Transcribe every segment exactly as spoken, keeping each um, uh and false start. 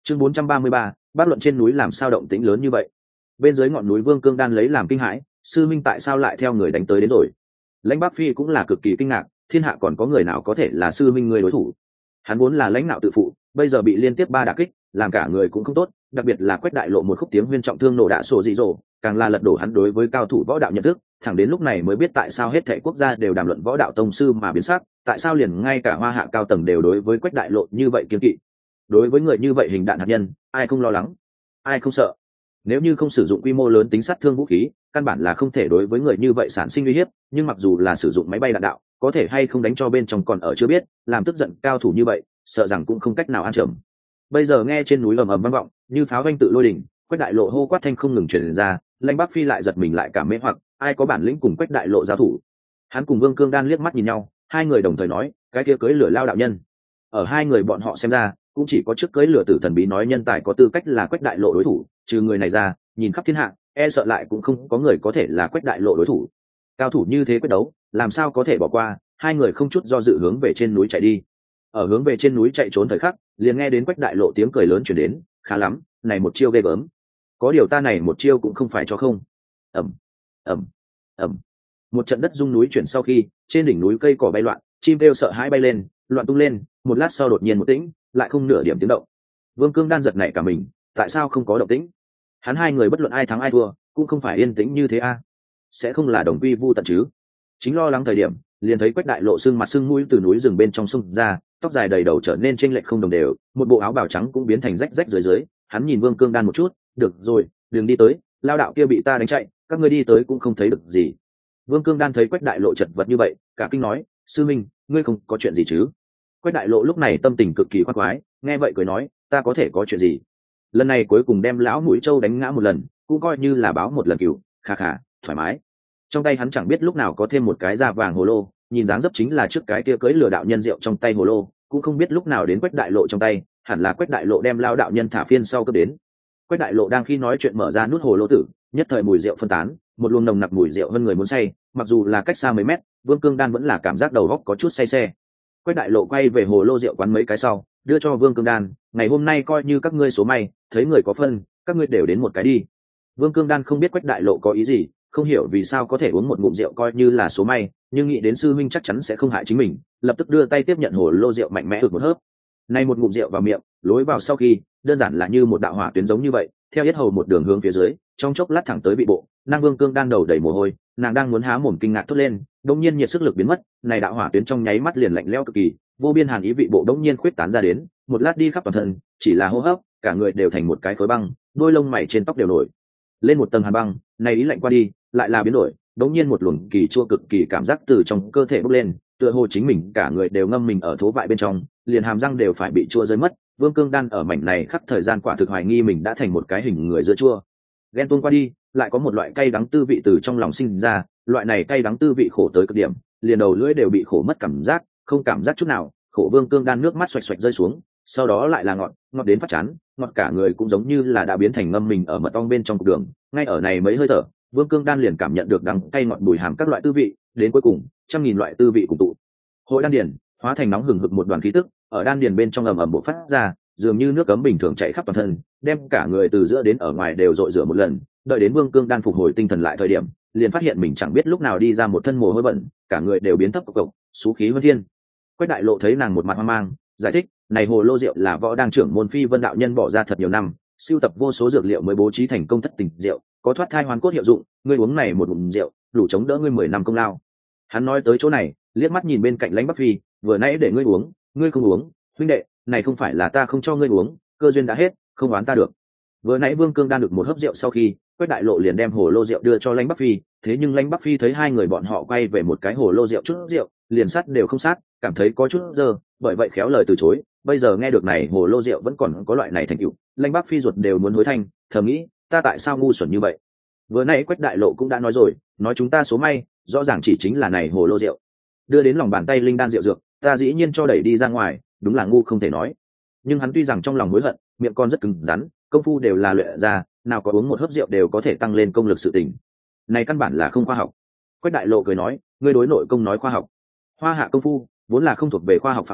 chương bốn trăm ba mươi ba, bác luận trên núi làm sao động tĩnh lớn như vậy. Bên dưới ngọn núi Vương Cương Đan lấy làm kinh hãi, sư minh tại sao lại theo người đánh tới đến rồi. Lãnh Bắc Phi cũng là cực kỳ kinh ngạc, thiên hạ còn có người nào có thể là sư minh người đối thủ. Hắn vốn là lãnh nạo tự phụ, bây giờ bị liên tiếp ba đả kích, làm cả người cũng không tốt, đặc biệt là Quách Đại Lộ một khúc tiếng huyên trọng thương nổ đạ sổ dị rồ, càng là lật đổ hắn đối với cao thủ võ đạo nhận thức, thẳng đến lúc này mới biết tại sao hết thảy quốc gia đều đàm luận võ đạo tông sư mà biến sắc, tại sao liền ngay cả Hoa Hạ cao tầng đều đối với Quách Đại Lộ như vậy kiêng kỵ. Đối với người như vậy hình đạn hạt nhân, ai không lo lắng, ai không sợ. Nếu như không sử dụng quy mô lớn tính sát thương vũ khí, căn bản là không thể đối với người như vậy sản sinh uy hiếp, nhưng mặc dù là sử dụng máy bay đạn đạo, có thể hay không đánh cho bên trong còn ở chưa biết, làm tức giận cao thủ như vậy, sợ rằng cũng không cách nào an trầm. Bây giờ nghe trên núi ầm ầm vang vọng, như pháo vang tự lôi đỉnh, Quách Đại Lộ hô quát thanh không ngừng truyền ra, Lãnh Bắc Phi lại giật mình lại cảm mê hoặc, ai có bản lĩnh cùng Quách Đại Lộ giao thủ. Hắn cùng Vương Cương Đan liếc mắt nhìn nhau, hai người đồng thời nói, cái kia cưỡi lửa lao đạo nhân. Ở hai người bọn họ xem ra, cũng chỉ có trước cưỡi lửa tử thần bí nói nhân tài có tư cách là Quách Đại Lộ đối thủ, trừ người này ra, nhìn khắp thiên hạ, e sợ lại cũng không có người có thể là Quách Đại Lộ đối thủ. Cao thủ như thế quyết đấu, làm sao có thể bỏ qua, hai người không chút do dự hướng về trên núi chạy đi. Ở hướng về trên núi chạy trốn thời khắc, liền nghe đến Quách Đại Lộ tiếng cười lớn truyền đến, khá lắm, này một chiêu ghê gớm. Có điều ta này một chiêu cũng không phải cho không. Ầm, ầm, ầm. Một trận đất rung núi chuyển sau khi, trên đỉnh núi cây cỏ bay loạn, chim kêu sợ hãi bay lên, loạn tung lên, một lát sau đột nhiên một tĩnh, lại không nửa điểm tiếng động. Vương Cương Đan giật nảy cả mình, tại sao không có động tĩnh? Hắn hai người bất luận ai thắng ai thua, cũng không phải yên tĩnh như thế a. Sẽ không là đồng quy vu tận chứ? Chính lo lắng thời điểm, liền thấy Quách Đại Lộ sưng mặt sưng mũi từ núi rừng bên trong sông ra, tóc dài đầy đầu trở nên chênh lệch không đồng đều, một bộ áo bào trắng cũng biến thành rách rách dưới dưới. Hắn nhìn Vương Cương Đan một chút, được rồi, đừng đi tới, lao đạo kia bị ta đánh chạy, các ngươi đi tới cũng không thấy được gì. Vương Cương Đan thấy Quách Đại Lộ chật vật như vậy, cả kinh nói, sư minh, ngươi không có chuyện gì chứ? Quách Đại Lộ lúc này tâm tình cực kỳ khoan khoái, nghe vậy cười nói, ta có thể có chuyện gì? Lần này cuối cùng đem lão mũi trâu đánh ngã một lần, cũng coi như là báo một lần cừu, kha kha, thoải mái. Trong tay hắn chẳng biết lúc nào có thêm một cái da vàng hồ lô, nhìn dáng dấp chính là trước cái kia cưỡi lửa đạo nhân rượu trong tay hồ lô, cũng không biết lúc nào đến Quách Đại Lộ trong tay, hẳn là Quách Đại Lộ đem lao đạo nhân thả phiên sau cấp đến. Quách Đại Lộ đang khi nói chuyện mở ra nút hồ lô tử, nhất thời mùi rượu phân tán, một luồng nồng nặc mùi rượu hơn người muốn say, mặc dù là cách xa mấy mét, Vương Cương Đan vẫn là cảm giác đầu óc có chút say xe. Quách Đại Lộ quay về hồ lô rượu quán mấy cái sau, đưa cho Vương Cương Đan, ngày hôm nay coi như các ngươi số may, thấy người có phân, các ngươi đều đến một cái đi. Vương Cương Đan không biết Quách Đại Lộ có ý gì, không hiểu vì sao có thể uống một ngụm rượu coi như là số may, nhưng nghĩ đến sư huynh chắc chắn sẽ không hại chính mình, lập tức đưa tay tiếp nhận hồ lô rượu mạnh mẽ được một hớp. Nay một ngụm rượu vào miệng, lối vào sau khi, đơn giản là như một đạo hỏa tuyến giống như vậy, theo yết hầu một đường hướng phía dưới, trong chốc lát thẳng tới vị bộ. Nàng Vương Cương Đan đầu đầy mồ hôi, nàng đang muốn há mồm kinh ngạc thốt lên, đột nhiên nhiệt sức lực biến mất, này đạo hỏa tuyến trong nháy mắt liền lạnh lẽo cực kỳ, vô biên hàn ý vị bộ đột nhiên khuyết tán ra đến, một lát đi khắp toàn thân, chỉ là hô hấp, cả người đều thành một cái khối băng, đôi lông mày trên tóc đều nổi lên một tầng hàn băng. Này ý lạnh qua đi, lại là biến đổi, đột nhiên một luồng kỳ chua cực kỳ cảm giác từ trong cơ thể bốc lên, tựa hồ chính mình cả người đều ngâm mình ở thố vại bên trong, liền hàm răng đều phải bị chua rơi mất. Vương Cương Đan ở mảnh này khắp thời gian quả thực hoài nghi mình đã thành một cái hình người dưa chua. Ghen tuông qua đi, lại có một loại cay đắng tư vị từ trong lòng sinh ra, loại này cay đắng tư vị khổ tới cực điểm, liền đầu lưỡi đều bị khổ mất cảm giác, không cảm giác chút nào. Khổ Vương Cương Đan nước mắt xoạch xoạch rơi xuống, sau đó lại là ngọt, ngọt đến phát chán, ngọt cả người cũng giống như là đã biến thành ngâm mình ở mật ong bên trong cục đường. Ngay ở này mấy hơi thở, Vương Cương Đan liền cảm nhận được đắng cay ngọt bùi hàm các loại tư vị, đến cuối cùng, trăm nghìn loại tư vị cùng tụ. Hội đan điền hóa thành nóng hừng hực một đoàn khí tức, ở đan điền bên trong ầm ầm bộc phát ra, dường như nước cấm bình thường chảy khắp toàn thân, đem cả người từ giữa đến ở ngoài đều dội rửa một lần. Đợi đến Vương Cương Đan phục hồi tinh thần lại thời điểm, liền phát hiện mình chẳng biết lúc nào đi ra một thân mồ hôi bẩn, cả người đều biến thấp cộc cộc, xú khí vân thiên. Quách Đại Lộ thấy nàng một mặt hoang mang, giải thích, này hồ lô rượu là võ đang trưởng môn Phi Vân đạo nhân bỏ ra thật nhiều năm, sưu tập vô số dược liệu mới bố trí thành công thất tình rượu, có thoát thai hoàn cốt hiệu dụng, ngươi uống này một ngụm rượu, đủ chống đỡ ngươi mười năm công lao. Hắn nói tới chỗ này, liếc mắt nhìn bên cạnh Lãnh Bắc Phi, vừa nãy để ngươi uống, ngươi không uống, huynh đệ, này không phải là ta không cho ngươi uống, cơ duyên đã hết, không oán ta được. Vừa nãy Vương Cương Đan được một hớp rượu sau khi, Quách Đại Lộ liền đem hồ lô rượu đưa cho Lãnh Bắc Phi, thế nhưng Lãnh Bắc Phi thấy hai người bọn họ quay về một cái hồ lô rượu chút rượu, liền sát đều không sát, cảm thấy có chút dơ, bởi vậy khéo lời từ chối. Bây giờ nghe được này hồ lô rượu vẫn còn có loại này thành tựu, Lãnh Bắc Phi ruột đều muốn hối thanh, thầm nghĩ, ta tại sao ngu xuẩn như vậy. Vừa nãy Quách Đại Lộ cũng đã nói rồi, nói chúng ta số may, rõ ràng chỉ chính là này hồ lô rượu. Đưa đến lòng bàn tay linh đan rượu dược, ta dĩ nhiên cho đẩy đi ra ngoài, đúng là ngu không thể nói. Nhưng hắn tuy rằng trong lòng hối hận, miệng con rất cứng rắn, công phu đều là luyện ra, nào có uống một hớp rượu đều có thể tăng lên công lực sự tình. Này căn bản là không khoa học. Quách Đại Lộ cười nói, ngươi đối nội công nói khoa học. Hoa hạ công phu vốn là không thuộc về khoa học phạm chủ,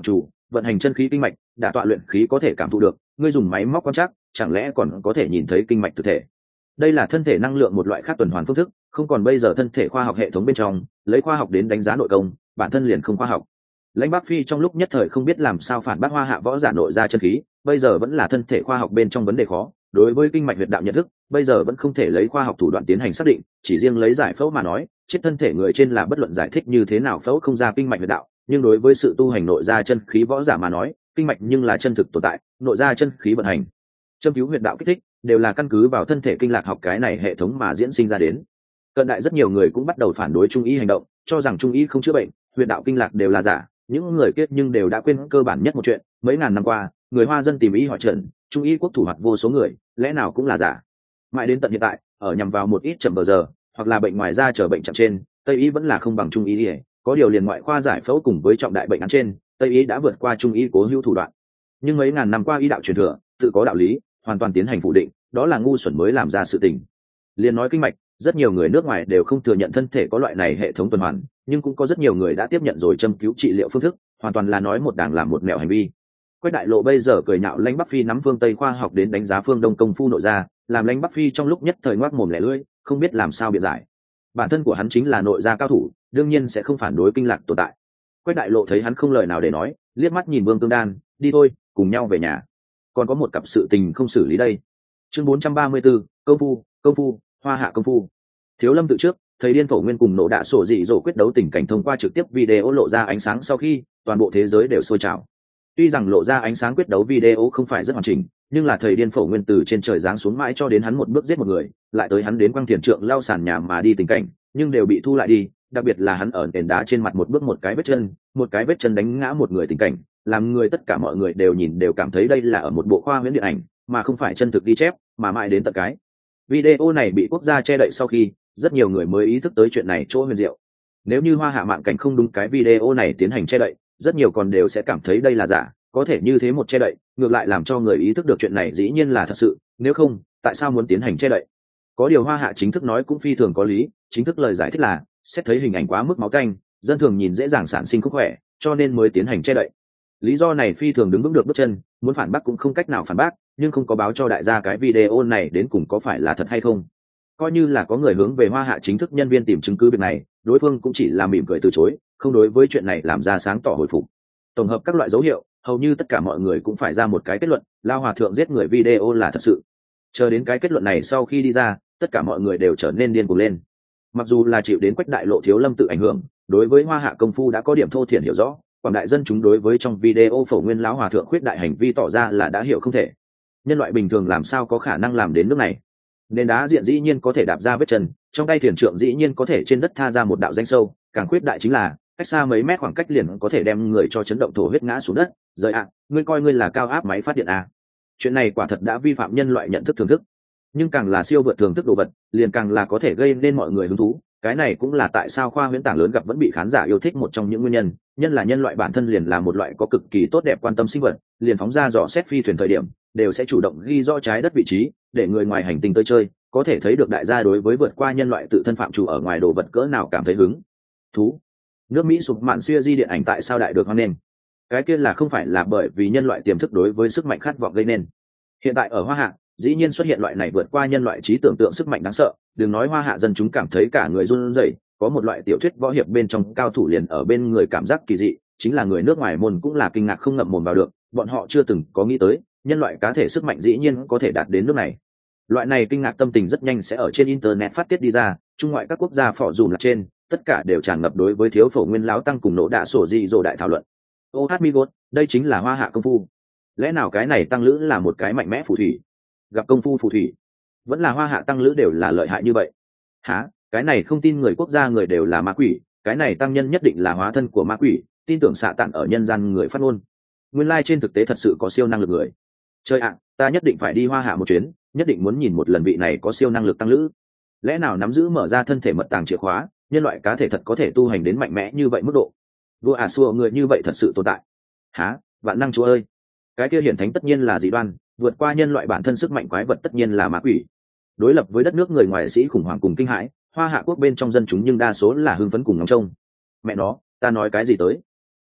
vận hành chân khí kinh mạch, đả tọa luyện khí có thể cảm thụ được, ngươi dùng máy móc quan trắc chẳng lẽ còn có thể nhìn thấy kinh mạch thực thể. Đây là thân thể năng lượng một loại khác tuần hoàn phương thức, không còn bây giờ thân thể khoa học hệ thống bên trong lấy khoa học đến đánh giá nội công, bản thân liền không khoa học. Lãnh Bắc Phi trong lúc nhất thời không biết làm sao phản bác Hoa Hạ võ giả nội ra chân khí, bây giờ vẫn là thân thể khoa học bên trong vấn đề khó, đối với kinh mạch huyệt đạo nhận thức bây giờ vẫn không thể lấy khoa học thủ đoạn tiến hành xác định, chỉ riêng lấy giải phẫu mà nói chết thân thể người trên là bất luận giải thích như thế nào phẫu không ra kinh mạch huyệt đạo, nhưng đối với sự tu hành nội ra chân khí võ giả mà nói kinh mạch nhưng là chân thực tồn tại, nội ra chân khí vận hành châm cứu huyệt đạo kích thích đều là căn cứ vào thân thể kinh lạc học cái này hệ thống mà diễn sinh ra đến. Cận đại rất nhiều người cũng bắt đầu phản đối trung y hành động, cho rằng trung y không chữa bệnh, huyệt đạo kinh lạc đều là giả, những người kết nhưng đều đã quên cơ bản nhất một chuyện, mấy ngàn năm qua người Hoa dân tìm y hỏi trần, trung y quốc thủ hoặc vô số người lẽ nào cũng là giả. Mãi đến tận hiện tại ở nhằm vào một ít chậm bờ giờ hoặc là bệnh ngoài da chờ bệnh chậm trên, tây y vẫn là không bằng trung y, có điều liền ngoại khoa giải phẫu cùng với trọng đại bệnh án trên tây y đã vượt qua trung y cố hữu thủ đoạn. Nhưng mấy ngàn năm qua y đạo truyền thừa tự có đạo lý, hoàn toàn tiến hành phủ định, đó là ngu xuẩn mới làm ra sự tình. Liên nói kinh mạch, rất nhiều người nước ngoài đều không thừa nhận thân thể có loại này hệ thống tuần hoàn, nhưng cũng có rất nhiều người đã tiếp nhận rồi châm cứu trị liệu phương thức, hoàn toàn là nói một đảng làm một mẹo hành vi. Quách Đại Lộ bây giờ cười nhạo Lãnh Bắc Phi nắm phương Tây khoa học đến đánh giá phương Đông công phu nội ra, làm Lãnh Bắc Phi trong lúc nhất thời ngoác mồm lẻ lưỡi, không biết làm sao biện giải. Bản thân của hắn chính là nội gia cao thủ, đương nhiên sẽ không phản đối kinh lạc tồn tại. Quách Đại Lộ thấy hắn không lời nào để nói, liếc mắt nhìn Vương Tương Đan, đi thôi, cùng nhau về nhà. Còn có một cặp sự tình không xử lý đây. Chương bốn trăm ba mươi 4, công phu, công phu, Hoa Hạ công phu. Thiếu Lâm tự trước, thầy Điên Phổ Nguyên cùng Nộ Đạ Sổ Dị Dỗ quyết đấu tình cảnh thông qua trực tiếp video lộ ra ánh sáng sau khi toàn bộ thế giới đều sôi trào. Tuy rằng lộ ra ánh sáng quyết đấu video không phải rất hoàn chỉnh, nhưng là thầy Điên Phổ Nguyên từ trên trời giáng xuống mãi cho đến hắn một bước giết một người, lại tới hắn đến quang thiền trượng lao sàn nhà mà đi tình cảnh, nhưng đều bị thu lại đi, đặc biệt là hắn ở nền đá trên mặt một bước một cái vết chân, một cái vết chân đánh ngã một người tình cảnh, làm người tất cả mọi người đều nhìn đều cảm thấy đây là ở một bộ khoa huyễn điện ảnh, mà không phải chân thực ghi chép, mà mãi đến tận cái video này bị quốc gia che đậy sau khi, rất nhiều người mới ý thức tới chuyện này chỗ huyền diệu. Nếu như Hoa Hạ mạng cảnh không đúng cái video này tiến hành che đậy, rất nhiều còn đều sẽ cảm thấy đây là giả, có thể như thế một che đậy ngược lại làm cho người ý thức được chuyện này dĩ nhiên là thật sự, nếu không tại sao muốn tiến hành che đậy. Có điều Hoa Hạ chính thức nói cũng phi thường có lý, chính thức lời giải thích là xét thấy hình ảnh quá mức máu tanh, dân thường nhìn dễ dàng sản sinh khúc khỏe, cho nên mới tiến hành che đậy. Lý do này phi thường đứng vững được bước chân, muốn phản bác cũng không cách nào phản bác, nhưng không có báo cho đại gia cái video này đến cùng có phải là thật hay không. Coi như là có người hướng về Hoa Hạ chính thức nhân viên tìm chứng cứ việc này, đối phương cũng chỉ là mỉm cười từ chối, không đối với chuyện này làm ra sáng tỏ hồi phục. Tổng hợp các loại dấu hiệu, hầu như tất cả mọi người cũng phải ra một cái kết luận, Lao Hòa thượng giết người video là thật sự. Chờ đến cái kết luận này sau khi đi ra, tất cả mọi người đều trở nên điên cuồng lên. Mặc dù là chịu đến Quách Đại Lộ Thiếu Lâm tự ảnh hưởng, đối với Hoa Hạ công phu đã có điểm thô thiển hiểu rõ, quảng đại dân chúng đối với trong video Phổ Nguyên lão hòa thượng khuyết đại hành vi tỏ ra là đã hiểu không thể. Nhân loại bình thường làm sao có khả năng làm đến nước này? Nền đá diện dĩ nhiên có thể đạp ra vết chân, trong tay thiền trượng dĩ nhiên có thể trên đất tha ra một đạo danh sâu, càng khuyết đại chính là cách xa mấy mét khoảng cách liền có thể đem người cho chấn động thổ huyết ngã xuống đất. Rời ạ, à, ngươi coi ngươi là cao áp máy phát điện à? Chuyện này quả thật đã vi phạm nhân loại nhận thức thưởng thức, nhưng càng là siêu vượt thưởng thức đồ vật, liền càng là có thể gây nên mọi người hứng thú. Cái này cũng là tại sao khoa huyễn tảng lớn gặp vẫn bị khán giả yêu thích một trong những nguyên nhân, nhân là nhân loại bản thân liền là một loại có cực kỳ tốt đẹp quan tâm sinh vật, liền phóng ra dò xét phi thuyền thời điểm đều sẽ chủ động ghi rõ trái đất vị trí để người ngoài hành tinh tới chơi, có thể thấy được đại gia đối với vượt qua nhân loại tự thân phạm chủ ở ngoài đồ vật cỡ nào cảm thấy hứng thú. Nước Mỹ sụp mạn siêu di điện ảnh tại sao đại được hoan nghênh? Cái kia là không phải là bởi vì nhân loại tiềm thức đối với sức mạnh khát vọng gây nên. Hiện tại ở Hoa Hạ dĩ nhiên xuất hiện loại này vượt qua nhân loại trí tưởng tượng sức mạnh đáng sợ, đừng nói Hoa Hạ dân chúng cảm thấy cả người run rẩy, có một loại tiểu thuyết võ hiệp bên trong cao thủ liền ở bên người cảm giác kỳ dị, chính là người nước ngoài môn cũng là kinh ngạc không ngậm mồm vào được, bọn họ chưa từng có nghĩ tới nhân loại cá thể sức mạnh dĩ nhiên có thể đạt đến nước này. Loại này kinh ngạc tâm tình rất nhanh sẽ ở trên internet phát tiết đi ra, trung ngoại các quốc gia phỏ dùm là trên tất cả đều tràn ngập đối với Thiếu Phổ Nguyên lão tăng cùng Nộ Đạ Sổ Dị Dỗ đại thảo luận. Ô hát mi gốt, đây chính là Hoa Hạ công phu. Lẽ nào cái này tăng lữ là một cái mạnh mẽ phù thủy? Gặp công phu phù thủy, vẫn là Hoa Hạ tăng lữ đều là lợi hại như vậy? Hả? Cái này không tin người quốc gia người đều là ma quỷ, cái này tăng nhân nhất định là hóa thân của ma quỷ, tin tưởng xạ tạn ở nhân gian người phát ngôn. Nguyên lai like trên thực tế thật sự có siêu năng lực người. Chơi ạ, à, ta nhất định phải đi Hoa Hạ một chuyến, nhất định muốn nhìn một lần vị này có siêu năng lực tăng lữ. Lẽ nào nắm giữ mở ra thân thể mật tàng chìa khóa, nhân loại cá thể thật có thể tu hành đến mạnh mẽ như vậy mức độ? Vua à xua người như vậy thật sự tồn tại? Hả? Vạn năng chúa ơi! Cái kia hiển thánh tất nhiên là dị đoan, vượt qua nhân loại bản thân sức mạnh quái vật tất nhiên là ma quỷ. Đối lập với đất nước người ngoài sĩ khủng hoảng cùng kinh hãi, Hoa Hạ quốc bên trong dân chúng nhưng đa số là hưng phấn cùng ngóng trông. Mẹ nó, ta nói cái gì tới?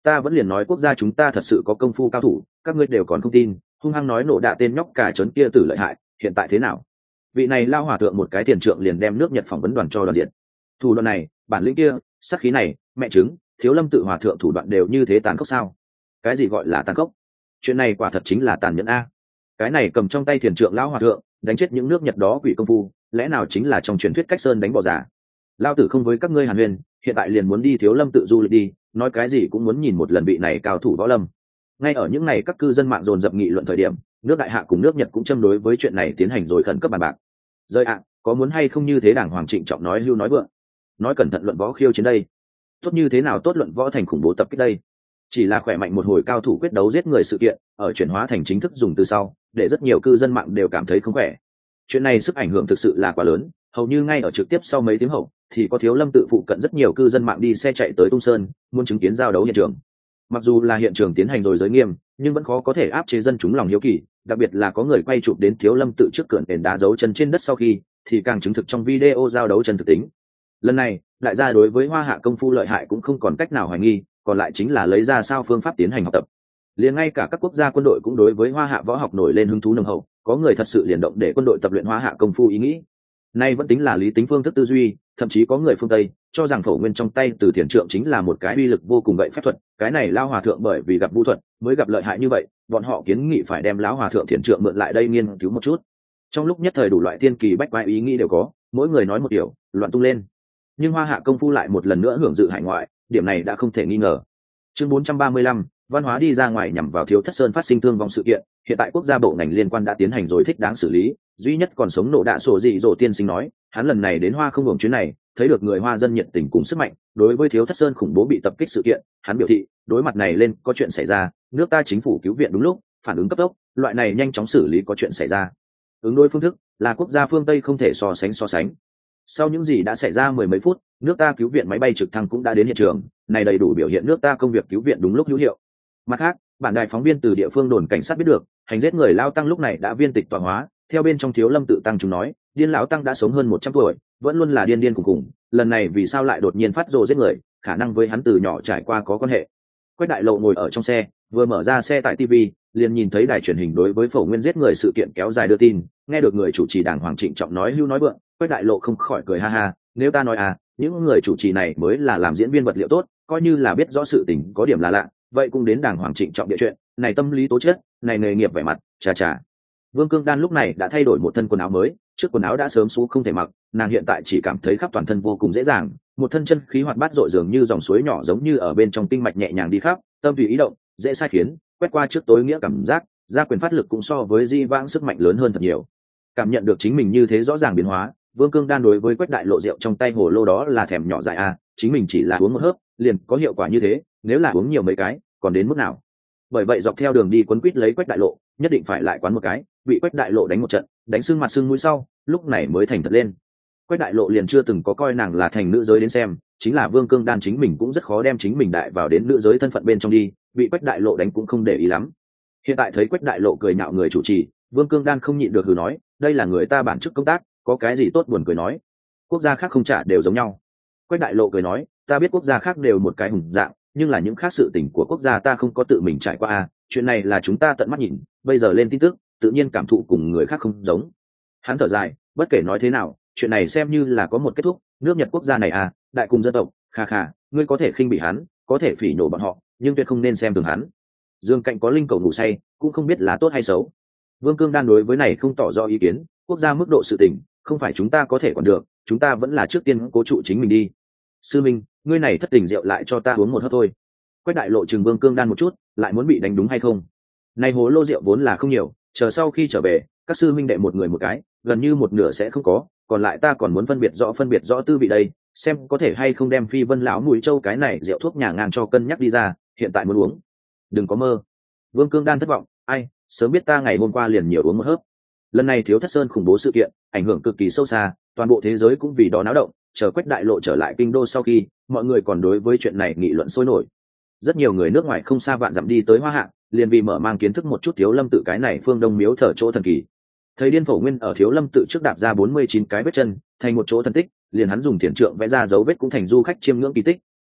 Ta vẫn liền nói quốc gia chúng ta thật sự có công phu cao thủ, các ngươi đều còn không tin, hung hăng nói nổ đạ tên nhóc cả trấn kia tử lợi hại, hiện tại thế nào? Vị này lao hòa thượng một cái tiền trượng liền đem nước Nhật phỏng vấn đoàn cho đoàn diện. Thủ đoạn này, bản lĩnh kia, sát khí này, mẹ chứng, thiếu lâm tự hòa thượng thủ đoạn đều như thế tàn khốc sao? Cái gì gọi là tàn khốc? Chuyện này quả thật chính là tàn nhẫn a. Cái này cầm trong tay tiền trượng lão hòa thượng, đánh chết những nước Nhật đó quỷ công phu, lẽ nào chính là trong truyền thuyết cách sơn đánh bò giả? Lao tử không với các ngươi Hàn Huyền, hiện tại liền muốn đi thiếu lâm tự du lịch đi, nói cái gì cũng muốn nhìn một lần vị này cao thủ võ lâm. Ngay ở những ngày các cư dân mạng dồn dập nghị luận thời điểm, nước đại hạ cùng nước Nhật cũng châm đối với chuyện này tiến hành rồi khẩn cấp bàn bạc. Rơi ạ, có muốn hay không như thế đảng hoàng trịnh trọng nói hưu nói vượng, nói cẩn thận luận võ khiêu chiến đây, tốt như thế nào tốt luận võ thành khủng bố tập kích đây. Chỉ là khỏe mạnh một hồi cao thủ quyết đấu giết người sự kiện ở chuyển hóa thành chính thức dùng từ sau, để rất nhiều cư dân mạng đều cảm thấy không khỏe. Chuyện này sức ảnh hưởng thực sự là quá lớn, hầu như ngay ở trực tiếp sau mấy tiếng hậu thì có thiếu lâm tự phụ cận rất nhiều cư dân mạng đi xe chạy tới Tung Sơn, muốn chứng kiến giao đấu hiện trường. Mặc dù là hiện trường tiến hành rồi giới nghiêm, nhưng vẫn khó có thể áp chế dân chúng lòng hiếu kỳ, đặc biệt là có người quay chụp đến thiếu lâm tự trước cửa đền đá dấu chân trên đất sau khi, thì càng chứng thực trong video giao đấu chân thực tính. Lần này, đại gia đối với Hoa Hạ công phu lợi hại cũng không còn cách nào hoài nghi, còn lại chính là lấy ra sao phương pháp tiến hành học tập. Liền ngay cả các quốc gia quân đội cũng đối với Hoa Hạ võ học nổi lên hứng thú nồng hậu, có người thật sự liền động để quân đội tập luyện Hoa Hạ công phu ý nghĩ. Nay vẫn tính là lý tính phương thức tư duy, thậm chí có người phương Tây cho rằng Phổ Nguyên trong tay Từ Thiền Trượng chính là một cái uy lực vô cùng gậy phép thuật, cái này lao hòa thượng bởi vì gặp vũ thuật mới gặp lợi hại như vậy, bọn họ kiến nghị phải đem lão hòa thượng Thiền Trượng mượn lại đây nghiên cứu một chút. Trong lúc nhất thời đủ loại tiên kỳ bách quái ý nghĩ đều có, mỗi người nói một điều, loạn tung lên. Nhưng Hoa Hạ công phu lại một lần nữa hưởng dự hải ngoại, điểm này đã không thể nghi ngờ. Chương bốn trăm ba mươi lăm, văn hóa đi ra ngoài nhằm vào Thiếu Thất Sơn phát sinh thương vong sự kiện, hiện tại quốc gia bộ ngành liên quan đã tiến hành rồi thích đáng xử lý, duy nhất còn sống nộ đạ sổ dị dỗ tiên sinh nói, hắn lần này đến Hoa không hưởng chuyến này, thấy được người Hoa dân nhiệt tình cùng sức mạnh, đối với Thiếu Thất Sơn khủng bố bị tập kích sự kiện, hắn biểu thị, đối mặt này lên có chuyện xảy ra, nước ta chính phủ cứu viện đúng lúc, phản ứng cấp tốc, loại này nhanh chóng xử lý có chuyện xảy ra. Ứng đối phương thức là quốc gia phương Tây không thể so sánh so sánh. Sau những gì đã xảy ra mười mấy phút, nước ta cứu viện máy bay trực thăng cũng đã đến hiện trường, này đầy đủ biểu hiện nước ta công việc cứu viện đúng lúc hữu hiệu. Mặt khác, bản đài phóng viên từ địa phương đồn cảnh sát biết được, hành giết người lao tăng lúc này đã viên tịch tọa hóa, theo bên trong Thiếu Lâm tự tăng chúng nói, điên lão tăng đã sống hơn một trăm tuổi, vẫn luôn là điên điên cùng cùng, lần này vì sao lại đột nhiên phát rồ giết người, khả năng với hắn từ nhỏ trải qua có quan hệ. Quách Đại Lộ ngồi ở trong xe, vừa mở ra xe tại ti vi, liền nhìn thấy đài truyền hình đối với Phổ Nguyên giết người sự kiện kéo dài đưa tin, nghe được người chủ trì đảng hoàng trịnh trọng nói hưu nói vượng, Quách Đại Lộ không khỏi cười ha ha, nếu ta nói à, những người chủ trì này mới là làm diễn viên vật liệu tốt, coi như là biết rõ sự tình có điểm là lạ, vậy cũng đến đảng hoàng trịnh trọng địa chuyện, này tâm lý tố chất, này nghề nghiệp vẻ mặt, chà chà. Vương Cương Đan lúc này đã thay đổi một thân quần áo mới, trước quần áo đã sớm xú không thể mặc, nàng hiện tại chỉ cảm thấy khắp toàn thân vô cùng dễ dàng, một thân chân khí hoạt bát rội dường như dòng suối nhỏ giống như ở bên trong kinh mạch nhẹ nhàng đi khắp, tâm tùy ý động, dễ sai khiến, quét qua trước tối nghĩa cảm giác, gia quyền phát lực cũng so với di vãng sức mạnh lớn hơn thật nhiều. Cảm nhận được chính mình như thế rõ ràng biến hóa, Vương Cương Đan đối với Quách Đại Lộ rượu trong tay hồ lô đó là thèm nhỏ dại a, chính mình chỉ là uống một hớp, liền có hiệu quả như thế, nếu là uống nhiều mấy cái, còn đến mức nào? Bởi vậy dọc theo đường đi quấn quýt lấy Quách Đại Lộ, nhất định phải lại quán một cái, bị Quách Đại Lộ đánh một trận, đánh sưng mặt sưng mũi sau, lúc này mới thành thật lên. Quách Đại Lộ liền chưa từng có coi nàng là thành nữ giới đến xem, chính là Vương Cương Đan chính mình cũng rất khó đem chính mình đại vào đến nữ giới thân phận bên trong đi, bị Quách Đại Lộ đánh cũng không để ý lắm. Hiện tại thấy Quách Đại Lộ cười nhạo người chủ trì, Vương Cương Đan không nhịn được hừ nói, đây là người ta bản chức công tác, có cái gì tốt buồn cười nói, quốc gia khác không trả đều giống nhau. Quách Đại Lộ cười nói, ta biết quốc gia khác đều một cái hùng dạng, nhưng là những khác sự tình của quốc gia ta không có tự mình trải qua a, chuyện này là chúng ta tận mắt nhìn, bây giờ lên tin tức, tự nhiên cảm thụ cùng người khác không giống. Hắn thở dài, bất kể nói thế nào, chuyện này xem như là có một kết thúc, nước Nhật quốc gia này à, đại cùng dân tộc, kha kha, ngươi có thể khinh bỉ hắn, có thể phỉ nhổ bọn họ, nhưng tuyệt không nên xem thường hắn. Dương cạnh có linh cầu ngủ say, cũng không biết là tốt hay xấu. Vương Cương Đan đối với này không tỏ rõ ý kiến, quốc gia mức độ sự tình, không phải chúng ta có thể quản được, chúng ta vẫn là trước tiên cố trụ chính mình đi. Sư Minh, ngươi này thất tình rượu lại cho ta uống một hớp thôi. Quách Đại Lộ chừng Vương Cương Đan một chút, lại muốn bị đánh đúng hay không? Này hố lô rượu vốn là không nhiều, chờ sau khi trở về, các sư minh đệ một người một cái, gần như một nửa sẽ không có, còn lại ta còn muốn phân biệt rõ phân biệt rõ tư vị đây, xem có thể hay không đem Phi Vân lão Mùi Châu cái này rượu thuốc nhà ngang cho cân nhắc đi ra, hiện tại muốn uống. Đừng có mơ. Vương Cương Đan thất vọng, ai, sớm biết ta ngày hôm qua liền nhiều uống một hớp. Lần này Thiếu Thất Sơn khủng bố sự kiện, ảnh hưởng cực kỳ sâu xa, toàn bộ thế giới cũng vì đó náo động, chờ Quách Đại Lộ trở lại kinh đô sau khi, mọi người còn đối với chuyện này nghị luận sôi nổi. Rất nhiều người nước ngoài không xa vạn dặm đi tới Hoa Hạ, liền vì mở mang kiến thức một chút Thiếu Lâm tự cái này phương Đông miếu thờ chỗ thần kỳ. Thấy Điên Phổ Nguyên ở Thiếu Lâm tự trước đạp ra bốn mươi chín cái vết chân, thành một chỗ thần tích, liền hắn dùng thiền trượng vẽ ra dấu vết cũng thành du khách chiêm ngưỡng kỳ tích,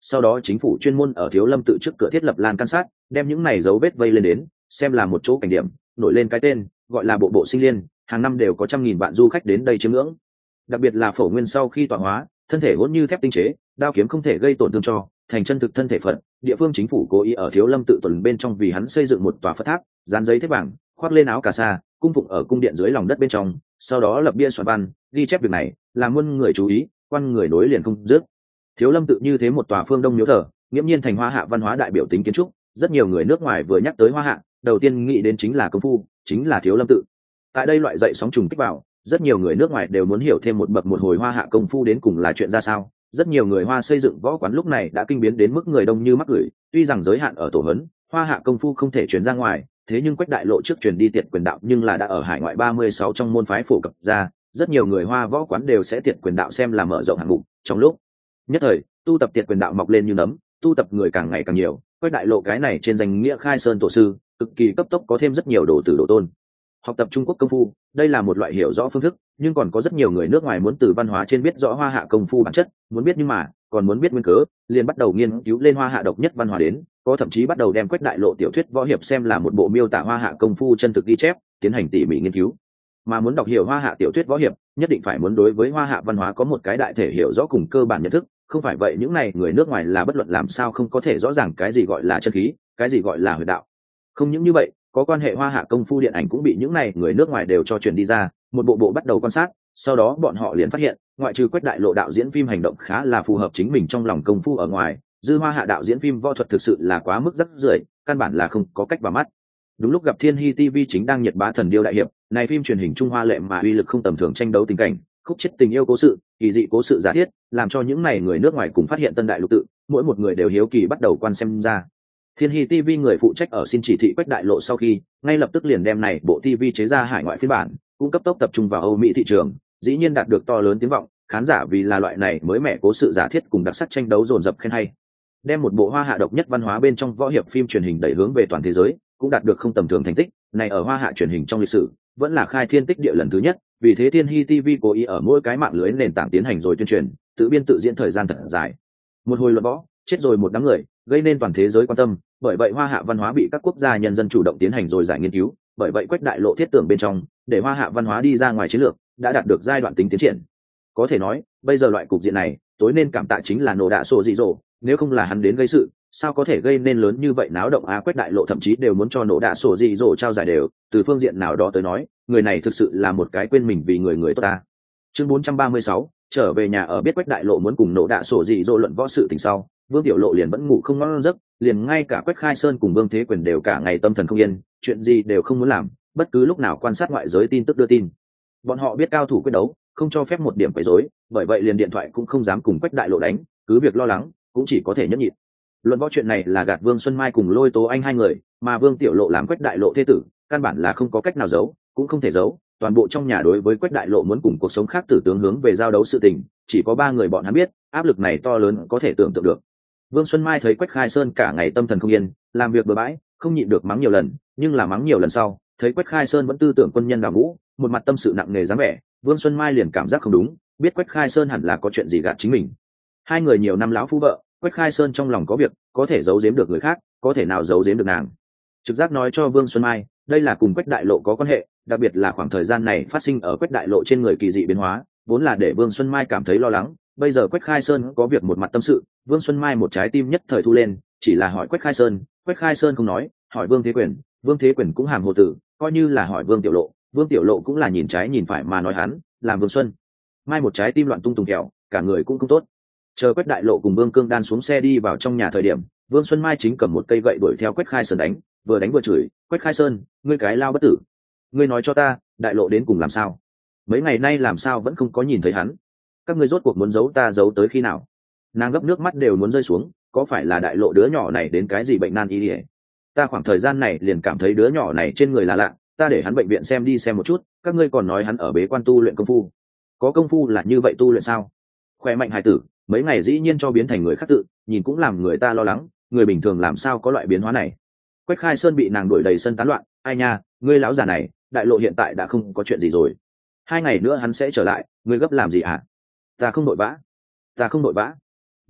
sau đó chính phủ chuyên môn ở Thiếu Lâm tự trước cửa thiết lập lan can sát, đem những này dấu vết vây lên đến, xem là một chỗ cảnh điểm, nổi lên cái tên gọi là bộ bộ sinh liên, hàng năm đều có trăm nghìn vạn du khách đến đây chiêm ngưỡng. Đặc biệt là Phổ Nguyên sau khi tọa hóa, thân thể hỗn như thép tinh chế, đao kiếm không thể gây tổn thương cho, thành chân thực thân thể Phật. Địa phương chính phủ cố ý ở Thiếu Lâm tự tuần bên trong vì hắn xây dựng một tòa Phật tháp, dán giấy thép vàng, khoác lên áo cà sa, cung phụng ở cung điện dưới lòng đất bên trong, sau đó lập bia soạn văn, ghi chép việc này, làm muôn người chú ý, quan người nối liền không dứt. Thiếu Lâm tự như thế một tòa phương đông miếu thờ, nghiễm nhiên thành Hoa Hạ văn hóa đại biểu tính kiến trúc, rất nhiều người nước ngoài vừa nhắc tới Hoa Hạ, đầu tiên nghĩ đến chính là công phu, chính là Thiếu Lâm tự. Tại đây loại dậy sóng trùng kích vào, rất nhiều người nước ngoài đều muốn hiểu thêm một bậc một hồi Hoa Hạ công phu đến cùng là chuyện ra sao. Rất nhiều người Hoa xây dựng võ quán lúc này đã kinh biến đến mức người đông như mắc gửi, tuy rằng giới hạn ở tổ hấn, Hoa Hạ công phu không thể truyền ra ngoài, thế nhưng Quách Đại Lộ trước truyền đi tiệt quyền đạo nhưng là đã ở hải ngoại ba mươi sáu trong môn phái phổ cập ra, rất nhiều người Hoa võ quán đều sẽ tiệt quyền đạo xem là mở rộng hạng mục. Trong lúc nhất thời, tu tập tiệt quyền đạo mọc lên như nấm, tu tập người càng ngày càng nhiều, Quách Đại Lộ cái này trên danh nghĩa khai sơn tổ sư, cực kỳ cấp tốc có thêm rất nhiều đồ tử đồ tôn. Học tập Trung Quốc công phu, đây là một loại hiểu rõ phương thức, nhưng còn có rất nhiều người nước ngoài muốn từ văn hóa trên biết rõ Hoa Hạ công phu bản chất, muốn biết nhưng mà còn muốn biết nguyên cớ, liền bắt đầu nghiên cứu lên Hoa Hạ độc nhất văn hóa đến, có thậm chí bắt đầu đem Quách Đại Lộ tiểu thuyết võ hiệp xem là một bộ miêu tả Hoa Hạ công phu chân thực ghi chép, tiến hành tỉ mỉ nghiên cứu. Mà muốn đọc hiểu Hoa Hạ tiểu thuyết võ hiệp, nhất định phải muốn đối với Hoa Hạ văn hóa có một cái đại thể hiểu rõ cùng cơ bản nhận thức, không phải vậy những này người nước ngoài là bất luận làm sao không có thể rõ ràng cái gì gọi là chân khí, cái gì gọi là huyệt đạo. Không những như vậy, có quan hệ Hoa Hạ công phu điện ảnh cũng bị những này người nước ngoài đều cho truyền đi ra, một bộ bộ bắt đầu quan sát, sau đó bọn họ liền phát hiện, ngoại trừ Quách Đại Lộ đạo diễn phim hành động khá là phù hợp chính mình trong lòng công phu ở ngoài, dư Hoa Hạ đạo diễn phim võ thuật thực sự là quá mức rắc rưởi, căn bản là không có cách vào mắt. Đúng lúc gặp Thiên Hy ti vi chính đang nhiệt bá Thần Điêu đại hiệp, này phim truyền hình Trung Hoa lệ mà uy lực không tầm thường tranh đấu tình cảnh, khúc chết tình yêu cố sự, kỳ dị cố sự giả thiết, làm cho những này người nước ngoài cùng phát hiện tân đại lục tự, mỗi một người đều hiếu kỳ bắt đầu quan xem ra. Thiên Hy ti vi người phụ trách ở xin chỉ thị Quách Đại Lộ sau khi, ngay lập tức liền đem này bộ ti vi chế ra hải ngoại phiên bản, cũng cấp tốc tập trung vào Âu Mỹ thị trường, dĩ nhiên đạt được to lớn tiếng vọng, khán giả vì là loại này mới mẻ cố sự giả thiết cùng đặc sắc tranh đấu dồn dập khen hay. Đem một bộ Hoa Hạ độc nhất văn hóa bên trong võ hiệp phim truyền hình đẩy hướng về toàn thế giới, cũng đạt được không tầm thường thành tích, này ở Hoa Hạ truyền hình trong lịch sử, vẫn là khai thiên tích địa lần thứ nhất, vì thế Thiên Hy ti vi cố ý ở mỗi cái mạng lưới nền tảng tiến hành rồi tuyên truyền, tự biên tự diễn thời gian thật dài. Một hồi luận võ, chết rồi một đám người, gây nên toàn thế giới quan tâm, bởi vậy Hoa Hạ văn hóa bị các quốc gia nhân dân chủ động tiến hành rồi giải nghiên cứu, bởi vậy Quách Đại Lộ thiết tưởng bên trong, để Hoa Hạ văn hóa đi ra ngoài chiến lược, đã đạt được giai đoạn tính tiến triển. Có thể nói, bây giờ loại cục diện này, tối nên cảm tạ chính là Nổ Đạ Sổ Dị Dỗ, nếu không là hắn đến gây sự, sao có thể gây nên lớn như vậy náo động. A Quách Đại Lộ thậm chí đều muốn cho Nổ Đạ Sổ Dị Dỗ trao giải đều, từ phương diện nào đó tới nói, người này thực sự là một cái quên mình vì người người tốt ta. Chương bốn trăm ba mươi sáu, trở về nhà ở biết Quách Đại Lộ muốn cùng Nổ Đạ Sổ Dị Dỗ luận võ sự tình sau, Vương Tiểu Lộ liền vẫn ngủ không ngon giấc, liền ngay cả Quách Khai Sơn cùng Vương Thế Quyền đều cả ngày tâm thần không yên, chuyện gì đều không muốn làm, bất cứ lúc nào quan sát ngoại giới tin tức đưa tin. Bọn họ biết cao thủ quyết đấu, không cho phép một điểm quấy rối, bởi vậy liền điện thoại cũng không dám cùng Quách Đại Lộ đánh, cứ việc lo lắng, cũng chỉ có thể nhẫn nhịn. Luận võ chuyện này là gạt Vương Xuân Mai cùng Lôi Tố Anh hai người, mà Vương Tiểu Lộ làm Quách Đại Lộ thế tử, căn bản là không có cách nào giấu, cũng không thể giấu. Toàn bộ trong nhà đối với Quách Đại Lộ muốn cùng cuộc sống khác tử tướng hướng về giao đấu sự tình, chỉ có ba người bọn hắn biết, áp lực này to lớn có thể tưởng tượng được. Vương Xuân Mai thấy Quách Khai Sơn cả ngày tâm thần không yên, làm việc bừa bãi, không nhịn được mắng nhiều lần, nhưng là mắng nhiều lần sau, thấy Quách Khai Sơn vẫn tư tưởng quân nhân đào ngũ, một mặt tâm sự nặng nề dáng vẻ, Vương Xuân Mai liền cảm giác không đúng, biết Quách Khai Sơn hẳn là có chuyện gì gạt chính mình. Hai người nhiều năm lão phu vợ, Quách Khai Sơn trong lòng có việc, có thể giấu giếm được người khác, có thể nào giấu giếm được nàng. Trực giác nói cho Vương Xuân Mai, đây là cùng Quách Đại Lộ có quan hệ, đặc biệt là khoảng thời gian này phát sinh ở Quách Đại Lộ trên người kỳ dị biến hóa, vốn là để Vương Xuân Mai cảm thấy lo lắng. Bây giờ Quách Khai Sơn có việc một mặt tâm sự, Vương Xuân Mai một trái tim nhất thời thu lên, chỉ là hỏi Quách Khai Sơn, Quách Khai Sơn không nói, hỏi Vương Thế Quyền, Vương Thế Quyền cũng hàm hồ tử, coi như là hỏi Vương Tiểu Lộ, Vương Tiểu Lộ cũng là nhìn trái nhìn phải mà nói hắn, làm Vương Xuân Mai một trái tim loạn tung tùng kẹo, cả người cũng không tốt. Chờ Quách Đại Lộ cùng Vương Cương Đan xuống xe đi vào trong nhà thời điểm, Vương Xuân Mai chính cầm một cây gậy đuổi theo Quách Khai Sơn đánh, vừa đánh vừa chửi, Quách Khai Sơn, ngươi cái lao bất tử, ngươi nói cho ta, Đại Lộ đến cùng làm sao? Mấy ngày nay làm sao vẫn không có nhìn thấy hắn? Các ngươi rốt cuộc muốn giấu ta giấu tới khi nào? Nàng gấp nước mắt đều muốn rơi xuống, có phải là Đại Lộ đứa nhỏ này đến cái gì bệnh nan y? Ta khoảng thời gian này liền cảm thấy đứa nhỏ này trên người là lạ, ta để hắn bệnh viện xem đi xem một chút, các ngươi còn nói hắn ở bế quan tu luyện công phu. Có công phu là như vậy tu luyện sao? Khỏe mạnh hài tử, mấy ngày dĩ nhiên cho biến thành người khác tự, nhìn cũng làm người ta lo lắng, người bình thường làm sao có loại biến hóa này. Quách Khai Sơn bị nàng đuổi đầy sân tán loạn, ai nha, ngươi lão già này, Đại Lộ hiện tại đã không có chuyện gì rồi, hai ngày nữa hắn sẽ trở lại, ngươi gấp làm gì hả? Ta không nội vã, ta không nội vã.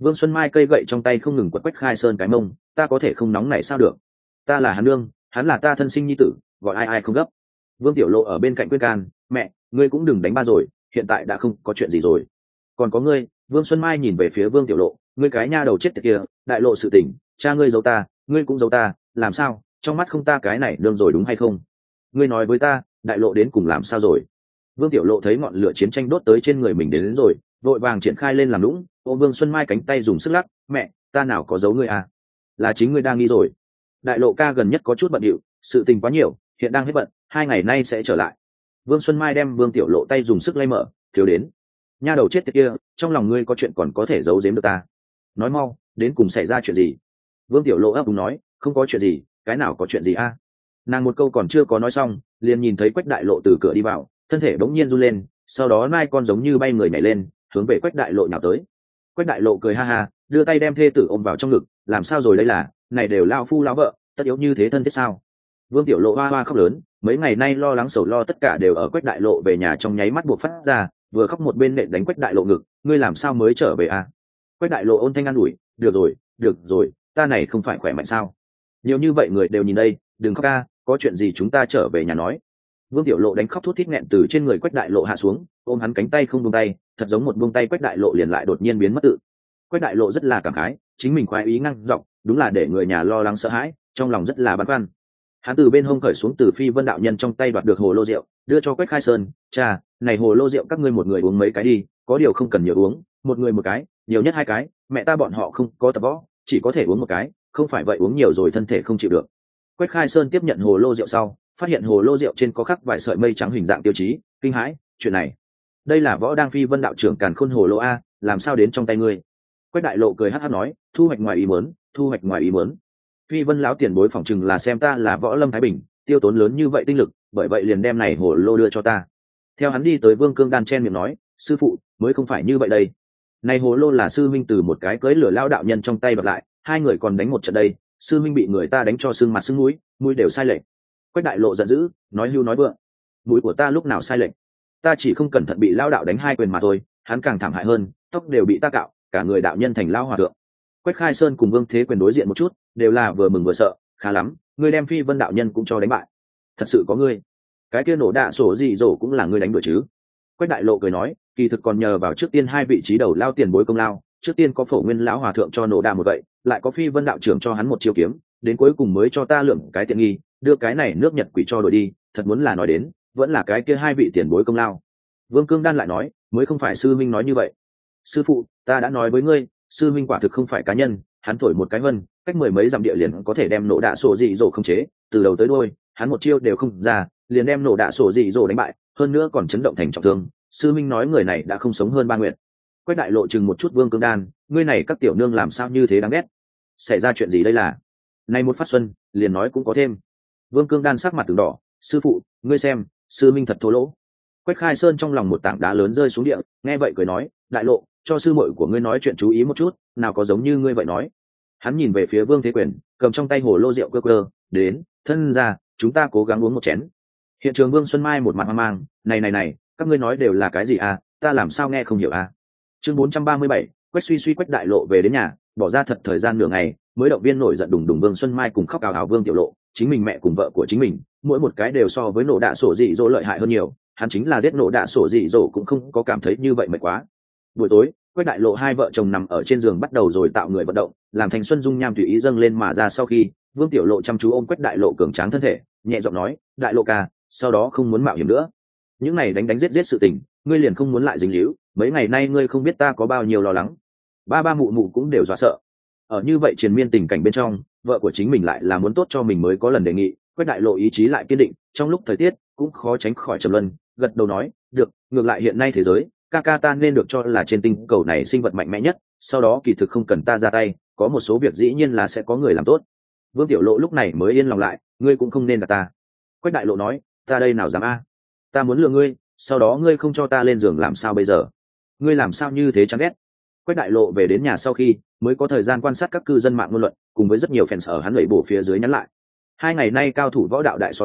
Vương Xuân Mai cây gậy trong tay không ngừng quất Quách Khai Sơn cái mông, ta có thể không nóng này sao được? Ta là hắn nương, hắn là ta thân sinh nhi tử, gọi ai ai không gấp. Vương Tiểu Lộ ở bên cạnh khuyên can, mẹ, ngươi cũng đừng đánh ba rồi, hiện tại đã không có chuyện gì rồi. Còn có ngươi, Vương Xuân Mai nhìn về phía Vương Tiểu Lộ, ngươi cái nha đầu chết tiệt kia, đại lộ sự tình, cha ngươi giấu ta, ngươi cũng giấu ta, làm sao? Trong mắt không ta cái này nương rồi đúng hay không? Ngươi nói với ta, đại lộ đến cùng làm sao rồi? Vương Tiểu Lộ thấy ngọn lửa chiến tranh đốt tới trên người mình đến, đến rồi, vội vàng triển khai lên làm lũng, ôm Vương Xuân Mai cánh tay dùng sức lắc, mẹ, ta nào có giấu ngươi à? Là chính ngươi đang nghi rồi. Đại lộ ca gần nhất có chút bận điệu, sự tình quá nhiều, hiện đang hết bận, hai ngày nay sẽ trở lại. Vương Xuân Mai đem Vương Tiểu Lộ tay dùng sức lay mở, thiếu đến. Nha đầu chết tiệt kia, trong lòng ngươi có chuyện còn có thể giấu giếm được ta? Nói mau, đến cùng xảy ra chuyện gì? Vương Tiểu Lộ ấp úng nói, không có chuyện gì, cái nào có chuyện gì a? À? Nàng một câu còn chưa có nói xong, liền nhìn thấy Quách Đại Lộ từ cửa đi vào, thân thể bỗng nhiên run lên, sau đó nai con giống như bay người nhảy lên, hướng về Quách Đại Lộ nhào tới. Quách Đại Lộ cười ha ha, đưa tay đem thê tử ôm vào trong ngực, làm sao rồi đây là, này đều lao phu lão vợ, tất yếu như thế thân thiết sao? Vương Tiểu Lộ hoa hoa khóc lớn, mấy ngày nay lo lắng sầu lo tất cả đều ở Quách Đại Lộ về nhà trong nháy mắt buộc phát ra, vừa khóc một bên nện đánh Quách Đại Lộ ngực, ngươi làm sao mới trở về à? Quách Đại Lộ ôn thanh an ủi, được rồi, được rồi, ta này không phải khỏe mạnh sao? Nhiều như vậy người đều nhìn đây, đừng khóc ca, có chuyện gì chúng ta trở về nhà nói. Vương Tiểu Lộ đánh khóc thút thít nghẹn từ trên người Quách Đại Lộ hạ xuống, ôm hắn cánh tay không buông tay, thật giống một buông tay Quách Đại Lộ liền lại đột nhiên biến mất tự. Quách Đại Lộ rất là cảm khái, chính mình khoái ý ngăn giọng, đúng là để người nhà lo lắng sợ hãi, trong lòng rất là băn khoăn. Hắn từ bên hông khởi xuống từ Phi Vân đạo nhân trong tay đoạt được hồ lô rượu, đưa cho Quách Khai Sơn, cha, này hồ lô rượu các ngươi một người uống mấy cái đi, có điều không cần nhiều uống, một người một cái, nhiều nhất hai cái, mẹ ta bọn họ không có tập võ, chỉ có thể uống một cái, không phải vậy uống nhiều rồi thân thể không chịu được. Quách Khai Sơn tiếp nhận hồ lô rượu sau, phát hiện hồ lô rượu trên có khắc vài sợi mây trắng hình dạng tiêu chí, kinh hãi, chuyện này, đây là võ đang Phi Vân đạo trưởng Càn Khôn hồ lô a, làm sao đến trong tay ngươi? Quách Đại Lộ cười hắc hắc nói, thu hoạch ngoài ý muốn, thu hoạch ngoài ý muốn. Phi Vân lão tiền bối phỏng chừng là xem ta là võ lâm thái bình, tiêu tốn lớn như vậy tinh lực, bởi vậy liền đem này hồ lô đưa cho ta. Theo hắn đi tới Vương Cương Đan chen miệng nói, sư phụ, mới không phải như vậy đây. Này hồ lô là sư minh từ một cái cưỡi lửa lao đạo nhân trong tay bật lại, hai người còn đánh một trận đây, sư minh bị người ta đánh cho sưng mặt sưng mũi, mũi đều sai lệch. Quách Đại Lộ giận dữ, nói hưu nói vượng, mũi của ta lúc nào sai lệch? Ta chỉ không cẩn thận bị lao đạo đánh hai quyền mà thôi, hắn càng thảm hại hơn, tóc đều bị ta cạo, cả người đạo nhân thành lao hòa thượng. Quách Khai Sơn cùng Vương Thế Quyền đối diện một chút, đều là vừa mừng vừa sợ, khá lắm, ngươi đem Phi Vân đạo nhân cũng cho đánh bại. Thật sự có ngươi, cái kia nổ đạ sổ gì rổ cũng là ngươi đánh đuổi chứ? Quách Đại Lộ cười nói, kỳ thực còn nhờ vào trước tiên hai vị trí đầu lao tiền bối công lao, trước tiên có Phổ Nguyên lão hòa thượng cho nổ đạ một gậy, lại có Phi Vân đạo trưởng cho hắn một chiêu kiếm, đến cuối cùng mới cho ta lượng cái tiện nghi, đưa cái này nước Nhật quỷ cho đổi đi, thật muốn là nói đến, vẫn là cái kia hai vị tiền bối công lao. Vương Cương Đan lại nói, mới không phải sư minh nói như vậy. Sư phụ, ta đã nói với ngươi, sư minh quả thực không phải cá nhân, hắn thổi một cái vân, cách mười mấy dặm địa liền có thể đem nổ đạ sổ dị dỗ không chế, từ đầu tới đuôi, hắn một chiêu đều không ra, liền đem nổ đạ sổ dị dỗ đánh bại, hơn nữa còn chấn động thành trọng thương. Sư minh nói người này đã không sống hơn ba nguyện. Quách Đại Lộ chừng một chút Vương Cương Đan, ngươi này các tiểu nương làm sao như thế đáng ghét? Xảy ra chuyện gì đây là? Nay một phát xuân, liền nói cũng có thêm. Vương Cương Đan sắc mặt từng đỏ, sư phụ, ngươi xem, sư minh thật thô lỗ. Quách Khai Sơn trong lòng một tảng đá lớn rơi xuống địa, nghe vậy cười nói, Đại Lộ, cho sư muội của ngươi nói chuyện chú ý một chút, nào có giống như ngươi vậy nói. Hắn nhìn về phía Vương Thế Quyền, cầm trong tay hồ lô rượu cơ cơ, đến, thân ra, chúng ta cố gắng uống một chén. Hiện trường Vương Xuân Mai một mặt hoang mang, này này này, các ngươi nói đều là cái gì à, ta làm sao nghe không hiểu à. Chương bốn trăm ba mươi bảy, Quách suy suy Quách Đại Lộ về đến nhà, bỏ ra thật thời gian nửa ngày, mới động viên nổi giận đùng đùng Vương Xuân Mai cùng khóc ào ào Vương Tiểu Lộ, chính mình mẹ cùng vợ của chính mình, mỗi một cái đều so với nổ đạ sổ dị dỗ lợi hại hơn nhiều, hắn chính là giết nổ đạ sổ dị dỗ cũng không có cảm thấy như vậy mệt quá. Buổi tối, Quách Đại Lộ hai vợ chồng nằm ở trên giường bắt đầu rồi tạo người vận động, làm thành xuân dung nham tùy ý dâng lên mà ra. Sau khi Vương Tiểu Lộ chăm chú ôm Quách Đại Lộ cường tráng thân thể, nhẹ giọng nói, Đại Lộ ca, sau đó không muốn mạo hiểm nữa. Những này đánh đánh giết giết sự tình, ngươi liền không muốn lại dính líu, mấy ngày nay ngươi không biết ta có bao nhiêu lo lắng. Ba ba mụ mụ cũng đều dọa sợ. Ở như vậy triền miên tình cảnh bên trong, vợ của chính mình lại là muốn tốt cho mình mới có lần đề nghị. Quách Đại Lộ ý chí lại kiên định, trong lúc thời tiết cũng khó tránh khỏi trầm luân, gật đầu nói, được, ngược lại hiện nay thế giới, ca ca ta nên được cho là trên tinh cầu này sinh vật mạnh mẽ nhất, sau đó kỳ thực không cần ta ra tay, có một số việc dĩ nhiên là sẽ có người làm tốt. Vương Tiểu Lộ lúc này mới yên lòng lại, ngươi cũng không nên gạt ta. Quách Đại Lộ nói, ta đây nào dám a, ta muốn lừa ngươi, sau đó ngươi không cho ta lên giường làm sao bây giờ? Ngươi làm sao như thế chán ghét? Quách Đại Lộ về đến nhà sau khi mới có thời gian quan sát các cư dân mạng ngôn luận, cùng với rất nhiều fans ở hắn lẩy bổ phía dưới nhắn lại. Hai ngày nay cao thủ võ đạo đại so đấu,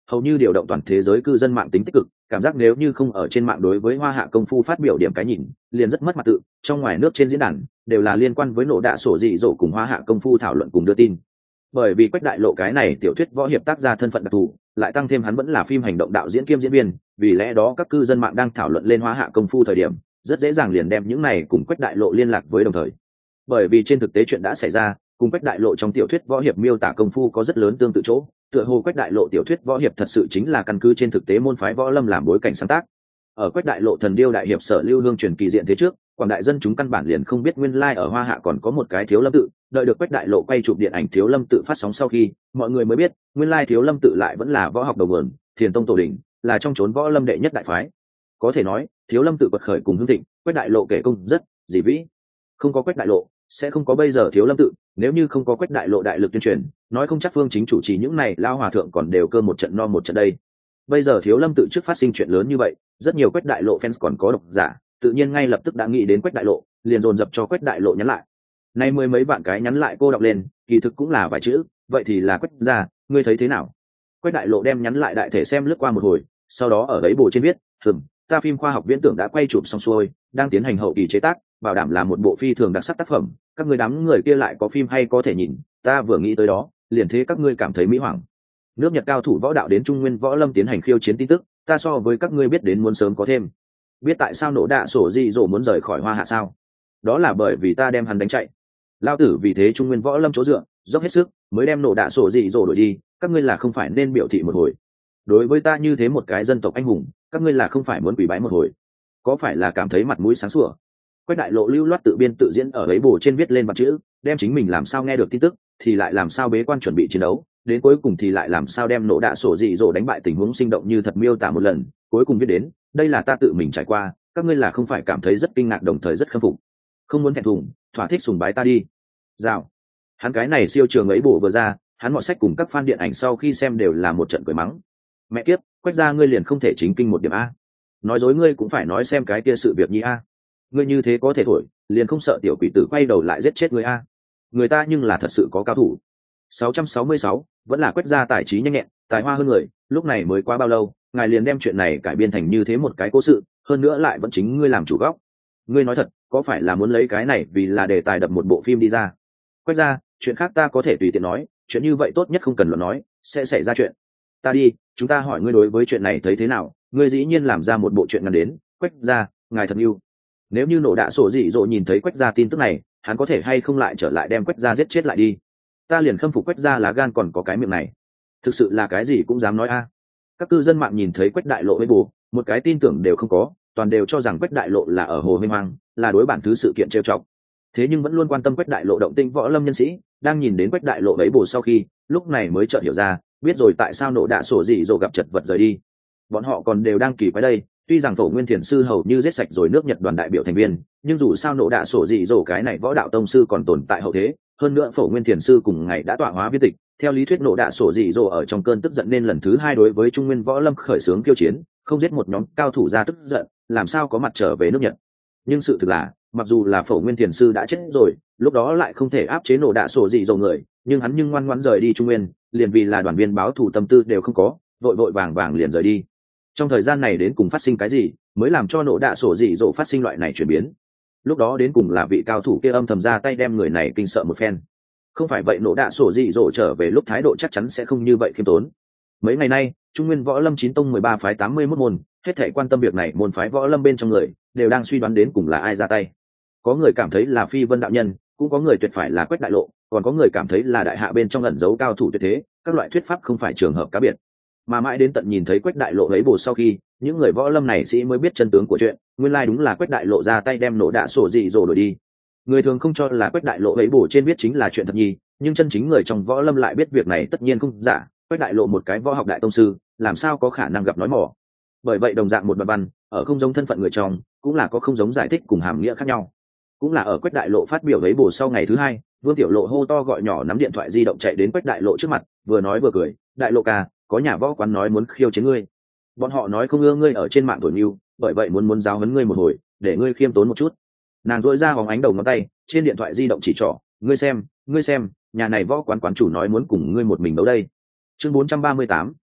hầu như điều động toàn thế giới cư dân mạng tính tích cực, cảm giác nếu như không ở trên mạng đối với Hoa Hạ công phu phát biểu điểm cái nhìn, liền rất mất mặt tự, trong ngoài nước trên diễn đàn đều là liên quan với nổ đạ sổ dị dỗ cùng Hoa Hạ công phu thảo luận cùng đưa tin. Bởi vì Quách Đại Lộ cái này tiểu thuyết võ hiệp tác gia thân phận đặc thù, lại tăng thêm hắn vẫn là phim hành động đạo diễn kiêm diễn viên, vì lẽ đó các cư dân mạng đang thảo luận lên Hoa Hạ công phu thời điểm, rất dễ dàng liền đem những này cùng Quách Đại Lộ liên lạc với đồng thời. Bởi vì trên thực tế chuyện đã xảy ra, cùng Quách Đại Lộ trong tiểu thuyết võ hiệp miêu tả công phu có rất lớn tương tự chỗ, tựa hồ Quách Đại Lộ tiểu thuyết võ hiệp thật sự chính là căn cứ trên thực tế môn phái võ lâm làm bối cảnh sáng tác. Ở Quách Đại Lộ thần điêu đại hiệp sở lưu hương truyền kỳ diện thế trước, quảng đại dân chúng căn bản liền không biết nguyên lai ở Hoa Hạ còn có một cái Thiếu Lâm tự, đợi được Quách Đại Lộ quay chụp điện ảnh Thiếu Lâm tự phát sóng sau khi, mọi người mới biết, nguyên lai Thiếu Lâm tự lại vẫn là võ học đầu nguồn, Thiền tông tổ đỉnh, là trong chốn võ lâm đệ nhất đại phái. Có thể nói, Thiếu Lâm tự bật khởi cùng hưng thịnh, Quách Đại Lộ kể công rất dị vĩ. Không có Quách Đại Lộ, sẽ không có bây giờ Thiếu Lâm tự, nếu như không có Quách Đại Lộ đại lực tuyên truyền, nói không chắc Phương Chính chủ trì những này lao hòa thượng còn đều cơ một trận no một trận đây. Bây giờ Thiếu Lâm tự trước phát sinh chuyện lớn như vậy, rất nhiều Quách Đại Lộ fans còn có độc giả, tự nhiên ngay lập tức đã nghĩ đến Quách Đại Lộ, liền dồn dập cho Quách Đại Lộ nhắn lại. Nay mười mấy bạn cái nhắn lại cô đọc lên, kỳ thực cũng là vài chữ, vậy thì là Quách gia, ngươi thấy thế nào? Quách Đại Lộ đem nhắn lại đại thể xem lướt qua một hồi, sau đó ở đấy bổ trên viết, "Ừm, ta phim khoa học viễn tưởng đã quay chụp xong xuôi, đang tiến hành hậu kỳ chế tác, bảo đảm là một bộ phi thường đặc sắc tác phẩm, các ngươi đám người kia lại có phim hay có thể nhìn, ta vừa nghĩ tới đó, liền thế các ngươi cảm thấy mỹ hoàng. Nước Nhật cao thủ võ đạo đến Trung Nguyên võ lâm tiến hành khiêu chiến tin tức, ta so với các ngươi biết đến muốn sớm có thêm. Biết tại sao nổ đạ sổ dị dỗ muốn rời khỏi Hoa Hạ sao? Đó là bởi vì ta đem hắn đánh chạy. Lao tử vì thế Trung Nguyên võ lâm chỗ dựa, dốc hết sức, mới đem nổ đạ sổ dị dỗ đuổi đi, các ngươi là không phải nên biểu thị một hồi. Đối với ta như thế một cái dân tộc anh hùng, các ngươi là không phải muốn quỳ bái một hồi. Có phải là cảm thấy mặt mũi sáng sủa?" Quách Đại Lộ lưu loát tự biên tự diễn ở ấy bổ trên viết lên mặt chữ, đem chính mình làm sao nghe được tin tức, thì lại làm sao bế quan chuẩn bị chiến đấu, đến cuối cùng thì lại làm sao đem nổ đạ sổ dị dỗ đánh bại tình huống sinh động như thật miêu tả một lần, cuối cùng viết đến, đây là ta tự mình trải qua, các ngươi là không phải cảm thấy rất kinh ngạc đồng thời rất khâm phục, không muốn thẹn thùng, thỏa thích sùng bái ta đi. Rào. Hắn cái này siêu trường ấy bổ vừa ra, hắn mọi sách cùng các fan điện ảnh sau khi xem đều là một trận cười mắng. Mẹ kiếp, Quách gia ngươi liền không thể chính kinh một điểm a? Nói dối ngươi cũng phải nói xem cái kia sự việc nhi a. Ngươi như thế có thể thổi, liền không sợ tiểu quỷ tử quay đầu lại giết chết ngươi a? Người ta nhưng là thật sự có cao thủ. sáu trăm sáu mươi sáu, vẫn là Quách gia tài trí nhanh nhẹn, tài hoa hơn người, lúc này mới quá bao lâu, ngài liền đem chuyện này cải biên thành như thế một cái cố sự, hơn nữa lại vẫn chính ngươi làm chủ góc. Ngươi nói thật, có phải là muốn lấy cái này vì là đề tài đập một bộ phim đi ra? Quách gia, chuyện khác ta có thể tùy tiện nói, chuyện như vậy tốt nhất không cần luận nói, sẽ xảy ra chuyện. Ta đi, chúng ta hỏi ngươi đối với chuyện này thấy thế nào, ngươi dĩ nhiên làm ra một bộ chuyện ngắn đến, Quách gia, ngài thật yêu. Nếu như nổ đạ sổ dị dỗ nhìn thấy Quách gia tin tức này, hắn có thể hay không lại trở lại đem Quách gia giết chết lại đi. Ta liền khâm phục Quách gia lá gan còn có cái miệng này, thực sự là cái gì cũng dám nói a. Các cư dân mạng nhìn thấy Quách Đại Lộ với bù, một cái tin tưởng đều không có, toàn đều cho rằng Quách Đại Lộ là ở hồ huy hoang, là đối bản thứ sự kiện trêu chọc. Thế nhưng vẫn luôn quan tâm Quách Đại Lộ động tĩnh võ lâm nhân sĩ, đang nhìn đến Quách Đại Lộ ấy bù sau khi, lúc này mới chợt hiểu ra, biết rồi tại sao nổ đạ sổ dị dỗ gặp chật vật rời đi. Bọn họ còn đều đang kỳ quái đây, tuy rằng Phổ Nguyên Thiền sư hầu như giết sạch rồi nước Nhật đoàn đại biểu thành viên, nhưng dù sao nổ đạ sổ dị dỗ cái này võ đạo tông sư còn tồn tại hậu thế, hơn nữa Phổ Nguyên Thiền sư cùng ngày đã tọa hóa viết tịch, theo lý thuyết nổ đạ sổ dị dỗ ở trong cơn tức giận nên lần thứ hai đối với Trung Nguyên võ lâm khởi xướng kiêu chiến, không giết một nhóm cao thủ ra tức giận, làm sao có mặt trở về nước Nhật. Nhưng sự thực là, mặc dù là Phổ Nguyên Thiền sư đã chết rồi, lúc đó lại không thể áp chế nổ đạ sổ dị dỗ người, nhưng hắn nhưng ngoan ngoãn rời đi Trung Nguyên, liền vì là đoàn viên báo thù tâm tư đều không có, vội vội vàng vàng liền rời đi. Trong thời gian này đến cùng phát sinh cái gì, mới làm cho nổ đạ sổ dị dỗ phát sinh loại này chuyển biến? Lúc đó đến cùng là vị cao thủ kia âm thầm ra tay đem người này kinh sợ một phen. Không phải vậy nổ đạ sổ dị dỗ trở về lúc thái độ chắc chắn sẽ không như vậy khiêm tốn. Mấy ngày nay, Trung Nguyên võ lâm chín tông mười ba phái tám mươi mốt môn, hết thảy quan tâm việc này môn phái võ lâm bên trong người đều đang suy đoán đến cùng là ai ra tay. Có người cảm thấy là Phi Vân đạo nhân, cũng có người tuyệt phải là Quách Đại Lộ, còn có người cảm thấy là đại hạ bên trong ẩn giấu cao thủ tuyệt thế, các loại thuyết pháp không phải trường hợp cá biệt. Mà mãi đến tận nhìn thấy Quách Đại Lộ lấy bồ sau khi, những người võ lâm này sĩ mới biết chân tướng của chuyện, nguyên lai đúng là Quách Đại Lộ ra tay đem nổ đạ sổ dị dỗ đuổi đi. Người thường không cho là Quách Đại Lộ lấy bồ trên biết chính là chuyện thật nhi, nhưng chân chính người trong võ lâm lại biết việc này tất nhiên không giả. Quách Đại Lộ một cái võ học đại tông sư, làm sao có khả năng gặp nói mỏ. Bởi vậy đồng dạng một đoạn văn, ở không giống thân phận người trong, cũng là có không giống giải thích cùng hàm nghĩa khác nhau. Cũng là ở Quách Đại Lộ phát biểu lấy bồ sau ngày thứ hai, Vương Tiểu Lộ hô to gọi nhỏ nắm điện thoại di động chạy đến Quách Đại Lộ trước mặt, vừa nói vừa cười, "Đại Lộ ca, có nhà võ quán nói muốn khiêu chiến ngươi. Bọn họ nói không ưa ngươi ở trên mạng thổi nưu, bởi vậy muốn muốn giáo huấn ngươi một hồi, để ngươi khiêm tốn một chút." Nàng dội ra hóng ánh đầu ngón tay, trên điện thoại di động chỉ trỏ, "Ngươi xem, ngươi xem, nhà này võ quán quán chủ nói muốn cùng ngươi một mình đấu đây." Chương bốn trăm ba mươi tám,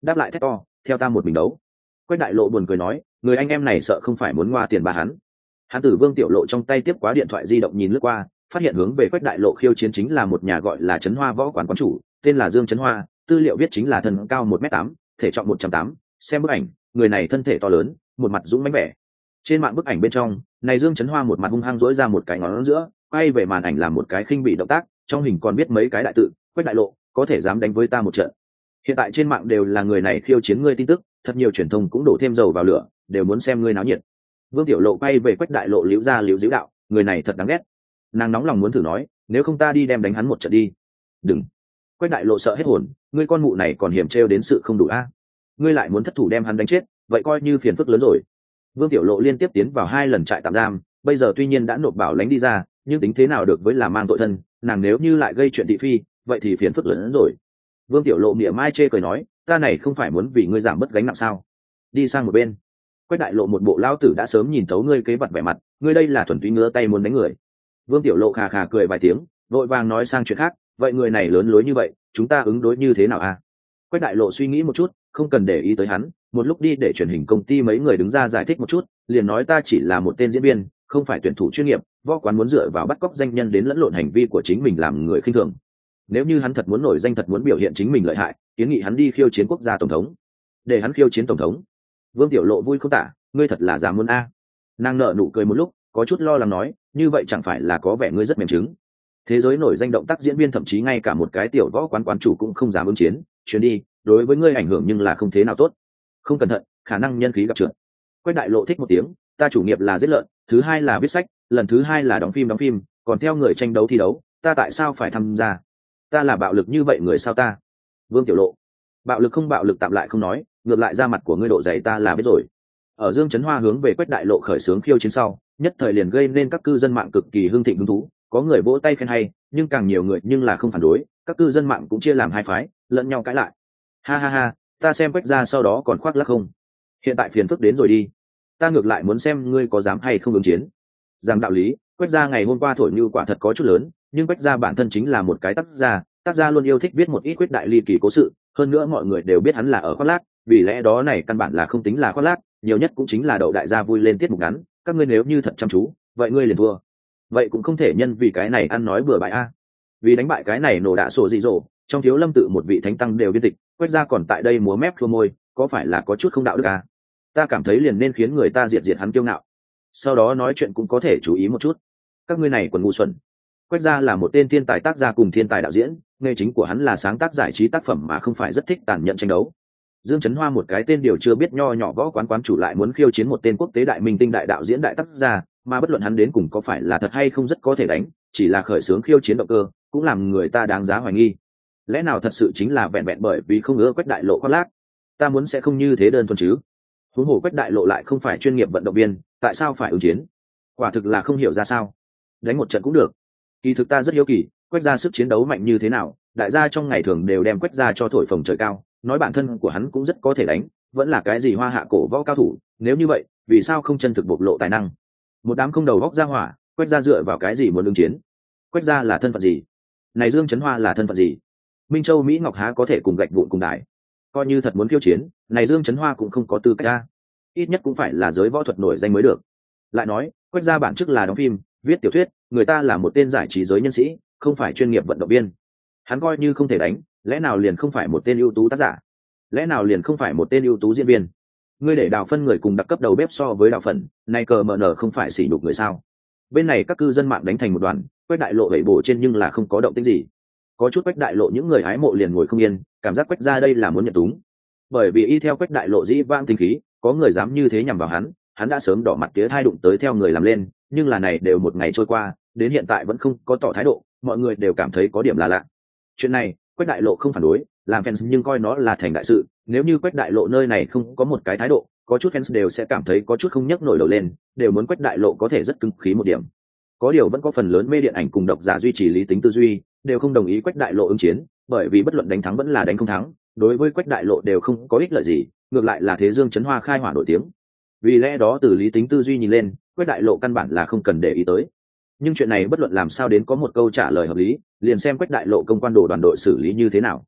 đáp lại thét to, theo ta một mình đấu. Quách Đại Lộ buồn cười nói, người anh em này sợ không phải muốn ngoa tiền ba hắn. Hắn từ Vương Tiểu Lộ trong tay tiếp quá điện thoại di động nhìn lướt qua, phát hiện hướng về Quách Đại Lộ khiêu chiến chính là một nhà gọi là Trấn Hoa võ quán quán chủ, tên là Dương Trấn Hoa, tư liệu viết chính là thân cao một mét tám, thể trọng một trăm tám. Xem bức ảnh, người này thân thể to lớn, một mặt dũng mãnh vẻ. Trên mạng bức ảnh bên trong, này Dương Trấn Hoa một mặt hung hăng dỗi ra một cái ngón giữa, quay về màn ảnh làm một cái khinh bị động tác, trong hình còn viết mấy cái đại tự, Quách Đại Lộ, có thể dám đánh với ta một trận. Hiện tại trên mạng đều là người này khiêu chiến ngươi tin tức, thật nhiều truyền thông cũng đổ thêm dầu vào lửa, đều muốn xem ngươi náo nhiệt. Vương Tiểu Lộ quay về Quách Đại Lộ liễu ra liễu díu đạo, người này thật đáng ghét. Nàng nóng lòng muốn thử nói, nếu không ta đi đem đánh hắn một trận đi. Đừng. Quách Đại Lộ sợ hết hồn, ngươi con mụ này còn hiểm trêu đến sự không đủ a. Ngươi lại muốn thất thủ đem hắn đánh chết, vậy coi như phiền phức lớn rồi. Vương Tiểu Lộ liên tiếp tiến vào hai lần trại tạm giam, bây giờ tuy nhiên đã nộp bảo lãnh đi ra, nhưng tính thế nào được với là mang tội thân, nàng nếu như lại gây chuyện thị phi, vậy thì phiền phức lớn hơn rồi. Vương Tiểu Lộ mỉa mai chê cười nói, ta này không phải muốn vì ngươi giảm bớt gánh nặng sao? Đi sang một bên. Quách Đại Lộ một bộ lao tử đã sớm nhìn thấu ngươi kế vật vẻ mặt, ngươi đây là thuần túy ngứa tay muốn đánh người. Vương Tiểu Lộ khà khà cười vài tiếng, vội vàng nói sang chuyện khác, vậy người này lớn lối như vậy, chúng ta ứng đối như thế nào a? Quách Đại Lộ suy nghĩ một chút, không cần để ý tới hắn, một lúc đi để truyền hình công ty mấy người đứng ra giải thích một chút, liền nói ta chỉ là một tên diễn viên, không phải tuyển thủ chuyên nghiệp, võ quán muốn dựa vào bắt cóc danh nhân đến lẫn lộn hành vi của chính mình làm người khinh thường. Nếu như hắn thật muốn nổi danh, thật muốn biểu hiện chính mình lợi hại, kiến nghị hắn đi khiêu chiến quốc gia tổng thống. Để hắn khiêu chiến tổng thống. Vương Tiểu Lộ vui không tả, ngươi thật là dám muốn a. Nàng nở nụ cười một lúc, có chút lo lắng nói, như vậy chẳng phải là có vẻ ngươi rất mềm trứng. Thế giới nổi danh động tác diễn viên thậm chí ngay cả một cái tiểu võ quán quán chủ cũng không dám ứng chiến, chuyến đi, đối với ngươi ảnh hưởng nhưng là không thế nào tốt. Không cẩn thận, khả năng nhân khí gặp trượt. Quách Đại Lộ thích một tiếng, ta chủ nghiệp là giết lợn, thứ hai là viết sách, lần thứ hai là đóng phim đóng phim, còn theo người tranh đấu thi đấu, ta tại sao phải tham gia? Ta là bạo lực như vậy người sao ta? Vương Tiểu Lộ, bạo lực không bạo lực tạm lại không nói, ngược lại ra mặt của ngươi độ dày ta là biết rồi. Ở Dương Trấn Hoa hướng về Quách Đại Lộ khởi xướng khiêu chiến sau, nhất thời liền gây nên các cư dân mạng cực kỳ hưng thịnh hứng thú, có người vỗ tay khen hay, nhưng càng nhiều người nhưng là không phản đối, các cư dân mạng cũng chia làm hai phái, lẫn nhau cãi lại. Ha ha ha, ta xem Quách gia sau đó còn khoác lác không? Hiện tại phiền phức đến rồi đi, ta ngược lại muốn xem ngươi có dám hay không ứng chiến. Rằng đạo lý, Quách gia ngày hôm qua thổi như quả thật có chút lớn, nhưng Quách gia bản thân chính là một cái tác gia, tác gia luôn yêu thích viết một ít quyết đại ly kỳ cố sự, hơn nữa mọi người đều biết hắn là ở khoác lác, vì lẽ đó này căn bản là không tính là khoác lác, nhiều nhất cũng chính là đậu đại gia vui lên tiết mục ngắn, các ngươi nếu như thật chăm chú, vậy ngươi liền thua. Vậy cũng không thể nhân vì cái này ăn nói bừa bãi a. Vì đánh bại cái này nổ đạ sổ dị dỗ, trong thiếu lâm tự một vị thánh tăng đều biên tịch, Quách gia còn tại đây múa mép khua môi, có phải là có chút không đạo đức à? Ta cảm thấy liền nên khiến người ta diệt diệt hắn kiêu ngạo. Sau đó nói chuyện cũng có thể chú ý một chút. Các ngươi này quần ngu xuẩn. Quách gia là một tên thiên tài tác gia cùng thiên tài đạo diễn, nghề chính của hắn là sáng tác giải trí tác phẩm mà không phải rất thích tàn nhẫn tranh đấu. Dương Trấn Hoa một cái tên điều chưa biết nho nhỏ võ quán quán chủ lại muốn khiêu chiến một tên quốc tế đại minh tinh đại đạo diễn đại tác gia, mà bất luận hắn đến cùng có phải là thật hay không rất có thể đánh, chỉ là khởi xướng khiêu chiến động cơ, cũng làm người ta đáng giá hoài nghi. Lẽ nào thật sự chính là vẹn vẹn bởi vì không ưa Quách Đại Lộ khoác lác? Ta muốn sẽ không như thế đơn thuần chứ? Huống hồ Quách Đại Lộ lại không phải chuyên nghiệp vận động viên, tại sao phải ứng chiến? Quả thực là không hiểu ra sao. Đánh một trận cũng được. Kỳ thực ta rất hiếu kỳ, Quách gia sức chiến đấu mạnh như thế nào, đại gia trong ngày thường đều đem Quách gia cho thổi phồng trời cao, nói bản thân của hắn cũng rất có thể đánh, vẫn là cái gì hoa hạ cổ võ cao thủ, nếu như vậy, vì sao không chân thực bộc lộ tài năng? Một đám không đầu góc ra hỏa, Quách gia dựa vào cái gì muốn ứng chiến? Quách gia là thân phận gì? Này Dương Trấn Hoa là thân phận gì? Minh Châu Mỹ Ngọc há có thể cùng gạch vụn cùng đài? Coi như thật muốn khiêu chiến, này Dương Trấn Hoa cũng không có tư cách a. Ít nhất cũng phải là giới võ thuật nổi danh mới được. Lại nói, Quách gia bản chức là đóng phim, viết tiểu thuyết, người ta là một tên giải trí giới nhân sĩ, không phải chuyên nghiệp vận động viên. Hắn coi như không thể đánh, lẽ nào liền không phải một tên ưu tú tác giả? Lẽ nào liền không phải một tên ưu tú diễn viên? Ngươi để đào phân người cùng đặc cấp đầu bếp so với đào phần, này cờ mờ nở không phải sỉ nhục người sao? Bên này các cư dân mạng đánh thành một đoàn, Quách Đại Lộ đẩy bổ trên nhưng là không có động tĩnh gì. Có chút Quách Đại Lộ những người hái mộ liền ngồi không yên, cảm giác Quách gia đây là muốn nhận túng. Bởi vì y theo Quách Đại Lộ dĩ vãng tinh khí, có người dám như thế nhằm vào hắn, hắn đã sớm đỏ mặt tía thai đụng tới theo người làm lên, nhưng là này đều một ngày trôi qua, đến hiện tại vẫn không có tỏ thái độ, mọi người đều cảm thấy có điểm là lạ. Chuyện này, Quách Đại Lộ không phản đối, làm fans nhưng coi nó là thành đại sự, nếu như Quách Đại Lộ nơi này không có một cái thái độ, có chút fans đều sẽ cảm thấy có chút không nhấc nổi đầu lên, đều muốn Quách Đại Lộ có thể rất cứng khí một điểm. Có điều vẫn có phần lớn mê điện ảnh cùng độc giả duy trì lý tính tư duy, đều không đồng ý Quách Đại Lộ ứng chiến, bởi vì bất luận đánh thắng vẫn là đánh không thắng, đối với Quách Đại Lộ đều không có ích lợi gì, ngược lại là thế Dương Trấn Hoa khai hỏa nổi tiếng. Vì lẽ đó từ lý tính tư duy nhìn lên, Quách Đại Lộ căn bản là không cần để ý tới. Nhưng chuyện này bất luận làm sao đến có một câu trả lời hợp lý, liền xem Quách Đại Lộ công quan đồ đoàn đội xử lý như thế nào.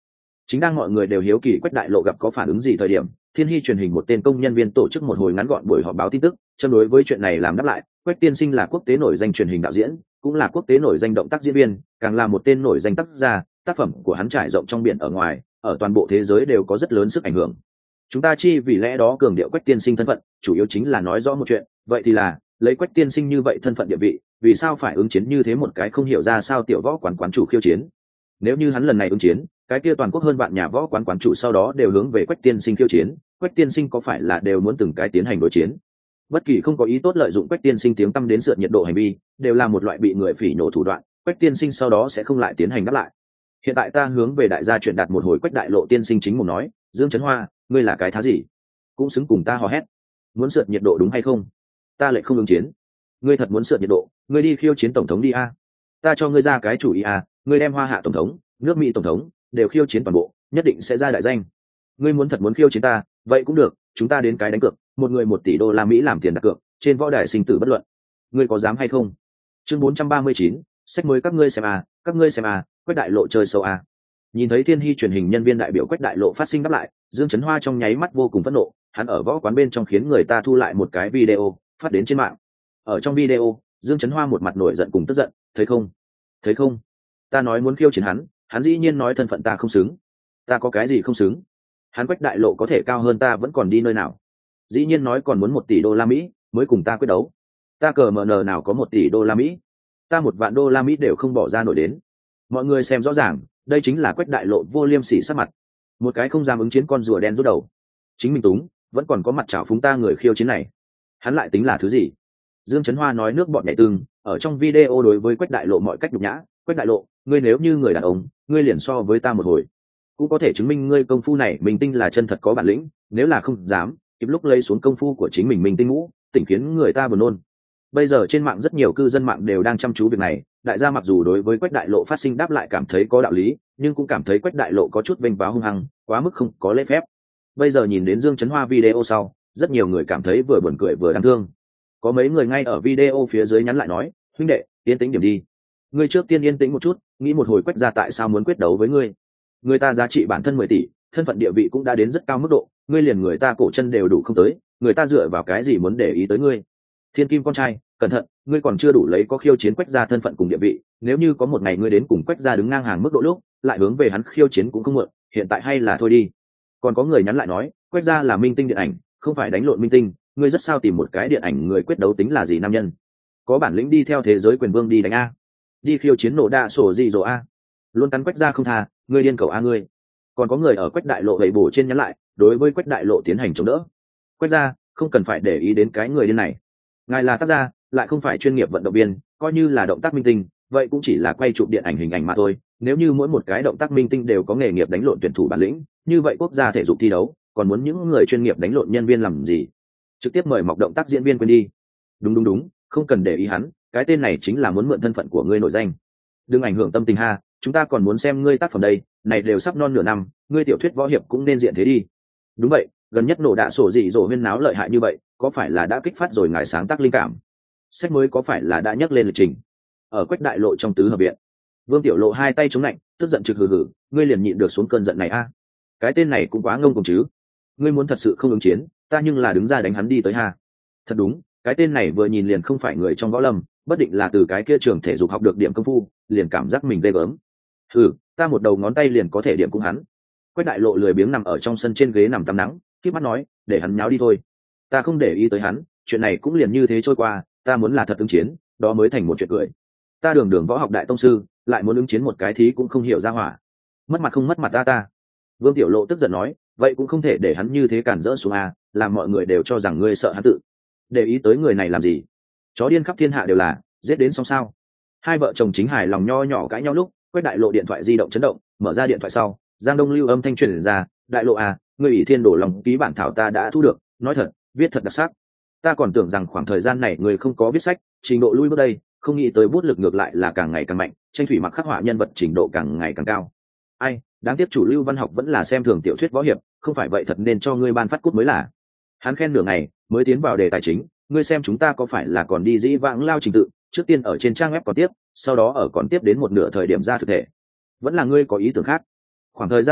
Chính đang mọi người đều hiếu kỳ Quách Đại Lộ gặp có phản ứng gì thời điểm, Thiên Hy truyền hình một tên công nhân viên tổ chức một hồi ngắn gọn buổi họp báo tin tức, châm đối với chuyện này làm đáp lại. Quách Tiên Sinh là quốc tế nổi danh truyền hình đạo diễn, cũng là quốc tế nổi danh động tác diễn viên, càng là một tên nổi danh tác gia, tác phẩm của hắn trải rộng trong biển ở ngoài, ở toàn bộ thế giới đều có rất lớn sức ảnh hưởng. Chúng ta chi vì lẽ đó cường điệu Quách Tiên Sinh thân phận, chủ yếu chính là nói rõ một chuyện, vậy thì là lấy Quách Tiên Sinh như vậy thân phận địa vị, vì sao phải ứng chiến như thế một cái không hiểu ra sao tiểu võ quán quán chủ khiêu chiến. Nếu như hắn lần này ứng chiến, cái kia toàn quốc hơn vạn nhà võ quán quán chủ sau đó đều hướng về Quách Tiên Sinh khiêu chiến, Quách Tiên Sinh có phải là đều muốn từng cái tiến hành đối chiến? Bất kỳ không có ý tốt lợi dụng Quách Tiên Sinh tiếng tăm đến sượt nhiệt độ hành vi, đều là một loại bị người phỉ nhổ thủ đoạn, Quách Tiên Sinh sau đó sẽ không lại tiến hành đáp lại. Hiện tại ta hướng về đại gia chuyện đặt một hồi Quách Đại Lộ tiên sinh chính mồm nói, Dương Chấn Hoa, ngươi là cái thá gì? Cũng xứng cùng ta hò hét. Muốn sượt nhiệt độ đúng hay không? Ta lại không ứng chiến. Ngươi thật muốn sượt nhiệt độ, ngươi đi khiêu chiến tổng thống đi a. Ta cho ngươi ra cái chủ ý a, ngươi đem Hoa Hạ tổng thống, nước Mỹ tổng thống đều khiêu chiến toàn bộ, nhất định sẽ ra đại danh. Ngươi muốn thật muốn khiêu chiến ta, vậy cũng được, chúng ta đến cái đánh cược, một người một tỷ đô la Mỹ làm tiền đặt cược, trên võ đài sinh tử bất luận. Ngươi có dám hay không? Chương bốn trăm ba mươi chín, sách mới các ngươi xem a, các ngươi xem a, Quách Đại Lộ chơi sâu a. Nhìn thấy Thiên Hy truyền hình nhân viên đại biểu Quách Đại Lộ phát sinh đáp lại, Dương Chấn Hoa trong nháy mắt vô cùng phẫn nộ, hắn ở võ quán bên trong khiến người ta thu lại một cái video, phát đến trên mạng. Ở trong video, Dương Chấn Hoa một mặt nổi giận cùng tức giận, thấy không? Thấy không? Ta nói muốn khiêu chiến hắn, hắn dĩ nhiên nói thân phận ta không xứng. Ta có cái gì không xứng? Hắn Quách Đại Lộ có thể cao hơn ta vẫn còn đi nơi nào? Dĩ nhiên nói còn muốn một tỷ đô la Mỹ mới cùng ta quyết đấu. Ta cờ mờ nờ nào có một tỷ đô la Mỹ? Ta một vạn đô la Mỹ đều không bỏ ra nổi đến. Mọi người xem rõ ràng, đây chính là Quách Đại Lộ vô liêm sỉ sắc mặt, một cái không dám ứng chiến con rùa đen rút đầu, chính mình túng vẫn còn có mặt chảo phúng ta người khiêu chiến này, hắn lại tính là thứ gì? Dương Chấn Hoa nói nước bọn nhảy tương, ở trong video đối với Quách Đại Lộ mọi cách nhục nhã. Quách Đại Lộ, ngươi nếu như người đàn ông, ngươi liền so với ta một hồi, cũng có thể chứng minh ngươi công phu này mình tinh là chân thật có bản lĩnh, nếu là không dám, kịp lúc lấy xuống công phu của chính mình mình tinh ngũ, tỉnh khiến người ta buồn nôn. Bây giờ trên mạng rất nhiều cư dân mạng đều đang chăm chú việc này, đại gia mặc dù đối với Quách Đại Lộ phát sinh đáp lại cảm thấy có đạo lý, nhưng cũng cảm thấy Quách Đại Lộ có chút vênh váo hung hăng, quá mức không có lễ phép. Bây giờ nhìn đến Dương Chấn Hoa video sau, rất nhiều người cảm thấy vừa buồn cười vừa đáng thương. Có mấy người ngay ở video phía dưới nhắn lại nói, huynh đệ, yên tĩnh điểm đi. Ngươi trước tiên yên tĩnh một chút, nghĩ một hồi Quách gia tại sao muốn quyết đấu với ngươi. Người ta giá trị bản thân mười tỷ, thân phận địa vị cũng đã đến rất cao mức độ, ngươi liền người ta cổ chân đều đủ không tới, người ta dựa vào cái gì muốn để ý tới ngươi? Thiên Kim con trai, cẩn thận, ngươi còn chưa đủ lấy có khiêu chiến Quách gia thân phận cùng địa vị, nếu như có một ngày ngươi đến cùng Quách gia đứng ngang hàng mức độ lúc, lại hướng về hắn khiêu chiến cũng không muộn, hiện tại hay là thôi đi. Còn có người nhắn lại nói, Quách gia là minh tinh điện ảnh, không phải đánh lộn minh tinh, ngươi rất sao tìm một cái điện ảnh người quyết đấu tính là gì nam nhân? Có bản lĩnh đi theo thế giới quyền vương đi đánh a, đi khiêu chiến nổ đa sổ gì rồi a, luôn cắn Quách gia không tha, ngươi điên cầu a ngươi. Còn có người ở Quách Đại Lộ gầy bổ trên nhắn lại, đối với Quách Đại Lộ tiến hành chống đỡ. Quách gia, không cần phải để ý đến cái người điên này, ngài là tác gia, lại không phải chuyên nghiệp vận động viên, coi như là động tác minh tinh, vậy cũng chỉ là quay chụp điện ảnh hình ảnh mà thôi. Nếu như mỗi một cái động tác minh tinh đều có nghề nghiệp đánh lộn tuyển thủ bản lĩnh, như vậy quốc gia thể dục thi đấu còn muốn những người chuyên nghiệp đánh lộn nhân viên làm gì? Trực tiếp mời mọc động tác diễn viên quên đi. Đúng đúng đúng, không cần để ý hắn, cái tên này chính là muốn mượn thân phận của ngươi nổi danh. Đừng ảnh hưởng tâm tình ha, chúng ta còn muốn xem ngươi tác phẩm đây, này đều sắp non nửa năm, ngươi tiểu thuyết võ hiệp cũng nên diện thế đi. Đúng vậy, gần nhất nổ đạ sổ dị dỗ huyên náo lợi hại như vậy, có phải là đã kích phát rồi ngài sáng tác linh cảm? Sách mới có phải là đã nhắc lên lịch trình? Ở Quách Đại Lộ trong tứ hợp viện, Vương Tiểu Lộ hai tay chống lạnh, tức giận trực hừ hừ, ngươi liền nhịn được xuống cơn giận này a? Cái tên này cũng quá ngông cuồng chứ. Ngươi muốn thật sự không ứng chiến, ta nhưng là đứng ra đánh hắn đi tới ha. Thật đúng, cái tên này vừa nhìn liền không phải người trong võ lâm, bất định là từ cái kia trường thể dục học được điểm công phu, liền cảm giác mình ghê gớm. Ừ, ta một đầu ngón tay liền có thể điểm cũng hắn. Quách Đại Lộ lười biếng nằm ở trong sân trên ghế nằm tắm nắng, khép mắt nói, để hắn nháo đi thôi. Ta không để ý tới hắn, chuyện này cũng liền như thế trôi qua, ta muốn là thật ứng chiến, đó mới thành một chuyện cười. Ta đường đường võ học đại tông sư, lại muốn ứng chiến một cái thí cũng không hiểu ra hỏa. Mất mặt không mất mặt ta ta. Vương Tiểu Lộ tức giận nói, vậy cũng không thể để hắn như thế cản rỡ xuống à, làm mọi người đều cho rằng ngươi sợ hắn tự. Để ý tới người này làm gì? Chó điên khắp thiên hạ đều là, giết đến xong sao? Hai vợ chồng chính hài lòng nho nhỏ cãi nhau lúc, Quách Đại Lộ điện thoại di động chấn động, mở ra điện thoại sau, Giang Đông Lưu âm thanh truyền ra, Đại Lộ à, ngươi ủy thiên đổ lòng ký bản thảo ta đã thu được, nói thật, viết thật đặc sắc. Ta còn tưởng rằng khoảng thời gian này người không có viết sách, trình độ lui bước đây, không nghĩ tới bút lực ngược lại là càng ngày càng mạnh, tranh thủy mặc khắc họa nhân vật trình độ càng ngày càng cao. Ai, đáng tiếc chủ Lưu văn học vẫn là xem thường tiểu thuyết võ hiệp, không phải vậy thật nên cho ngươi ban phát cút mới là. Hắn khen nửa ngày, mới tiến vào đề tài chính, ngươi xem chúng ta có phải là còn đi dĩ vãng lao trình tự, trước tiên ở trên trang web còn tiếp, sau đó ở còn tiếp đến một nửa thời điểm ra thực thể. Vẫn là ngươi có ý tưởng khác. Khoảng thời gian này,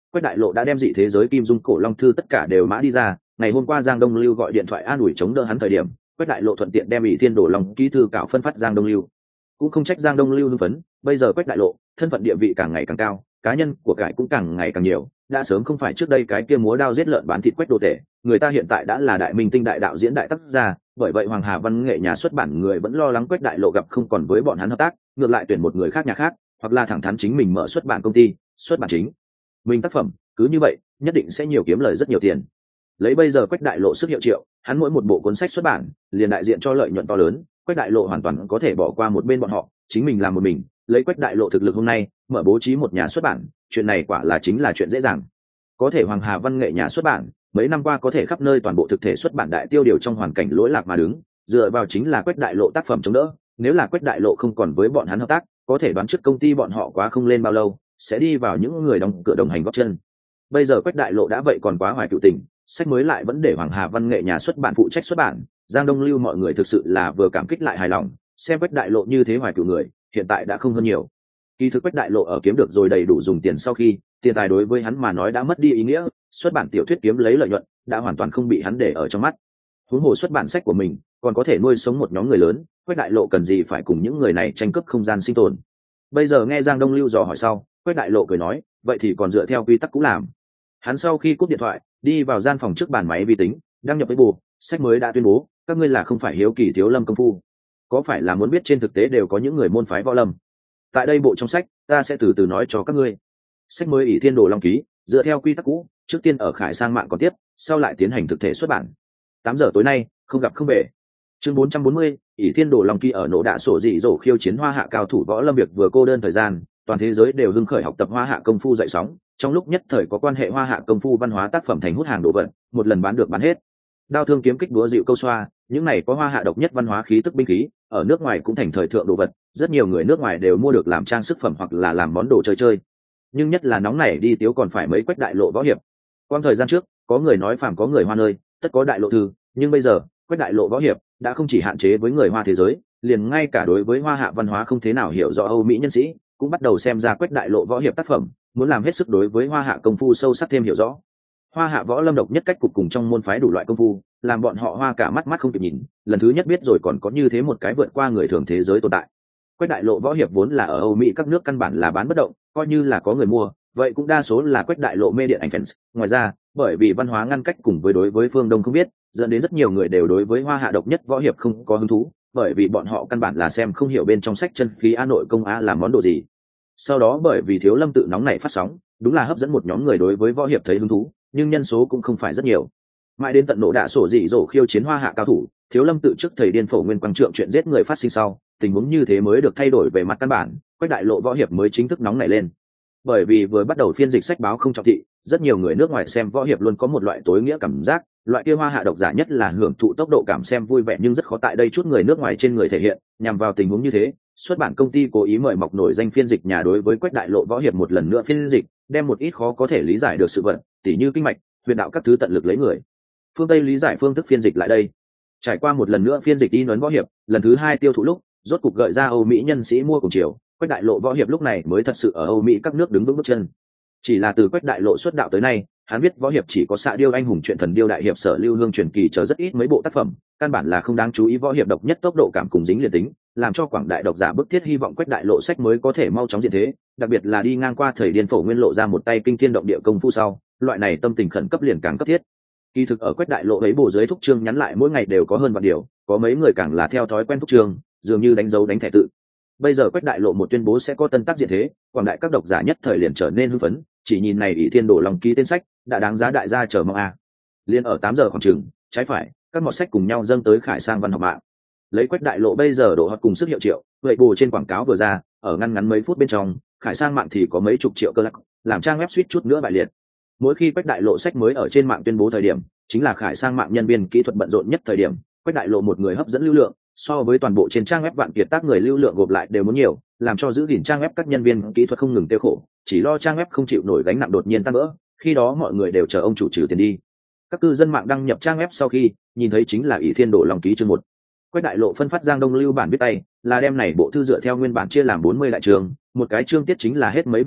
Quách Đại Lộ đã đem dị thế giới Kim Dung Cổ Long thư tất cả đều mã đi ra. Ngày hôm qua Giang Đông Lưu gọi điện thoại an ủi chống đỡ hắn thời điểm, Quách Đại Lộ thuận tiện đem ỷ thiên đồ long ký thư cạo phân phát Giang Đông Lưu. Cũng không trách Giang Đông Lưu hưng phấn, bây giờ Quách Đại Lộ thân phận địa vị càng ngày càng cao, cá nhân của cải cũng càng ngày càng nhiều, đã sớm không phải trước đây cái kia múa đao giết lợn bán thịt Quách đồ tể, người ta hiện tại đã là đại minh tinh, đại đạo diễn, đại tác gia. Bởi vậy Hoàng Hà Văn nghệ nhà xuất bản người vẫn lo lắng Quách Đại Lộ gặp không còn với bọn hắn hợp tác, ngược lại tuyển một người khác nhà khác, hoặc là thẳng thắn chính mình mở xuất bản công ty, xuất bản chính mình tác phẩm, cứ như vậy nhất định sẽ nhiều kiếm lời rất nhiều tiền. Lấy bây giờ Quách Đại Lộ sức hiệu triệu, hắn mỗi một bộ cuốn sách xuất bản liền đại diện cho lợi nhuận to lớn, Quách Đại Lộ hoàn toàn có thể bỏ qua một bên bọn họ, chính mình làm một mình. Lấy Quách Đại Lộ thực lực hôm nay, mở bố trí một nhà xuất bản, chuyện này quả là chính là chuyện dễ dàng. Có thể Hoàng Hà Văn nghệ nhà xuất bản mấy năm qua có thể khắp nơi toàn bộ thực thể xuất bản đại tiêu điều trong hoàn cảnh lỗi lạc mà đứng, dựa vào chính là Quách Đại Lộ tác phẩm chống đỡ. Nếu là Quách Đại Lộ không còn với bọn hắn hợp tác, có thể đoán trước công ty bọn họ quá không lên bao lâu sẽ đi vào những người đóng cửa đồng hành góp chân. Bây giờ Quách Đại Lộ đã vậy còn quá hoài cựu tình, sách mới lại vẫn để Hoàng Hà Văn nghệ nhà xuất bản phụ trách xuất bản. Giang Đông Lưu mọi người thực sự là vừa cảm kích lại hài lòng, xem Quách Đại Lộ như thế hoài cựu người, hiện tại đã không hơn nhiều. Kỳ thực Quách Đại Lộ ở kiếm được rồi đầy đủ dùng tiền sau khi, tiền tài đối với hắn mà nói đã mất đi ý nghĩa, xuất bản tiểu thuyết kiếm lấy lợi nhuận đã hoàn toàn không bị hắn để ở trong mắt. Huống hồ xuất bản sách của mình còn có thể nuôi sống một nhóm người lớn, Quách Đại Lộ cần gì phải cùng những người này tranh cướp không gian sinh tồn. Bây giờ nghe Giang Đông Lưu dò hỏi sau, Quách Đại Lộ cười nói, vậy thì còn dựa theo quy tắc cũ làm. Hắn sau khi cúp điện thoại, đi vào gian phòng trước bàn máy vi tính, đăng nhập với bù, sách mới đã tuyên bố, các ngươi là không phải hiếu kỳ Thiếu Lâm công phu, có phải là muốn biết trên thực tế đều có những người môn phái võ lâm. Tại đây bộ trong sách, ta sẽ từ từ nói cho các ngươi. Sách mới ỷ thiên đồ long ký, dựa theo quy tắc cũ, trước tiên ở Khải Sang mạng còn tiếp, sau lại tiến hành thực thể xuất bản. Tám giờ tối nay, không gặp không về. Chương bốn trăm bốn mươi, ỷ thiên đồ long ký ở nổ đạ sổ dị dỗ khiêu chiến hoa hạ cao thủ võ lâm việc vừa cô đơn thời gian, toàn thế giới đều hưng khởi học tập hoa hạ công phu dậy sóng. Trong lúc nhất thời có quan hệ hoa hạ công phu văn hóa tác phẩm thành hút hàng đồ vật, một lần bán được bán hết. Đao thương kiếm kích búa dịu câu xoa, những này có hoa hạ độc nhất văn hóa khí tức binh khí, ở nước ngoài cũng thành thời thượng đồ vật, rất nhiều người nước ngoài đều mua được làm trang sức phẩm hoặc là làm món đồ chơi chơi. Nhưng nhất là nóng này đi tiếu còn phải mấy Quách Đại Lộ võ hiệp. Qua thời gian trước, có người nói phàm có người Hoa nơi, tất có Đại Lộ thư, nhưng bây giờ, Quách Đại Lộ võ hiệp đã không chỉ hạn chế với người Hoa thế giới, liền ngay cả đối với hoa hạ văn hóa không thế nào hiểu rõ Âu Mỹ nhân sĩ, cũng bắt đầu xem ra Quách Đại Lộ võ hiệp tác phẩm, muốn làm hết sức đối với hoa hạ công phu sâu sắc thêm hiểu rõ. Hoa hạ võ lâm độc nhất cách cục cùng trong môn phái đủ loại công phu, làm bọn họ hoa cả mắt mắt không kịp nhìn, lần thứ nhất biết rồi còn có như thế một cái vượt qua người thường thế giới tồn tại. Quách Đại Lộ võ hiệp vốn là ở Âu Mỹ các nước căn bản là bán bất động, coi như là có người mua, vậy cũng đa số là Quách Đại Lộ mê điện ảnh fans. Ngoài ra, bởi vì văn hóa ngăn cách cùng với đối với phương Đông không biết, dẫn đến rất nhiều người đều đối với hoa hạ độc nhất võ hiệp không có hứng thú, bởi vì bọn họ căn bản là xem không hiểu bên trong sách chân khí a nội công a làm món đồ gì. Sau đó bởi vì Thiếu Lâm tự nóng này phát sóng, đúng là hấp dẫn một nhóm người đối với võ hiệp thấy hứng thú, nhưng nhân số cũng không phải rất nhiều. Mãi đến tận nổ đạ sổ dị dỗ khiêu chiến hoa hạ cao thủ, Thiếu Lâm tự trước thầy điên phổ nguyên quang trượng chuyện giết người phát sinh sau, tình huống như thế mới được thay đổi về mặt căn bản, Quách Đại Lộ võ hiệp mới chính thức nóng nảy lên. Bởi vì vừa bắt đầu phiên dịch sách báo không trọng thị, rất nhiều người nước ngoài xem võ hiệp luôn có một loại tối nghĩa cảm giác, loại kia hoa hạ độc giả nhất là hưởng thụ tốc độ cảm xem vui vẻ nhưng rất khó tại đây chút người nước ngoài trên người thể hiện, nhằm vào tình huống như thế, xuất bản công ty cố ý mời mọc nổi danh phiên dịch nhà đối với Quách Đại Lộ võ hiệp một lần nữa phiên dịch, đem một ít khó có thể lý giải được sự vật, tỉ như kinh mạch, huyền đạo các thứ tận lực lấy người phương Tây lý giải phương thức phiên dịch lại đây. Trải qua một lần nữa phiên dịch in ấn võ hiệp, lần thứ hai tiêu thụ lúc, rốt cục gợi ra Âu Mỹ nhân sĩ mua cùng chiều, Quách Đại Lộ võ hiệp lúc này mới thật sự ở Âu Mỹ các nước đứng vững bước chân. Chỉ là từ Quách Đại Lộ xuất đạo tới nay, hắn viết võ hiệp chỉ có Xạ Điêu anh hùng chuyện thần điêu đại hiệp sở lưu hương truyền kỳ chờ rất ít mấy bộ tác phẩm, căn bản là không đáng chú ý võ hiệp độc nhất tốc độ cảm cùng dính liền tính, làm cho quảng đại độc giả bức thiết hy vọng Quách Đại Lộ sách mới có thể mau chóng diện thế, đặc biệt là đi ngang qua thời điên phổ nguyên lộ ra một tay kinh thiên động địa công phu sau, loại này tâm tình khẩn cấp liền càng cấp thiết. Kỳ thực ở Quách Đại Lộ ấy bổ dưới thúc chương nhắn lại mỗi ngày đều có hơn vạn điều, có mấy người càng là theo thói quen thúc chương, dường như đánh dấu đánh thẻ tự. Bây giờ Quách Đại Lộ một tuyên bố sẽ có tân tác diện thế, quảng đại các độc giả nhất thời liền trở nên hưng phấn, chỉ nhìn này ỷ thiên đồ long ký tên sách, đã đáng giá đại gia chờ mong a. À. Liên ở tám giờ khoảng chừng, trái phải, các mọt sách cùng nhau dâng tới Khải Sang văn học mạng. Lấy Quách Đại Lộ bây giờ độ hot cùng sức hiệu triệu, vậy bù trên quảng cáo vừa ra, ở ngăn ngắn mấy phút bên trong, Khải Sang mạng thì có mấy chục triệu cơ lắc, làm trang web suýt chút nữa bại liệt. Mỗi khi Quách Đại Lộ sách mới ở trên mạng tuyên bố thời điểm, chính là Khải Sang mạng nhân viên kỹ thuật bận rộn nhất thời điểm, Quách Đại Lộ một người hấp dẫn lưu lượng, so với toàn bộ trên trang web vạn kiệt tác người lưu lượng gộp lại đều muốn nhiều, làm cho giữ gìn trang web các nhân viên kỹ thuật không ngừng tiêu khổ, chỉ lo trang web không chịu nổi gánh nặng đột nhiên tan vỡ, khi đó mọi người đều chờ ông chủ trừ tiền đi. Các cư dân mạng đăng nhập trang web sau khi nhìn thấy chính là ỷ thiên đồ long ký chương một. Quách Đại Lộ phân phát Giang Đông Lưu bản viết tay, là đem này bộ thư dựa theo nguyên bản chia làm bốn mươi đại chương, một cái chương tiết chính là hết mấy vạn tự,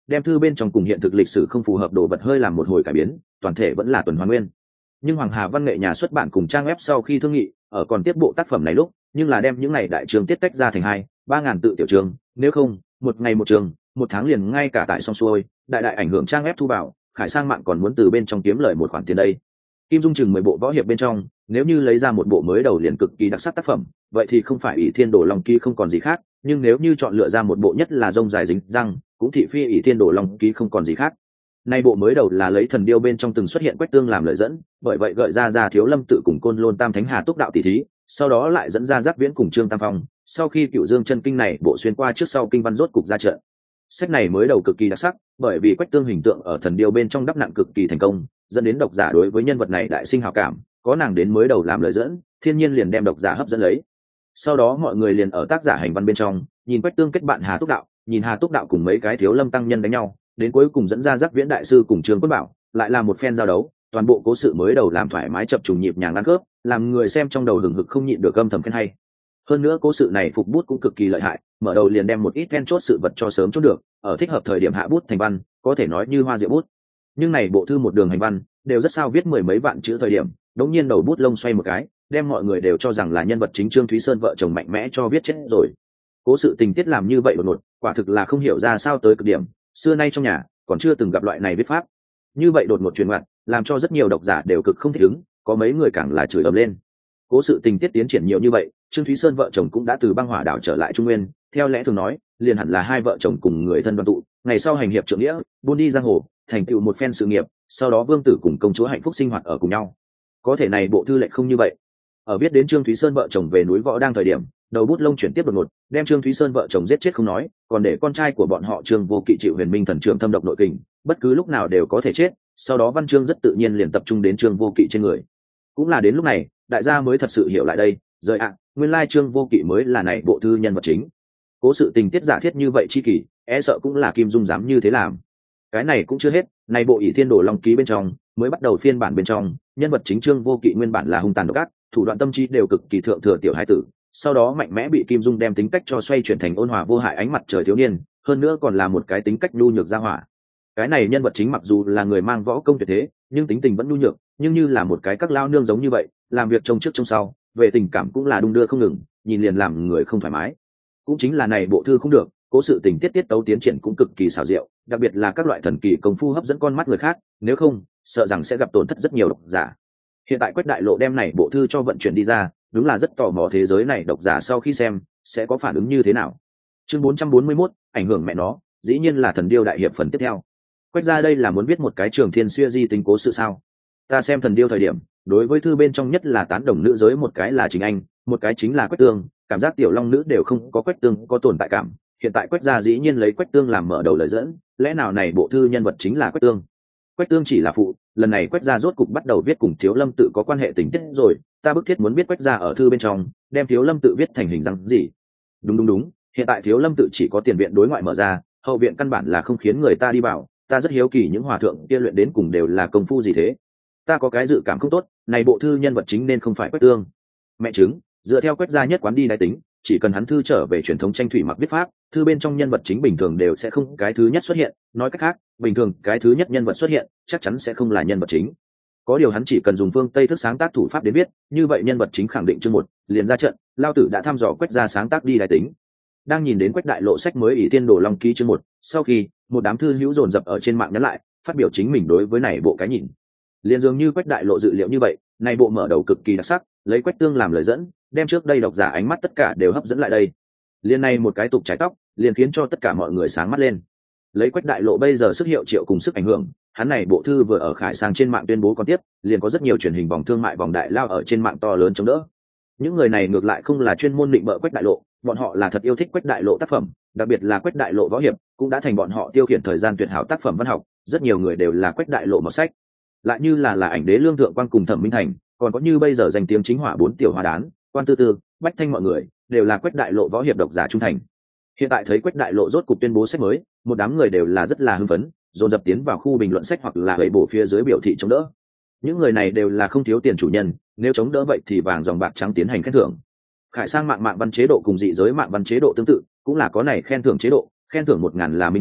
đem thư bên trong cùng hiện thực lịch sử không phù hợp đồ vật hơi làm một hồi cải biến, toàn thể vẫn là tuần hoàn nguyên. Nhưng Hoàng Hà văn nghệ nhà xuất bản cùng trang web sau khi thương nghị, ở còn tiếp bộ tác phẩm này lúc, nhưng là đem những này đại trường tiết tách ra thành hai ba ngàn tự tiểu trường, nếu không một ngày một trường, một tháng liền ngay cả tại xong xuôi, đại đại ảnh hưởng trang web thu vào, Khải Sang mạng còn muốn từ bên trong kiếm lời một khoản tiền đây. Kim Dung chừng mười bộ võ hiệp bên trong, nếu như lấy ra một bộ mới đầu liền cực kỳ đặc sắc tác phẩm, vậy thì không phải ỷ thiên đồ long ký không còn gì khác, nhưng nếu như chọn lựa ra một bộ nhất là rông dài dính răng, cũng thị phi ỷ thiên đồ long ký không còn gì khác. Nay bộ mới đầu là lấy thần điêu bên trong từng xuất hiện Quách Tương làm lợi dẫn, bởi vậy gợi ra ra Thiếu Lâm tự cùng Côn Lôn Tam Thánh Hà Túc đạo tỷ thí, sau đó lại dẫn ra Giác Viễn cùng Trương Tam Phong, sau khi Cửu Dương chân kinh này bộ xuyên qua trước sau kinh văn rốt cục ra trận. Sách này mới đầu cực kỳ đặc sắc, bởi vì Quách Tương hình tượng ở thần điêu bên trong đắp nặng cực kỳ thành công, dẫn đến độc giả đối với nhân vật này đại sinh hảo cảm, có nàng đến mới đầu làm lợi dẫn, thiên nhiên liền đem độc giả hấp dẫn lấy. Sau đó mọi người liền ở tác giả hành văn bên trong, nhìn Quách Tương kết bạn Hà Túc đạo, nhìn Hà Túc đạo cùng mấy cái Thiếu Lâm tăng nhân đánh nhau, đến cuối cùng dẫn ra Giác Viễn đại sư cùng Trương Quân Bảo, lại là một phen giao đấu, toàn bộ cố sự mới đầu làm thoải mái chập trùng nhịp nhàng ăn khớp, làm người xem trong đầu hừng hực không nhịn được âm thầm khen hay. Hơn nữa cố sự này phục bút cũng cực kỳ lợi hại, mở đầu liền đem một ít then chốt sự vật cho sớm chốt được, ở thích hợp thời điểm hạ bút thành văn, có thể nói như hoa diệu bút. Nhưng này bộ thư một đường hành văn đều rất sao viết mười mấy vạn chữ thời điểm, đống nhiên đầu bút lông xoay một cái, đem mọi người đều cho rằng là nhân vật chính Trương Thúy Sơn vợ chồng mạnh mẽ cho viết chết rồi. Cố sự tình tiết làm như vậy đột ngột, quả thực là không hiểu ra sao tới cực điểm, xưa nay trong nhà còn chưa từng gặp loại này viết pháp. Như vậy đột ngột truyền ngoặt, làm cho rất nhiều độc giả đều cực không thích ứng, có mấy người càng là chửi ầm lên. Cố sự tình tiết tiến triển nhiều như vậy, Trương Thúy Sơn vợ chồng cũng đã từ băng hỏa đảo trở lại Trung Nguyên, theo lẽ thường nói, liền hẳn là hai vợ chồng cùng người thân đoàn tụ, ngày sau hành hiệp trượng nghĩa, buôn đi giang hồ, thành tựu một phen sự nghiệp, sau đó vương tử cùng công chúa hạnh phúc sinh hoạt ở cùng nhau. Có thể này bộ thư lệ không như vậy. Ở biết đến Trương Thúy Sơn vợ chồng về núi Võ đang thời điểm, đầu bút lông chuyển tiếp đột ngột, đem Trương Thúy Sơn vợ chồng giết chết không nói, còn để con trai của bọn họ Trương Vô Kỵ chịu Huyền Minh thần trường thâm độc nội kình, bất cứ lúc nào đều có thể chết. Sau đó văn chương rất tự nhiên liền tập trung đến Trương Vô Kỵ trên người. Cũng là đến lúc này, đại gia mới thật sự hiểu lại đây, rời ạ, à, nguyên lai Trương Vô Kỵ mới là này bộ thư nhân vật chính. Cố sự tình tiết giả thiết như vậy chi kỳ, e sợ cũng là Kim Dung dám như thế làm. Cái này cũng chưa hết, này bộ ỷ thiên đồ long ký bên trong mới bắt đầu phiên bản bên trong, nhân vật chính Trương Vô Kỵ nguyên bản là hung tàn độc ác, thủ đoạn tâm trí đều cực kỳ thượng thừa tiểu hải tử, sau đó mạnh mẽ bị Kim Dung đem tính cách cho xoay chuyển thành ôn hòa vô hại ánh mặt trời thiếu niên, hơn nữa còn là một cái tính cách nhu nhược ra hỏa. Cái này nhân vật chính mặc dù là người mang võ công tuyệt thế, nhưng tính tình vẫn nhu nhược, nhưng như là một cái các lao nương giống như vậy, làm việc trông trước trông sau, về tình cảm cũng là đung đưa không ngừng, nhìn liền làm người không thoải mái. Cũng chính là này bộ thư không được, cố sự tình tiết tiết tấu tiến triển cũng cực kỳ xảo diệu, đặc biệt là các loại thần kỳ công phu hấp dẫn con mắt người khác, nếu không, sợ rằng sẽ gặp tổn thất rất nhiều độc giả. Hiện tại Quách Đại Lộ đem này bộ thư cho vận chuyển đi ra, đúng là rất tò mò thế giới này độc giả sau khi xem sẽ có phản ứng như thế nào. Chương bốn trăm bốn mươi mốt, ảnh hưởng mẹ nó, dĩ nhiên là Thần Điêu đại hiệp phần tiếp theo. Quách ra đây là muốn viết một cái trường thiên xuyên di tính cố sự sao? Ta xem Thần Điêu thời điểm, đối với thư bên trong nhất là tán đồng nữ giới, một cái là Trình Anh, một cái chính là Quách Tương, cảm giác tiểu long nữ đều không có Quách Tương có tồn tại cảm. Hiện tại Quách gia dĩ nhiên lấy Quách Tương làm mở đầu lời dẫn, lẽ nào này bộ thư nhân vật chính là Quách Tương? Quách Tương chỉ là phụ, lần này Quách gia rốt cục bắt đầu viết cùng Thiếu Lâm tự có quan hệ tình tiết rồi, ta bức thiết muốn biết Quách gia ở thư bên trong đem Thiếu Lâm tự viết thành hình dáng gì. Đúng đúng đúng, hiện tại Thiếu Lâm tự chỉ có tiền viện đối ngoại mở ra, hậu viện căn bản là không khiến người ta đi vào, ta rất hiếu kỳ những hòa thượng kia luyện đến cùng đều là công phu gì thế. Ta có cái dự cảm không tốt, này bộ thư nhân vật chính nên không phải Quách Tương. Mẹ chứng, dựa theo Quách gia nhất quán đi đái tính, chỉ cần hắn thư trở về truyền thống tranh thủy mặc viết pháp, thư bên trong nhân vật chính bình thường đều sẽ không cái thứ nhất xuất hiện, nói cách khác, bình thường cái thứ nhất nhân vật xuất hiện chắc chắn sẽ không là nhân vật chính. Có điều hắn chỉ cần dùng phương Tây thức sáng tác thủ pháp đến viết, như vậy nhân vật chính khẳng định chương một liền ra trận, lao tử đã thăm dò Quách gia sáng tác đi đái tính. Đang nhìn đến Quách Đại Lộ sách mới ỷ thiên đồ long ký chương một, sau khi một đám thư hữu dồn dập ở trên mạng nhắn lại, phát biểu chính mình đối với này bộ cái nhìn. Liền dường như Quách Đại Lộ dự liệu như vậy, này bộ mở đầu cực kỳ đặc sắc, lấy Quách Tương làm lời dẫn, đem trước đây độc giả ánh mắt tất cả đều hấp dẫn lại đây. Liên này một cái tục trái tóc, liền khiến cho tất cả mọi người sáng mắt lên. Lấy Quách Đại Lộ bây giờ sức hiệu triệu cùng sức ảnh hưởng, hắn này bộ thư vừa ở Khải Sang trên mạng tuyên bố còn tiếp, liền có rất nhiều truyền hình vòng thương mại vòng đại lao ở trên mạng to lớn chống đỡ. Những người này ngược lại không là chuyên môn định bợ Quách Đại Lộ, bọn họ là thật yêu thích Quách Đại Lộ tác phẩm, đặc biệt là Quách Đại Lộ võ hiệp, cũng đã thành bọn họ tiêu khiển thời gian tuyệt hảo tác phẩm văn học, rất nhiều người đều là Quách Đại Lộ mọt sách. Lại như là là ảnh đế Lương Thượng Quan cùng Thẩm Minh Thành, còn có như bây giờ danh tiếng chính hỏa bốn tiểu hoa đán, Quan Tư Tư, Bách Thanh mọi người đều là Quách Đại Lộ võ hiệp độc giả trung thành. Hiện tại thấy Quách Đại Lộ rốt cục tuyên bố sách mới, một đám người đều là rất là hưng phấn, dồn dập tiến vào khu bình luận sách hoặc là gậy bổ phía dưới biểu thị chống đỡ. Những người này đều là không thiếu tiền chủ nhân, nếu chống đỡ vậy thì vàng dòng bạc trắng tiến hành khen thưởng. Khải Sang mạng mạng văn chế độ cùng dị giới mạng văn chế độ tương tự, cũng là có này khen thưởng chế độ, khen thưởng một ngàn là minh chủ,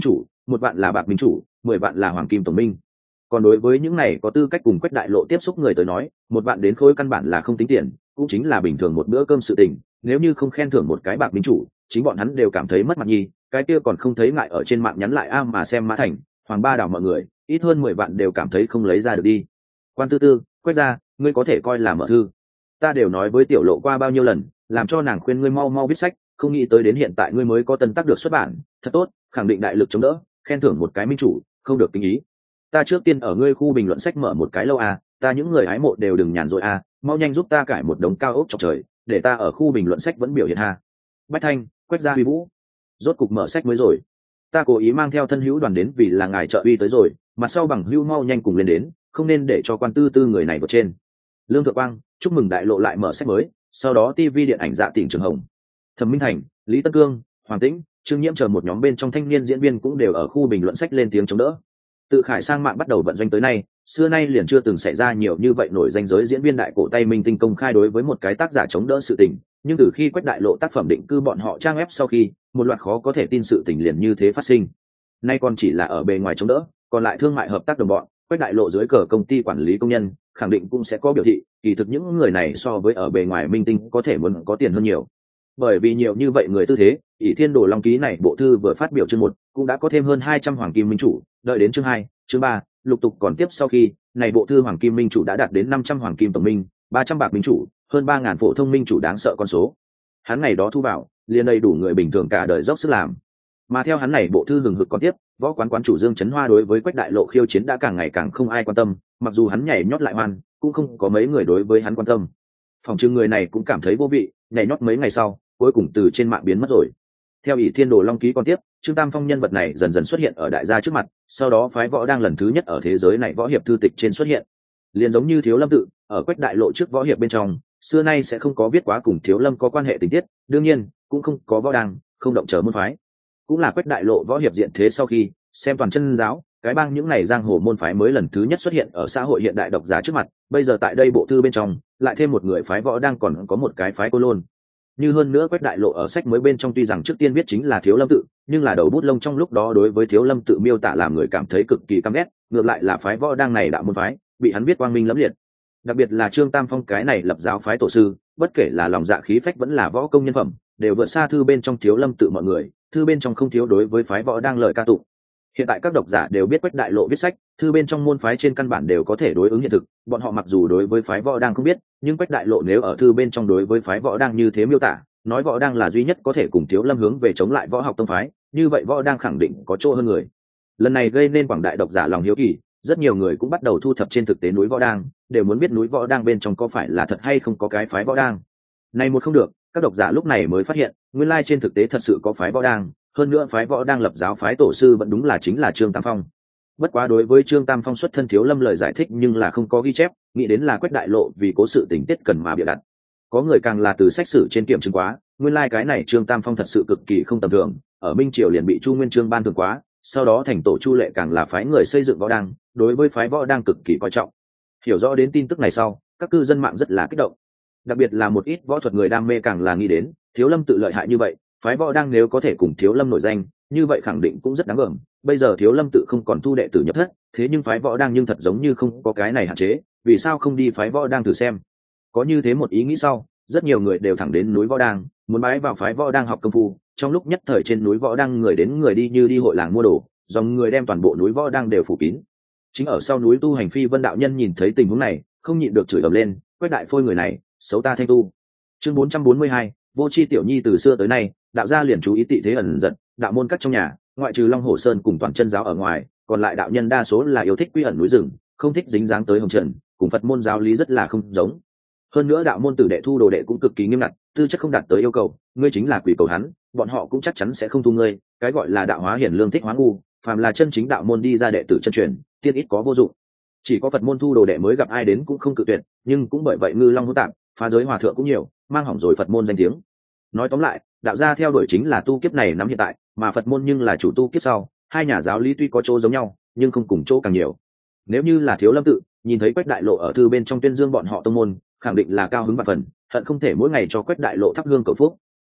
một vạn là bạc minh chủ, mười vạn là hoàng kim tổng minh. Còn đối với những này có tư cách cùng Quách Đại Lộ tiếp xúc người tới nói, một vạn đến khối căn bản là không tính tiền, cũng chính là bình thường một bữa cơm sự tình, nếu như không khen thưởng một cái bạc minh chủ, chính bọn hắn đều cảm thấy mất mặt nhi, cái kia còn không thấy ngại ở trên mạng nhắn lại a mà xem Mã Thành, Hoàng Ba Đào mọi người, ít hơn mười vạn đều cảm thấy không lấy ra được đi. Quan Tư Tư, Quách gia, ngươi có thể coi là mở thư. Ta đều nói với Tiểu Lộ qua bao nhiêu lần, làm cho nàng khuyên ngươi mau mau viết sách, không nghĩ tới đến hiện tại ngươi mới có tân tác được xuất bản, thật tốt, khẳng định đại lực chống đỡ, khen thưởng một cái minh chủ, không được kinh ý. Ta trước tiên ở ngươi khu bình luận sách mở một cái lâu à, ta những người hái mộ đều đừng nhàn rỗi à, mau nhanh giúp ta cải một đống cao ốc chọc trời, để ta ở khu bình luận sách vẫn biểu hiện ha. Bách Thanh, Quách gia huy vũ, rốt cục mở sách mới rồi. Ta cố ý mang theo thân hữu đoàn đến vì là ngài trợ uy tới rồi, mặt sau bằng hữu mau nhanh cùng lên đến, không nên để cho Quan Tư Tư người này vượt trên. Lương Thượng Quang, chúc mừng Đại Lộ lại mở sách mới, sau đó ti vi điện ảnh Dạ Tỉnh Trường Hồng. Thẩm Minh Thành, Lý Tân Cương, Hoàng Tĩnh, Trương Nhiễm chờ một nhóm bên trong thanh niên diễn viên cũng đều ở khu bình luận sách lên tiếng chống đỡ. Tự khải sang mạng bắt đầu vận doanh tới nay, xưa nay liền chưa từng xảy ra nhiều như vậy nổi danh giới diễn viên đại cổ tay minh tinh công khai đối với một cái tác giả chống đỡ sự tình, nhưng từ khi Quách Đại Lộ tác phẩm định cư bọn họ trang web sau khi, một loạt khó có thể tin sự tình liền như thế phát sinh. Nay còn chỉ là ở bề ngoài chống đỡ, còn lại thương mại hợp tác đồng bọn, Quách Đại Lộ dưới cờ công ty quản lý công nhân, khẳng định cũng sẽ có biểu thị, kỳ thực những người này so với ở bề ngoài minh tinh có thể muốn có tiền hơn nhiều. Bởi vì nhiều như vậy người tư thế, ỷ Thiên Đồ Long ký này bộ thư vừa phát biểu chương một, cũng đã có thêm hơn hai trăm hoàng kim minh chủ, đợi đến chương hai, chương ba, lục tục còn tiếp sau khi, này bộ thư hoàng kim minh chủ đã đạt đến năm trăm hoàng kim tổng minh, ba trăm bạc minh chủ, hơn ba ngàn phổ thông minh chủ đáng sợ con số. Hắn ngày đó thu vào, liền đầy đủ người bình thường cả đời dốc sức làm. Mà theo hắn này bộ thư hừng hực còn tiếp, võ quán quán chủ Dương Chấn Hoa đối với Quách Đại Lộ khiêu chiến đã càng ngày càng không ai quan tâm, mặc dù hắn nhảy nhót lại hoan, cũng không có mấy người đối với hắn quan tâm. Phòng trưng người này cũng cảm thấy vô vị, nhảy nhót mấy ngày sau, cuối cùng từ trên mạng biến mất rồi. Theo ỷ Thiên Đồ Long ký còn tiếp, Trương Tam Phong nhân vật này dần dần xuất hiện ở đại gia trước mặt, sau đó phái võ đang lần thứ nhất ở thế giới này võ hiệp thư tịch trên xuất hiện. Liền giống như Thiếu Lâm tự, ở Quách Đại Lộ trước võ hiệp bên trong, xưa nay sẽ không có viết quá cùng Thiếu Lâm có quan hệ tình tiết, đương nhiên, cũng không có võ đang, không động chờ môn phái. Cũng là Quách Đại Lộ võ hiệp diện thế sau khi, xem toàn chân giáo, cái bang những này giang hồ môn phái mới lần thứ nhất xuất hiện ở xã hội hiện đại độc giả trước mặt, bây giờ tại đây bộ thư bên trong, lại thêm một người phái võ đang còn có một cái phái Cô Lôn. Như hơn nữa Quách Đại Lộ ở sách mới bên trong tuy rằng trước tiên viết chính là Thiếu Lâm tự, nhưng là đầu bút lông trong lúc đó đối với Thiếu Lâm tự miêu tả làm người cảm thấy cực kỳ căm ghét, ngược lại là phái võ đang này đạo môn phái, bị hắn viết quang minh lẫm liệt. Đặc biệt là Trương Tam Phong cái này lập giáo phái tổ sư, bất kể là lòng dạ khí phách vẫn là võ công nhân phẩm, đều vượt xa thư bên trong Thiếu Lâm tự mọi người, thư bên trong không thiếu đối với phái võ đang lời ca tụng. Hiện tại các độc giả đều biết Quách Đại Lộ viết sách, thư bên trong môn phái trên căn bản đều có thể đối ứng hiện thực, bọn họ mặc dù đối với phái võ đang không biết, nhưng Quách Đại Lộ nếu ở thư bên trong đối với phái võ đang như thế miêu tả, nói võ đang là duy nhất có thể cùng Thiếu Lâm hướng về chống lại võ học tông phái, như vậy võ đang khẳng định có chỗ hơn người. Lần này gây nên quảng đại độc giả lòng hiếu kỳ, rất nhiều người cũng bắt đầu thu thập trên thực tế núi võ đang, đều muốn biết núi võ đang bên trong có phải là thật hay không có cái phái võ đang. Này một không được, các độc giả lúc này mới phát hiện, nguyên lai trên thực tế thật sự có phái võ đang, hơn nữa phái võ đang lập giáo phái tổ sư vẫn đúng là chính là Trương Tam Phong. Bất quá đối với Trương Tam Phong xuất thân Thiếu Lâm lời giải thích nhưng là không có ghi chép, nghĩ đến là Quách Đại Lộ vì cố sự tình tiết cần mà bịa đặt. Có người càng là từ sách sử trên kiểm chứng quá, nguyên lai cái này Trương Tam Phong thật sự cực kỳ không tầm thường, ở Minh Triều liền bị Chu Nguyên Chương ban thường quá, sau đó thành tổ Chu Lệ càng là phái người xây dựng võ đang, đối với phái võ đang cực kỳ coi trọng. Hiểu rõ đến tin tức này sau, các cư dân mạng rất là kích động. Đặc biệt là một ít võ thuật người đam mê càng là nghĩ đến, Thiếu Lâm tự lợi hại như vậy, phái võ đang nếu có thể cùng Thiếu Lâm nổi danh, như vậy khẳng định cũng rất đáng gờm. Bây giờ Thiếu Lâm tự không còn thu đệ tử nhập thất, thế nhưng phái võ đang nhưng thật giống như không có cái này hạn chế, vì sao không đi phái võ đang thử xem? Có như thế một ý nghĩ sau, rất nhiều người đều thẳng đến núi võ đang, muốn bái vào phái võ đang học công phu. Trong lúc nhất thời trên núi võ đang người đến người đi như đi hội làng mua đồ, dòng người đem toàn bộ núi võ đang đều phủ kín. Chính ở sau núi tu hành Phi Vân đạo nhân nhìn thấy tình huống này, không nhịn được chửi ầm lên, Quách đại phôi người này, xấu ta thanh tu. Chương bốn trăm bốn mươi hai, vô chi tiểu nhi từ xưa tới nay, đạo gia liền chú ý tị thế ẩn giật, đạo môn các trong nhà, ngoại trừ Long Hổ Sơn cùng toàn chân giáo ở ngoài, còn lại đạo nhân đa số là yêu thích quy ẩn núi rừng, không thích dính dáng tới hồng trần, cùng Phật môn giáo lý rất là không giống. Hơn nữa đạo môn tử đệ thu đồ đệ cũng cực kỳ nghiêm ngặt, tư chất không đạt tới yêu cầu, ngươi chính là quỷ cầu hắn, bọn họ cũng chắc chắn sẽ không thu ngươi, cái gọi là đạo hóa hiển lương thích hóa ngu, phàm là chân chính đạo môn đi ra đệ tử chân truyền, tiên ít có vô dụng. Chỉ có Phật môn thu đồ đệ mới gặp ai đến cũng không cự tuyệt, nhưng cũng bởi vậy ngư long hỗn tạp, phá giới hòa thượng cũng nhiều, mang hỏng rồi Phật môn danh tiếng. Nói tóm lại, đạo gia theo đuổi chính là tu kiếp này nắm hiện tại, mà Phật môn nhưng là chủ tu kiếp sau, hai nhà giáo lý tuy có chỗ giống nhau, nhưng không cùng chỗ càng nhiều. Nếu như là Thiếu Lâm tự, nhìn thấy Quách Đại Lộ ở thư bên trong tuyên dương bọn họ tông môn, khẳng định là cao hứng vạn phần, hận không thể mỗi ngày cho Quách Đại Lộ thắp hương cầu phúc.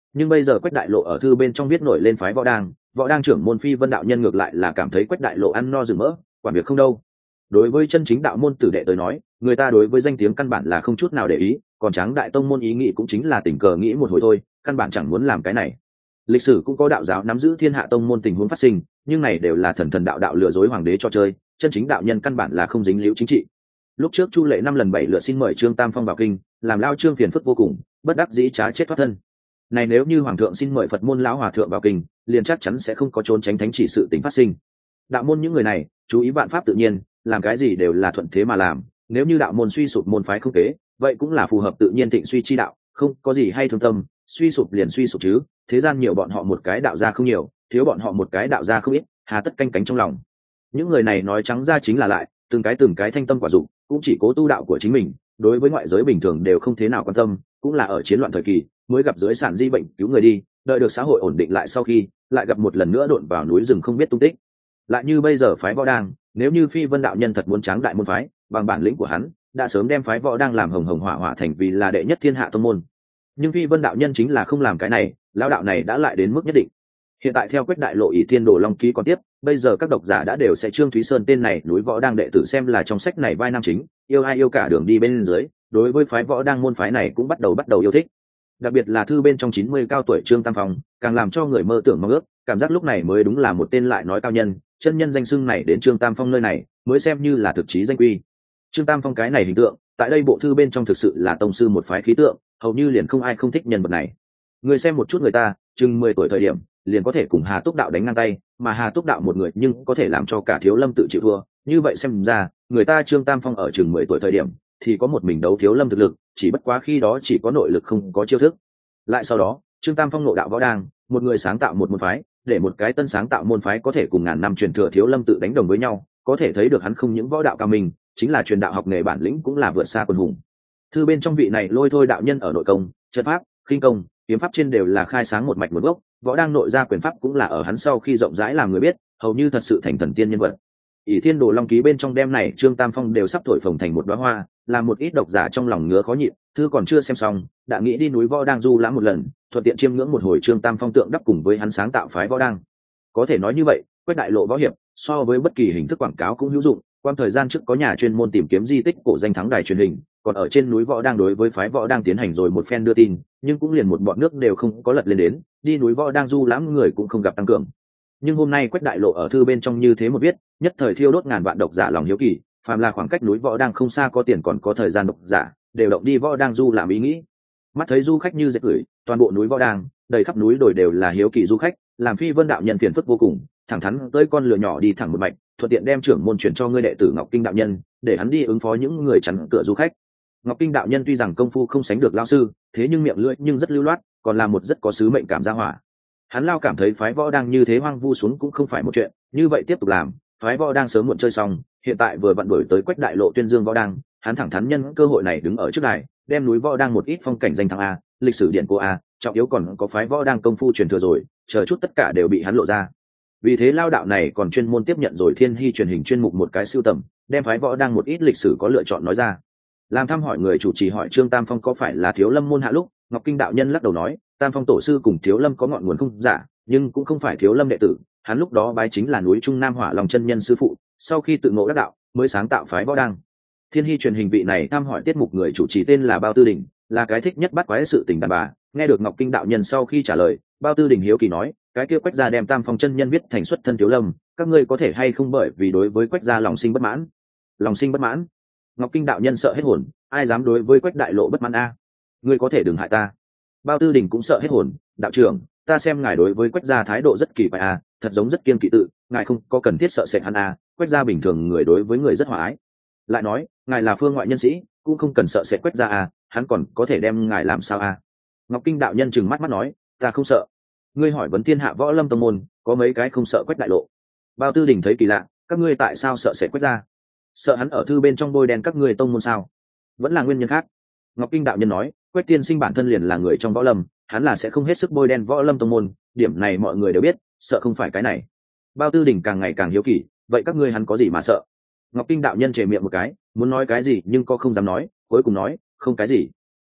Nhưng bây giờ Quách Đại Lộ ở thư bên trong viết nổi lên phái võ đang, võ đang trưởng môn Phi Vân đạo nhân ngược lại là cảm thấy Quách Đại Lộ ăn no rừng mỡ, quản việc không đâu. Đối với chân chính đạo môn tử đệ tới nói, người ta đối với danh tiếng căn bản là không chút nào để ý, còn Tráng Đại tông môn ý nghĩ cũng chính là tình cờ nghĩ một hồi thôi, căn bản chẳng muốn làm cái này. Lịch sử cũng có đạo giáo nắm giữ thiên hạ tông môn tình huống phát sinh, nhưng này đều là thần thần đạo đạo lừa dối hoàng đế cho chơi, chân chính đạo nhân căn bản là không dính liễu chính trị. Lúc trước Chu Lệ năm lần bảy lượt xin mời Trương Tam Phong vào kinh, làm lao Trương phiền phức vô cùng, bất đắc dĩ trá chết thoát thân. Này nếu như hoàng thượng xin mời Phật môn lão hòa thượng vào kinh, liền chắc chắn sẽ không có trốn tránh thánh chỉ sự tình phát sinh. Đạo môn những người này chú ý vạn pháp tự nhiên, làm cái gì đều là thuận thế mà làm, nếu như đạo môn suy sụp môn phái không kế, vậy cũng là phù hợp tự nhiên thịnh suy chi đạo, không có gì hay thương tâm, suy sụp liền suy sụp chứ, thế gian nhiều bọn họ một cái đạo gia không nhiều, thiếu bọn họ một cái đạo gia không ít, hà tất canh cánh trong lòng. Những người này nói trắng ra chính là lại, từng cái từng cái thanh tâm quả dụng, cũng chỉ cố tu đạo của chính mình, đối với ngoại giới bình thường đều không thế nào quan tâm, cũng là ở chiến loạn thời kỳ mới gặp dưới sản di bệnh cứu người đi, đợi được xã hội ổn định lại sau khi, lại gặp một lần nữa độn vào núi rừng không biết tung tích. Lại như bây giờ phái võ đang, nếu như Phi Vân đạo nhân thật muốn tráng đại môn phái, bằng bản lĩnh của hắn, đã sớm đem phái võ đang làm hồng hồng hỏa hỏa thành vì là đệ nhất thiên hạ tông môn. Nhưng Phi Vân đạo nhân chính là không làm cái này, lão đạo này đã lại đến mức nhất định. Hiện tại theo Quách Đại Lộ ỷ thiên đồ long ký còn tiếp, bây giờ các độc giả đã đều sẽ Trương Thúy Sơn tên này núi võ đang đệ tử xem là trong sách này vai nam chính, yêu ai yêu cả đường đi bên dưới, đối với phái võ đang môn phái này cũng bắt đầu bắt đầu yêu thích. Đặc biệt là thư bên trong chín mươi cao tuổi Trương Tam Phong, càng làm cho người mơ tưởng mong ước, cảm giác lúc này mới đúng là một tên lại nói cao nhân, chân nhân danh xưng này đến Trương Tam Phong nơi này, mới xem như là thực chí danh quy. Trương Tam Phong cái này hình tượng, tại đây bộ thư bên trong thực sự là tông sư một phái khí tượng, hầu như liền không ai không thích nhân vật này. Người xem một chút người ta, chừng mười tuổi thời điểm, liền có thể cùng Hà Túc đạo đánh ngang tay, mà Hà Túc đạo một người nhưng có thể làm cho cả Thiếu Lâm tự chịu thua, như vậy xem ra, người ta Trương Tam Phong ở chừng mười tuổi thời điểm, thì có một mình đấu Thiếu Lâm thực lực, chỉ bất quá khi đó chỉ có nội lực không có chiêu thức. Lại sau đó, Trương Tam Phong nội đạo võ đang, một người sáng tạo một môn phái, để một cái tân sáng tạo môn phái có thể cùng ngàn năm truyền thừa Thiếu Lâm tự đánh đồng với nhau, có thể thấy được hắn không những võ đạo cao minh, chính là truyền đạo học nghề bản lĩnh cũng là vượt xa quân hùng. Thư bên trong vị này lôi thôi đạo nhân ở nội công, trận pháp, khinh công, kiếm pháp trên đều là khai sáng một mạch một gốc, võ đang nội ra quyền pháp cũng là ở hắn sau khi rộng rãi làm người biết, hầu như thật sự thành thần tiên nhân vật. ỷ thiên đồ long ký bên trong đem này Trương Tam Phong đều sắp thổi phồng thành một đóa hoa, làm một ít độc giả trong lòng ngứa khó nhịn. Thư còn chưa xem xong, đã nghĩ đi núi võ đang du lãm một lần, thuận tiện chiêm ngưỡng một hồi Trương Tam Phong tượng đắp cùng với hắn sáng tạo phái võ đang. Có thể nói như vậy, Quách Đại Lộ võ hiệp so với bất kỳ hình thức quảng cáo cũng hữu dụng. Quan thời gian trước có nhà chuyên môn tìm kiếm di tích cổ danh thắng đài truyền hình, còn ở trên núi võ đang đối với phái võ đang tiến hành rồi một phen đưa tin, nhưng cũng liền một bọn nước đều không có lật lên đến, đi núi võ đang du lãm người cũng không gặp tăng cường. Nhưng hôm nay Quách Đại Lộ ở thư bên trong như thế một viết, nhất thời thiêu đốt ngàn vạn độc giả lòng hiếu kỳ, phàm là khoảng cách núi võ đang không xa có tiền còn có thời gian độc giả, đều động đi võ đang du làm ý nghĩ. Mắt thấy du khách như dệt gửi, toàn bộ núi võ đang, đầy khắp núi đồi đều là hiếu kỳ du khách, làm Phi Vân đạo nhân phiền phức vô cùng, thẳng thắn tới con lừa nhỏ đi thẳng một mạch, thuận tiện đem trưởng môn truyền cho ngươi đệ tử Ngọc Kinh đạo nhân, để hắn đi ứng phó những người chắn cửa du khách. Ngọc Kinh đạo nhân tuy rằng công phu không sánh được lão sư, thế nhưng miệng lưỡi nhưng rất lưu loát, còn là một rất có sứ mệnh cảm gia hỏa. Hắn lao cảm thấy phái võ đang như thế hoang vu xuống cũng không phải một chuyện, như vậy tiếp tục làm, phái võ đang sớm muộn chơi xong, hiện tại vừa vặn đổi tới Quách Đại Lộ tuyên dương võ đang, hắn thẳng thắn nhân cơ hội này đứng ở trước đài, đem núi võ đang một ít phong cảnh danh thắng a, lịch sử điện cô a, trọng yếu còn có phái võ đang công phu truyền thừa rồi, chờ chút tất cả đều bị hắn lộ ra. Vì thế lao đạo này còn chuyên môn tiếp nhận rồi Thiên Hy truyền hình chuyên mục một cái sưu tầm, đem phái võ đang một ít lịch sử có lựa chọn nói ra. Làm thăm hỏi người chủ trì hỏi Trương Tam Phong có phải là Thiếu Lâm môn hạ lúc, Ngọc Kinh đạo nhân lắc đầu nói, Tam Phong tổ sư cùng Thiếu Lâm có ngọn nguồn không giả, nhưng cũng không phải Thiếu Lâm đệ tử, hắn lúc đó bái chính là núi Trung Nam Hỏa Long chân nhân sư phụ, sau khi tự ngộ đắc đạo, mới sáng tạo phái võ đang. Thiên Hy truyền hình vị này thăm hỏi tiết mục người chủ trì tên là Bao Tư Đình, là cái thích nhất bắt quái sự tình đàn bà. Nghe được Ngọc Kinh đạo nhân sau khi trả lời, Bao Tư Đình hiếu kỳ nói, cái kia Quách gia đem Tam Phong chân nhân viết thành xuất thân Thiếu Lâm, các ngươi có thể hay không bởi vì đối với Quách gia lòng sinh bất mãn? Lòng sinh bất mãn? Ngọc Kinh đạo nhân sợ hết hồn, ai dám đối với Quách Đại Lộ bất mãn a? Ngươi có thể đừng hại ta. Bao Tư Đình cũng sợ hết hồn, đạo trưởng, ta xem ngài đối với Quách gia thái độ rất kỳ quái a, thật giống rất kiêng kỵ tự, ngài không có cần thiết sợ sệt hắn a, Quách gia bình thường người đối với người rất hòa ái. Lại nói, ngài là phương ngoại nhân sĩ, cũng không cần sợ sệt Quách gia a, hắn còn có thể đem ngài làm sao a? Ngọc Kinh đạo nhân trừng mắt mắt nói, ta không sợ. Ngươi hỏi vấn thiên hạ võ lâm tông môn, có mấy cái không sợ Quách Đại Lộ? Bao Tư Đình thấy kỳ lạ, các ngươi tại sao sợ sệt Quách gia? Sợ hắn ở thư bên trong bôi đen các ngươi tông môn sao? Vẫn là nguyên nhân khác. Ngọc Kinh đạo nhân nói, Quách tiên sinh bản thân liền là người trong võ lâm, hắn là sẽ không hết sức bôi đen võ lâm tông môn, điểm này mọi người đều biết, sợ không phải cái này. Bao Tư Đình càng ngày càng hiếu kỳ, vậy các ngươi hắn có gì mà sợ? Ngọc Kinh đạo nhân trề miệng một cái, muốn nói cái gì nhưng có không dám nói, cuối cùng nói, không cái gì.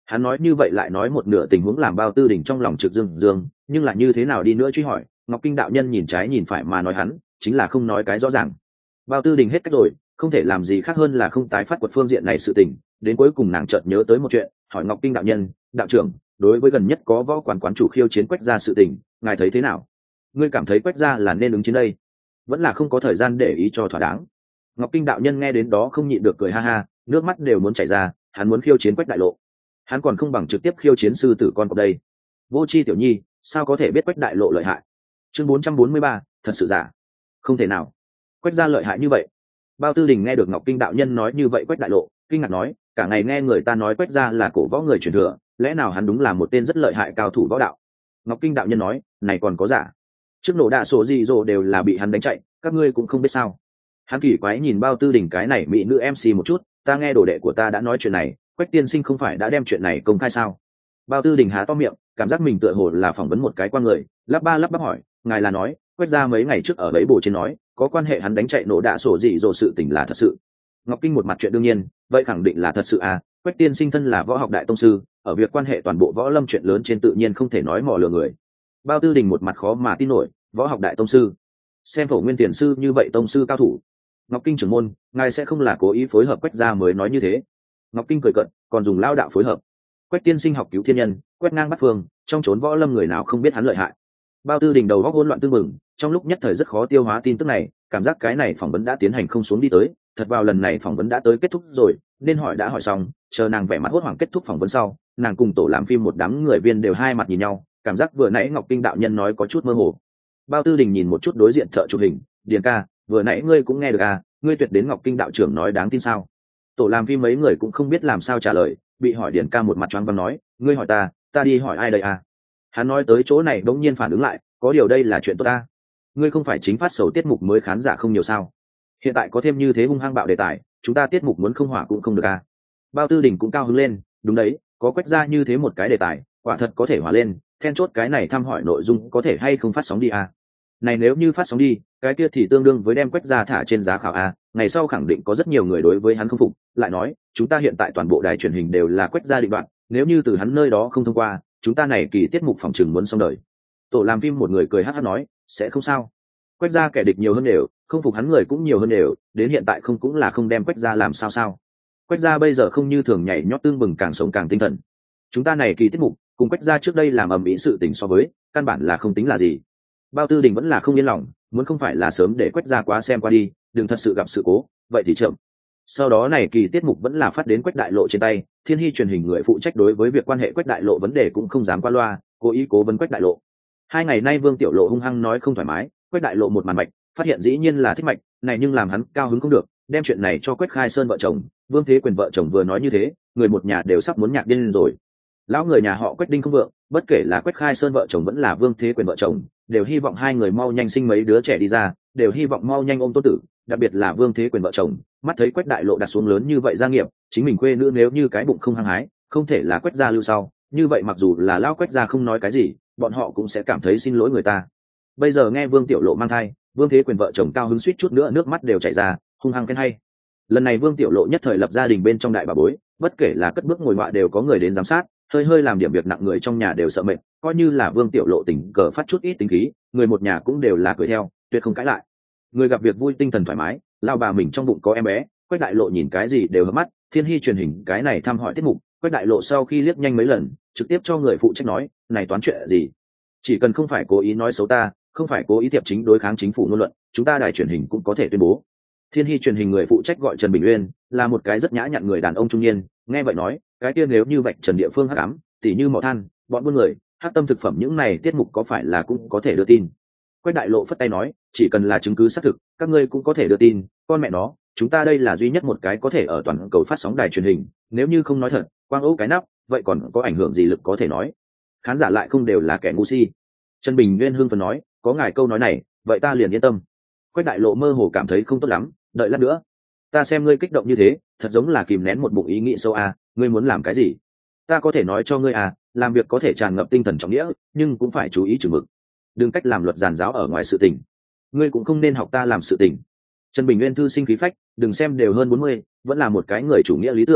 Hắn nói như vậy lại nói một nửa tình huống làm Bao Tư Đình trong lòng trực dương dương, nhưng là như thế nào đi nữa truy hỏi, Ngọc Kinh đạo nhân nhìn trái nhìn phải mà nói hắn chính là không nói cái rõ ràng. Bao Tư Đình hết cách rồi, không thể làm gì khác hơn là không tái phát quật phương diện này sự tình. Đến cuối cùng nàng chợt nhớ tới một chuyện, hỏi Ngọc Kinh đạo nhân, đạo trưởng, đối với gần nhất có võ quản quán chủ khiêu chiến Quách gia sự tình, ngài thấy thế nào? Ngươi cảm thấy Quách gia là nên ứng chiến đây, vẫn là không có thời gian để ý cho thỏa đáng? Ngọc Kinh đạo nhân nghe đến đó không nhịn được cười ha ha, nước mắt đều muốn chảy ra. Hắn muốn khiêu chiến Quách đại lộ, hắn còn không bằng trực tiếp khiêu chiến sư tử con cọp đây. Vô Chi tiểu nhi, sao có thể biết Quách đại lộ lợi hại? Chương bốn trăm bốn mươi ba, thật sự giả? Không thể nào, Quách gia lợi hại như vậy? Bao Tư Đình nghe được Ngọc Kinh đạo nhân nói như vậy Quách đại lộ, kinh ngạc nói, cả ngày nghe người ta nói Quách gia là cổ võ người truyền thừa, lẽ nào hắn đúng là một tên rất lợi hại cao thủ võ đạo? Ngọc Kinh đạo nhân nói, này còn có giả? Trước nổ đạ sổ gì rồi đều là bị hắn đánh chạy, các ngươi cũng không biết sao? Hắn kỳ quái nhìn Bao Tư Đình cái này mỹ nữ em xê một chút, ta nghe đồ đệ của ta đã nói chuyện này, Quách tiên sinh không phải đã đem chuyện này công khai sao? Bao Tư Đình há to miệng, cảm giác mình tựa hồ là phỏng vấn một cái quan người, lắp ba lắp bắp hỏi, ngài là nói Quách gia mấy ngày trước ở bẫy bồ trên nói có quan hệ hắn đánh chạy nổ đạ sổ gì rồi sự tình là thật sự? Ngọc Kinh một mặt chuyện đương nhiên, vậy khẳng định là thật sự à, Quách tiên sinh thân là võ học đại tông sư, ở việc quan hệ toàn bộ võ lâm chuyện lớn trên tự nhiên không thể nói mò lừa người. Bao Tư Đình một mặt khó mà tin nổi, võ học đại tông sư, xem Phổ Nguyên tiền sư như vậy tông sư cao thủ. Ngọc Kinh trưởng môn, ngài sẽ không là cố ý phối hợp Quách gia mới nói như thế? Ngọc Kinh cười cận, còn dùng lao đạo phối hợp? Quách tiên sinh học cứu thiên nhân, quét ngang bắt phương, trong chốn võ lâm người nào không biết hắn lợi hại? Bao Tư Đình đầu óc hỗn loạn tương mừng, trong lúc nhất thời rất khó tiêu hóa tin tức này, cảm giác cái này phỏng vấn đã tiến hành không xuống đi tới, thật vào lần này phỏng vấn đã tới kết thúc rồi, nên hỏi đã hỏi xong, chờ nàng vẻ mặt hốt hoảng kết thúc phỏng vấn sau, nàng cùng tổ làm phim một đám người viên đều hai mặt nhìn nhau, cảm giác vừa nãy Ngọc Kinh đạo nhân nói có chút mơ hồ. Bao Tư Đình nhìn một chút đối diện thợ chụp hình, Điền ca, vừa nãy ngươi cũng nghe được à, ngươi tuyệt đến Ngọc Kinh đạo trưởng nói đáng tin sao? Tổ làm phim mấy người cũng không biết làm sao trả lời, bị hỏi Điền ca một mặt choáng váng nói, ngươi hỏi ta, ta đi hỏi ai đây à? Hắn nói tới chỗ này bỗng nhiên phản ứng lại, có điều đây là chuyện tốt ta. Ngươi không phải chính phát sầu tiết mục mới khán giả không nhiều sao? Hiện tại có thêm như thế hung hăng bạo đề tài, chúng ta tiết mục muốn không hỏa cũng không được à? Bao Tư Đình cũng cao hứng lên, đúng đấy, có Quách ra như thế một cái đề tài, quả thật có thể hỏa lên, then chốt cái này thăm hỏi nội dung có thể hay không phát sóng đi à? Này nếu như phát sóng đi, cái kia thì tương đương với đem Quách ra thả trên giá khảo a, ngày sau khẳng định có rất nhiều người đối với hắn không phục, lại nói, chúng ta hiện tại toàn bộ đài truyền hình đều là Quách ra định đoạn, nếu như từ hắn nơi đó không thông qua, chúng ta này kỳ tiết mục phòng chừng muốn xong đời. Tổ làm phim một người cười hắc hắc nói, sẽ không sao. Quách ra kẻ địch nhiều hơn đều, không phục hắn người cũng nhiều hơn đều, đến hiện tại không cũng là không đem Quách ra làm sao sao. Quách ra bây giờ không như thường nhảy nhót tương bừng càng sống càng tinh thần. Chúng ta này kỳ tiết mục, cùng Quách ra trước đây làm ầm ĩ sự tình so với, căn bản là không tính là gì. Bao Tư Đình vẫn là không yên lòng, muốn không phải là sớm để Quách ra quá xem qua đi, đừng thật sự gặp sự cố, vậy thì chậm. Sau đó này kỳ tiết mục vẫn là phát đến Quách đại lộ trên tay, Thiên Hy truyền hình người phụ trách đối với việc quan hệ Quách đại lộ vấn đề cũng không dám qua loa, cố ý cố vấn Quách đại lộ. Hai ngày nay Vương Tiểu Lộ hung hăng nói không thoải mái, Quách đại lộ một màn mạch, phát hiện dĩ nhiên là thích mạch, này nhưng làm hắn cao hứng không được, đem chuyện này cho Quách Khai Sơn vợ chồng, Vương Thế Quyền vợ chồng vừa nói như thế, người một nhà đều sắp muốn nhạc điên lên rồi. Lão người nhà họ Quách Đinh không vượng, bất kể là Quách Khai Sơn vợ chồng vẫn là Vương Thế Quyền vợ chồng, đều hy vọng hai người mau nhanh sinh mấy đứa trẻ đi ra, đều hy vọng mau nhanh ôm tôn tử, đặc biệt là Vương Thế Quyền vợ chồng, mắt thấy Quách đại lộ đặt xuống lớn như vậy gia nghiệp, chính mình quê nữ nếu như cái bụng không hăng hái, không thể là Quách gia lưu sau, như vậy mặc dù là lão Quách gia không nói cái gì, bọn họ cũng sẽ cảm thấy xin lỗi người ta. Bây giờ nghe Vương Tiểu Lộ mang thai, Vương Thế Quyền vợ chồng cao hứng suýt chút nữa nước mắt đều chảy ra, hung hăng khen hay. Lần này Vương Tiểu Lộ nhất thời lập gia đình bên trong đại bà bối, bất kể là cất bước ngồi ngoại đều có người đến giám sát, hơi hơi làm điểm việc nặng người trong nhà đều sợ mệt, coi như là Vương Tiểu Lộ tình cờ phát chút ít tính khí, người một nhà cũng đều là cười theo, tuyệt không cãi lại. Người gặp việc vui tinh thần thoải mái, lao bà mình trong bụng có em bé, Quách đại lộ nhìn cái gì đều hớp mắt. Thiên Hy truyền hình cái này thăm hỏi tiết mục, Quách đại lộ sau khi liếc nhanh mấy lần, trực tiếp cho người phụ trách nói, này toán chuyện gì? Chỉ cần không phải cố ý nói xấu ta, không phải cố ý tiệp chính đối kháng chính phủ ngôn luận, chúng ta đài truyền hình cũng có thể tuyên bố. Thiên Hy truyền hình người phụ trách gọi Trần Bình Uyên, là một cái rất nhã nhặn người đàn ông trung niên, nghe vậy nói, cái kia nếu như vạch trần địa phương hắc ám, tỉ như mỏ than, bọn buôn người, hắc tâm thực phẩm những này tiết mục có phải là cũng có thể đưa tin? Quách đại lộ phất tay nói, chỉ cần là chứng cứ xác thực, các ngươi cũng có thể đưa tin, con mẹ nó, chúng ta đây là duy nhất một cái có thể ở toàn cầu phát sóng đài truyền hình, nếu như không nói thật, quang ấu cái nắp, vậy còn có ảnh hưởng gì lực có thể nói? Khán giả lại không đều là kẻ ngu si. Trần Bình Nguyên hưng phấn nói, có ngài câu nói này, vậy ta liền yên tâm. Quách đại lộ mơ hồ cảm thấy không tốt lắm, đợi lát nữa, ta xem ngươi kích động như thế, thật giống là kìm nén một bụng ý nghĩ sâu à, ngươi muốn làm cái gì? Ta có thể nói cho ngươi à, làm việc có thể tràn ngập tinh thần trọng nghĩa, nhưng cũng phải chú ý chừng mực, đừng cách làm luật giàn giáo ở ngoài sự tình. Ngươi cũng không nên học ta làm sự tình. Trần Bình Nguyên thư sinh khí phách, đừng xem đều hơn bốn mươi, vẫn là một cái người chủ nghĩa lý tưởng.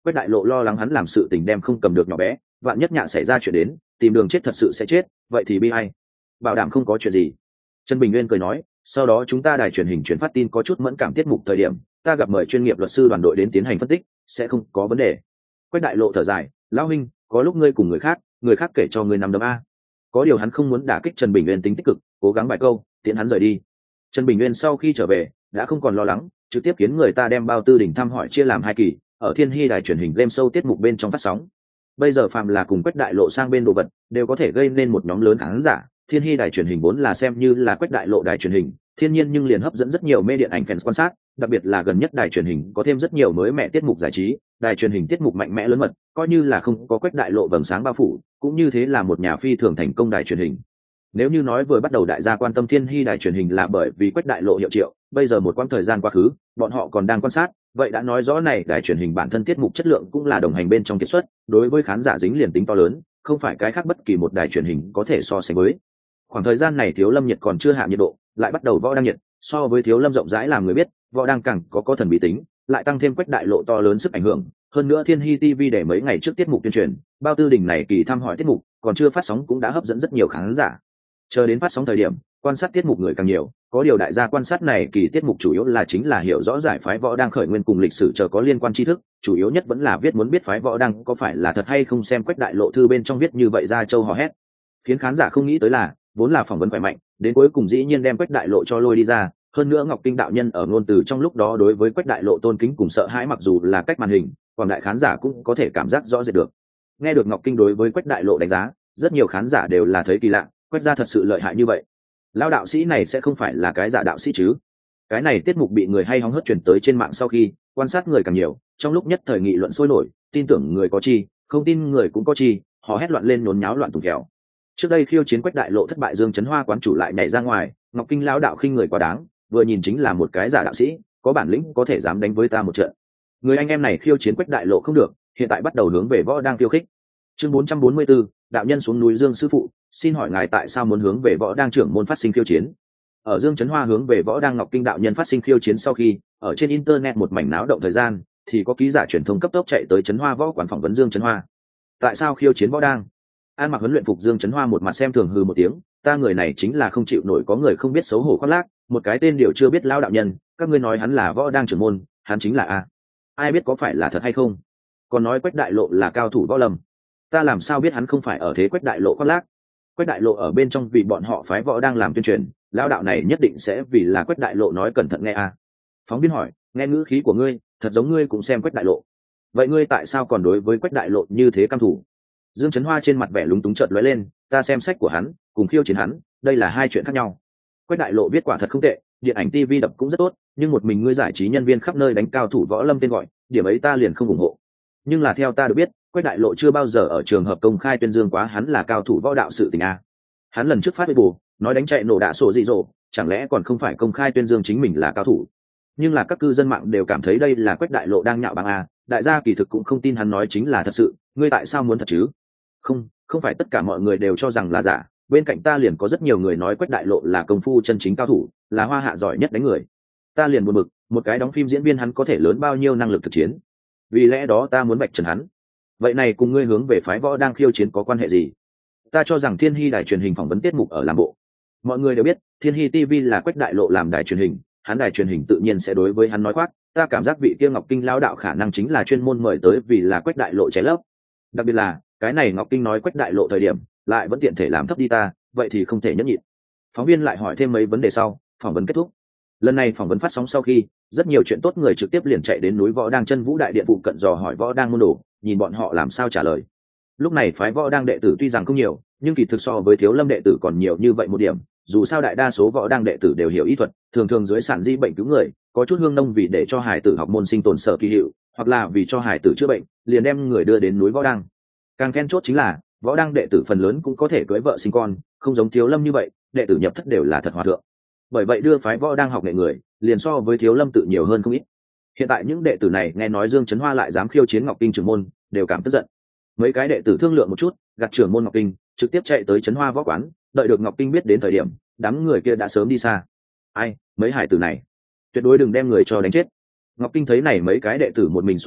Quách Đại Lộ lo lắng hắn làm sự tình đem không cầm được nhỏ bé, vạn nhất nhạ xảy ra chuyện đến, tìm đường chết thật sự sẽ chết, vậy thì bi ai. Bảo đảm không có chuyện gì. Trần Bình Nguyên cười nói, sau đó chúng ta đài truyền hình chuyển phát tin có chút mẫn cảm tiết mục thời điểm, ta gặp mời chuyên nghiệp luật sư đoàn đội đến tiến hành phân tích, sẽ không có vấn đề. Quách Đại Lộ thở dài, lão huynh, có lúc ngươi cùng người khác, người khác kể cho ngươi nằm đấm a. Có điều hắn không muốn đả kích Trần Bình Nguyên tính tích cực, cố gắng vài câu, tiện hắn rời đi. Trần Bình Nguyên sau khi trở về, đã không còn lo lắng, trực tiếp khiến người ta đem bao tư đỉnh thăm hỏi chia làm hai kỳ, ở Thiên Hy đài truyền hình game show tiết mục bên trong phát sóng. Bây giờ phàm là cùng Quách Đại Lộ sang bên đồ vật, đều có thể gây nên một nhóm lớn khán giả. Thiên Hy đài truyền hình vốn là xem như là Quách Đại Lộ đài truyền hình, thiên nhiên nhưng liền hấp dẫn rất nhiều mê điện ảnh fans quan sát, đặc biệt là gần nhất đài truyền hình có thêm rất nhiều mới mẹ tiết mục giải trí, đài truyền hình tiết mục mạnh mẽ lớn mật, coi như là không có Quách Đại Lộ vầng sáng bao phủ, cũng như thế là một nhà phi thường thành công đài truyền hình. Nếu như nói vừa bắt đầu đại gia quan tâm Thiên Hy đài truyền hình là bởi vì Quách Đại Lộ hiệu triệu, bây giờ một quãng thời gian quá khứ, bọn họ còn đang quan sát, vậy đã nói rõ này đài truyền hình bản thân tiết mục chất lượng cũng là đồng hành bên trong kiệt xuất, đối với khán giả dính liền tính to lớn, không phải cái khác bất kỳ một đài truyền hình có thể so sánh với. Khoảng thời gian này Thiếu Lâm nhiệt còn chưa hạ nhiệt độ, lại bắt đầu võ đang nhiệt, so với Thiếu Lâm rộng rãi làm người biết, võ đang càng có có thần bí tính, lại tăng thêm Quách Đại Lộ to lớn sức ảnh hưởng, hơn nữa Thiên Hy ti vi để mấy ngày trước tiết mục tuyên truyền, bao tư đỉnh này kỳ thăm hỏi tiết mục, còn chưa phát sóng cũng đã hấp dẫn rất nhiều khán giả. Chờ đến phát sóng thời điểm, quan sát tiết mục người càng nhiều, có điều đại gia quan sát này kỳ tiết mục chủ yếu là chính là hiểu rõ giải phái võ đang khởi nguyên cùng lịch sử chờ có liên quan tri thức, chủ yếu nhất vẫn là viết muốn biết phái võ đang có phải là thật hay không, xem Quách Đại Lộ thư bên trong viết như vậy ra châu hò hét. Khiến khán giả không nghĩ tới là, vốn là phỏng vấn khỏe mạnh, đến cuối cùng dĩ nhiên đem Quách Đại Lộ cho lôi đi ra, hơn nữa Ngọc Kinh đạo nhân ở ngôn từ trong lúc đó đối với Quách Đại Lộ tôn kính cùng sợ hãi mặc dù là cách màn hình, còn đại khán giả cũng có thể cảm giác rõ rệt được. Nghe được Ngọc Kinh đối với Quách Đại Lộ đánh giá, rất nhiều khán giả đều là thấy kỳ lạ, Quách gia thật sự lợi hại như vậy. Lão đạo sĩ này sẽ không phải là cái giả đạo sĩ chứ? Cái này tiết mục bị người hay hóng hớt truyền tới trên mạng sau khi, quan sát người càng nhiều, trong lúc nhất thời nghị luận sôi nổi, tin tưởng người có chi, không tin người cũng có chi, họ hét loạn lên nhốn nháo loạn tùng kèo. Trước đây khiêu chiến Quách Đại Lộ thất bại, Dương Chấn Hoa quán chủ lại nhảy ra ngoài, Ngọc Kinh lão đạo khinh người quá đáng, vừa nhìn chính là một cái giả đạo sĩ, có bản lĩnh có thể dám đánh với ta một trận. Người anh em này khiêu chiến Quách Đại Lộ không được, hiện tại bắt đầu hướng về võ đang khiêu khích. Chương bốn trăm bốn mươi tư, đạo nhân xuống núi. Dương sư phụ, xin hỏi ngài tại sao muốn hướng về võ đang trưởng môn phát sinh khiêu chiến? Ở Dương Chấn Hoa hướng về võ đang Ngọc Kinh đạo nhân phát sinh khiêu chiến sau khi, ở trên internet một mảnh náo động thời gian, thì có ký giả truyền thông cấp tốc chạy tới Chấn Hoa võ quán phỏng vấn Dương Chấn Hoa. Tại sao khiêu chiến võ đang? An mặc huấn luyện phục Dương Chấn Hoa một mặt xem thường hừ một tiếng, ta người này chính là không chịu nổi có người không biết xấu hổ khoác lác, một cái tên điều chưa biết lao đạo nhân, các ngươi nói hắn là võ đang trưởng môn, hắn chính là a, ai biết có phải là thật hay không? Còn nói Quách Đại Lộ là cao thủ võ lâm, ta làm sao biết hắn không phải ở thế Quách Đại Lộ khoác lác? Quách Đại Lộ ở bên trong vì bọn họ phái võ đang làm tuyên truyền, lão đạo này nhất định sẽ vì là Quách Đại Lộ nói cẩn thận nghe a. Phóng viên hỏi, nghe ngữ khí của ngươi, thật giống ngươi cũng xem Quách Đại Lộ, vậy ngươi tại sao còn đối với Quách Đại Lộ như thế cam thủ? Dương Chấn Hoa trên mặt vẻ lúng túng chợt lóe lên, ta xem sách của hắn, cùng khiêu chiến hắn, đây là hai chuyện khác nhau. Quách Đại Lộ viết quả thật không tệ, điện ảnh ti vi đập cũng rất tốt, nhưng một mình ngươi giải trí nhân viên khắp nơi đánh cao thủ võ lâm tên gọi, điểm ấy ta liền không ủng hộ. Nhưng là theo ta được biết, Quách Đại Lộ chưa bao giờ ở trường hợp công khai tuyên dương quá hắn là cao thủ võ đạo sự tình a. Hắn lần trước phát bù nói đánh chạy nổ đạ sổ dị dỗ, chẳng lẽ còn không phải công khai tuyên dương chính mình là cao thủ? Nhưng là các cư dân mạng đều cảm thấy đây là Quách Đại Lộ đang nhạo báng a, đại gia kỳ thực cũng không tin hắn nói chính là thật sự, ngươi tại sao muốn thật chứ? Không, không phải tất cả mọi người đều cho rằng là giả, bên cạnh ta liền có rất nhiều người nói Quách Đại Lộ là công phu chân chính cao thủ, là hoa hạ giỏi nhất đánh người. Ta liền buồn bực, một cái đóng phim diễn viên hắn có thể lớn bao nhiêu năng lực thực chiến? Vì lẽ đó ta muốn bạch trần hắn. Vậy này cùng ngươi hướng về phái võ đang khiêu chiến có quan hệ gì? Ta cho rằng Thiên Hy đài truyền hình phỏng vấn tiết mục ở làm bộ. Mọi người đều biết, Thiên Hy ti vi là Quách Đại Lộ làm đài truyền hình, hắn đài truyền hình tự nhiên sẽ đối với hắn nói khoác, ta cảm giác vị kia Ngọc Kinh lão đạo khả năng chính là chuyên môn mời tới vì là Quách Đại Lộ chế lấp. Đặc biệt là, cái này Ngọc Kinh nói Quách Đại Lộ thời điểm, lại vẫn tiện thể làm thấp đi ta, vậy thì không thể nhẫn nhịn. Phóng viên lại hỏi thêm mấy vấn đề sau, phỏng vấn kết thúc. Lần này phỏng vấn phát sóng sau khi, rất nhiều chuyện tốt người trực tiếp liền chạy đến núi Võ Đang Chân Vũ đại điện phụ cận dò hỏi Võ Đang môn đồ, nhìn bọn họ làm sao trả lời. Lúc này phái Võ Đang đệ tử tuy rằng không nhiều, nhưng kỳ thực so với Thiếu Lâm đệ tử còn nhiều như vậy một điểm, dù sao đại đa số Võ Đang đệ tử đều hiểu y thuật, thường thường dưới sản di bệnh cứu người, có chút hương nông vì để cho hải tử học môn sinh tồn sở kỳ hiệu, hoặc là vì cho hải tử chữa bệnh, liền đem người đưa đến núi Võ Đang. Càng then chốt chính là, Võ Đang đệ tử phần lớn cũng có thể cưới vợ sinh con, không giống Thiếu Lâm như vậy, đệ tử nhập thất đều là thật hòa thượng. Bởi vậy đưa phái Võ Đang học nghệ người, liền so với Thiếu Lâm tự nhiều hơn không ít. Hiện tại những đệ tử này nghe nói Dương Chấn Hoa lại dám khiêu chiến Ngọc Kinh trưởng môn, đều cảm tức giận. Mấy cái đệ tử thương lượng một chút, gạt trưởng môn Ngọc Kinh, trực tiếp chạy tới Chấn Hoa võ quán, đợi được Ngọc Kinh biết đến thời điểm, đám người kia đã sớm đi xa. Ai, mấy hải tử này, tuyệt đối đừng đem người cho đánh chết. Ngọc Kinh thấy này mấy cái đệ tử một mình xuống núi,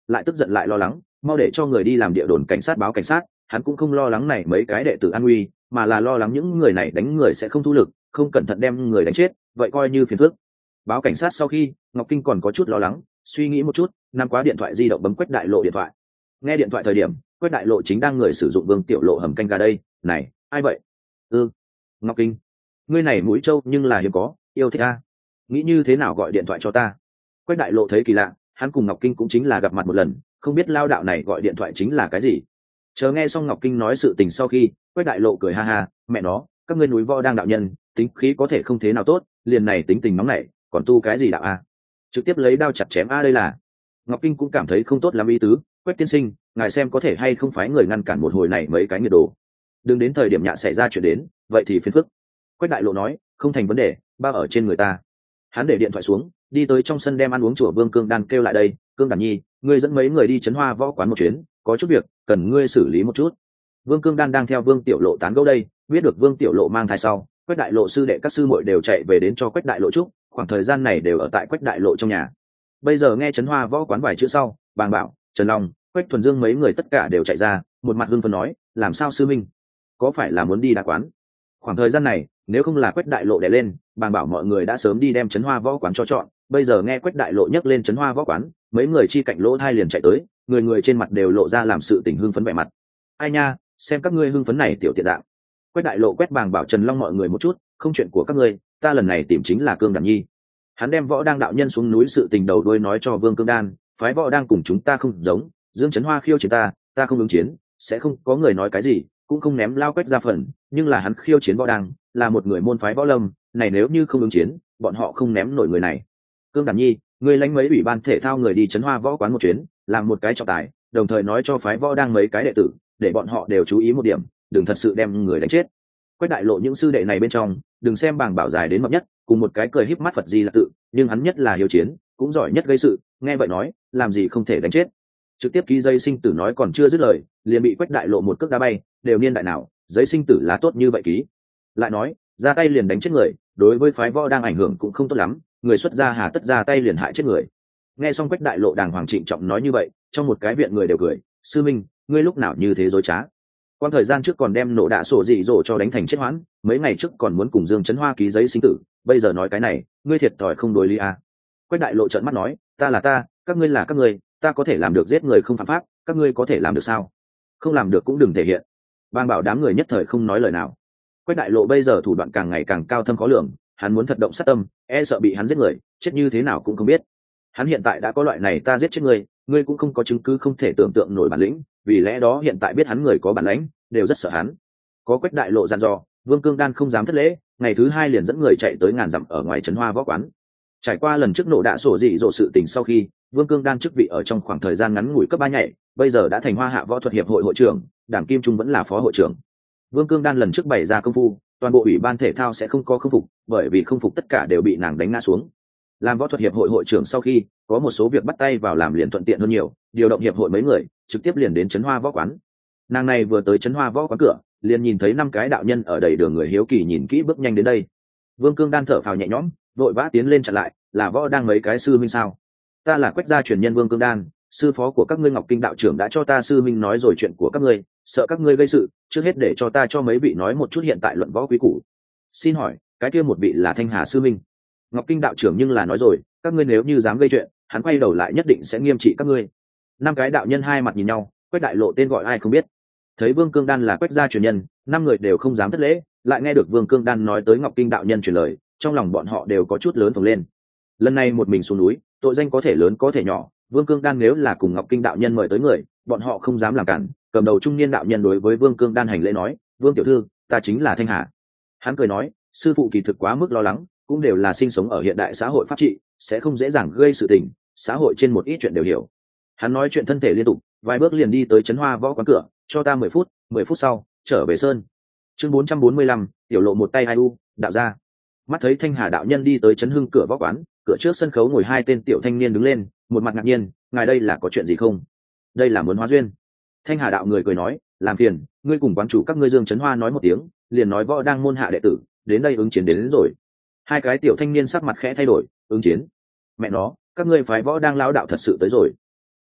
lại tức giận lại lo lắng, mau để cho người đi làm địa đồn cảnh sát báo cảnh sát. Hắn cũng không lo lắng này mấy cái đệ tử an nguy, mà là lo lắng những người này đánh người sẽ không thu lực, không cẩn thận đem người đánh chết, vậy coi như phiền phức. Báo cảnh sát sau khi, Ngọc Kinh còn có chút lo lắng, suy nghĩ một chút, nắm quá điện thoại di động bấm Quách Đại Lộ điện thoại. Nghe điện thoại thời điểm, Quách Đại Lộ chính đang người sử dụng Vương Tiểu Lộ hầm canh gà đây. Này, ai vậy? Ừ, Ngọc Kinh, ngươi này mũi trâu nhưng là hiếm có, yêu thích a. Nghĩ như thế nào gọi điện thoại cho ta? Quách Đại Lộ thấy kỳ lạ, hắn cùng Ngọc Kinh cũng chính là gặp mặt một lần, không biết lao đạo này gọi điện thoại chính là cái gì. Chờ nghe xong Ngọc Kinh nói sự tình sau khi, Quách Đại Lộ cười ha ha, mẹ nó, các ngươi núi võ đang đạo nhân, tính khí có thể không thế nào tốt, liền này tính tình nóng nảy, còn tu cái gì đạo a? Trực tiếp lấy đao chặt chém a đây là. Ngọc Kinh cũng cảm thấy không tốt lắm ý tứ, Quách tiên sinh, ngài xem có thể hay không phái người ngăn cản một hồi này mấy cái nghiệt đồ. Đừng đến thời điểm nhạ xảy ra chuyện đến, vậy thì phiền phức. Quách Đại Lộ nói, không thành vấn đề, ba ở trên người ta. Hắn để điện thoại xuống, đi tới trong sân đem ăn uống chùa Vương Cương Đan kêu lại đây, Cương Đàn Nhi, ngươi dẫn mấy người đi Trấn Hoa võ quán một chuyến, có chút việc, cần ngươi xử lý một chút. Vương Cương Đan đang theo Vương Tiểu Lộ tán gẫu đây, biết được Vương Tiểu Lộ mang thai sau, Quách Đại Lộ sư đệ các sư muội đều chạy về đến cho Quách Đại Lộ chúc, khoảng thời gian này đều ở tại Quách Đại Lộ trong nhà. Bây giờ nghe Trấn Hoa võ quán vài chữ sau, Bàng Bảo, Trần Long, Quách Thuần Dương mấy người tất cả đều chạy ra, một mặt hưng phấn nói, làm sao sư minh? Có phải là muốn đi đá quán? Khoảng thời gian này, nếu không là Quách Đại Lộ đè lên, Bàng Bảo mọi người đã sớm đi đem Trấn Hoa võ quán cho chọn, bây giờ nghe Quách Đại Lộ nhắc lên Trấn Hoa võ quán, mấy người chi cạnh lỗ thai liền chạy tới, người người trên mặt đều lộ ra làm sự tình hưng phấn vẻ mặt. Ai nha, xem các ngươi hưng phấn này tiểu tiện dạng. Quách Đại Lộ quét Bàng Bảo, Trần Long mọi người một chút, không chuyện của các ngươi, ta lần này tìm chính là Cương Đàn Nhi. Hắn đem võ đang đạo nhân xuống núi sự tình đầu đuôi nói cho Vương Cương Đan, phái võ đang cùng chúng ta không giống, Dương Trấn Hoa khiêu chiến ta, ta không ứng chiến, sẽ không có người nói cái gì, cũng không ném lao Quách ra phần, nhưng là hắn khiêu chiến võ đang, là một người môn phái võ lâm, này nếu như không ứng chiến, bọn họ không ném nổi người này. Cương Đàn Nhi, ngươi lãnh mấy ủy ban thể thao người đi Trấn Hoa võ quán một chuyến, làm một cái trọng tài, đồng thời nói cho phái võ đang mấy cái đệ tử, để bọn họ đều chú ý một điểm, đừng thật sự đem người đánh chết. Quách Đại Lộ những sư đệ này bên trong, đừng xem Bàng Bảo dài đến mập nhất, cùng một cái cười híp mắt Phật Di là tự, nhưng hắn nhất là hiếu chiến, cũng giỏi nhất gây sự, nghe vậy nói, làm gì không thể đánh chết. Trực tiếp ký giấy sinh tử nói còn chưa dứt lời, liền bị Quách Đại Lộ một cước đá bay, đều niên đại nào, giấy sinh tử lá tốt như vậy ký. Lại nói, ra tay liền đánh chết người, đối với phái võ đang ảnh hưởng cũng không tốt lắm, người xuất gia hà tất ra tay liền hại chết người. Nghe xong Quách Đại Lộ đàng hoàng trịnh trọng nói như vậy, trong một cái viện người đều cười, sư minh, ngươi lúc nào như thế dối trá. Quan thời gian trước còn đem nổ đạ sổ dị dỗ cho đánh thành chết hoãn, mấy ngày trước còn muốn cùng Dương Trấn Hoa ký giấy sinh tử, bây giờ nói cái này, ngươi thiệt thòi không đối lý à. Quách Đại Lộ trợn mắt nói, ta là ta, các ngươi là các ngươi, ta có thể làm được giết người không phạm pháp, các ngươi có thể làm được sao? Không làm được cũng đừng thể hiện. Bang Bảo đám người nhất thời không nói lời nào. Quách Đại Lộ bây giờ thủ đoạn càng ngày càng cao thâm khó lường, hắn muốn thật động sát tâm, e sợ bị hắn giết người, chết như thế nào cũng không biết. Hắn hiện tại đã có loại này ta giết chết ngươi, ngươi cũng không có chứng cứ không thể tưởng tượng nổi bản lĩnh, vì lẽ đó hiện tại biết hắn người có bản lĩnh, đều rất sợ hắn. Có Quách Đại Lộ dặn dò, Vương Cương Đan không dám thất lễ, ngày thứ hai liền dẫn người chạy tới ngàn dặm ở ngoài Trấn Hoa võ quán. Trải qua lần trước nổ đạ sổ dị dỗ sự tình sau khi, Vương Cương Đan chức vị ở trong khoảng thời gian ngắn ngủi cấp ba nhảy, bây giờ đã thành Hoa Hạ Võ thuật hiệp hội hội trưởng, Đảng Kim Trung vẫn là phó hội trưởng. Vương Cương Đan lần trước bày ra công phu, toàn bộ ủy ban thể thao sẽ không có không phục, bởi vì không phục tất cả đều bị nàng đánh ngã xuống. Làm võ thuật hiệp hội hội trưởng sau khi, có một số việc bắt tay vào làm liền thuận tiện hơn nhiều, điều động hiệp hội mấy người, trực tiếp liền đến Trấn Hoa võ quán. Nàng này vừa tới Trấn Hoa võ quán cửa, liền nhìn thấy năm cái đạo nhân ở đầy đường người hiếu kỳ nhìn kỹ bước nhanh đến đây. Vương Cương Đan thở phào nhẹ nhõm, vội vã tiến lên chặn lại, là võ đang mấy cái sư minh sao? Ta là Quách gia truyền nhân Vương Cương Đan, sư phó của các ngươi Ngọc Kinh đạo trưởng đã cho ta sư minh nói rồi chuyện của các ngươi, sợ các ngươi gây sự, trước hết để cho ta cho mấy vị nói một chút hiện tại luận võ quý củ. Xin hỏi, cái kia một vị là Thanh Hà sư minh. Ngọc Kinh đạo trưởng nhưng là nói rồi, các ngươi nếu như dám gây chuyện, hắn quay đầu lại nhất định sẽ nghiêm trị các ngươi. Năm cái đạo nhân hai mặt nhìn nhau, Quách Đại Lộ tên gọi ai không biết. Thấy Vương Cương Đan là Quách gia truyền nhân, năm người đều không dám thất lễ, lại nghe được Vương Cương Đan nói tới Ngọc Kinh đạo nhân truyền lời, trong lòng bọn họ đều có chút lớn phồng lên. Lần này một mình xuống núi, tội danh có thể lớn có thể nhỏ, Vương Cương Đan nếu là cùng Ngọc Kinh đạo nhân mời tới người, bọn họ không dám làm cản. Cầm đầu trung niên đạo nhân đối với Vương Cương Đan hành lễ nói, Vương tiểu thư, ta chính là Thanh Hà. Hắn cười nói, sư phụ kỳ thực quá mức lo lắng, cũng đều là sinh sống ở hiện đại xã hội pháp trị, sẽ không dễ dàng gây sự tình, xã hội trên một ít chuyện đều hiểu. Hắn nói chuyện thân thể liên tục, vài bước liền đi tới Trấn Hoa võ quán cửa, cho ta mười phút, mười phút sau trở về sơn. Chương bốn trăm bốn mươi lăm, tiểu lộ một tay hai u, đạo ra. Mắt thấy Thanh Hà đạo nhân đi tới Trấn Hưng cửa võ quán, cửa trước sân khấu ngồi hai tên tiểu thanh niên đứng lên, một mặt ngạc nhiên, ngài đây là có chuyện gì không? Đây là muốn hóa duyên. Thanh Hà đạo người cười nói, làm phiền, ngươi cùng quán chủ các ngươi Dương Trấn Hoa nói một tiếng, liền nói võ đang môn hạ đệ tử, đến đây ứng chiến đến, đến rồi. Hai cái tiểu thanh niên sắc mặt khẽ thay đổi, ứng chiến. Mẹ nó, các ngươi phái võ đang lão đạo thật sự tới rồi.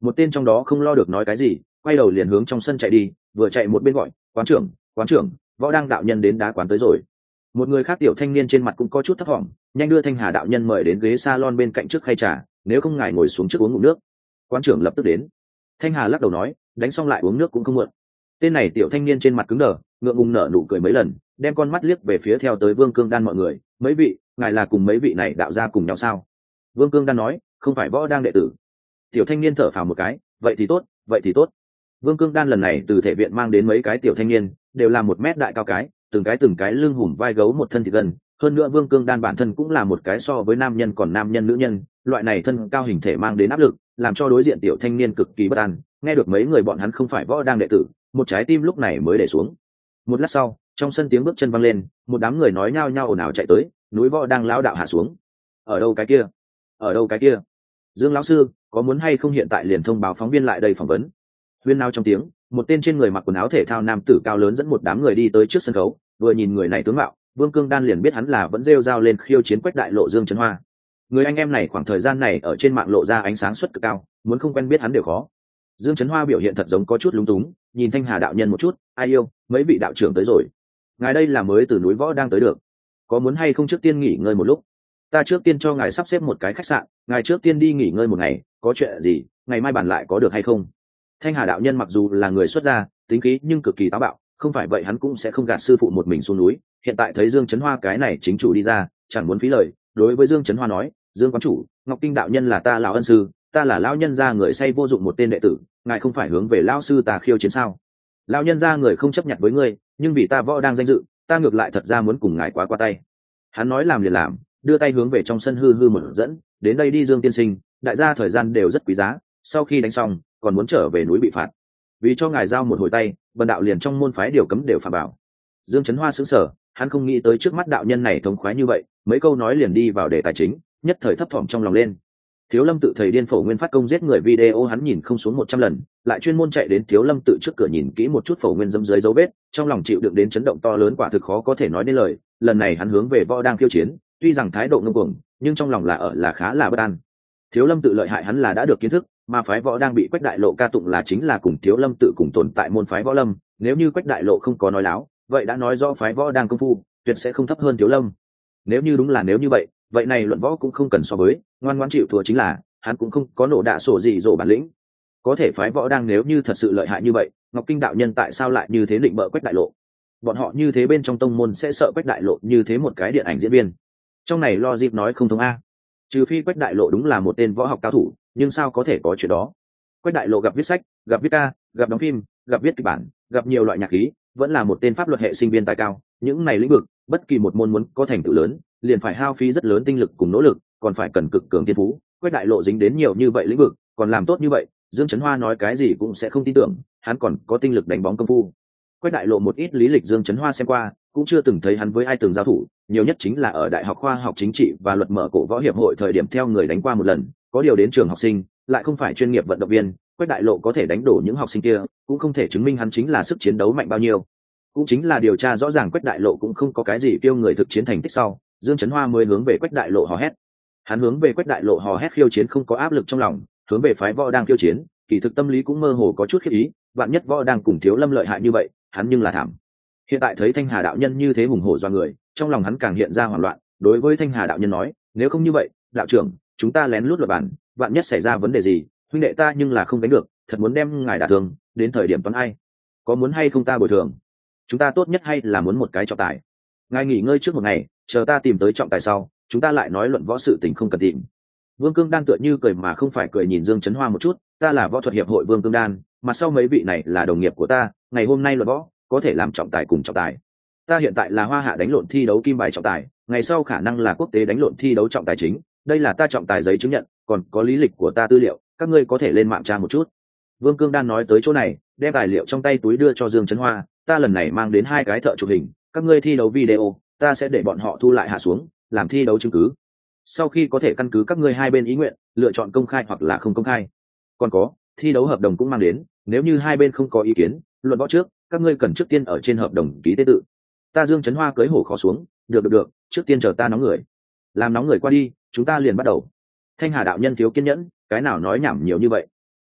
một tên trong đó không lo được nói cái gì, quay đầu liền hướng trong sân chạy đi, vừa chạy một bên gọi quán trưởng, quán trưởng, võ đang đạo nhân đến đá quán tới rồi. Một người khác tiểu thanh niên trên mặt cũng có chút thấp thỏm, nhanh đưa Thanh Hà đạo nhân mời đến ghế salon bên cạnh trước khay trà, nếu không ngài ngồi xuống trước uống ngụm nước. Quán trưởng lập tức đến. Thanh Hà lắc đầu nói, đánh xong lại uống nước cũng không muộn. Tên này tiểu thanh niên trên mặt cứng đờ, ngượng ngùng nở nụ cười mấy lần, đem con mắt liếc về phía theo tới Vương Cương Đan mọi người, mấy vị, ngài là cùng mấy vị này đạo ra cùng nhau sao? Vương Cương Đan nói, không phải võ đang đệ tử. Tiểu thanh niên thở phào một cái, vậy thì tốt, vậy thì tốt. Vương Cương Đan lần này từ thể viện mang đến mấy cái tiểu thanh niên, đều là một mét đại cao cái, từng cái từng cái lưng hùm vai gấu một thân thịt gần. Hơn nữa Vương Cương Đan bản thân cũng là một cái so với nam nhân còn nam nhân nữ nhân, loại này thân cao hình thể mang đến áp lực, làm cho đối diện tiểu thanh niên cực kỳ bất an. Nghe được mấy người bọn hắn không phải võ đang đệ tử, một trái tim lúc này mới để xuống. Một lát sau, trong sân tiếng bước chân văng lên, một đám người nói nhao nhao ồn ào chạy tới, núi võ đang lão đạo hạ xuống. Ở đâu cái kia? Ở đâu cái kia? Dương lão sư, có muốn hay không hiện tại liền thông báo phóng viên lại đây phỏng vấn? Huyên nao trong tiếng, một tên trên người mặc quần áo thể thao nam tử cao lớn dẫn một đám người đi tới trước sân khấu, vừa nhìn người này tướng mạo, Vương Cương Đan liền biết hắn là vẫn rêu rao lên khiêu chiến Quách Đại Lộ Dương Chấn Hoa. Người anh em này khoảng thời gian này ở trên mạng lộ ra ánh sáng suất cực cao, muốn không quen biết hắn đều khó. Dương Chấn Hoa biểu hiện thật giống có chút lúng túng, nhìn Thanh Hà đạo nhân một chút, ai yêu, mấy vị đạo trưởng tới rồi. Ngài đây là mới từ núi võ đang tới được, có muốn hay không trước tiên nghỉ ngơi một lúc? Ta trước tiên cho ngài sắp xếp một cái khách sạn, ngài trước tiên đi nghỉ ngơi một ngày, có chuyện gì, ngày mai bàn lại có được hay không? Thanh Hà đạo nhân mặc dù là người xuất gia, tính khí nhưng cực kỳ táo bạo, không phải vậy hắn cũng sẽ không gạt sư phụ một mình xuống núi. Hiện tại thấy Dương Chấn Hoa cái này chính chủ đi ra, chẳng muốn phí lời, đối với Dương Chấn Hoa nói, Dương quán chủ, Ngọc Kinh đạo nhân là ta lão ân sư, ta là lão nhân gia người say vô dụng một tên đệ tử, ngài không phải hướng về lão sư ta khiêu chiến sao? Lão nhân gia người không chấp nhận với ngươi, nhưng vì ta võ đang danh dự, ta ngược lại thật ra muốn cùng ngài quá qua tay. Hắn nói làm liền làm, đưa tay hướng về trong sân hư hư một dẫn, đến đây đi Dương tiên sinh, đại gia thời gian đều rất quý giá, sau khi đánh xong còn muốn trở về núi bị phạt, vì cho ngài giao một hồi tay, bần đạo liền trong môn phái điều cấm đều phạm bảo. Dương Chấn Hoa sững sờ, hắn không nghĩ tới trước mắt đạo nhân này thống khoái như vậy, mấy câu nói liền đi vào đề tài chính, nhất thời thấp thỏm trong lòng lên. Thiếu Lâm tự thầy điên phổ nguyên phát công giết người video hắn nhìn không xuống một trăm lần, lại chuyên môn chạy đến Thiếu Lâm tự trước cửa nhìn kỹ một chút phổ nguyên dẫm dưới dấu vết, trong lòng chịu đựng đến chấn động to lớn quả thực khó có thể nói nên lời. Lần này hắn hướng về võ đang khiêu chiến, tuy rằng thái độ ngông cuồng, nhưng trong lòng là ở là khá là bất an. Thiếu Lâm tự lợi hại hắn là đã được kiến thức, mà phái võ đang bị Quách Đại Lộ ca tụng là chính là cùng Thiếu Lâm tự cùng tồn tại môn phái võ lâm, nếu như Quách Đại Lộ không có nói láo, vậy đã nói rõ phái võ đang công phu tuyệt sẽ không thấp hơn Thiếu Lâm. Nếu như đúng là nếu như vậy, vậy này luận võ cũng không cần so với, ngoan ngoãn chịu thua chính là, hắn cũng không có nổ đạ sổ gì rổ bản lĩnh. Có thể phái võ đang nếu như thật sự lợi hại như vậy, Ngọc Kinh đạo nhân tại sao lại như thế định bợ Quách Đại Lộ? Bọn họ như thế bên trong tông môn sẽ sợ Quách Đại Lộ như thế một cái điện ảnh diễn viên. Trong này logic nói không thông a. Trừ phi Quách Đại Lộ đúng là một tên võ học cao thủ, nhưng sao có thể có chuyện đó? Quách Đại Lộ gặp viết sách, gặp viết ca, gặp đóng phim, gặp viết kịch bản, gặp nhiều loại nhạc khí, vẫn là một tên pháp luật hệ sinh viên tài cao, những này lĩnh vực, bất kỳ một môn muốn có thành tựu lớn, liền phải hao phí rất lớn tinh lực cùng nỗ lực, còn phải cần cực cường thiên phú. Quách Đại Lộ dính đến nhiều như vậy lĩnh vực, còn làm tốt như vậy, Dương Chấn Hoa nói cái gì cũng sẽ không tin tưởng, hắn còn có tinh lực đánh bóng công phu. Quách Đại Lộ một ít lý lịch Dương Chấn Hoa xem qua, cũng chưa từng thấy hắn với ai từng giao thủ, nhiều nhất chính là ở Đại học Khoa học Chính trị và Luật mở cổ võ hiệp hội thời điểm theo người đánh qua một lần, có điều đến trường học sinh, lại không phải chuyên nghiệp vận động viên, Quách Đại Lộ có thể đánh đổ những học sinh kia, cũng không thể chứng minh hắn chính là sức chiến đấu mạnh bao nhiêu. Cũng chính là điều tra rõ ràng Quách Đại Lộ cũng không có cái gì kêu người thực chiến thành tích sau, Dương Chấn Hoa mới hướng về Quách Đại Lộ hò hét. Hắn hướng về Quách Đại Lộ hò hét khiêu chiến không có áp lực trong lòng, hướng về phái võ đang khiêu chiến, kỳ thực tâm lý cũng mơ hồ có chút khiếp ý, vạn nhất võ đang cùng Thiếu Lâm lợi hại như vậy, hắn nhưng là thảm. Hiện tại thấy Thanh Hà đạo nhân như thế hùng hổ do người, trong lòng hắn càng hiện ra hoảng loạn, đối với Thanh Hà đạo nhân nói, nếu không như vậy, đạo trưởng, chúng ta lén lút luật bản, vạn nhất xảy ra vấn đề gì, huynh đệ ta nhưng là không đánh được, thật muốn đem ngài đả thương, đến thời điểm toán ai, có muốn hay không ta bồi thường? Chúng ta tốt nhất hay là muốn một cái trọng tài. Ngài nghỉ ngơi trước một ngày, chờ ta tìm tới trọng tài sau, chúng ta lại nói luận võ sự tình không cần tìm. Vương Cương Đan tựa như cười mà không phải cười nhìn Dương Chấn Hoa một chút, ta là võ thuật hiệp hội Vương Cương Đan, mà sau mấy vị này là đồng nghiệp của ta, ngày hôm nay luận võ có thể làm trọng tài cùng trọng tài. Ta hiện tại là hoa hạ đánh lộn thi đấu kim bài trọng tài, ngày sau khả năng là quốc tế đánh lộn thi đấu trọng tài chính, đây là ta trọng tài giấy chứng nhận, còn có lý lịch của ta tư liệu, các ngươi có thể lên mạng tra một chút. Vương Cương Đan nói tới chỗ này, đem tài liệu trong tay túi đưa cho Dương Chấn Hoa, ta lần này mang đến hai cái thợ chụp hình, các ngươi thi đấu video, ta sẽ để bọn họ thu lại hạ xuống, làm thi đấu chứng cứ. Sau khi có thể căn cứ các ngươi hai bên ý nguyện, lựa chọn công khai hoặc là không công khai. Còn có, thi đấu hợp đồng cũng mang đến, nếu như hai bên không có ý kiến, luận võ trước, các ngươi cần trước tiên ở trên hợp đồng ký tên tự. Ta Dương Chấn Hoa cưới hổ khó xuống, được được được, trước tiên chờ ta nóng người. Làm nóng người qua đi, chúng ta liền bắt đầu. Thanh Hà đạo nhân thiếu kiên nhẫn, cái nào nói nhảm nhiều như vậy.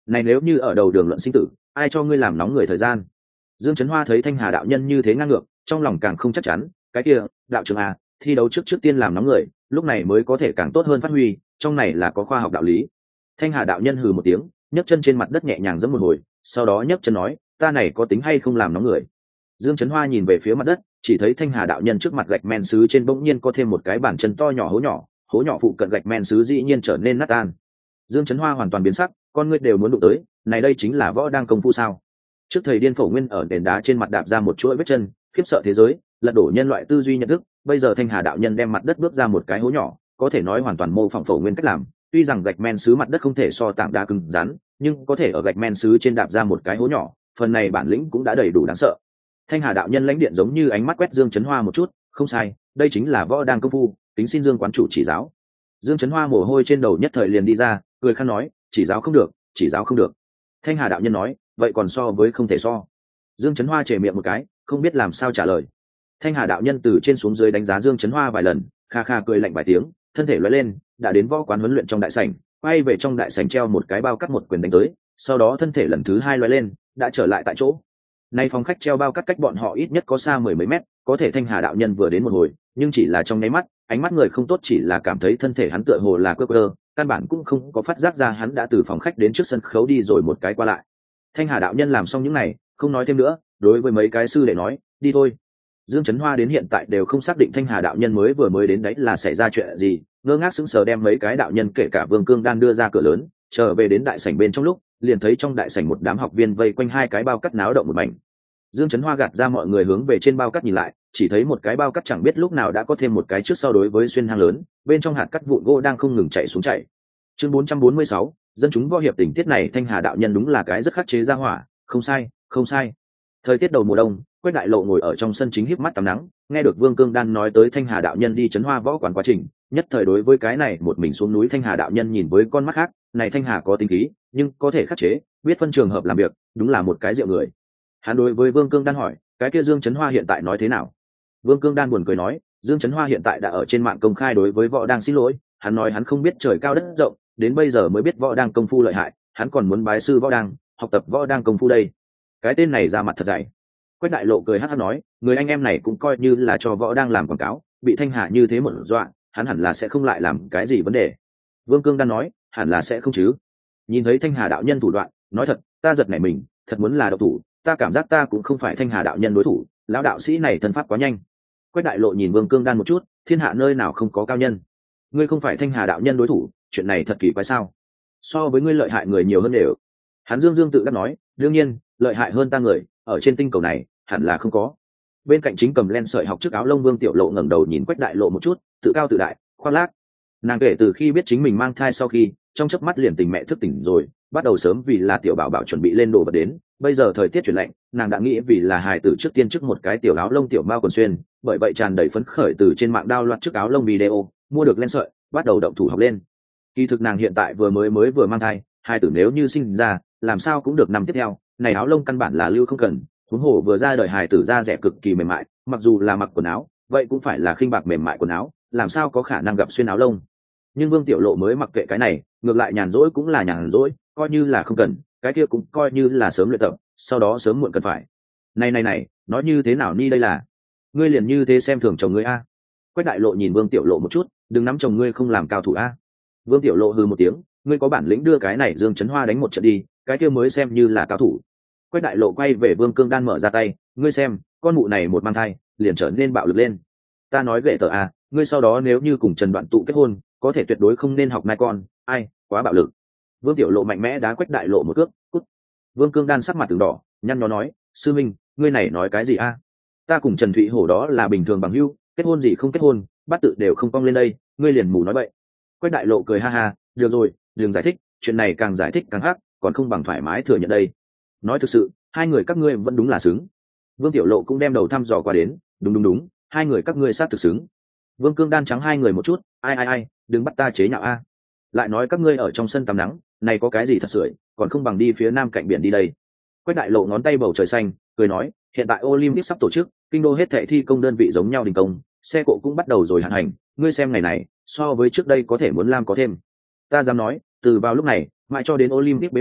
Này nếu như ở đầu đường luận sinh tử, ai cho ngươi làm nóng người thời gian? Dương Chấn Hoa thấy Thanh Hà đạo nhân như thế ngang ngược, trong lòng càng không chắc chắn. Cái kia, đạo trưởng à, thi đấu trước trước tiên làm nóng người, lúc này mới có thể càng tốt hơn phát huy, trong này là có khoa học đạo lý. Thanh Hà đạo nhân hừ một tiếng, nhấc chân trên mặt đất nhẹ nhàng giẫm một hồi, sau đó nhấc chân nói, ta này có tính hay không làm nóng người? Dương Chấn Hoa nhìn về phía mặt đất, chỉ thấy Thanh Hà đạo nhân trước mặt gạch men sứ trên bỗng nhiên có thêm một cái bàn chân to nhỏ hố nhỏ, hố nhỏ phụ cận gạch men sứ dĩ nhiên trở nên nát tan. Dương Chấn Hoa hoàn toàn biến sắc, con ngươi đều muốn đụng tới, này đây chính là võ đang công phu sao? Trước thầy điên phổ nguyên ở nền đá trên mặt đạp ra một chuỗi vết chân, khiếp sợ thế giới, lật đổ nhân loại tư duy nhận thức. Bây giờ Thanh Hà đạo nhân đem mặt đất bước ra một cái hố nhỏ, có thể nói hoàn toàn mô phỏng phổ nguyên cách làm. Tuy rằng gạch men sứ mặt đất không thể so tảng đá cứng rắn, nhưng có thể ở gạch men sứ trên đạp ra một cái hố nhỏ, phần này bản lĩnh cũng đã đầy đủ đáng sợ. Thanh Hà đạo nhân lãnh điện giống như ánh mắt quét Dương Chấn Hoa một chút, không sai, đây chính là võ đang công phu, kính xin Dương quán chủ chỉ giáo. Dương Chấn Hoa mồ hôi trên đầu nhất thời liền đi ra, cười khăn nói, chỉ giáo không được, chỉ giáo không được. Thanh Hà đạo nhân nói, vậy còn so với không thể so. Dương Chấn Hoa chề miệng một cái, không biết làm sao trả lời. Thanh Hà đạo nhân từ trên xuống dưới đánh giá Dương Chấn Hoa vài lần, kha kha cười lạnh vài tiếng, thân thể lóe lên, đã đến võ quán huấn luyện trong đại sảnh, quay về trong đại sảnh treo một cái bao cắt một quyền đánh tới, sau đó thân thể lần thứ hai lóe lên, đã trở lại tại chỗ. Nay phòng khách treo bao cắt cách bọn họ ít nhất có xa mười mấy mét, có thể Thanh Hà đạo nhân vừa đến một hồi, nhưng chỉ là trong nháy mắt, ánh mắt người không tốt chỉ là cảm thấy thân thể hắn tựa hồ là quơ quơ, căn bản cũng không có phát giác ra hắn đã từ phòng khách đến trước sân khấu đi rồi một cái qua lại. Thanh Hà đạo nhân làm xong những này, không nói thêm nữa, đối với mấy cái sư đệ nói, đi thôi. Dương Chấn Hoa đến hiện tại đều không xác định Thanh Hà đạo nhân mới vừa mới đến đấy là xảy ra chuyện gì, ngơ ngác sững sờ đem mấy cái đạo nhân kể cả Vương Cương Đan đưa ra cửa lớn, trở về đến đại sảnh bên trong lúc, liền thấy trong đại sảnh một đám học viên vây quanh hai cái bao cắt náo động một mảnh. Dương Chấn Hoa gạt ra mọi người hướng về trên bao cắt nhìn lại, chỉ thấy một cái bao cắt chẳng biết lúc nào đã có thêm một cái trước sau đối với xuyên hang lớn, bên trong hạt cắt vụn gỗ đang không ngừng chạy xuống chạy. Chương bốn trăm bốn mươi sáu, dân chúng võ hiệp tình tiết này Thanh Hà đạo nhân đúng là cái rất khắc chế ra hỏa, không sai, không sai. Thời tiết đầu mùa đông, Quách Đại Lộ ngồi ở trong sân chính híp mắt tắm nắng, nghe được Vương Cương Đan nói tới Thanh Hà đạo nhân đi Chấn Hoa võ quán quá trình, nhất thời đối với cái này một mình xuống núi Thanh Hà đạo nhân nhìn với con mắt khác, này Thanh Hà có tính khí, nhưng có thể khắc chế, biết phân trường hợp làm việc, đúng là một cái rượu người. Hắn đối với Vương Cương Đan hỏi, cái kia Dương Chấn Hoa hiện tại nói thế nào? Vương Cương Đan buồn cười nói, Dương Chấn Hoa hiện tại đã ở trên mạng công khai đối với võ đang xin lỗi, hắn nói hắn không biết trời cao đất rộng, đến bây giờ mới biết võ đang công phu lợi hại, hắn còn muốn bái sư võ đang, học tập võ đang công phu đây. Cái tên này ra mặt thật dày. Quách Đại Lộ cười hắc hắc nói, người anh em này cũng coi như là cho võ đang làm quảng cáo, bị Thanh Hà như thế một dọa, hắn hẳn là sẽ không lại làm cái gì vấn đề. Vương Cương Đan nói, hẳn là sẽ không chứ. Nhìn thấy Thanh Hà đạo nhân thủ đoạn, nói thật, ta giật nảy mình, thật muốn là độc thủ, ta cảm giác ta cũng không phải Thanh Hà đạo nhân đối thủ, lão đạo sĩ này thân pháp quá nhanh. Quách Đại Lộ nhìn Vương Cương Đan một chút, thiên hạ nơi nào không có cao nhân. Ngươi không phải Thanh Hà đạo nhân đối thủ, chuyện này thật kỳ quái sao? So với ngươi lợi hại người nhiều hơn đều. Hắn dương dương tự đắc nói, đương nhiên, lợi hại hơn ta người, ở trên tinh cầu này, hẳn là không có. Bên cạnh chính cầm len sợi học trước áo lông Vương Tiểu Lộ ngẩng đầu nhìn Quách Đại Lộ một chút, tự cao tự đại, khoác lác. Nàng kể từ khi biết chính mình mang thai sau khi, trong chớp mắt liền tình mẹ thức tỉnh rồi, bắt đầu sớm vì là tiểu bảo bảo chuẩn bị lên đồ vật đến. Bây giờ thời tiết chuyển lạnh, nàng đã nghĩ vì là hài tử trước tiên trước một cái tiểu áo lông tiểu bao quần xuyên, bởi vậy tràn đầy phấn khởi từ trên mạng đao loạt trước áo lông video, mua được len sợi, bắt đầu động thủ học lên. Kỳ thực nàng hiện tại vừa mới mới vừa mang thai, hài tử nếu như sinh ra, làm sao cũng được năm tiếp theo, này áo lông căn bản là lưu không cần, huống hồ vừa ra đời hài tử da rẻ cực kỳ mềm mại, mặc dù là mặc quần áo, vậy cũng phải là khinh bạc mềm mại quần áo, làm sao có khả năng gặp xuyên áo lông. Nhưng Vương Tiểu Lộ mới mặc kệ cái này, ngược lại nhàn rỗi cũng là nhàn rỗi, coi như là không cần, cái kia cũng coi như là sớm luyện tập, sau đó sớm muộn cần phải. Này này này, nói như thế nào ni đây là? Ngươi liền như thế xem thường chồng ngươi a? Quách Đại Lộ nhìn Vương Tiểu Lộ một chút, đừng nắm chồng ngươi không làm cao thủ a. Vương Tiểu Lộ hừ một tiếng, ngươi có bản lĩnh đưa cái này Dương Chấn Hoa đánh một trận đi, cái kia mới xem như là cao thủ. Quách Đại Lộ quay về Vương Cương Đan mở ra tay, ngươi xem, con mụ này một mang thai, liền trở nên bạo lực lên. Ta nói ghệ tờ a, ngươi sau đó nếu như cùng Trần Đoạn Tụ kết hôn, có thể tuyệt đối không nên học nai con, ai, quá bạo lực. Vương Tiểu Lộ mạnh mẽ đá Quách Đại Lộ một cước, cút. Vương Cương Đan sắc mặt từng đỏ, nhăn nhó nói, sư minh, ngươi này nói cái gì a? Ta cùng Trần Thụy Hổ đó là bình thường bằng hữu, kết hôn gì không kết hôn, bắt tự đều không cong lên đây, ngươi liền mù nói vậy. Quách Đại Lộ cười ha ha, được rồi, đừng giải thích, chuyện này càng giải thích càng hắc, còn không bằng thoải mái thừa nhận đây. Nói thực sự, hai người các ngươi vẫn đúng là xứng. Vương Tiểu Lộ cũng đem đầu thăm dò qua đến, đúng đúng đúng, hai người các ngươi sát thực xứng. Vương Cương Đan trắng hai người một chút, ai ai ai, đừng bắt ta chế nhạo a. Lại nói các ngươi ở trong sân tắm nắng, này có cái gì thật sưởi, còn không bằng đi phía nam cạnh biển đi đây. Quách Đại Lộ ngón tay bầu trời xanh, cười nói, hiện tại Olympic sắp tổ chức, kinh đô hết thảy thi công đơn vị giống nhau đình công, xe cộ cũng bắt đầu rồi hạn hành, ngươi xem ngày này, so với trước đây có thể muốn làm có thêm. Ta dám nói, từ vào lúc này, mãi cho đến Olympic bế mạc,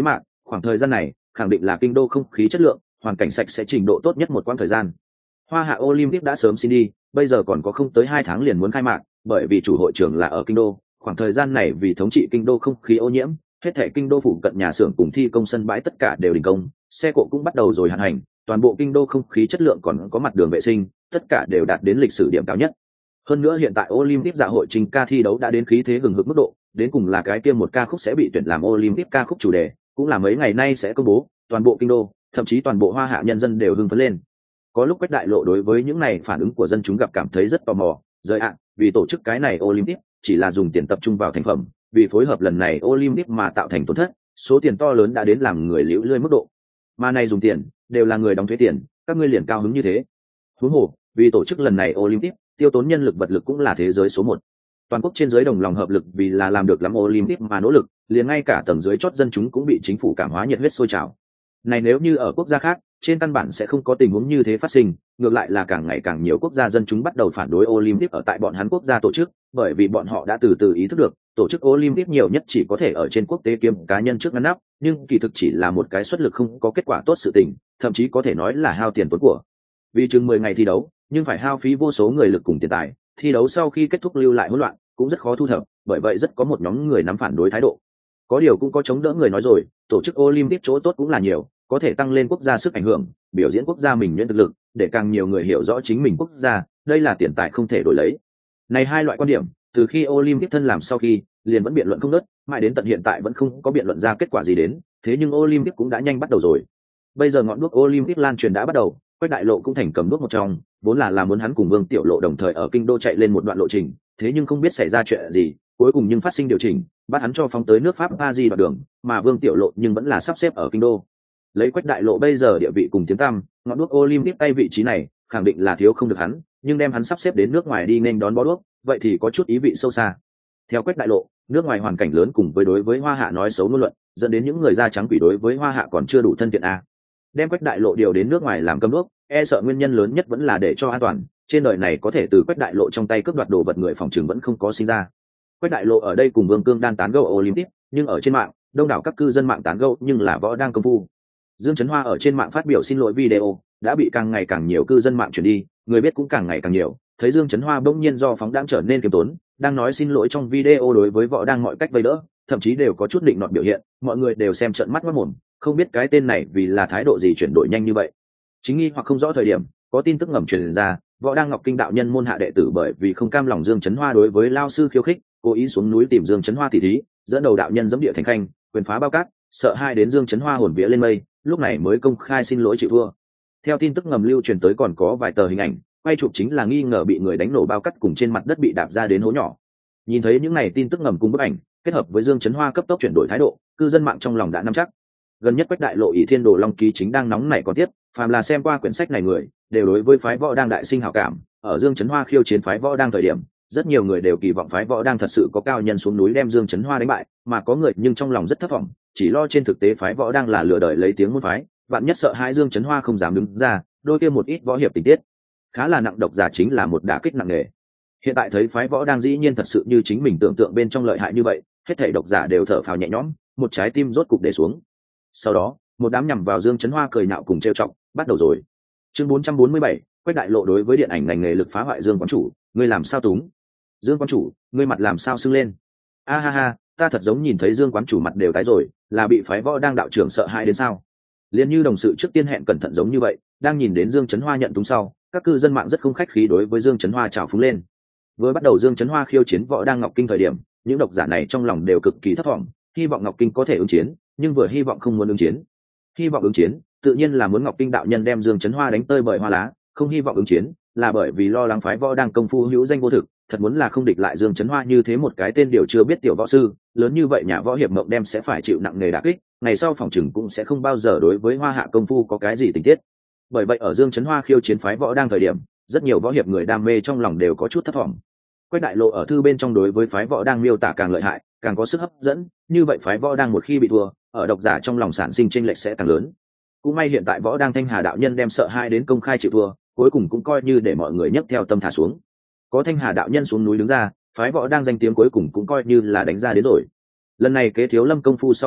khoảng thời gian này khẳng định là kinh đô không khí chất lượng, hoàn cảnh sạch sẽ trình độ tốt nhất một quãng thời gian. Hoa Hạ Olympic đã sớm xin đi, bây giờ còn có không tới hai tháng liền muốn khai mạc, bởi vì chủ hội trưởng là ở kinh đô, khoảng thời gian này vì thống trị kinh đô không khí ô nhiễm, hết thảy kinh đô phụ cận nhà xưởng cùng thi công sân bãi tất cả đều đình công, xe cộ cũng bắt đầu rồi hạn hành, toàn bộ kinh đô không khí chất lượng còn có mặt đường vệ sinh, tất cả đều đạt đến lịch sử điểm cao nhất. Hơn nữa hiện tại Olympic dạ hội trình ca thi đấu đã đến khí thế hừng hực mức độ, đến cùng là cái kia một ca khúc sẽ bị tuyển làm Olympic ca khúc chủ đề, cũng là mấy ngày nay sẽ công bố, toàn bộ kinh đô, thậm chí toàn bộ Hoa Hạ nhân dân đều hưng phấn lên. Có lúc Quách Đại Lộ đối với những này phản ứng của dân chúng gặp cảm thấy rất tò mò, rời ạ, vì tổ chức cái này Olympic chỉ là dùng tiền tập trung vào thành phẩm, vì phối hợp lần này Olympic mà tạo thành tổn thất, số tiền to lớn đã đến làm người liễu lươi mức độ. Mà này dùng tiền, đều là người đóng thuế tiền, các ngươi liền cao hứng như thế. Huống hồ, vì tổ chức lần này Olympic, tiêu tốn nhân lực vật lực cũng là thế giới số một. Toàn quốc trên dưới đồng lòng hợp lực vì là làm được lắm Olympic mà nỗ lực, liền ngay cả tầng dưới chót dân chúng cũng bị chính phủ cảm hóa nhiệt huyết sôi trào. Này nếu như ở quốc gia khác, trên căn bản sẽ không có tình huống như thế phát sinh, ngược lại là càng ngày càng nhiều quốc gia dân chúng bắt đầu phản đối Olympic ở tại bọn hắn quốc gia tổ chức, bởi vì bọn họ đã từ từ ý thức được, tổ chức Olympic nhiều nhất chỉ có thể ở trên quốc tế kiếm cá nhân trước ngăn nắp, nhưng kỳ thực chỉ là một cái xuất lực không có kết quả tốt sự tình, thậm chí có thể nói là hao tiền tốn của. Vì chừng mười ngày thi đấu, nhưng phải hao phí vô số người lực cùng tiền tài, thi đấu sau khi kết thúc lưu lại hỗn loạn, cũng rất khó thu thập, bởi vậy rất có một nhóm người nắm phản đối thái độ. Có điều cũng có chống đỡ người nói rồi, tổ chức Olympic chỗ tốt cũng là nhiều, có thể tăng lên quốc gia sức ảnh hưởng, biểu diễn quốc gia mình nhuyễn thực lực, để càng nhiều người hiểu rõ chính mình quốc gia, đây là tiền tài không thể đổi lấy. Này hai loại quan điểm, từ khi Olympic thân làm sau khi, liền vẫn biện luận không ngớt, mãi đến tận hiện tại vẫn không có biện luận ra kết quả gì đến, thế nhưng Olympic cũng đã nhanh bắt đầu rồi. Bây giờ ngọn đuốc Olympic lan truyền đã bắt đầu, Quách Đại Lộ cũng thành cầm đuốc một trong, vốn là là muốn hắn cùng Vương Tiểu Lộ đồng thời ở kinh đô chạy lên một đoạn lộ trình, thế nhưng không biết xảy ra chuyện gì, cuối cùng nhưng phát sinh điều chỉnh, bắt hắn cho phóng tới nước Pháp Paris đoạn đường, mà Vương Tiểu Lộ nhưng vẫn là sắp xếp ở kinh đô. Lấy Quách Đại Lộ bây giờ địa vị cùng tiếng tăm, ngọn đuốc Olympic tay vị trí này, khẳng định là thiếu không được hắn, nhưng đem hắn sắp xếp đến nước ngoài đi nên đón bó đuốc, vậy thì có chút ý vị sâu xa. Theo Quách Đại Lộ, nước ngoài hoàn cảnh lớn cùng với đối với Hoa Hạ nói xấu ngôn luận, dẫn đến những người da trắng quỷ đối với Hoa Hạ còn chưa đủ thân thiện a. Đem Quách Đại Lộ điều đến nước ngoài làm cầm đuốc, e sợ nguyên nhân lớn nhất vẫn là để cho an toàn, trên đời này có thể từ Quách Đại Lộ trong tay cướp đoạt đồ vật người phòng trường vẫn không có sinh ra. Quách Đại Lộ ở đây cùng Vương Cương đang tán gẫu Olympic, nhưng ở trên mạng, đông đảo các cư dân mạng tán gẫu nhưng là võ đang công phu. Dương Chấn Hoa ở trên mạng phát biểu xin lỗi video, đã bị càng ngày càng nhiều cư dân mạng chuyển đi, người biết cũng càng ngày càng nhiều, thấy Dương Chấn Hoa bỗng nhiên do phóng đãng trở nên kiêm tốn, đang nói xin lỗi trong video đối với võ đang mọi cách vây đỡ, thậm chí đều có chút định nọt biểu hiện, mọi người đều xem trợn mắt mắt mồm, không biết cái tên này vì là thái độ gì chuyển đổi nhanh như vậy. Chính nghi hoặc không rõ thời điểm, có tin tức ngầm truyền ra, võ đang Ngọc Kinh đạo nhân môn hạ đệ tử bởi vì không cam lòng Dương Chấn Hoa đối với lao sư khiêu khích, cố ý xuống núi tìm Dương Chấn Hoa tỉ thí, dẫn đầu đạo nhân giẫm địa thành khanh, quyền phá bao cát, sợ hai đến Dương Chấn Hoa hồn vía lên mây, lúc này mới công khai xin lỗi chịu thua. Theo tin tức ngầm lưu truyền tới còn có vài tờ hình ảnh, quay chụp chính là nghi ngờ bị người đánh nổ bao cát cùng trên mặt đất bị đạp ra đến hố nhỏ. Nhìn thấy những này tin tức ngầm cùng bức ảnh, kết hợp với Dương Chấn Hoa cấp tốc chuyển đổi thái độ, cư dân mạng trong lòng đã nắm chắc. Gần nhất Quách Đại Lộ ỷ Thiên Đồ Long ký chính đang nóng nảy còn tiếp, phàm là xem qua quyển sách này người, đều đối với phái võ đang đại sinh hảo cảm, ở Dương Chấn Hoa khiêu chiến phái võ đang thời điểm, rất nhiều người đều kỳ vọng phái võ đang thật sự có cao nhân xuống núi đem Dương Chấn Hoa đánh bại, mà có người nhưng trong lòng rất thất vọng, chỉ lo trên thực tế phái võ đang là lừa đời lấy tiếng môn phái, vạn nhất sợ hai Dương Chấn Hoa không dám đứng ra, đôi kia một ít võ hiệp tình tiết, khá là nặng độc giả chính là một đả kích nặng nề. Hiện tại thấy phái võ đang dĩ nhiên thật sự như chính mình tưởng tượng bên trong lợi hại như vậy, hết thảy độc giả đều thở phào nhẹ nhõm, một trái tim rốt cục để xuống. Sau đó, một đám nhằm vào Dương Chấn Hoa cười nhạo cùng trêu chọc, bắt đầu rồi. Chương bốn trăm bốn mươi bảy, Quách Đại Lộ đối với điện ảnh ngành nghề lực phá hoại Dương quán chủ, ngươi làm sao túng? Dương quán chủ, ngươi mặt làm sao sưng lên? A ha ha, ta thật giống nhìn thấy Dương quán chủ mặt đều tái rồi, là bị phái võ đang đạo trưởng sợ hãi đến sao? Liên như đồng sự trước tiên hẹn cẩn thận giống như vậy, đang nhìn đến Dương Chấn Hoa nhận túng sau, các cư dân mạng rất không khách khí đối với Dương Chấn Hoa chào phúng lên. Vừa bắt đầu Dương Chấn Hoa khiêu chiến võ đang Ngọc Kinh thời điểm, những độc giả này trong lòng đều cực kỳ thất vọng, hy vọng Ngọc Kinh có thể ứng chiến, nhưng vừa hy vọng không muốn ứng chiến. Hy vọng ứng chiến, tự nhiên là muốn Ngọc Kinh đạo nhân đem Dương Chấn Hoa đánh tơi bởi hoa lá, không hy vọng ứng chiến, là bởi vì lo lắng phái võ đang công phu hữu danh vô thực, thật muốn là không địch lại Dương Chấn Hoa như thế một cái tên điều chưa biết tiểu võ sư, lớn như vậy nhà võ hiệp mộng đem sẽ phải chịu nặng nề đả kích, ngày sau phòng chừng cũng sẽ không bao giờ đối với Hoa Hạ công phu có cái gì tình tiết. Bởi vậy ở Dương Chấn Hoa khiêu chiến phái võ đang thời điểm, rất nhiều võ hiệp người đam mê trong lòng đều có chút thất vọng. Quách Đại Lộ ở thư bên trong đối với phái võ đang miêu tả càng lợi hại, càng có sức hấp dẫn, như vậy phái võ đang một khi bị thua, ở độc giả trong lòng sản sinh chênh lệch sẽ càng lớn. Cũng may hiện tại võ đang Thanh Hà đạo nhân đem sợ hai đến công khai chịu thua, cuối cùng cũng coi như để mọi người nhấc theo tâm thả xuống. Có Thanh Hà đạo nhân xuống núi đứng ra, phái võ đang danh tiếng cuối cùng cũng coi như là đánh ra đến rồi. Lần này kế thiếu lâm công phu sau khi,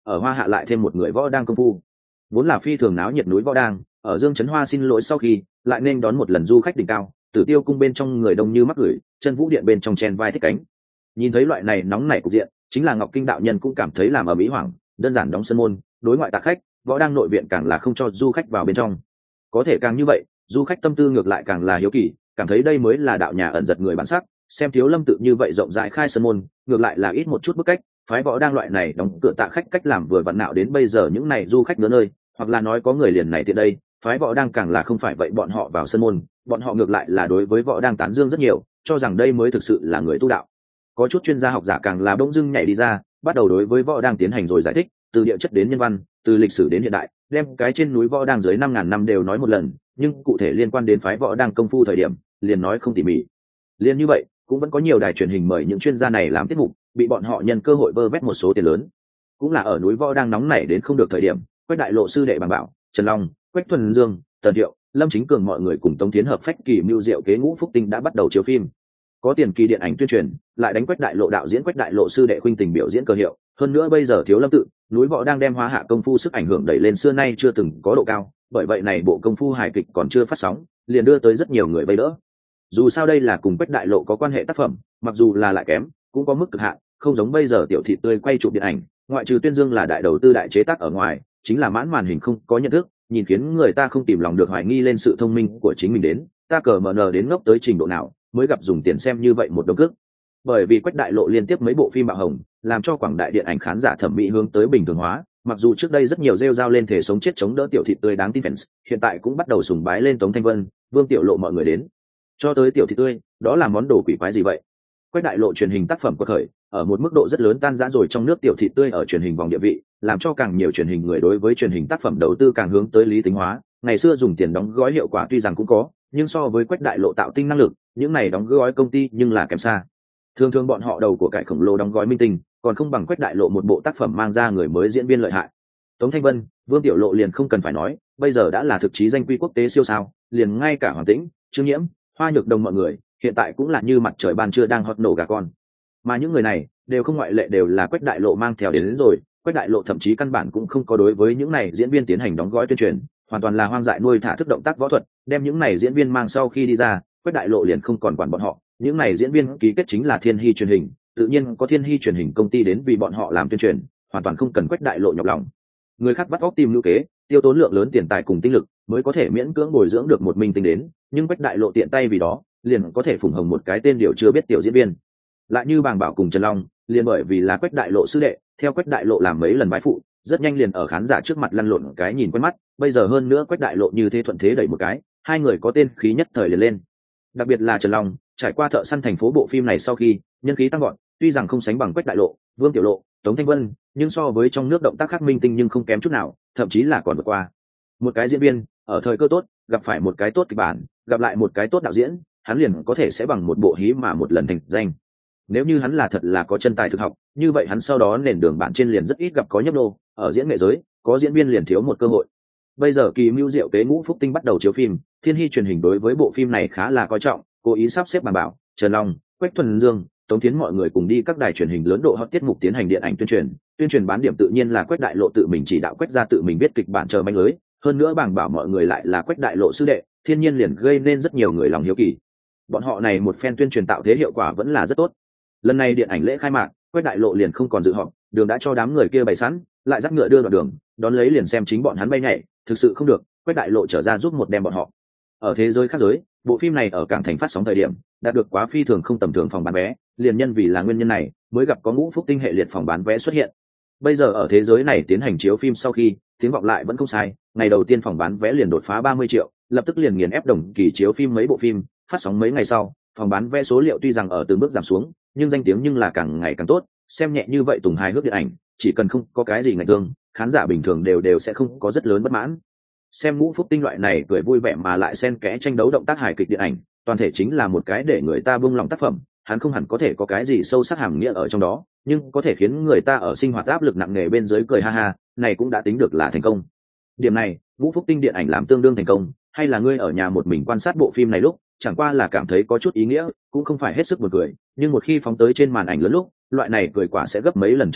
ở hoa hạ lại thêm một người võ đang công phu. Vốn là phi thường náo nhiệt núi võ đang, ở Dương Chấn Hoa xin lỗi sau khi lại nên đón một lần du khách đỉnh cao, Tử Tiêu cung bên trong người đông như mắc gửi, Chân Vũ điện bên trong chen vai thích cánh. Nhìn thấy loại này nóng nảy cục diện, chính là Ngọc Kinh đạo nhân cũng cảm thấy làm ở mỹ hoảng, đơn giản đóng sân môn, đối ngoại tạ khách, võ đang nội viện càng là không cho du khách vào bên trong. Có thể càng như vậy, du khách tâm tư ngược lại càng là hiếu kỳ, cảm thấy đây mới là đạo nhà ẩn giật người bản sắc, xem Thiếu Lâm tự như vậy rộng rãi khai sân môn, ngược lại là ít một chút bức cách, phái võ đang loại này đóng cửa tạ khách cách làm vừa vặn nạo đến bây giờ những này du khách nữa nơi, hoặc là nói có người liền này tiện đây, phái võ đang càng là không phải vậy, bọn họ vào sân môn, bọn họ ngược lại là đối với võ đang tán dương rất nhiều, cho rằng đây mới thực sự là người tu đạo. Có chút chuyên gia học giả càng là bỗng dưng nhảy đi ra, bắt đầu đối với võ đang tiến hành rồi giải thích, từ địa chất đến nhân văn, từ lịch sử đến hiện đại, đem cái trên núi võ đang dưới năm ngàn năm đều nói một lần, nhưng cụ thể liên quan đến phái võ đang công phu thời điểm, liền nói không tỉ mỉ. Liên như vậy, cũng vẫn có nhiều đài truyền hình mời những chuyên gia này làm tiết mục, bị bọn họ nhân cơ hội vơ vét một số tiền lớn. Cũng là ở núi võ đang nóng nảy đến không được thời điểm, Quách Đại Lộ sư đệ Bằng Bảo, Trần Long, Quách Thuần Dương, Tần Diệu, Lâm Chính Cường mọi người cùng Tống Tiến hợp phách kỳ mưu diệu kế ngũ phúc tinh đã bắt đầu chiếu phim. Có tiền kỳ điện ảnh tuyên truyền, lại đánh Quách Đại Lộ đạo diễn Quách Đại Lộ sư đệ khuynh tình biểu diễn cơ hiệu, hơn nữa bây giờ Thiếu Lâm tự, núi võ đang đem hóa hạ công phu sức ảnh hưởng đẩy lên xưa nay chưa từng có độ cao, bởi vậy này bộ công phu hài kịch còn chưa phát sóng, liền đưa tới rất nhiều người vây đỡ. Dù sao đây là cùng Quách Đại Lộ có quan hệ tác phẩm, mặc dù là lại kém, cũng có mức cực hạn, không giống bây giờ tiểu thị tươi quay chụp điện ảnh, ngoại trừ Tuyên Dương là đại đầu tư đại chế tác ở ngoài, chính là mãn màn hình không có nhận thức, nhìn khiến người ta không tìm lòng được hoài nghi lên sự thông minh của chính mình đến, ta cờ mờ nờ đến ngốc tới trình độ nào mới gặp dùng tiền xem như vậy một đồng cước. Bởi vì Quách Đại Lộ liên tiếp mấy bộ phim bạo hồng, làm cho quảng đại điện ảnh khán giả thẩm mỹ hướng tới bình thường hóa, mặc dù trước đây rất nhiều rêu rao lên thể sống chết chống đỡ tiểu thị tươi đáng tin fans, hiện tại cũng bắt đầu sùng bái lên Tống Thanh Vân, Vương Tiểu Lộ mọi người đến. Cho tới tiểu thị tươi, đó là món đồ quỷ quái gì vậy? Quách Đại Lộ truyền hình tác phẩm quật khởi, ở một mức độ rất lớn tan rã rồi trong nước tiểu thị tươi ở truyền hình vòng địa vị, làm cho càng nhiều truyền hình người đối với truyền hình tác phẩm đầu tư càng hướng tới lý tính hóa. Ngày xưa dùng tiền đóng gói hiệu quả tuy rằng cũng có, nhưng so với Quách Đại Lộ tạo tinh năng lực, những này đóng gói công ty nhưng là kém xa. Thường thường bọn họ đầu của cải khổng lồ đóng gói minh tinh, còn không bằng Quách Đại Lộ một bộ tác phẩm mang ra người mới diễn viên lợi hại. Tống Thanh Vân, Vương Tiểu Lộ liền không cần phải nói, bây giờ đã là thực chí danh quy quốc tế siêu sao, liền ngay cả Hoàng Tĩnh, Trương Nhiễm, Hoa Nhược Đồng mọi người, hiện tại cũng là như mặt trời ban trưa đang hót nổ gà con. Mà những người này đều không ngoại lệ đều là Quách Đại Lộ mang theo đến, đến rồi, Quách Đại Lộ thậm chí căn bản cũng không có đối với những này diễn viên tiến hành đóng gói tuyên truyền, hoàn toàn là hoang dại nuôi thả thức động tác võ thuật, đem những này diễn viên mang sau khi đi ra, Quách Đại Lộ liền không còn quản bọn họ, những này diễn viên ký kết chính là Thiên Hy truyền hình, tự nhiên có Thiên Hy truyền hình công ty đến vì bọn họ làm tuyên truyền, hoàn toàn không cần Quách Đại Lộ nhọc lòng. Người khác bắt óc tìm lưu kế, tiêu tốn lượng lớn tiền tài cùng tinh lực, mới có thể miễn cưỡng bồi dưỡng được một minh tinh đến, nhưng Quách Đại Lộ tiện tay vì đó, liền có thể phủng hồng một cái tên điều chưa biết tiểu diễn viên. Lại như Bàng Bảo cùng Trần Long, liền bởi vì là Quách Đại Lộ sư đệ, theo Quách Đại Lộ làm mấy lần bái phụ, rất nhanh liền ở khán giả trước mặt lăn lộn cái nhìn quen mắt, bây giờ hơn nữa Quách Đại Lộ như thế thuận thế đẩy một cái, hai người có tên khí nhất thời liền lên. Đặc biệt là Trần Long, trải qua Thợ Săn Thành Phố bộ phim này sau khi, nhân khí tăng vọt, tuy rằng không sánh bằng Quách Đại Lộ, Vương Tiểu Lộ, Tống Thanh Vân, nhưng so với trong nước động tác khác minh tinh nhưng không kém chút nào, thậm chí là còn vượt qua. Một cái diễn viên, ở thời cơ tốt, gặp phải một cái tốt kịch bản, gặp lại một cái tốt đạo diễn, hắn liền có thể sẽ bằng một bộ hí mà một lần thành danh. Nếu như hắn là thật là có chân tài thực học, như vậy hắn sau đó nền đường bản trên liền rất ít gặp có nhấp nô, ở diễn nghệ giới, có diễn viên liền thiếu một cơ hội. Bây giờ kỳ mưu diệu kế ngũ phúc tinh bắt đầu chiếu phim, Thiên Hy truyền hình đối với bộ phim này khá là coi trọng, cố ý sắp xếp Bàng Bảo, Trần Long, Quách Thuần Dương, Tống Thiến mọi người cùng đi các đài truyền hình lớn độ hot tiết mục tiến hành điện ảnh tuyên truyền, tuyên truyền bán điểm tự nhiên là Quách Đại Lộ tự mình chỉ đạo Quách ra tự mình viết kịch bản chờ manh lưới, hơn nữa Bàng Bảo mọi người lại là Quách Đại Lộ sư đệ, thiên nhiên liền gây nên rất nhiều người lòng hiếu kỳ. Bọn họ này một phen tuyên truyền tạo thế hiệu quả vẫn là rất tốt. Lần này điện ảnh lễ khai mạc, Quách Đại Lộ liền không còn dự họp, đường đã cho đám người kia bày sẵn, lại dắt ngựa đưa đoạn đường, đón lấy liền xem chính bọn hắn bay nhảy, thực sự không được, Quách Đại Lộ trở ra giúp một đem bọn họ. Ở thế giới khác giới, bộ phim này ở cảng thành phát sóng thời điểm, đạt được quá phi thường không tầm thường phòng bán vé, liền nhân vì là nguyên nhân này, mới gặp có ngũ phúc tinh hệ liệt phòng bán vé xuất hiện. Bây giờ ở thế giới này tiến hành chiếu phim sau khi, tiếng vọng lại vẫn không sai, ngày đầu tiên phòng bán vé liền đột phá ba mươi triệu, lập tức liền nghiền ép đồng kỳ chiếu phim mấy bộ phim, phát sóng mấy ngày sau, phòng bán vé số liệu tuy rằng ở từng bước giảm xuống, nhưng danh tiếng nhưng là càng ngày càng tốt, xem nhẹ như vậy tùng hài hước điện ảnh, chỉ cần không có cái gì ngạch thương, khán giả bình thường đều đều sẽ không có rất lớn bất mãn. Xem ngũ phúc tinh loại này cười vui vẻ mà lại xen kẽ tranh đấu động tác hài kịch điện ảnh, toàn thể chính là một cái để người ta buông lòng tác phẩm, hắn không hẳn có thể có cái gì sâu sắc hàm nghĩa ở trong đó, nhưng có thể khiến người ta ở sinh hoạt áp lực nặng nề bên dưới cười ha ha, này cũng đã tính được là thành công. Điểm này, ngũ phúc tinh điện ảnh làm tương đương thành công, hay là ngươi ở nhà một mình quan sát bộ phim này lúc, chẳng qua là cảm thấy có chút ý nghĩa, cũng không phải hết sức buồn cười, nhưng một khi phóng tới trên màn ảnh lớn lúc, loại này cười quả sẽ gấp mấy lần chồng chết,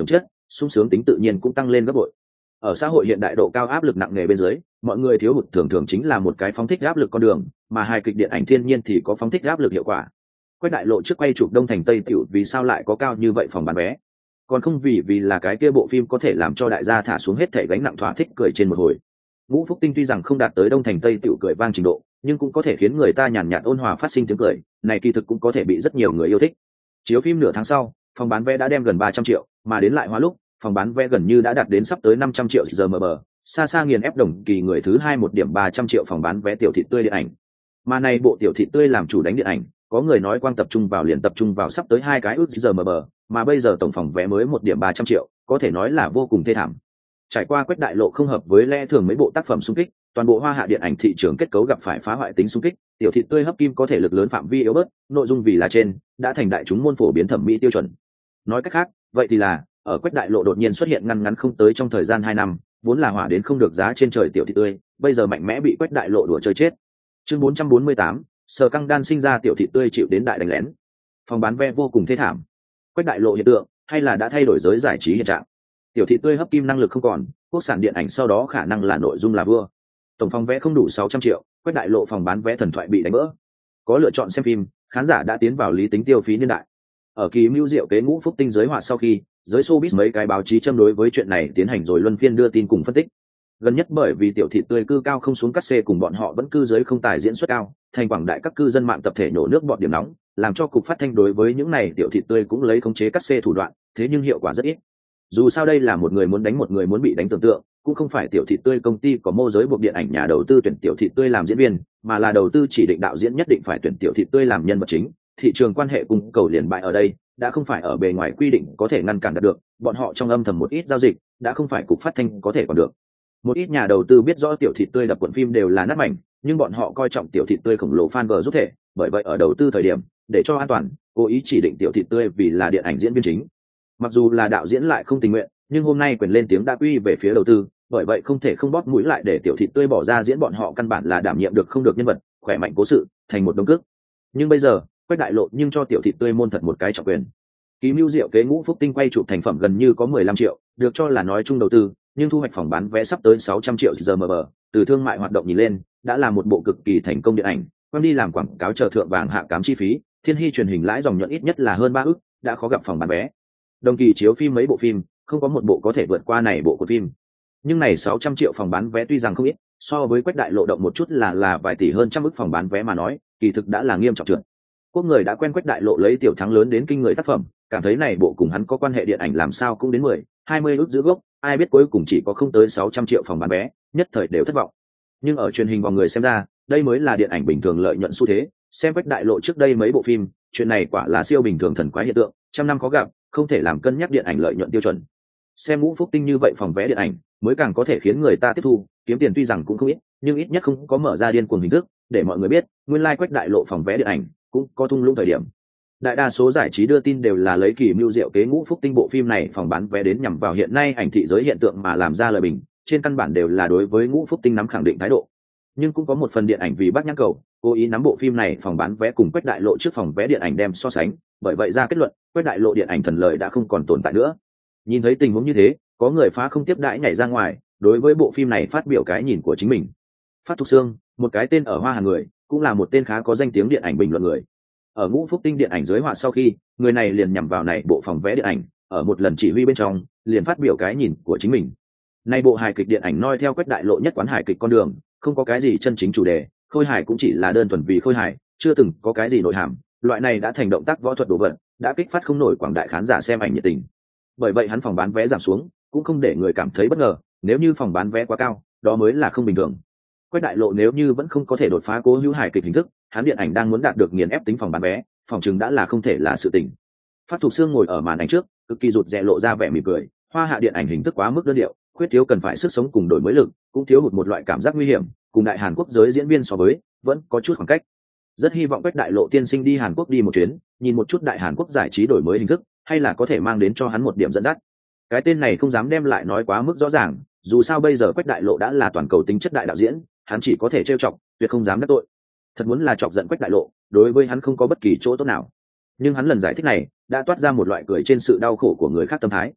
sung sướng tính tự nhiên cũng tăng lên gấp bội. Ở xã hội hiện đại độ cao áp lực nặng nề bên dưới, mọi người thiếu hụt thường thường chính là một cái phóng thích áp lực con đường, mà hài kịch điện ảnh thiên nhiên thì có phóng thích áp lực hiệu quả. Quách Đại Lộ trước quay chụp Đông Thành Tây Tiểu vì sao lại có cao như vậy phòng bán vé? Còn không vì vì là cái kia bộ phim có thể làm cho đại gia thả xuống hết thể gánh nặng thỏa thích cười trên một hồi. Ngũ Phúc Tinh tuy rằng không đạt tới Đông Thành Tây Tiểu cười vang trình độ, nhưng cũng có thể khiến người ta nhàn nhạt ôn hòa phát sinh tiếng cười, này kỳ thực cũng có thể bị rất nhiều người yêu thích. Chiếu phim nửa tháng sau, phòng bán vé đã đem gần ba trăm triệu, mà đến lại hóa lúc, phòng bán vé gần như đã đạt đến sắp tới năm trăm triệu giờ mờ bờ, xa xa nghiền ép đồng kỳ người thứ hai một điểm ba trăm triệu phòng bán vé tiểu thị tươi điện ảnh. Mà này bộ tiểu thị tươi làm chủ đánh điện ảnh, có người nói quang tập trung vào liền tập trung vào sắp tới hai cái ước giờ mờ bờ, mà bây giờ tổng phòng vé mới một điểm ba trăm triệu, có thể nói là vô cùng thê thảm. Trải qua Quách Đại Lộ không hợp với lẽ thường mấy bộ tác phẩm xung kích, toàn bộ hoa hạ điện ảnh thị trường kết cấu gặp phải phá hoại tính xung kích, tiểu thị tươi hấp kim có thể lực lớn phạm vi yếu bớt, nội dung vì là trên, đã thành đại chúng môn phổ biến thẩm mỹ tiêu chuẩn. Nói cách khác, vậy thì là, ở Quách Đại Lộ đột nhiên xuất hiện ngăn ngắn không tới trong thời gian hai năm, vốn là hỏa đến không được giá trên trời tiểu thị tươi, bây giờ mạnh mẽ bị Quách Đại Lộ đùa chơi chết. Chương bốn trăm bốn mươi tám, Sở Căng Đan sinh ra tiểu thị tươi chịu đến đại đánh lén. Phòng bán vé vô cùng thê thảm. Quách Đại Lộ hiện tượng, hay là đã thay đổi giới giải trí hiện trạng. Tiểu thị tươi hấp kim năng lực không còn, quốc sản điện ảnh sau đó khả năng là nội dung là vua. Tổng phòng vé không đủ sáu trăm triệu, Quách Đại Lộ phòng bán vé thần thoại bị đánh vỡ. Có lựa chọn xem phim, khán giả đã tiến vào lý tính tiêu phí niên đại. Ở kỳ mưu diệu kế Ngũ Phúc Tinh giới họa sau khi, giới showbiz mấy cái báo chí châm đối với chuyện này tiến hành rồi luân phiên đưa tin cùng phân tích. Gần nhất bởi vì tiểu thị tươi cư cao không xuống cắt xê cùng bọn họ vẫn cư giới không tài diễn xuất cao, thành quảng đại các cư dân mạng tập thể nổ nước bọt điểm nóng, làm cho cục phát thanh đối với những này tiểu thị tươi cũng lấy khống chế cắt xê thủ đoạn, thế nhưng hiệu quả rất ít. Dù sao đây là một người muốn đánh một người muốn bị đánh tưởng tượng, cũng không phải tiểu thị tươi công ty có mô giới buộc điện ảnh nhà đầu tư tuyển tiểu thị tươi làm diễn viên, mà là đầu tư chỉ định đạo diễn nhất định phải tuyển tiểu thị tươi làm nhân vật chính. Thị trường quan hệ cung cầu liền bại ở đây, đã không phải ở bề ngoài quy định có thể ngăn cản được, bọn họ trong âm thầm một ít giao dịch, đã không phải cục phát thanh có thể còn được. Một ít nhà đầu tư biết rõ tiểu thị tươi đập cuộn phim đều là nát mảnh, nhưng bọn họ coi trọng tiểu thị tươi khổng lồ fan vờ giúp thể, bởi vậy ở đầu tư thời điểm, để cho an toàn, cố ý chỉ định tiểu thị tươi vì là điện ảnh diễn viên chính. Mặc dù là đạo diễn lại không tình nguyện, nhưng hôm nay quyền lên tiếng đã quy về phía đầu tư, bởi vậy không thể không bóp mũi lại để tiểu thị tươi bỏ ra diễn, bọn họ căn bản là đảm nhiệm được không được nhân vật, khỏe mạnh cố sự, thành một đống cước. Nhưng bây giờ, Quách Đại Lộ nhưng cho tiểu thị tươi môn thật một cái trọng quyền. Ký mưu diệu kế Ngũ Phúc Tinh quay chụp thành phẩm gần như có mười lăm triệu, được cho là nói chung đầu tư, nhưng thu hoạch phòng bán vé sắp tới sáu trăm triệu giờ mờ bờ, từ thương mại hoạt động nhìn lên, đã là một bộ cực kỳ thành công điện ảnh, quang đi làm quảng cáo chờ thượng vàng hạ cám chi phí, Thiên Hy truyền hình lãi dòng nhuận ít nhất là hơn ba ức, đã khó gặp phòng bán vé. Đồng kỳ chiếu phim mấy bộ phim, không có một bộ có thể vượt qua này bộ của phim. Nhưng này sáu trăm triệu phòng bán vé tuy rằng không ít, so với Quách Đại Lộ động một chút là là vài tỷ hơn trăm ức phòng bán vé mà nói, kỳ thực đã là nghiêm trọng trượt. Quốc người đã quen Quách Đại Lộ lấy tiểu thắng lớn đến kinh người tác phẩm, cảm thấy này bộ cùng hắn có quan hệ điện ảnh làm sao cũng đến mười, hai mươi ức giữ gốc, ai biết cuối cùng chỉ có không tới sáu trăm triệu phòng bán vé, nhất thời đều thất vọng. Nhưng ở truyền hình vòng người xem ra, đây mới là điện ảnh bình thường lợi nhuận xu thế, xem Quách Đại Lộ trước đây mấy bộ phim, chuyện này quả là siêu bình thường thần quái hiện tượng, trăm năm có gặp, không thể làm cân nhắc điện ảnh lợi nhuận tiêu chuẩn. Xem Ngũ Phúc Tinh như vậy phòng vé điện ảnh, mới càng có thể khiến người ta tiếp thu, kiếm tiền tuy rằng cũng không ít, nhưng ít nhất không có mở ra điên cuồng hình thức, để mọi người biết, nguyên lai like Quách Đại Lộ phòng vé điện ảnh cũng có thung lũng thời điểm. Đại đa số giải trí đưa tin đều là lấy kỳ mưu diệu kế Ngũ Phúc Tinh bộ phim này phòng bán vé đến nhằm vào hiện nay ảnh thị giới hiện tượng mà làm ra lời bình, trên căn bản đều là đối với Ngũ Phúc Tinh nắm khẳng định thái độ. Nhưng cũng có một phần điện ảnh vì bác nhãn cầu, cố ý nắm bộ phim này phòng bán vé cùng Quách Đại Lộ trước phòng vé điện ảnh đem so sánh, bởi vậy ra kết luận, Quách Đại Lộ điện ảnh thần lợi đã không còn tồn tại nữa. Nhìn thấy tình huống như thế, có người phá không tiếp đãi nhảy ra ngoài, đối với bộ phim này phát biểu cái nhìn của chính mình. Phát Thục Sương, một cái tên ở Hoa Hà người, cũng là một tên khá có danh tiếng điện ảnh bình luận người. Ở Ngũ Phúc Tinh điện ảnh giới họa sau khi, người này liền nhằm vào này bộ phòng vé điện ảnh, ở một lần chỉ huy bên trong, liền phát biểu cái nhìn của chính mình. Này bộ hài kịch điện ảnh noi theo Quách Đại Lộ nhất quán hài kịch con đường, không có cái gì chân chính chủ đề, khôi hài cũng chỉ là đơn thuần vì khôi hài, chưa từng có cái gì nội hàm, loại này đã thành động tác võ thuật đồ vật, đã kích phát không nổi quảng đại khán giả xem ảnh nhiệt tình. Bởi vậy hắn phòng bán vé giảm xuống, cũng không để người cảm thấy bất ngờ, nếu như phòng bán vé quá cao, đó mới là không bình thường. Quách Đại Lộ nếu như vẫn không có thể đột phá cố hữu hài kịch hình thức, hắn điện ảnh đang muốn đạt được nghiền ép tính phòng bán vé, phòng chừng đã là không thể là sự tình. Phát Thục Sương ngồi ở màn ảnh trước, cực kỳ rụt rè lộ ra vẻ mỉm cười, hoa hạ điện ảnh hình thức quá mức đơn điệu, khuyết thiếu cần phải sức sống cùng đổi mới lực, cũng thiếu hụt một loại cảm giác nguy hiểm, cùng đại Hàn Quốc giới diễn viên so với, vẫn có chút khoảng cách. Rất hy vọng Quách Đại Lộ tiên sinh đi Hàn Quốc đi một chuyến, nhìn một chút đại Hàn Quốc giải trí đổi mới hình thức, hay là có thể mang đến cho hắn một điểm dẫn dắt. Cái tên này không dám đem lại nói quá mức rõ ràng, dù sao bây giờ Quách Đại Lộ đã là toàn cầu tính chất đại đạo diễn, hắn chỉ có thể trêu chọc, tuyệt không dám đắc tội. Thật muốn là chọc giận Quách Đại Lộ, đối với hắn không có bất kỳ chỗ tốt nào. Nhưng hắn lần giải thích này đã toát ra một loại cười trên sự đau khổ của người khác tâm thái.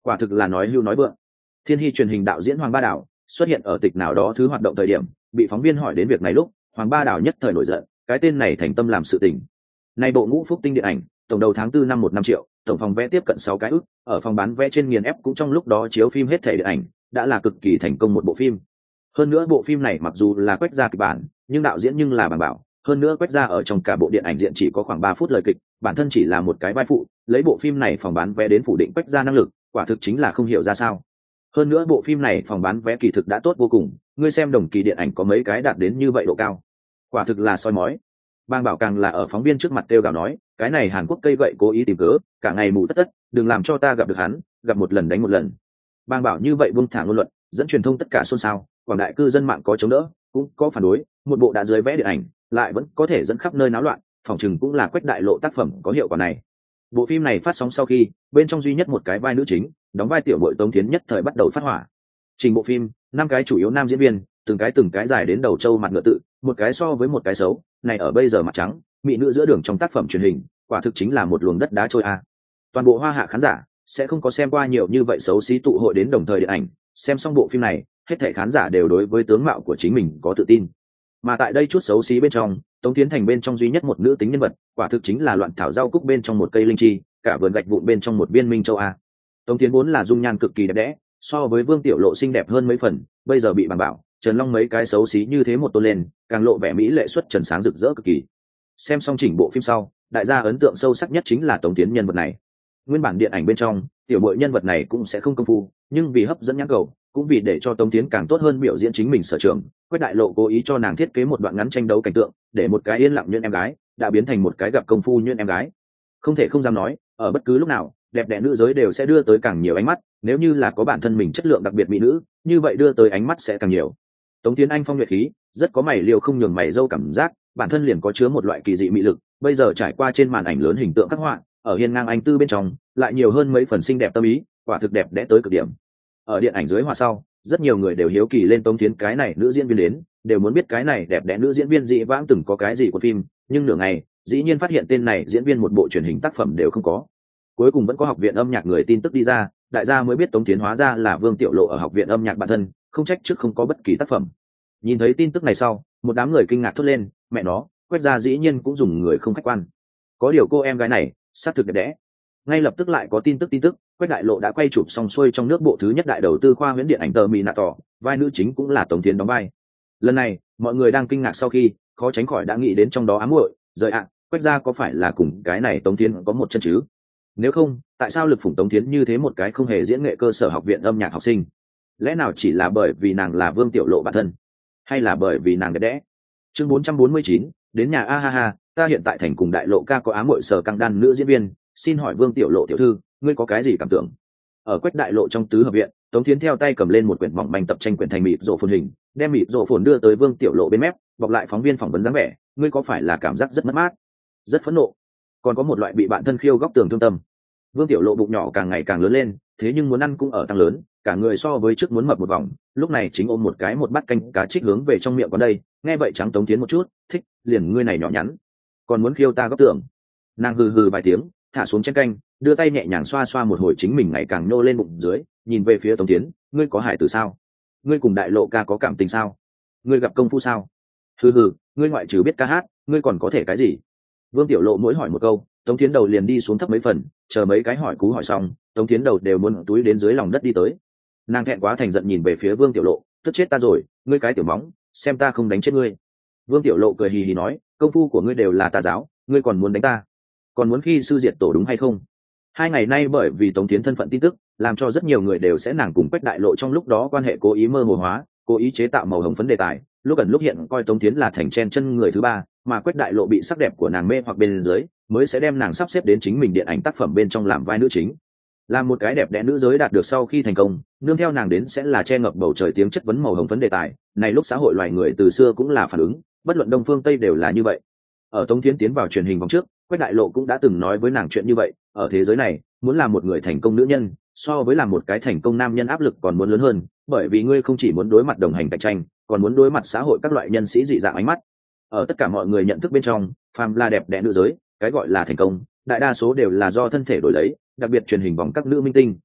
quả thực là nói hưu nói vượng. Thiên Hy truyền hình đạo diễn Hoàng Ba Đảo xuất hiện ở tịch nào đó thứ hoạt động thời điểm, bị phóng viên hỏi đến việc này lúc, Hoàng Ba Đảo nhất thời nổi giận, cái tên này thành tâm làm sự tình. Nay bộ Ngũ Phúc Tinh điện ảnh, tổng đầu tháng tư năm một năm triệu, tổng phòng vé tiếp cận sáu cái ức, ở phòng bán vé trên nghiền ép cũng trong lúc đó chiếu phim hết thể điện ảnh, đã là cực kỳ thành công một bộ phim. Hơn nữa bộ phim này mặc dù là Quách gia kịch bản, nhưng đạo diễn nhưng là Bàng Bảo, hơn nữa Quách gia ở trong cả bộ điện ảnh diện chỉ có khoảng ba phút lời kịch, bản thân chỉ là một cái vai phụ, lấy bộ phim này phòng bán vé đến phủ định Quách gia năng lực, quả thực chính là không hiểu ra sao. Hơn nữa bộ phim này phòng bán vé kỳ thực đã tốt vô cùng, ngươi xem đồng kỳ điện ảnh có mấy cái đạt đến như vậy độ cao, quả thực là soi mói. Bàng Bảo càng là ở phóng viên trước mặt kêu gào nói, cái này Hàn Quốc cây gậy cố ý tìm cớ, cả ngày mù tất tất, đừng làm cho ta gặp được hắn, gặp một lần đánh một lần. Bàng Bảo như vậy buông thả ngôn luận, dẫn truyền thông tất cả xôn xao, quảng đại cư dân mạng có chống đỡ, cũng có phản đối, một bộ đã dưới vẽ điện ảnh, lại vẫn có thể dẫn khắp nơi náo loạn, phỏng chừng cũng là Quách đại lộ tác phẩm có hiệu quả này. Bộ phim này phát sóng sau khi, bên trong duy nhất một cái vai nữ chính, đóng vai tiểu muội Tống Thiến nhất thời bắt đầu phát hỏa. Trình bộ phim, năm cái chủ yếu nam diễn viên, từng cái từng cái dài đến đầu trâu mặt ngựa tự, một cái so với một cái xấu, này ở bây giờ mặt trắng, mỹ nữ giữa đường trong tác phẩm truyền hình, quả thực chính là một luồng đất đá trôi a. Toàn bộ hoa hạ khán giả sẽ không có xem qua nhiều như vậy xấu xí tụ hội đến đồng thời điện ảnh, xem xong bộ phim này, hết thảy khán giả đều đối với tướng mạo của chính mình có tự tin. Mà tại đây chút xấu xí bên trong, Tống Thiến thành bên trong duy nhất một nữ tính nhân vật, quả thực chính là loạn thảo rau cúc bên trong một cây linh chi, cả vườn gạch vụn bên trong một viên minh châu a. Tống Thiến vốn là dung nhan cực kỳ đẹp đẽ, so với Vương Tiểu Lộ xinh đẹp hơn mấy phần, bây giờ bị Bàng Bảo, Trần Long mấy cái xấu xí như thế một tô lên, càng lộ vẻ mỹ lệ xuất trần sáng rực rỡ cực kỳ. Xem xong chỉnh bộ phim sau, đại gia ấn tượng sâu sắc nhất chính là Tống Thiến nhân vật này. Nguyên bản điện ảnh bên trong, tiểu muội nhân vật này cũng sẽ không công phu, nhưng vì hấp dẫn nhãn cầu, cũng vì để cho Tống Thiến càng tốt hơn biểu diễn chính mình sở trường, Quách đại lộ cố ý cho nàng thiết kế một đoạn ngắn tranh đấu cảnh tượng, để một cái yên lặng nhuyễn em gái đã biến thành một cái gặp công phu nhuyễn em gái. Không thể không dám nói, ở bất cứ lúc nào, đẹp đẽ nữ giới đều sẽ đưa tới càng nhiều ánh mắt, nếu như là có bản thân mình chất lượng đặc biệt mỹ nữ, như vậy đưa tới ánh mắt sẽ càng nhiều. Tống Thiến anh phong nhuệ khí, rất có mày liều không nhường mày dâu cảm giác, bản thân liền có chứa một loại kỳ dị mỹ lực, bây giờ trải qua trên màn ảnh lớn hình tượng các họa, ở hiên ngang anh tư bên trong, lại nhiều hơn mấy phần xinh đẹp tâm ý, quả thực đẹp đẽ tới cực điểm. Ở điện ảnh dưới họa sau, rất nhiều người đều hiếu kỳ lên Tống Thiến cái này nữ diễn viên đến, đều muốn biết cái này đẹp đẽ nữ diễn viên dị vãng từng có cái gì của phim, nhưng nửa ngày, dĩ nhiên phát hiện tên này diễn viên một bộ truyền hình tác phẩm đều không có. Cuối cùng vẫn có học viện âm nhạc người tin tức đi ra, đại gia mới biết Tống Thiến hóa ra là Vương Tiểu Lộ ở học viện âm nhạc bản thân, không trách trước không có bất kỳ tác phẩm. Nhìn thấy tin tức này sau, một đám người kinh ngạc thốt lên, mẹ nó, Quách gia dĩ nhiên cũng dùng người không khách quan. Có điều cô em gái này, sát thực đẹp đẽ. Ngay lập tức lại có tin tức tin tức, Quách đại lộ đã quay chụp xong xuôi trong nước bộ thứ nhất đại đầu tư khoa huyễn điện ảnh tờ mì nạ tỏ, vai nữ chính cũng là Tống Thiến đóng vai. Lần này, mọi người đang kinh ngạc sau khi, khó tránh khỏi đã nghĩ đến trong đó ám muội, rời ạ, à, Quách gia có phải là cùng cái này Tống Thiến có một chân chứ? Nếu không, tại sao lực phủng Tống Thiến như thế một cái không hề diễn nghệ cơ sở học viện âm nhạc học sinh? Lẽ nào chỉ là bởi vì nàng là Vương Tiểu Lộ bản thân, hay là bởi vì nàng đẹp đẽ? Chương bốn trăm bốn mươi chín, đến nhà a ha ha, ta hiện tại thành cùng đại lộ ca có ám muội sở căng đan nữ diễn viên, xin hỏi Vương Tiểu Lộ tiểu thư, ngươi có cái gì cảm tưởng? Ở Quách đại lộ trong tứ hợp viện, Tống Thiến theo tay cầm lên một quyển mỏng manh tập tranh quyển thành mịt rộ phồn hình, đem mịt rộ phồn đưa tới Vương Tiểu Lộ bên mép, bọc lại phóng viên phỏng vấn dáng vẻ, ngươi có phải là cảm giác rất mất mát, rất phẫn nộ, còn có một loại bị bạn thân khiêu góc tường thương tâm? Vương Tiểu Lộ bụng nhỏ càng ngày càng lớn lên, thế nhưng muốn ăn cũng ở tăng lớn, cả người so với trước muốn mập một vòng, lúc này chính ôm một cái một bát canh cá trích hướng về trong miệng còn đây, nghe vậy trắng Tống Thiến một chút, thích, liền ngươi này nhỏ nhắn, còn muốn khiêu ta góc tường. Nàng hừ hừ vài tiếng, thả xuống chén canh, đưa tay nhẹ nhàng xoa xoa một hồi chính mình ngày càng nhô lên bụng dưới, nhìn về phía Tống Thiến, ngươi có hải tử sao? Ngươi cùng đại lộ ca có cảm tình sao? Ngươi gặp công phu sao? Hừ hừ, ngươi ngoại trừ biết ca hát, ngươi còn có thể cái gì? Vương Tiểu Lộ mỗi hỏi một câu, Tống Thiến đầu liền đi xuống thấp mấy phần, chờ mấy cái hỏi cú hỏi xong, Tống Thiến đầu đều muốn túi đến dưới lòng đất đi tới. Nàng thẹn quá thành giận nhìn về phía Vương Tiểu Lộ, tức chết ta rồi, ngươi cái tiểu móng, xem ta không đánh chết ngươi. Vương Tiểu Lộ cười hì hì nói, công phu của ngươi đều là tà giáo, ngươi còn muốn đánh ta, còn muốn khi sư diệt tổ đúng hay không? Hai ngày nay bởi vì Tống Thiến thân phận tin tức, làm cho rất nhiều người đều sẽ nàng cùng Quách đại lộ trong lúc đó quan hệ cố ý mơ hồ hóa, cố ý chế tạo màu hồng phấn đề tài, lúc ẩn lúc hiện coi Tống Thiến là thành chen chân người thứ ba, mà Quách đại lộ bị sắc đẹp của nàng mê hoặc bên dưới, mới sẽ đem nàng sắp xếp đến chính mình điện ảnh tác phẩm bên trong làm vai nữ chính. Là một cái đẹp đẽ nữ giới đạt được sau khi thành công, nương theo nàng đến sẽ là che ngập bầu trời tiếng chất vấn màu hồng phấn đề tài, này lúc xã hội loài người từ xưa cũng là phản ứng, bất luận đông phương tây đều là như vậy. Ở Tống Thiến tiến vào truyền hình vòng trước, Quách đại lộ cũng đã từng nói với nàng chuyện như vậy, ở thế giới này, muốn làm một người thành công nữ nhân, so với làm một cái thành công nam nhân áp lực còn muốn lớn hơn, bởi vì ngươi không chỉ muốn đối mặt đồng hành cạnh tranh, còn muốn đối mặt xã hội các loại nhân sĩ dị dạng ánh mắt. Ở tất cả mọi người nhận thức bên trong, phàm là đẹp đẽ nữ giới, cái gọi là thành công, đại đa số đều là do thân thể đổi lấy, đặc biệt truyền hình vòng các nữ minh tinh,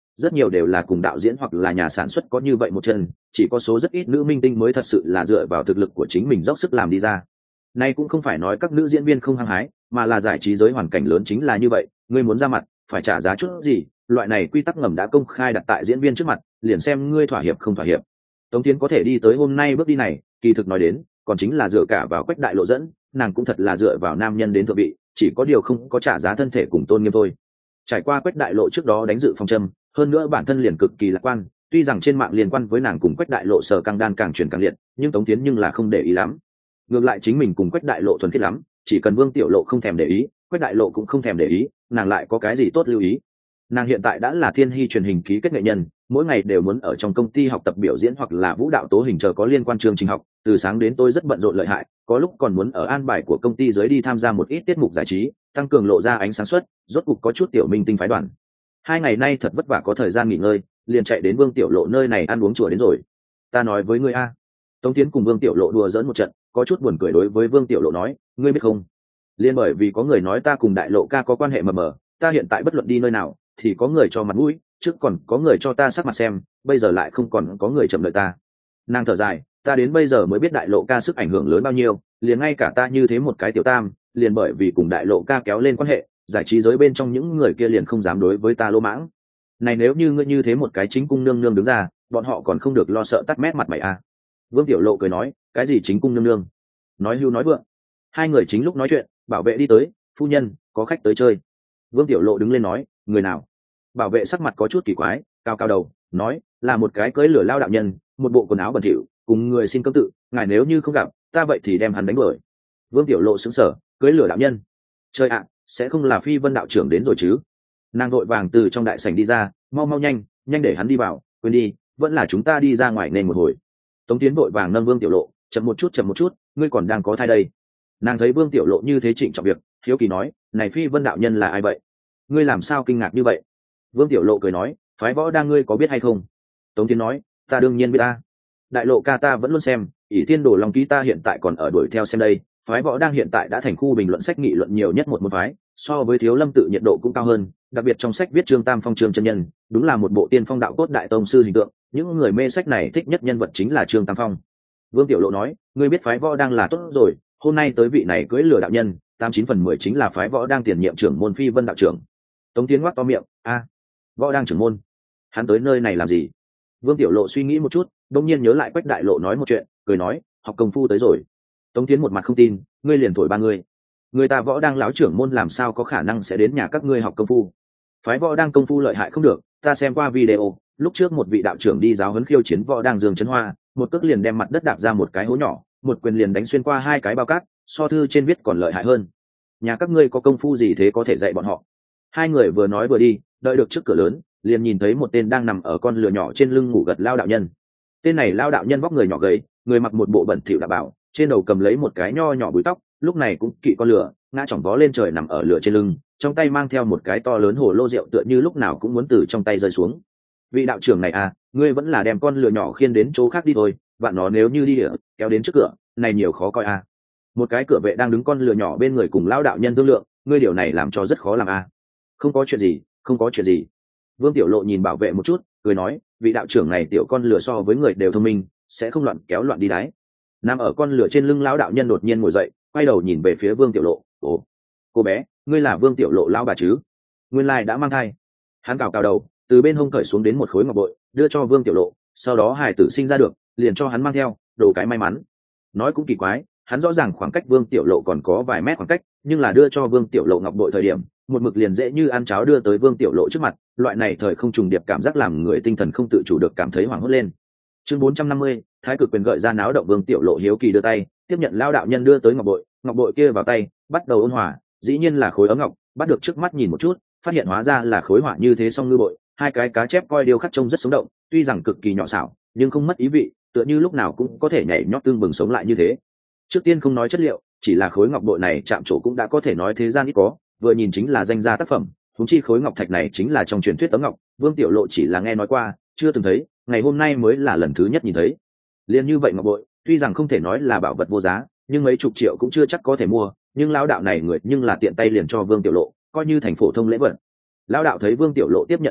rất nhiều đều là cùng đạo diễn hoặc là nhà sản xuất có như vậy một chân, chỉ có số rất ít nữ minh tinh mới thật sự là dựa vào thực lực của chính mình dốc sức làm đi ra. Nay cũng không phải nói các nữ diễn viên không hăng hái, mà là giải trí giới hoàn cảnh lớn chính là như vậy, ngươi muốn ra mặt phải trả giá chút gì, loại này quy tắc ngầm đã công khai đặt tại diễn viên trước mặt, liền xem ngươi thỏa hiệp không thỏa hiệp. Tống Tiến có thể đi tới hôm nay bước đi này, kỳ thực nói đến còn chính là dựa cả vào Quách Đại Lộ dẫn, nàng cũng thật là dựa vào nam nhân đến thượng vị, chỉ có điều không có trả giá thân thể cùng tôn nghiêm thôi. Trải qua Quách Đại Lộ trước đó đánh dự phong châm, hơn nữa bản thân liền cực kỳ lạc quan, tuy rằng trên mạng liên quan với nàng cùng Quách Đại Lộ sở căng đan càng truyền càng liệt, nhưng Tống Tiến nhưng là không để ý lắm. Ngược lại chính mình cùng Quách Đại Lộ thuần khiết lắm, chỉ cần Vương Tiểu Lộ không thèm để ý, Quách Đại Lộ cũng không thèm để ý, nàng lại có cái gì tốt lưu ý. Nàng hiện tại đã là Thiên Hy truyền hình ký kết nghệ nhân, mỗi ngày đều muốn ở trong công ty học tập biểu diễn hoặc là vũ đạo tố hình chờ có liên quan chương trình học, từ sáng đến tối rất bận rộn lợi hại, có lúc còn muốn ở an bài của công ty dưới đi tham gia một ít tiết mục giải trí, tăng cường lộ ra ánh sáng suất, rốt cục có chút tiểu minh tinh phái đoàn. Hai ngày nay thật vất vả có thời gian nghỉ ngơi, liền chạy đến Vương Tiểu Lộ nơi này ăn uống chùa đến rồi. Ta nói với ngươi a. Tống Tiến cùng Vương Tiểu Lộ đùa giỡn một trận, có chút buồn cười đối với Vương Tiểu Lộ nói, ngươi biết không? Liên bởi vì có người nói ta cùng Đại Lộ ca có quan hệ mờ mờ, ta hiện tại bất luận đi nơi nào thì có người cho mặt mũi, trước còn có người cho ta sắc mặt xem, bây giờ lại không còn có người chậm đợi ta. Nàng thở dài, ta đến bây giờ mới biết Đại Lộ ca sức ảnh hưởng lớn bao nhiêu, liền ngay cả ta như thế một cái tiểu tam, liền bởi vì cùng Đại Lộ ca kéo lên quan hệ, giải trí giới bên trong những người kia liền không dám đối với ta lô mãng. Này nếu như ngươi như thế một cái chính cung nương nương đứng ra, bọn họ còn không được lo sợ tắt mét mặt mày à? Vương Tiểu Lộ cười nói, cái gì chính cung nương nương? Nói hưu nói vượng. Hai người chính lúc nói chuyện, bảo vệ đi tới, phu nhân, có khách tới chơi. Vương Tiểu Lộ đứng lên nói, người nào? Bảo vệ sắc mặt có chút kỳ quái, cao cao đầu, nói, là một cái cưỡi lửa lao đạo nhân, một bộ quần áo bẩn thỉu, cùng người xin cấm tự, ngài nếu như không gặp, ta vậy thì đem hắn đánh đuổi. Vương Tiểu Lộ sững sờ, cưỡi lửa đạo nhân. Trời ạ, sẽ không là Phi Vân đạo trưởng đến rồi chứ? Nàng vội vàng từ trong đại sảnh đi ra, mau mau nhanh, nhanh để hắn đi vào, quên đi, vẫn là chúng ta đi ra ngoài nên một hồi. Tống Tiến vội vàng nâng Vương Tiểu Lộ, chậm một chút chậm một chút, ngươi còn đang có thai đây. Nàng thấy Vương Tiểu Lộ như thế trịnh trọng việc, hiếu kỳ nói, này Phi Vân đạo nhân là ai vậy? Ngươi làm sao kinh ngạc như vậy? Vương Tiểu Lộ cười nói, phái võ đang ngươi có biết hay không? Tống Tiến nói, ta đương nhiên biết ta. Đại Lộ ca ta vẫn luôn xem, ỷ thiên đồ long ký ta hiện tại còn ở đuổi theo xem đây, phái võ đang hiện tại đã thành khu bình luận sách nghị luận nhiều nhất một môn phái, so với Thiếu Lâm tự nhiệt độ cũng cao hơn, đặc biệt trong sách viết Trương Tam Phong Trương chân nhân, đúng là một bộ tiên phong đạo cốt đại tông sư hình tượng, những người mê sách này thích nhất nhân vật chính là Trương Tam Phong. Vương Tiểu Lộ nói, ngươi biết phái võ đang là tốt rồi, hôm nay tới vị này cưỡi lửa đạo nhân, tám chín phần mười chính là phái võ đang tiền nhiệm trưởng môn Phi Vân đạo trưởng. Tống Tiến ngoác to miệng, a, võ đang trưởng môn, hắn tới nơi này làm gì? Vương Tiểu Lộ suy nghĩ một chút, đột nhiên nhớ lại Quách Đại Lộ nói một chuyện, cười nói, học công phu tới rồi. Tống Tiến một mặt không tin, ngươi liền thổi ba người. Người ta võ đang lão trưởng môn làm sao có khả năng sẽ đến nhà các ngươi học công phu? Phái võ đang công phu lợi hại không được, ta xem qua video, lúc trước một vị đạo trưởng đi giáo huấn khiêu chiến võ đang Dương Chấn Hoa, một cước liền đem mặt đất đạp ra một cái hố nhỏ, một quyền liền đánh xuyên qua hai cái bao cát, so thư trên viết còn lợi hại hơn. Nhà các ngươi có công phu gì thế có thể dạy bọn họ? Hai người vừa nói vừa đi, đợi được trước cửa lớn, liền nhìn thấy một tên đang nằm ở con lừa nhỏ trên lưng ngủ gật lao đạo nhân. Tên này lao đạo nhân vóc người nhỏ gầy, người mặc một bộ bẩn thỉu đạo bào, trên đầu cầm lấy một cái nho nhỏ búi tóc, lúc này cũng kỵ con lừa, ngã chỏng vó lên trời nằm ở lửa trên lưng, trong tay mang theo một cái to lớn hồ lô rượu tựa như lúc nào cũng muốn từ trong tay rơi xuống. Vị đạo trưởng này à, ngươi vẫn là đem con lừa nhỏ khiêng đến chỗ khác đi thôi, bạn nó nếu như đi địa, kéo đến trước cửa, này nhiều khó coi à. Một cái cửa vệ đang đứng con lừa nhỏ bên người cùng lao đạo nhân thương lượng, ngươi điều này làm cho rất khó làm à. Không có chuyện gì, không có chuyện gì. Vương Tiểu Lộ nhìn bảo vệ một chút, cười nói, vị đạo trưởng này tiểu con lừa so với người đều thông minh, sẽ không loạn kéo loạn đi đái. Nằm ở con lừa trên lưng lão đạo nhân đột nhiên ngồi dậy, quay đầu nhìn về phía Vương Tiểu Lộ, ồ, cô bé, ngươi là Vương Tiểu Lộ lão bà chứ? Nguyên lai đã mang thai. Hắn cào cào đầu, từ bên hông cởi xuống đến một khối ngọc bội, đưa cho Vương Tiểu Lộ, sau đó hài tử sinh ra được, liền cho hắn mang theo, đồ cái may mắn. Nói cũng kỳ quái, hắn rõ ràng khoảng cách Vương Tiểu Lộ còn có vài mét khoảng cách, nhưng là đưa cho Vương Tiểu Lộ ngọc bội thời điểm, một mực liền dễ như ăn cháo đưa tới Vương Tiểu Lộ trước mặt, loại này thời không trùng điệp cảm giác làm người tinh thần không tự chủ được cảm thấy hoảng hốt lên. Chương bốn trăm năm mươi, Thái cực quyền gợi ra náo động. Vương Tiểu Lộ hiếu kỳ đưa tay, tiếp nhận lao đạo nhân đưa tới ngọc bội, ngọc bội kia vào tay, bắt đầu ôn hòa, dĩ nhiên là khối ấm ngọc, bắt được trước mắt nhìn một chút, phát hiện hóa ra là khối hỏa như thế song ngư bội, hai cái cá chép coi điêu khắc trông rất sống động, tuy rằng cực kỳ nhỏ xảo, nhưng không mất ý vị, tựa như lúc nào cũng có thể nhảy nhót tương bừng sống lại như thế. Trước tiên không nói chất liệu, chỉ là khối ngọc bội này chạm trổ cũng đã có thể nói thế gian ít có, vừa nhìn chính là danh gia tác phẩm, huống chi khối ngọc thạch này chính là trong truyền thuyết tấm ngọc, Vương Tiểu Lộ chỉ là nghe nói qua, chưa từng thấy, ngày hôm nay mới là lần thứ nhất nhìn thấy. Liên như vậy ngọc bội, tuy rằng không thể nói là bảo vật vô giá, nhưng mấy chục triệu cũng chưa chắc có thể mua, nhưng lão đạo này người nhưng là tiện tay liền cho Vương Tiểu Lộ, coi như thành phổ thông lễ vật. Lão đạo thấy Vương Tiểu Lộ tiếp nhận ngọc bội,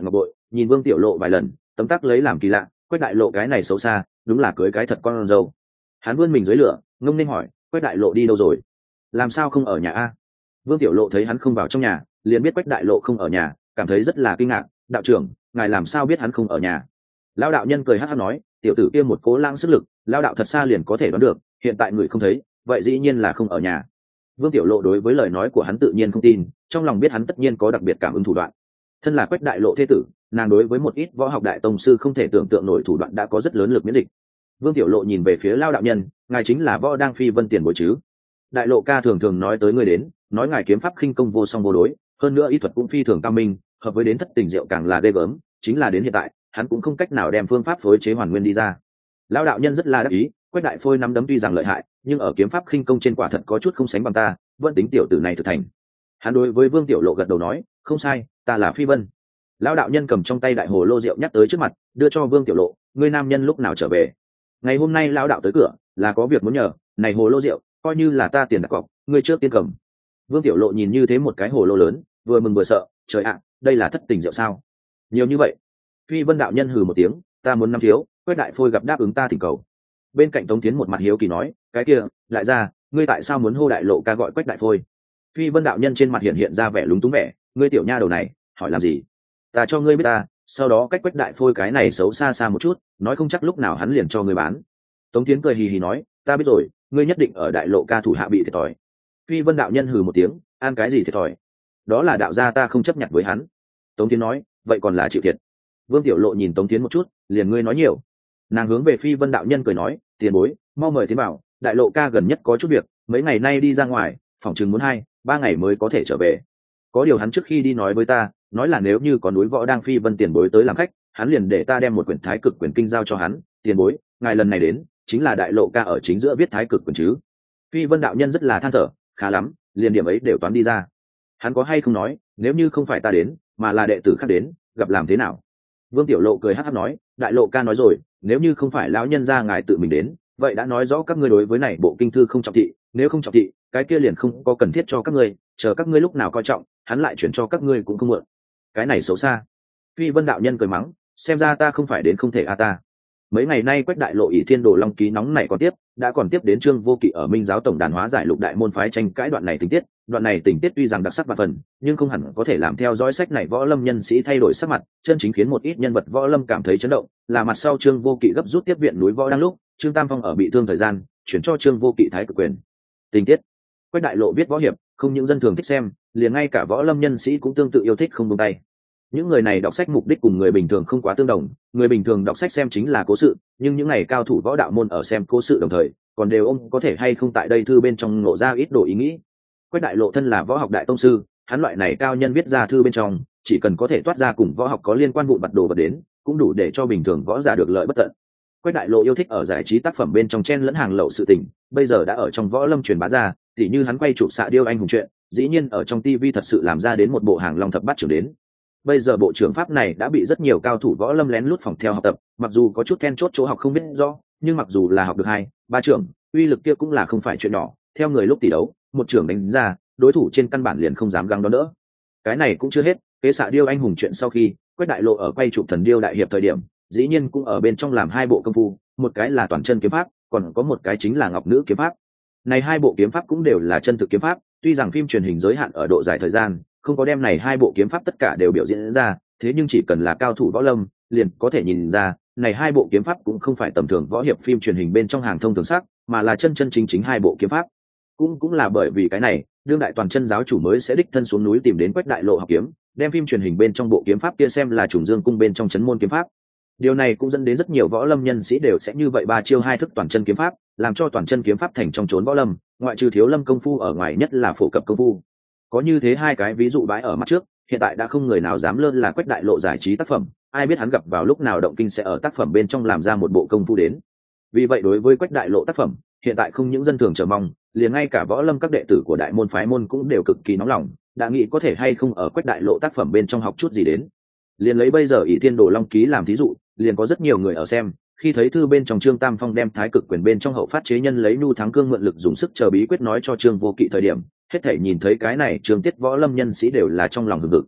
nhìn Vương Tiểu Lộ vài lần, tấm tắc lấy làm kỳ lạ, Quách Đại Lộ cái này xấu xa, đúng là cưới cái thật con dâu. Hắn vươn mình dưới lửa, ngông nên hỏi, Quách Đại Lộ đi đâu rồi? Làm sao không ở nhà a? Vương Tiểu Lộ thấy hắn không vào trong nhà, liền biết Quách Đại Lộ không ở nhà, cảm thấy rất là kinh ngạc. Đạo trưởng, ngài làm sao biết hắn không ở nhà? Lão đạo nhân cười hắc hắc nói, tiểu tử kia một cố lãng sức lực, lão đạo thật xa liền có thể đoán được, hiện tại người không thấy, vậy dĩ nhiên là không ở nhà. Vương Tiểu Lộ đối với lời nói của hắn tự nhiên không tin, trong lòng biết hắn tất nhiên có đặc biệt cảm ứng thủ đoạn. Thân là Quách Đại Lộ thế tử, nàng đối với một ít võ học đại tông sư không thể tưởng tượng nổi thủ đoạn đã có rất lớn lực miễn dịch. Vương Tiểu Lộ nhìn về phía Lão đạo nhân, ngài chính là Võ Đang Phi Vân tiền bối chứ? Đại Lộ ca thường thường nói tới người đến, nói ngài kiếm pháp khinh công vô song vô đối, hơn nữa y thuật cũng phi thường cao minh, hợp với đến thất tình diệu càng là ghê gớm, chính là đến hiện tại, hắn cũng không cách nào đem phương pháp phối chế hoàn nguyên đi ra. Lão đạo nhân rất là đắc ý, Quách đại phôi nắm đấm tuy rằng lợi hại, nhưng ở kiếm pháp khinh công trên quả thật có chút không sánh bằng ta, vẫn tính tiểu tử này thực thành. Hắn đối với Vương Tiểu Lộ gật đầu nói, không sai, ta là Phi Vân. Lão đạo nhân cầm trong tay đại hồ lô rượu nhắc tới trước mặt, đưa cho Vương Tiểu Lộ, ngươi nam nhân lúc nào trở về? Ngày hôm nay lão đạo tới cửa, là có việc muốn nhờ, này hồ lô rượu, coi như là ta tiền đặt cọc, ngươi trước tiên cầm. Vương Tiểu Lộ nhìn như thế một cái hồ lô lớn, vừa mừng vừa sợ, trời ạ, đây là thất tình rượu sao? Nhiều như vậy. Phi Vân đạo nhân hừ một tiếng, ta muốn năm thiếu, Quách đại phôi gặp đáp ứng ta thỉnh cầu. Bên cạnh Tống Tiến một mặt hiếu kỳ nói, cái kia, lại ra, ngươi tại sao muốn hô Đại Lộ ca gọi Quách đại phôi? Phi Vân đạo nhân trên mặt hiện hiện ra vẻ lúng túng vẻ, ngươi tiểu nha đầu này, hỏi làm gì? Ta cho ngươi biết ta, sau đó cách Quách đại phôi cái này xấu xa xa một chút, nói không chắc lúc nào hắn liền cho ngươi bán. Tống Tiến cười hì hì nói, ta biết rồi, ngươi nhất định ở Đại Lộ ca thủ hạ bị thiệt thòi. Phi Vân đạo nhân hừ một tiếng, ăn cái gì thiệt thòi? Đó là đạo gia ta không chấp nhận với hắn. Tống Tiến nói, vậy còn là chịu thiệt. Vương Tiểu Lộ nhìn Tống Tiến một chút, liền ngươi nói nhiều. Nàng hướng về Phi Vân đạo nhân cười nói, tiền bối, mau mời tiến vào, Đại Lộ ca gần nhất có chút việc, mấy ngày nay đi ra ngoài, phỏng chừng muốn hai ba ngày mới có thể trở về. Có điều hắn trước khi đi nói với ta, nói là nếu như có núi Võ Đang Phi Vân tiền bối tới làm khách, hắn liền để ta đem một quyển Thái Cực quyển kinh giao cho hắn. Tiền bối, ngài lần này đến, chính là Đại Lộ ca ở chính giữa viết Thái Cực quyển chứ? Phi Vân đạo nhân rất là than thở, khá lắm, liền điểm ấy đều toán đi ra. Hắn có hay không nói, nếu như không phải ta đến, mà là đệ tử khác đến, gặp làm thế nào? Vương Tiểu Lộ cười hắc hắc nói, Đại Lộ ca nói rồi, nếu như không phải lão nhân gia ngài tự mình đến, vậy đã nói rõ các ngươi đối với này bộ kinh thư không trọng thị, nếu không trọng thị, cái kia liền không có cần thiết cho các ngươi, chờ các ngươi lúc nào coi trọng, hắn lại chuyển cho các ngươi cũng không muộn. Cái này xấu xa. Phi Vân đạo nhân cười mắng, xem ra ta không phải đến không thể a ta. Mấy ngày nay Quách Đại Lộ ỷ Thiên Đồ Long ký nóng này còn tiếp, đã còn tiếp đến Trương Vô Kỵ ở Minh giáo tổng đàn hóa giải lục đại môn phái tranh cãi đoạn này tình tiết, đoạn này tình tiết tuy rằng đặc sắc và phần, nhưng không hẳn có thể làm theo dõi sách này võ lâm nhân sĩ thay đổi sắc mặt, chân chính khiến một ít nhân vật võ lâm cảm thấy chấn động, là mặt sau Trương Vô Kỵ gấp rút tiếp viện núi võ đang lúc, Trương Tam Phong ở bị thương thời gian, chuyển cho Trương Vô Kỵ thái cực quyền. Tình tiết. Quách Đại Lộ viết võ hiệp, không những dân thường thích xem, liền ngay cả võ lâm nhân sĩ cũng tương tự yêu thích không buông tay. Những người này đọc sách mục đích cùng người bình thường không quá tương đồng, người bình thường đọc sách xem chính là cố sự, nhưng những ngày cao thủ võ đạo môn ở xem cố sự đồng thời, còn đều ông có thể hay không tại đây thư bên trong ngộ ra ít đồ ý nghĩ. Quách Đại Lộ thân là võ học đại tông sư, hắn loại này cao nhân viết ra thư bên trong, chỉ cần có thể toát ra cùng võ học có liên quan vụn vặt đồ vật đến, cũng đủ để cho bình thường võ giả được lợi bất tận. Quách Đại Lộ yêu thích ở giải trí tác phẩm bên trong chen lẫn hàng lậu sự tình, bây giờ đã ở trong võ lâm truyền bá ra, tỉ như hắn quay chụp Xạ Điêu anh hùng truyện, dĩ nhiên ở trong ti vi thật sự làm ra đến một bộ hàng long thập bát trưởng đến. Bây giờ bộ trưởng pháp này đã bị rất nhiều cao thủ võ lâm lén lút phòng theo học tập, mặc dù có chút then chốt chỗ học không biết rõ, nhưng mặc dù là học được hai ba trưởng, uy lực kia cũng là không phải chuyện nhỏ. Theo người lúc tỷ đấu, một trưởng đánh ra, đối thủ trên căn bản liền không dám găng đón đỡ. Cái này cũng chưa hết, kế Xạ Điêu anh hùng chuyện sau khi Quách Đại Lộ ở quay chụp Thần Điêu đại hiệp thời điểm, dĩ nhiên cũng ở bên trong làm hai bộ công phu, một cái là toàn chân kiếm pháp, còn có một cái chính là ngọc nữ kiếm pháp. Này hai bộ kiếm pháp cũng đều là chân thực kiếm pháp, tuy rằng phim truyền hình giới hạn ở độ dài thời gian, không có đem này hai bộ kiếm pháp tất cả đều biểu diễn ra, thế nhưng chỉ cần là cao thủ võ lâm, liền có thể nhìn ra, này hai bộ kiếm pháp cũng không phải tầm thường võ hiệp phim truyền hình bên trong hàng thông thường sắc, mà là chân chân chính chính hai bộ kiếm pháp. Cũng cũng là bởi vì cái này, đương đại toàn chân giáo chủ mới sẽ đích thân xuống núi tìm đến Quách Đại Lộ học kiếm, đem phim truyền hình bên trong bộ kiếm pháp kia xem là Trùng Dương cung bên trong chấn môn kiếm pháp. Điều này cũng dẫn đến rất nhiều võ lâm nhân sĩ đều sẽ như vậy ba chiêu hai thức toàn chân kiếm pháp, làm cho toàn chân kiếm pháp thành trong chốn võ lâm, ngoại trừ thiếu lâm công phu ở ngoài nhất là phổ cập công phu. Có như thế hai cái ví dụ bãi ở mặt trước, hiện tại đã không người nào dám lơ là Quách Đại Lộ giải trí tác phẩm, ai biết hắn gặp vào lúc nào động kinh sẽ ở tác phẩm bên trong làm ra một bộ công phu đến. Vì vậy đối với Quách Đại Lộ tác phẩm, hiện tại không những dân thường chờ mong, liền ngay cả võ lâm các đệ tử của đại môn phái môn cũng đều cực kỳ nóng lòng, đã nghĩ có thể hay không ở Quách Đại Lộ tác phẩm bên trong học chút gì đến. Liền lấy bây giờ ỷ Thiên Đồ Long ký làm thí dụ, liền có rất nhiều người ở xem, khi thấy thư bên trong Trương Tam Phong đem thái cực quyền bên trong hậu phát chế nhân lấy nhu thắng cương mượn lực dùng sức chờ bí quyết nói cho Trương Vô Kỵ thời điểm, hết thảy nhìn thấy cái này Trương Tiết võ lâm nhân sĩ đều là trong lòng hừng hực.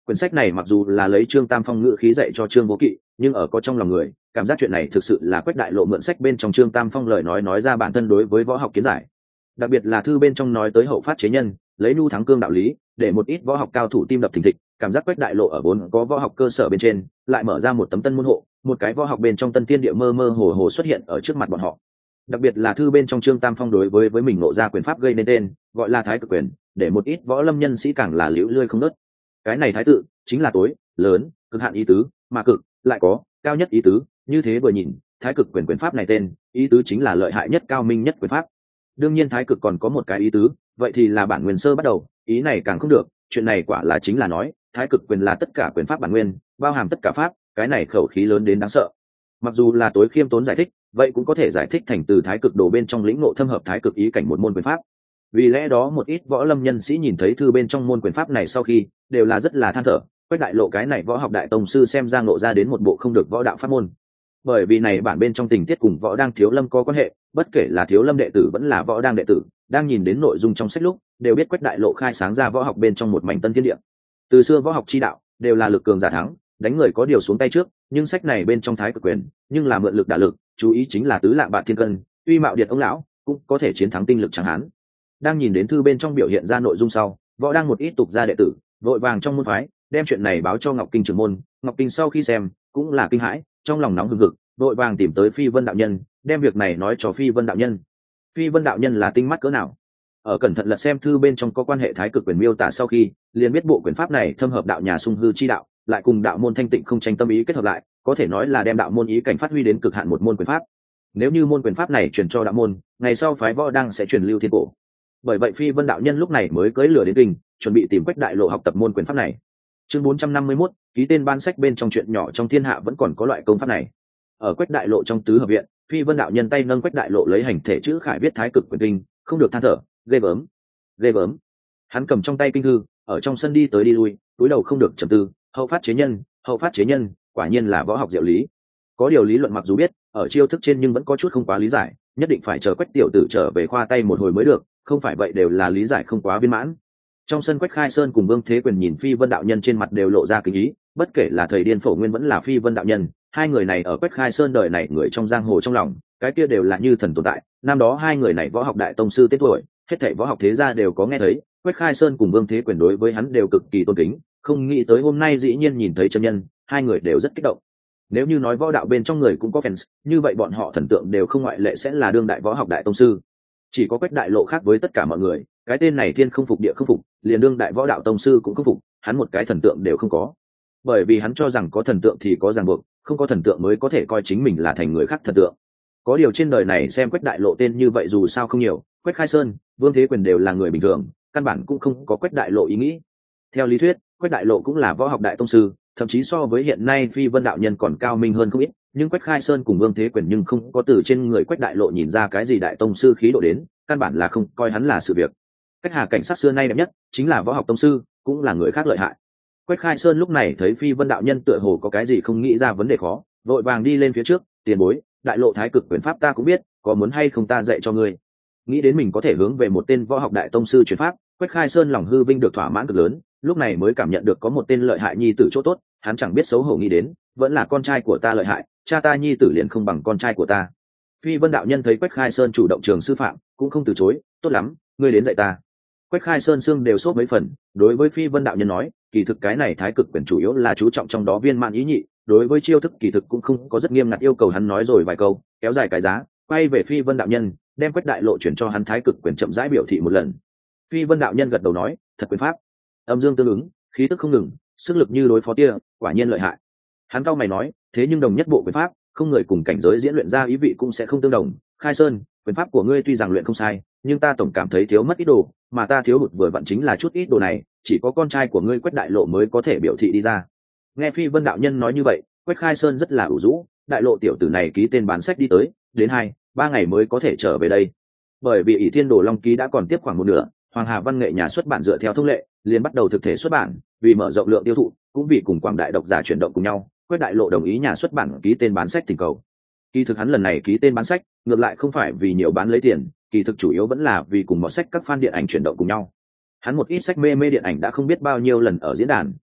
Quyển sách này mặc dù là lấy Trương Tam Phong ngữ khí dạy cho Trương Vô Kỵ, nhưng ở có trong lòng người, cảm giác chuyện này thực sự là Quách Đại Lộ mượn sách bên trong Trương Tam Phong lời nói nói ra bản thân đối với võ học kiến giải. Đặc biệt là thư bên trong nói tới hậu phát chế nhân, lấy nhu thắng cương đạo lý, để một ít võ học cao thủ tim đập thình thịch, cảm giác Quách Đại Lộ ở vốn có võ học cơ sở bên trên, lại mở ra một tấm tân môn hộ, một cái võ học bên trong tân thiên địa mơ mơ hồ hồ xuất hiện ở trước mặt bọn họ. Đặc biệt là thư bên trong Trương Tam Phong đối với với mình ngộ ra quyền pháp gây nên tên, gọi là Thái Cực Quyền, để một ít võ lâm nhân sĩ càng là liễu lươi không ngớt. Cái này thái tự chính là tối, lớn, cực hạn ý tứ, mà cực lại có cao nhất ý tứ, như thế vừa nhìn, Thái Cực Quyền quyền pháp này tên, ý tứ chính là lợi hại nhất, cao minh nhất quyền pháp. Đương nhiên Thái Cực còn có một cái ý tứ, vậy thì là bản nguyên sơ bắt đầu, ý này càng không được, chuyện này quả là chính là nói, Thái Cực Quyền là tất cả quyền pháp bản nguyên, bao hàm tất cả pháp, cái này khẩu khí lớn đến đáng sợ. Mặc dù là tối khiêm tốn giải thích, vậy cũng có thể giải thích thành từ Thái Cực đồ bên trong lĩnh ngộ thâm hợp Thái Cực ý cảnh một môn quyền pháp. Vì lẽ đó một ít võ lâm nhân sĩ nhìn thấy thư bên trong môn quyền pháp này sau khi, đều là rất là than thở, Quách Đại Lộ cái này võ học đại tông sư xem ra ngộ ra đến một bộ không được võ đạo pháp môn. Bởi vì này bản bên trong tình tiết cùng võ đang thiếu lâm có quan hệ, bất kể là thiếu lâm đệ tử vẫn là võ đang đệ tử, đang nhìn đến nội dung trong sách lúc, đều biết Quách Đại Lộ khai sáng ra võ học bên trong một mảnh tân thiên địa. Từ xưa võ học chi đạo đều là lực cường giả thắng, đánh người có điều xuống tay trước, nhưng sách này bên trong Thái Cực Quyền, nhưng là mượn lực đả lực, chú ý chính là tứ lạng bạc thiên cân, tuy mạo điệt ông lão, cũng có thể chiến thắng tinh lực chẳng hán. Đang nhìn đến thư bên trong biểu hiện ra nội dung sau, võ đang một ít tục gia đệ tử, vội vàng trong môn phái, đem chuyện này báo cho Ngọc Kinh trưởng môn, Ngọc Kinh sau khi xem, cũng là kinh hãi, trong lòng nóng hừng hực, vội vàng tìm tới Phi Vân đạo nhân, đem việc này nói cho Phi Vân đạo nhân. Phi Vân đạo nhân là tinh mắt cỡ nào? Ở cẩn thận lật xem thư bên trong có quan hệ Thái Cực Quyền miêu tả sau khi, liền biết bộ quyền pháp này thâm hợp đạo nhà sung hư chi đạo, lại cùng đạo môn thanh tịnh không tranh tâm ý kết hợp lại, có thể nói là đem đạo môn ý cảnh phát huy đến cực hạn một môn quyền pháp. Nếu như môn quyền pháp này truyền cho đạo môn, ngày sau phái võ đang sẽ truyền lưu thiên cổ. Bởi vậy Phi Vân đạo nhân lúc này mới cưỡi lửa đến kinh, chuẩn bị tìm Quách Đại Lộ học tập môn quyền pháp này. Chương bốn trăm năm mươi mốt, ký tên ban sách bên trong chuyện nhỏ trong thiên hạ vẫn còn có loại công pháp này. Ở Quách Đại Lộ trong tứ hợp viện, Phi Vân đạo nhân tay nâng Quách Đại Lộ lấy hành thể chữ khải viết Thái Cực Quyền kinh, không được than thở, ghê gớm, ghê gớm. Hắn cầm trong tay kinh thư, ở trong sân đi tới đi lui, túi đầu không được trầm tư, hậu phát chế nhân, hậu phát chế nhân, quả nhiên là võ học diệu lý. Có điều lý luận mặc dù biết, ở chiêu thức trên nhưng vẫn có chút không quá lý giải, nhất định phải chờ Quách tiểu tử trở về khoa tay một hồi mới được, không phải vậy đều là lý giải không quá viên mãn. Trong sân Quách Khai Sơn cùng Vương Thế Quyền nhìn Phi Vân đạo nhân trên mặt đều lộ ra kính ý, bất kể là thầy điên Phổ Nguyên vẫn là Phi Vân đạo nhân, hai người này ở Quách Khai Sơn đời này người trong giang hồ trong lòng, cái kia đều là như thần tồn tại. Năm đó hai người này võ học đại tông sư tên tuổi, hết thảy võ học thế gia đều có nghe thấy, Quách Khai Sơn cùng Vương Thế Quyền đối với hắn đều cực kỳ tôn kính, không nghĩ tới hôm nay dĩ nhiên nhìn thấy chân nhân, hai người đều rất kích động. Nếu như nói võ đạo bên trong người cũng có fans, như vậy bọn họ thần tượng đều không ngoại lệ sẽ là đương đại võ học đại tông sư. Chỉ có Quách Đại Lộ khác với tất cả mọi người, cái tên này thiên không phục địa không phục, liền đương đại võ đạo tông sư cũng không phục, hắn một cái thần tượng đều không có. Bởi vì hắn cho rằng có thần tượng thì có ràng buộc, không có thần tượng mới có thể coi chính mình là thành người khác thần tượng. Có điều trên đời này xem Quách Đại Lộ tên như vậy dù sao không nhiều, Quách Khai Sơn, Vương Thế Quyền đều là người bình thường, căn bản cũng không có Quách Đại Lộ ý nghĩ. Theo lý thuyết, Quách Đại Lộ cũng là võ học đại tông sư, thậm chí so với hiện nay Phi Vân đạo nhân còn cao minh hơn không ít, nhưng Quách Khai Sơn cùng Vương Thế Quyền nhưng không có từ trên người Quách Đại Lộ nhìn ra cái gì đại tông sư khí độ đến, căn bản là không coi hắn là sự việc. Cách Hà cảnh sát xưa nay đẹp nhất chính là võ học tông sư, cũng là người khác lợi hại. Quách Khai Sơn lúc này thấy Phi Vân đạo nhân tựa hồ có cái gì không nghĩ ra vấn đề khó, vội vàng đi lên phía trước, tiền bối, Đại Lộ Thái Cực quyền pháp ta cũng biết, có muốn hay không ta dạy cho ngươi. Nghĩ đến mình có thể hướng về một tên võ học đại tông sư truyền pháp, Quách Khai Sơn lòng hư vinh được thỏa mãn cực lớn, lúc này mới cảm nhận được có một tên lợi hại nhi tử chỗ tốt, hắn chẳng biết xấu hổ nghĩ đến, vẫn là con trai của ta lợi hại, cha ta nhi tử liền không bằng con trai của ta. Phi Vân đạo nhân thấy Quách Khai Sơn chủ động trường sư phạm, cũng không từ chối, tốt lắm, ngươi đến dạy ta. Quách Khai Sơn xương đều sốt mấy phần, đối với Phi Vân đạo nhân nói, kỳ thực cái này Thái Cực quyền chủ yếu là chú trọng trong đó viên mãn ý nhị, đối với chiêu thức kỳ thực cũng không có rất nghiêm ngặt yêu cầu hắn nói rồi vài câu, kéo dài cái giá, quay về Phi Vân đạo nhân, đem Quách Đại Lộ chuyển cho hắn Thái Cực quyền chậm rãi biểu thị một lần. Phi Vân đạo nhân gật đầu nói, thật quyền pháp, âm dương tương ứng, khí tức không ngừng, sức lực như đối phó tia, quả nhiên lợi hại. Hắn cao mày nói, thế nhưng đồng nhất bộ quyền pháp, không người cùng cảnh giới diễn luyện ra ý vị cũng sẽ không tương đồng. Khai Sơn, quyền pháp của ngươi tuy rằng luyện không sai, nhưng ta tổng cảm thấy thiếu mất ít đồ, mà ta thiếu hụt vừa vặn chính là chút ít đồ này, chỉ có con trai của ngươi Quách Đại Lộ mới có thể biểu thị đi ra. Nghe Phi Vân đạo nhân nói như vậy, Quách Khai Sơn rất là ủ rũ, Đại Lộ tiểu tử này ký tên bán sách đi tới, đến hai, ba ngày mới có thể trở về đây. Bởi vì ỷ Thiên Đồ Long ký đã còn tiếp khoảng một nửa, Hoàng Hà văn nghệ nhà xuất bản dựa theo thông lệ, liền bắt đầu thực thể xuất bản, vì mở rộng lượng tiêu thụ, cũng vì cùng quảng đại độc giả chuyển động cùng nhau, Quách Đại Lộ đồng ý nhà xuất bản ký tên bán sách thỉnh cầu. Kỳ thực hắn lần này ký tên bán sách, ngược lại không phải vì nhiều bán lấy tiền, kỳ thực chủ yếu vẫn là vì cùng mọi sách các fan điện ảnh chuyển động cùng nhau. Hắn một ít sách mê mê điện ảnh đã không biết bao nhiêu lần ở diễn đàn,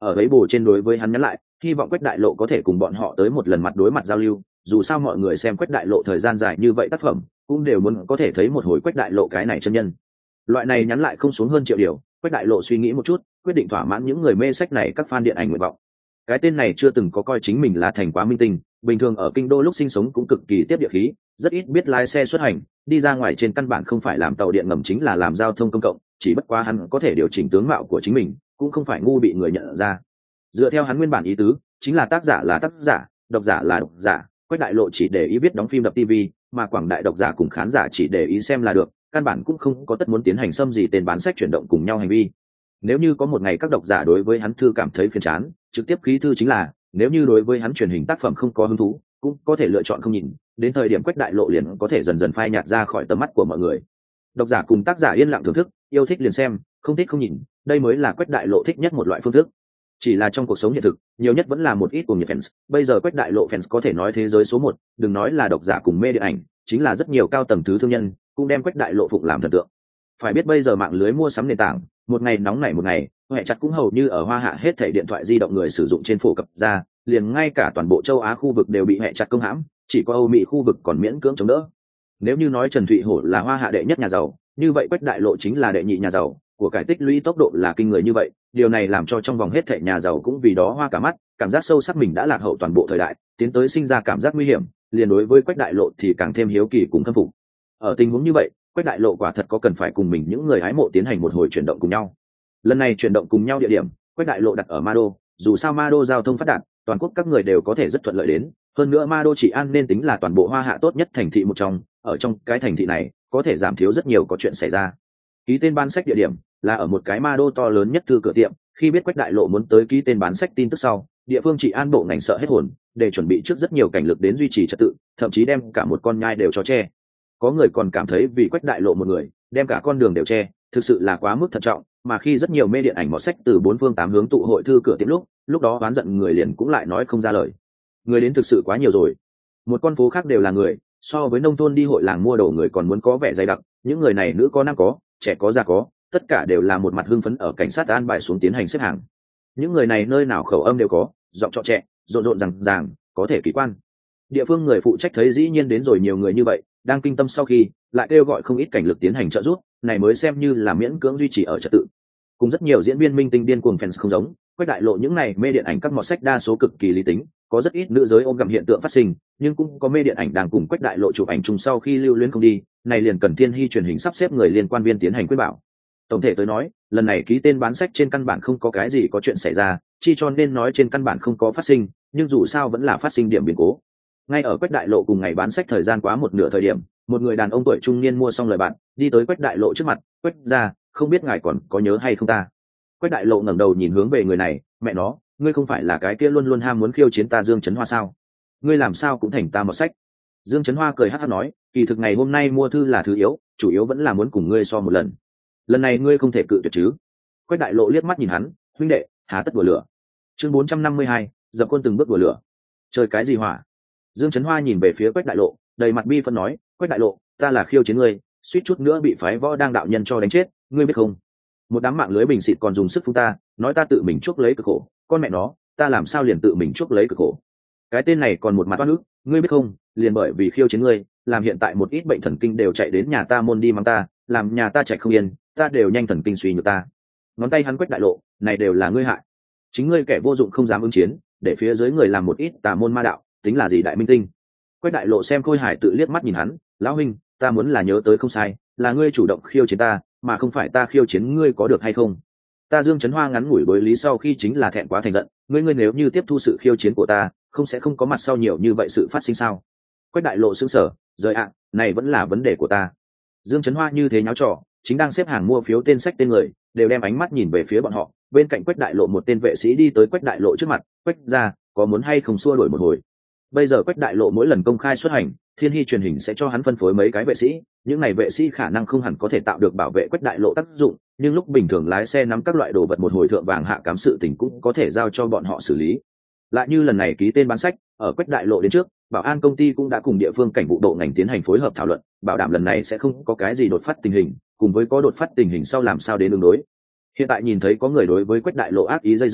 ở ấy bù trên đối với hắn nhắn lại hy vọng Quách Đại Lộ có thể cùng bọn họ tới một lần mặt đối mặt giao lưu, dù sao mọi người xem Quách Đại Lộ thời gian dài như vậy tác phẩm cũng đều muốn có thể thấy một hồi Quách Đại Lộ cái này chân nhân. Loại này nhắn lại không xuống hơn triệu điều, Quách Đại Lộ suy nghĩ một chút quyết định thỏa mãn những người mê sách này các fan điện ảnh nguyện vọng. Cái tên này chưa từng có coi chính mình là thành quá minh tinh, bình thường ở kinh đô lúc sinh sống cũng cực kỳ tiếp địa khí, rất ít biết lái xe xuất hành, đi ra ngoài trên căn bản không phải làm tàu điện ngầm chính là làm giao thông công cộng, chỉ bất quá hắn có thể điều chỉnh tướng mạo của chính mình, cũng không phải ngu bị người nhận ra. Dựa theo hắn nguyên bản ý tứ, chính là tác giả là tác giả, độc giả là độc giả, Quách Đại Lộ chỉ để ý viết đóng phim đập ti vi, mà quảng đại độc giả cùng khán giả chỉ để ý xem là được, căn bản cũng không có tất muốn tiến hành xâm gì tên bán sách chuyển động cùng nhau hành vi. Nếu như có một ngày các độc giả đối với hắn thư cảm thấy phiền chán, trực tiếp ký thư chính là, nếu như đối với hắn truyền hình tác phẩm không có hứng thú, cũng có thể lựa chọn không nhìn, đến thời điểm Quách Đại Lộ liền có thể dần dần phai nhạt ra khỏi tầm mắt của mọi người. Độc giả cùng tác giả yên lặng thưởng thức, yêu thích liền xem, không thích không nhìn, đây mới là Quách Đại Lộ thích nhất một loại phương thức. Chỉ là trong cuộc sống hiện thực, nhiều nhất vẫn là một ít cuồng nhiệt fans, bây giờ Quách Đại Lộ fans có thể nói thế giới số một, đừng nói là độc giả cùng mê điện ảnh, chính là rất nhiều cao tầng thứ thương nhân cũng đem Quách Đại Lộ phụng làm thần tượng. Phải biết bây giờ mạng lưới mua sắm nền tảng, một ngày nóng nảy một ngày, hệ chặt cũng hầu như ở Hoa Hạ hết thảy điện thoại di động người sử dụng trên phổ cập ra, liền ngay cả toàn bộ châu Á khu vực đều bị hệ chặt công hãm, chỉ có Âu Mỹ khu vực còn miễn cưỡng chống đỡ. Nếu như nói Trần Thụy Hổ là Hoa Hạ đệ nhất nhà giàu, như vậy Quách Đại Lộ chính là đệ nhị nhà giàu, của cải tích lũy tốc độ là kinh người như vậy, điều này làm cho trong vòng hết thảy nhà giàu cũng vì đó hoa cả mắt, cảm giác sâu sắc mình đã lạc hậu toàn bộ thời đại, tiến tới sinh ra cảm giác nguy hiểm, liền đối với Quách Đại Lộ thì càng thêm hiếu kỳ cùng khâm phục. Ở tình huống như vậy, Quách Đại Lộ quả thật có cần phải cùng mình những người hái mộ tiến hành một hồi chuyển động cùng nhau. Lần này chuyển động cùng nhau địa điểm, Quách Đại Lộ đặt ở Ma Đô, dù sao Ma Đô giao thông phát đạt, toàn quốc các người đều có thể rất thuận lợi đến, hơn nữa Ma Đô Trị An nên tính là toàn bộ Hoa Hạ tốt nhất thành thị một trong, ở trong cái thành thị này, có thể giảm thiếu rất nhiều có chuyện xảy ra. Ký tên bán sách địa điểm là ở một cái Ma Đô to lớn nhất thư cửa tiệm, khi biết Quách Đại Lộ muốn tới ký tên bán sách tin tức sau, địa phương Trị An bộ ngành sợ hết hồn, để chuẩn bị trước rất nhiều cảnh lực đến duy trì trật tự, thậm chí đem cả một con nhai đều cho che. Có người còn cảm thấy vì Quách Đại Lộ một người, đem cả con đường đều che, thực sự là quá mức thận trọng, mà khi rất nhiều mê điện ảnh mọt sách từ bốn phương tám hướng tụ hội thư cửa tiệm lúc, lúc đó oán giận người liền cũng lại nói không ra lời. Người đến thực sự quá nhiều rồi. Một con phố khác đều là người, so với nông thôn đi hội làng mua đồ người còn muốn có vẻ dày đặc, những người này nữ có nam có, trẻ có già có, tất cả đều là một mặt hưng phấn ở cảnh sát an bài xuống tiến hành xếp hàng. Những người này nơi nào khẩu âm đều có, giọng trọ trẻ, rộn rộn rằng ràng, có thể kỳ quan. Địa phương người phụ trách thấy dĩ nhiên đến rồi nhiều người như vậy, đang kinh tâm sau khi lại kêu gọi không ít cảnh lực tiến hành trợ giúp, này mới xem như là miễn cưỡng duy trì ở trật tự. Cùng rất nhiều diễn viên minh tinh điên cuồng fans không giống, Quách Đại Lộ những này mê điện ảnh các mọt sách đa số cực kỳ lý tính, có rất ít nữ giới ôm gặm hiện tượng phát sinh, nhưng cũng có mê điện ảnh đang cùng Quách Đại Lộ chụp ảnh chung sau khi lưu luyến không đi, này liền cần Thiên Hy truyền hình sắp xếp người liên quan viên tiến hành quyết bảo. Tổng thể tới nói, lần này ký tên bán sách trên căn bản không có cái gì có chuyện xảy ra, chi cho nên nói trên căn bản không có phát sinh, nhưng dù sao vẫn là phát sinh điểm biến cố. Ngay ở Quách Đại Lộ cùng ngày bán sách thời gian quá một nửa thời điểm, một người đàn ông tuổi trung niên mua xong lời bạn, đi tới Quách Đại Lộ trước mặt, "Quách gia, không biết ngài còn có nhớ hay không ta?" Quách Đại Lộ ngẩng đầu nhìn hướng về người này, "Mẹ nó, ngươi không phải là cái kia luôn luôn ham muốn khiêu chiến ta Dương Chấn Hoa sao? Ngươi làm sao cũng thành ta một sách?" Dương Chấn Hoa cười hắc hắc nói, "Kỳ thực ngày hôm nay mua thư là thứ yếu, chủ yếu vẫn là muốn cùng ngươi so một lần. Lần này ngươi không thể cự tuyệt chứ?" Quách Đại Lộ liếc mắt nhìn hắn, "Huynh đệ, hà tất đùa lửa." Chương bốn trăm năm mươi hai, dập quân từng bước đùa lửa. Chơi cái gì hỏa? Dương Chấn Hoa nhìn về phía Quách Đại Lộ, đầy mặt bi phân nói, "Quách Đại Lộ, ta là khiêu chiến ngươi, suýt chút nữa bị phái võ đang đạo nhân cho đánh chết, ngươi biết không? Một đám mạng lưới bình xịt còn dùng sức phun ta, nói ta tự mình chuốc lấy cực khổ, con mẹ nó, ta làm sao liền tự mình chuốc lấy cực khổ? Cái tên này còn một mặt oan ức, ngươi biết không? Liền bởi vì khiêu chiến ngươi, làm hiện tại một ít bệnh thần kinh đều chạy đến nhà ta môn đi mắng ta, làm nhà ta chạy không yên, ta đều nhanh thần kinh suy nhược ta." Ngón tay hắn Quách Đại Lộ, "Này đều là ngươi hại. Chính ngươi kẻ vô dụng không dám ứng chiến, để phía dưới người làm một ít tà môn ma đạo, tính là gì đại minh tinh?" Quách Đại Lộ xem Khôi Hải tự liếc mắt nhìn hắn, "Lão huynh, ta muốn là nhớ tới không sai, là ngươi chủ động khiêu chiến ta, mà không phải ta khiêu chiến ngươi, có được hay không? Ta Dương Chấn Hoa ngắn ngủi đối lý sau khi chính là thẹn quá thành giận, ngươi ngươi nếu như tiếp thu sự khiêu chiến của ta, không sẽ không có mặt sau nhiều như vậy sự phát sinh sao?" Quách Đại Lộ sững sờ, "Rời ạ, này vẫn là vấn đề của ta." Dương Chấn Hoa như thế nháo trò, chính đang xếp hàng mua phiếu tên sách tên người, đều đem ánh mắt nhìn về phía bọn họ. Bên cạnh Quách Đại Lộ một tên vệ sĩ đi tới Quách Đại Lộ trước mặt, "Quách gia, có muốn hay không xua đuổi một hồi?" Bây giờ Quách Đại Lộ mỗi lần công khai xuất hành, Thiên Hy truyền hình sẽ cho hắn phân phối mấy cái vệ sĩ, những này vệ sĩ khả năng không hẳn có thể tạo được bảo vệ Quách Đại Lộ tác dụng, nhưng lúc bình thường lái xe nắm các loại đồ vật một hồi thượng vàng hạ cám sự tình cũng có thể giao cho bọn họ xử lý. Lại như lần này ký tên bán sách, ở Quách Đại Lộ đến trước, bảo an công ty cũng đã cùng địa phương cảnh vụ bộ ngành tiến hành phối hợp thảo luận, bảo đảm lần này sẽ không có cái gì đột phát tình hình, cùng với có đột phát tình hình sau làm sao đến ứng đối. Hiện tại nhìn thấy có người đối với Quách Đại Lộ ác ý dây dưa,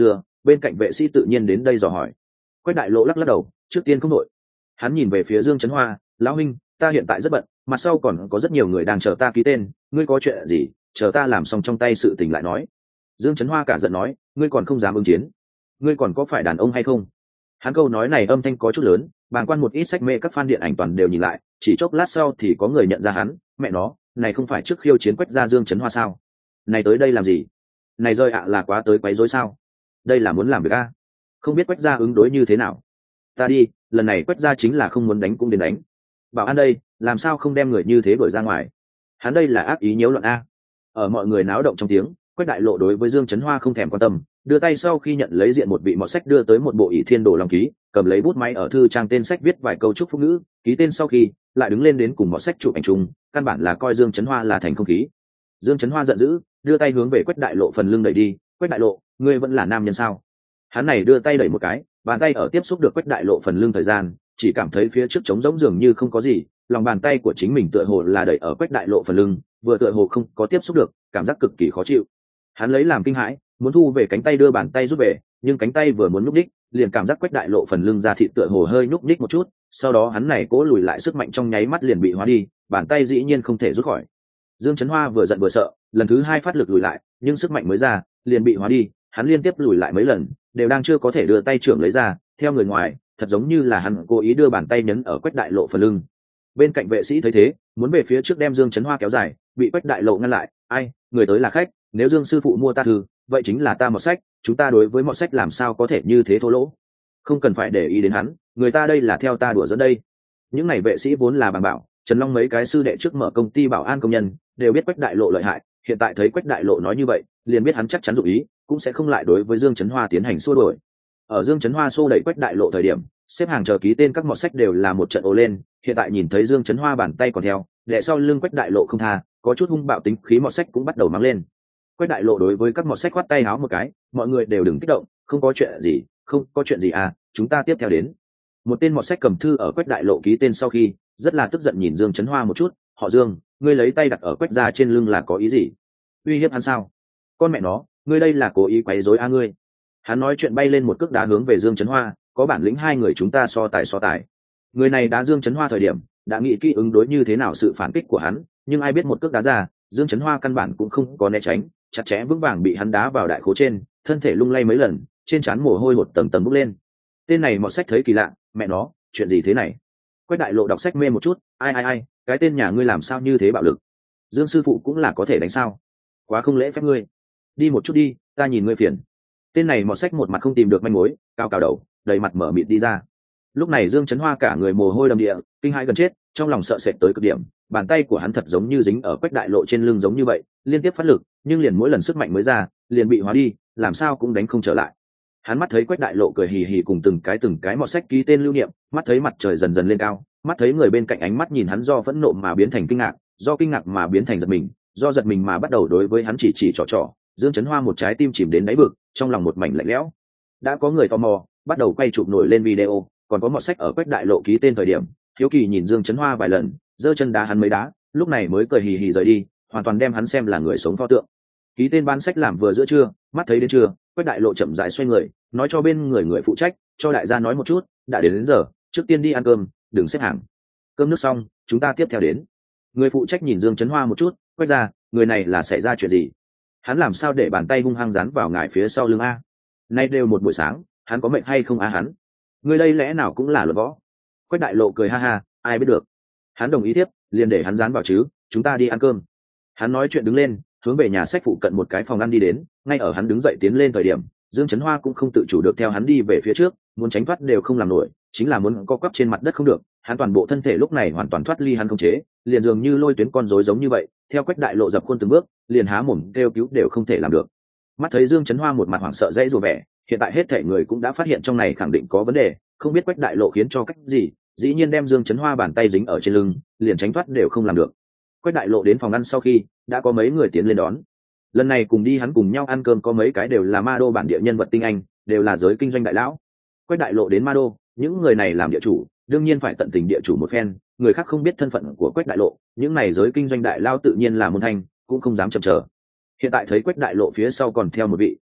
bên cạnh vệ sĩ tự nhiên đến đây dò hỏi. Quách đại lộ lắc lắc đầu, trước tiên không đội. Hắn nhìn về phía Dương Chấn Hoa, lão huynh, ta hiện tại rất bận, mặt sau còn có rất nhiều người đang chờ ta ký tên, ngươi có chuyện gì chờ ta làm xong trong tay sự tình lại nói. Dương Chấn Hoa cả giận nói, ngươi còn không dám ứng chiến, ngươi còn có phải đàn ông hay không? Hắn câu nói này âm thanh có chút lớn, bàng quan một ít sách mê các fan điện ảnh toàn đều nhìn lại, chỉ chốc lát sau thì có người nhận ra hắn, mẹ nó, này không phải trước khiêu chiến Quách gia Dương Chấn Hoa sao? Này tới đây làm gì? Này rơi ạ là quá tới quấy rối sao? Đây là muốn làm việc a? Không biết Quách gia ứng đối như thế nào? Ta đi, lần này Quách gia chính là không muốn đánh cũng đến đánh. Bảo an đây, làm sao không đem người như thế đuổi ra ngoài? Hắn đây là ác ý nhiễu loạn a. Ở mọi người náo động trong tiếng, Quách đại lộ đối với Dương Chấn Hoa không thèm quan tâm, đưa tay sau khi nhận lấy diện một vị mọt sách đưa tới một bộ ỷ thiên đồ lòng ký, cầm lấy bút máy ở thư trang tên sách viết vài câu chúc phúc ngữ, ký tên sau khi lại đứng lên đến cùng mọt sách chụp ảnh chung, căn bản là coi Dương Chấn Hoa là thành không khí. Dương Chấn Hoa giận dữ, đưa tay hướng về Quách đại lộ phần lưng đẩy đi. Quách đại lộ, ngươi vẫn là nam nhân sao? Hắn này đưa tay đẩy một cái, bàn tay ở tiếp xúc được Quách đại lộ phần lưng thời gian, chỉ cảm thấy phía trước trống rỗng dường như không có gì, lòng bàn tay của chính mình tựa hồ là đẩy ở Quách đại lộ phần lưng, vừa tựa hồ không có tiếp xúc được, cảm giác cực kỳ khó chịu. Hắn lấy làm kinh hãi, muốn thu về cánh tay đưa bàn tay rút về, nhưng cánh tay vừa muốn nhúc nhích, liền cảm giác Quách đại lộ phần lưng ra thịt tựa hồ hơi nhúc nhích một chút, sau đó hắn này cố lùi lại sức mạnh trong nháy mắt liền bị hóa đi, bàn tay dĩ nhiên không thể rút khỏi. Dương Chấn Hoa vừa giận vừa sợ, lần thứ hai phát lực lùi lại, nhưng sức mạnh mới ra, liền bị hóa đi, hắn liên tiếp lùi lại mấy lần, đều đang chưa có thể đưa tay trưởng lấy ra, theo người ngoài, thật giống như là hắn cố ý đưa bàn tay nhấn ở Quách đại lộ phần lưng. Bên cạnh vệ sĩ thấy thế, muốn về phía trước đem Dương Chấn Hoa kéo dài, bị Quách đại lộ ngăn lại, ai, người tới là khách, nếu Dương sư phụ mua ta thư, vậy chính là ta một sách, chúng ta đối với một sách làm sao có thể như thế thô lỗ. Không cần phải để ý đến hắn, người ta đây là theo ta đùa dẫn đây. Những này vệ sĩ vốn là bằng bảo, Trần Long mấy cái sư đệ trước mở công ty bảo an công nhân, đều biết Quách đại lộ lợi hại, hiện tại thấy Quách đại lộ nói như vậy, liền biết hắn chắc chắn dụng ý, cũng sẽ không lại đối với Dương Chấn Hoa tiến hành xua đuổi. Ở Dương Chấn Hoa xô đẩy Quách đại lộ thời điểm, xếp hàng chờ ký tên các mọt sách đều là một trận ồ lên, hiện tại nhìn thấy Dương Chấn Hoa bàn tay còn theo, để sau lưng Quách đại lộ không tha, có chút hung bạo tính khí mọt sách cũng bắt đầu mang lên. Quách đại lộ đối với các mọt sách khoát tay háo một cái, mọi người đều đừng kích động, không có chuyện gì, không có chuyện gì à, chúng ta tiếp theo đến. Một tên mọt sách cầm thư ở Quách đại lộ ký tên sau khi, rất là tức giận nhìn Dương Chấn Hoa một chút, họ Dương, ngươi lấy tay đặt ở Quách gia trên lưng là có ý gì? Uy hiếp hắn sao? Con mẹ nó, ngươi đây là cố ý quấy rối a ngươi. Hắn nói chuyện bay lên một cước đá hướng về Dương Chấn Hoa, có bản lĩnh hai người chúng ta so tài so tài. Người này đá Dương Chấn Hoa thời điểm, đã nghĩ kỹ ứng đối như thế nào sự phản kích của hắn, nhưng ai biết một cước đá ra, Dương Chấn Hoa căn bản cũng không có né tránh, chặt chẽ vững vàng bị hắn đá vào đại khố trên, thân thể lung lay mấy lần, trên trán mồ hôi hột tầng tầng bốc lên. Tên này mọt sách thấy kỳ lạ, mẹ nó, chuyện gì thế này? Quách đại lộ đọc sách mê một chút, ai ai ai, cái tên nhà ngươi làm sao như thế bạo lực? Dương sư phụ cũng là có thể đánh sao? Quá không lễ phép ngươi. Đi một chút đi, ta nhìn ngươi phiền. Tên này mọt sách một mặt không tìm được manh mối, cao cao đầu, đầy mặt mở mịt đi ra. Lúc này Dương Chấn Hoa cả người mồ hôi đầm địa, kinh hãi gần chết, trong lòng sợ sệt tới cực điểm, bàn tay của hắn thật giống như dính ở Quách đại lộ trên lưng giống như vậy, liên tiếp phát lực, nhưng liền mỗi lần sức mạnh mới ra, liền bị hóa đi, làm sao cũng đánh không trở lại. Hắn mắt thấy Quách đại lộ cười hì hì cùng từng cái từng cái mọt sách ký tên lưu niệm, mắt thấy mặt trời dần dần lên cao, mắt thấy người bên cạnh ánh mắt nhìn hắn do phẫn nộ mà biến thành kinh ngạc, do kinh ngạc mà biến thành giật mình, do giật mình mà bắt đầu đối với hắn chỉ chỉ trò trò. Dương Chấn Hoa một trái tim chìm đến đáy vực, trong lòng một mảnh lạnh lẽo. Đã có người tò mò, bắt đầu quay chụp nổi lên video, còn có mọt sách ở Quách đại lộ ký tên thời điểm, hiếu kỳ nhìn Dương Chấn Hoa vài lần, giơ chân đá hắn mấy đá, lúc này mới cười hì hì rời đi, hoàn toàn đem hắn xem là người sống pho tượng. Ký tên bán sách làm vừa giữa trưa, mắt thấy đến trưa, Quách đại lộ chậm rãi xoay người, nói cho bên người người phụ trách, cho đại gia nói một chút, đã đến đến giờ, trước tiên đi ăn cơm, đừng xếp hàng. Cơm nước xong, chúng ta tiếp theo đến. Người phụ trách nhìn Dương Chấn Hoa một chút, Quách ra, người này là xảy ra chuyện gì? Hắn làm sao để bàn tay hung hăng dán vào ngài phía sau lưng a? Nay đều một buổi sáng, hắn có mệnh hay không a hắn? Người đây lẽ nào cũng là luật võ? Quách đại lộ cười ha ha, ai biết được? Hắn đồng ý tiếp, liền để hắn dán vào chứ, chúng ta đi ăn cơm. Hắn nói chuyện đứng lên, hướng về nhà sách phụ cận một cái phòng ăn đi đến, ngay ở hắn đứng dậy tiến lên thời điểm, Dương Chấn Hoa cũng không tự chủ được theo hắn đi về phía trước, muốn tránh thoát đều không làm nổi, chính là muốn co quắp trên mặt đất không được, hắn toàn bộ thân thể lúc này hoàn toàn thoát ly hắn khống chế, liền dường như lôi tuyến con rối giống như vậy, theo Quách đại lộ dập khuôn từng bước, liền há mồm kêu cứu đều không thể làm được. Mắt thấy Dương Chấn Hoa một mặt hoảng sợ dãy rủa vẻ, hiện tại hết thảy người cũng đã phát hiện trong này khẳng định có vấn đề, không biết Quách đại lộ khiến cho cách gì, dĩ nhiên đem Dương Chấn Hoa bàn tay dính ở trên lưng, liền tránh thoát đều không làm được. Quách đại lộ đến phòng ăn sau khi, đã có mấy người tiến lên đón. Lần này cùng đi hắn cùng nhau ăn cơm có mấy cái đều là Ma Đô bản địa nhân vật tinh anh, đều là giới kinh doanh đại lão. Quách đại lộ đến Ma Đô, những người này làm địa chủ, đương nhiên phải tận tình địa chủ một phen, người khác không biết thân phận của Quách đại lộ, những này giới kinh doanh đại lao tự nhiên là môn thanh, cũng không dám chậm chờ. Hiện tại thấy Quách đại lộ phía sau còn theo một vị,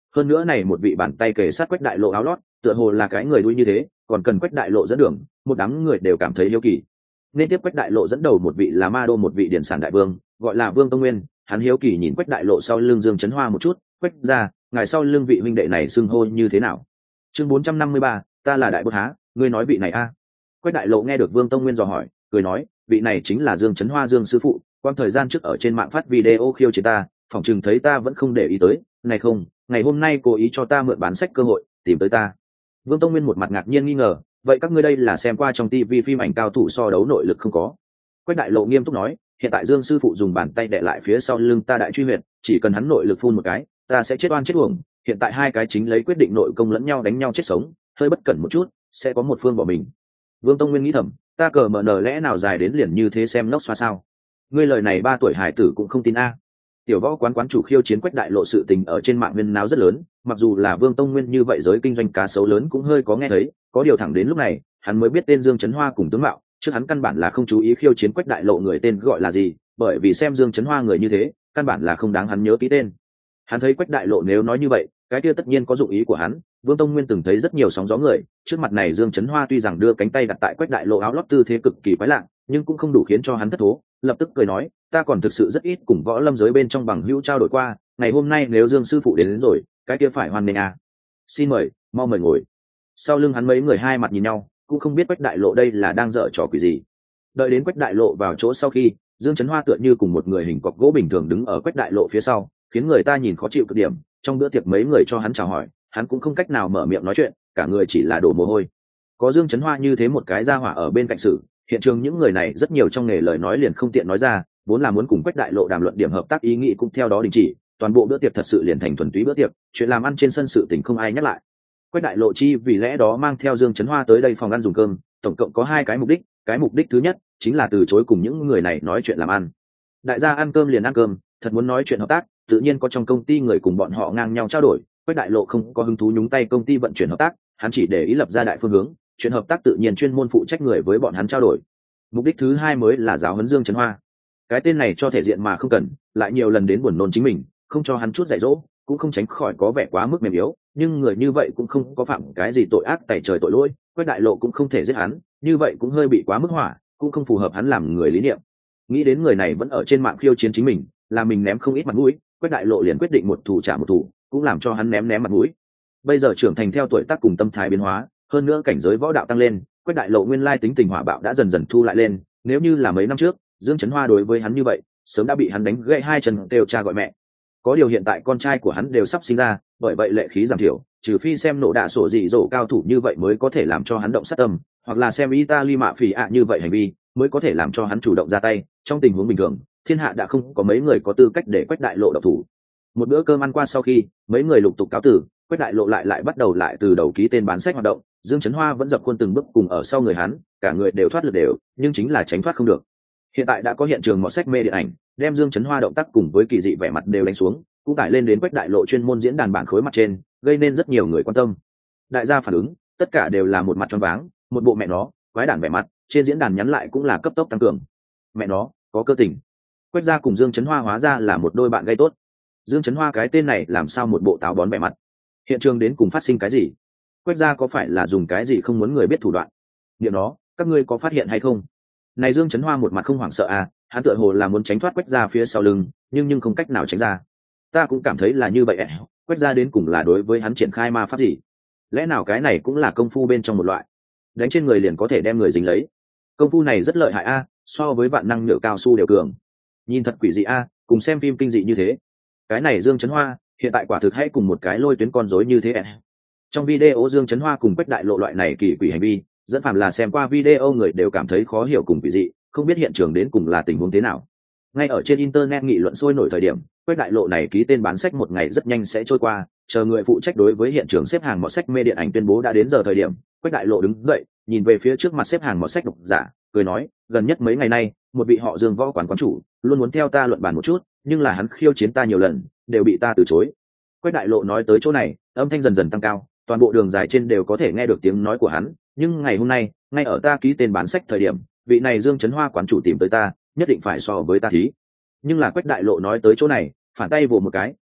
hơn nữa này một vị bàn tay kề sát Quách Đại Lộ áo lót tựa hồ là cái người đuôi như thế, còn cần Quách Đại Lộ dẫn đường, một đám người đều cảm thấy hiếu kỳ. Nên tiếp Quách Đại Lộ dẫn đầu một vị là Ma Đô một vị điển sản đại vương, gọi là Vương Tông Nguyên, hắn hiếu kỳ nhìn Quách Đại Lộ sau lưng Dương Chấn Hoa một chút, Quách ra, ngài sau lưng vị huynh đệ này xưng hô như thế nào? Chương bốn trăm năm mươi ba, ta là đại bột há, ngươi nói vị này a? Quách Đại Lộ nghe được Vương Tông Nguyên dò hỏi, cười nói, vị này chính là Dương Chấn Hoa Dương sư phụ, quang thời gian trước ở trên mạng phát video khiêu chiến ta, phỏng chừng thấy ta vẫn không để ý tới, này không, ngày hôm nay cố ý cho ta mượn bán sách cơ hội, tìm tới ta. Vương Tông Nguyên một mặt ngạc nhiên nghi ngờ, vậy các ngươi đây là xem qua trong tivi phim ảnh cao thủ so đấu nội lực không có? Quách Đại Lộ nghiêm túc nói, hiện tại Dương sư phụ dùng bàn tay đè lại phía sau lưng ta đại truy huyệt, chỉ cần hắn nội lực phun một cái, ta sẽ chết oan chết uổng. Hiện tại hai cái chính lấy quyết định nội công lẫn nhau đánh nhau chết sống, hơi bất cẩn một chút, sẽ có một phương bỏ mình. Vương Tông Nguyên nghĩ thầm, ta cờ mở nở lẽ nào dài đến liền như thế xem nóc xoa sao? Ngươi lời này ba tuổi hải tử cũng không tin a. Tiểu võ quán quán chủ khiêu chiến Quách Đại Lộ sự tình ở trên mạng viên náo rất lớn, mặc dù là Vương Tông Nguyên như vậy giới kinh doanh cá sấu lớn cũng hơi có nghe thấy, có điều thẳng đến lúc này, hắn mới biết tên Dương Chấn Hoa cùng tướng mạo, trước hắn căn bản là không chú ý khiêu chiến Quách Đại Lộ người tên gọi là gì, bởi vì xem Dương Chấn Hoa người như thế, căn bản là không đáng hắn nhớ ký tên. Hắn thấy Quách Đại Lộ nếu nói như vậy, cái kia tất nhiên có dụng ý của hắn. Vương Tông Nguyên từng thấy rất nhiều sóng gió người, trước mặt này Dương Chấn Hoa tuy rằng đưa cánh tay đặt tại Quách Đại Lộ áo lót tư thế cực kỳ quái lạ, nhưng cũng không đủ khiến cho hắn thất thố, lập tức cười nói, ta còn thực sự rất ít cùng võ lâm giới bên trong bằng hữu trao đổi qua, ngày hôm nay nếu Dương sư phụ đến, đến rồi, cái kia phải hoan nghênh à. Xin mời, mau mời ngồi. Sau lưng hắn mấy người hai mặt nhìn nhau, cũng không biết Quách Đại Lộ đây là đang dở trò quỷ gì. Đợi đến Quách Đại Lộ vào chỗ sau khi, Dương Chấn Hoa tựa như cùng một người hình cọc gỗ bình thường đứng ở Quách Đại Lộ phía sau, khiến người ta nhìn khó chịu cực điểm. Trong bữa tiệc mấy người cho hắn chào hỏi, hắn cũng không cách nào mở miệng nói chuyện, cả người chỉ là đổ mồ hôi. Có Dương Chấn Hoa như thế một cái gia hỏa ở bên cạnh sự, hiện trường những người này rất nhiều trong nghề lời nói liền không tiện nói ra, vốn là muốn cùng Quách Đại Lộ đàm luận điểm hợp tác ý nghĩ cũng theo đó đình chỉ, toàn bộ bữa tiệc thật sự liền thành thuần túy bữa tiệc, chuyện làm ăn trên sân sự tình không ai nhắc lại. Quách Đại Lộ chi vì lẽ đó mang theo Dương Chấn Hoa tới đây phòng ăn dùng cơm, tổng cộng có hai cái mục đích, cái mục đích thứ nhất chính là từ chối cùng những người này nói chuyện làm ăn. Đại gia ăn cơm liền ăn cơm, thật muốn nói chuyện hợp tác, tự nhiên có trong công ty người cùng bọn họ ngang nhau trao đổi. Quách Đại Lộ không có hứng thú nhúng tay công ty vận chuyển hợp tác, hắn chỉ để ý lập ra đại phương hướng, chuyện hợp tác tự nhiên chuyên môn phụ trách người với bọn hắn trao đổi. Mục đích thứ hai mới là giáo huấn Dương Chấn Hoa. Cái tên này cho thể diện mà không cần, lại nhiều lần đến buồn nôn chính mình, không cho hắn chút dạy dỗ, cũng không tránh khỏi có vẻ quá mức mềm yếu, nhưng người như vậy cũng không có phạm cái gì tội ác tày trời tội lỗi, Quách Đại Lộ cũng không thể giết hắn, như vậy cũng hơi bị quá mức hỏa, cũng không phù hợp hắn làm người lý niệm. Nghĩ đến người này vẫn ở trên mạng khiêu chiến chính mình, là mình ném không ít mặt mũi, Quách Đại Lộ liền quyết định một thủ trả một thủ, cũng làm cho hắn ném ném mặt mũi. Bây giờ trưởng thành theo tuổi tác cùng tâm thái biến hóa, hơn nữa cảnh giới võ đạo tăng lên, Quách Đại Lộ nguyên lai tính tình hỏa bạo đã dần dần thu lại lên, nếu như là mấy năm trước, Dương Chấn Hoa đối với hắn như vậy, sớm đã bị hắn đánh gãy hai chân đều cha gọi mẹ. Có điều hiện tại con trai của hắn đều sắp sinh ra, bởi vậy lệ khí giảm thiểu, trừ phi xem nổ đạ sổ dị dỗ cao thủ như vậy mới có thể làm cho hắn động sát tâm, hoặc là xem Italy mạ phỉ ạ như vậy hành vi mới có thể làm cho hắn chủ động ra tay. Trong tình huống bình thường, thiên hạ đã không có mấy người có tư cách để Quách Đại Lộ độc thủ. Một bữa cơm ăn qua sau khi, mấy người lục tục cáo tử, Quách Đại Lộ lại lại bắt đầu lại từ đầu ký tên bán sách hoạt động. Dương Chấn Hoa vẫn dập khuôn từng bước cùng ở sau người hắn, cả người đều thoát lực đều, nhưng chính là tránh thoát không được. Hiện tại đã có hiện trường mọt sách mê điện ảnh, đem Dương Chấn Hoa động tác cùng với kỳ dị vẻ mặt đều đánh xuống, cũng tải lên đến Quách Đại Lộ chuyên môn diễn đàn bản khối mặt trên, gây nên rất nhiều người quan tâm. Đại gia phản ứng, tất cả đều là một mặt choáng váng, một bộ mẹ nó, quái đản vẻ mặt, trên diễn đàn nhắn lại cũng là cấp tốc tăng cường. Mẹ nó, có cơ tình. Quách gia cùng Dương Chấn Hoa hóa ra là một đôi bạn gây tốt. Dương Chấn Hoa cái tên này làm sao một bộ táo bón vẻ mặt. Hiện trường đến cùng phát sinh cái gì? Quách gia có phải là dùng cái gì không muốn người biết thủ đoạn? Niệm nó, các ngươi có phát hiện hay không? Này Dương Chấn Hoa một mặt không hoảng sợ à, hắn tựa hồ là muốn tránh thoát Quách gia phía sau lưng, nhưng nhưng không cách nào tránh ra. Ta cũng cảm thấy là như vậy, Quách gia đến cùng là đối với hắn triển khai ma pháp gì? Lẽ nào cái này cũng là công phu bên trong một loại, đánh trên người liền có thể đem người dính lấy? Công phu này rất lợi hại a, so với vạn năng nhựa cao su đều cường. Nhìn thật quỷ dị a, cùng xem phim kinh dị như thế. Cái này Dương Chấn Hoa, hiện tại quả thực hay cùng một cái lôi tuyến con rối như thế. Trong video Dương Chấn Hoa cùng Quách Đại Lộ loại này kỳ quỷ hành vi, dẫn phàm là xem qua video người đều cảm thấy khó hiểu cùng quỷ dị, không biết hiện trường đến cùng là tình huống thế nào. Ngay ở trên internet nghị luận sôi nổi thời điểm, Quách Đại Lộ này ký tên bán sách một ngày rất nhanh sẽ trôi qua, chờ người phụ trách đối với hiện trường xếp hàng mọt sách mê điện ảnh tuyên bố đã đến giờ thời điểm, Quách Đại Lộ đứng dậy, nhìn về phía trước mặt xếp hàng mọt sách độc giả, cười nói, gần nhất mấy ngày nay, một vị họ Dương võ quán quán chủ luôn muốn theo ta luận bàn một chút, nhưng là hắn khiêu chiến ta nhiều lần, đều bị ta từ chối. Quách Đại Lộ nói tới chỗ này, âm thanh dần dần tăng cao, toàn bộ đường dài trên đều có thể nghe được tiếng nói của hắn, nhưng ngày hôm nay, ngay ở ta ký tên bán sách thời điểm, vị này Dương Chấn Hoa quán chủ tìm tới ta, nhất định phải so với ta thí. Nhưng là Quách Đại Lộ nói tới chỗ này, phản tay vồ một cái,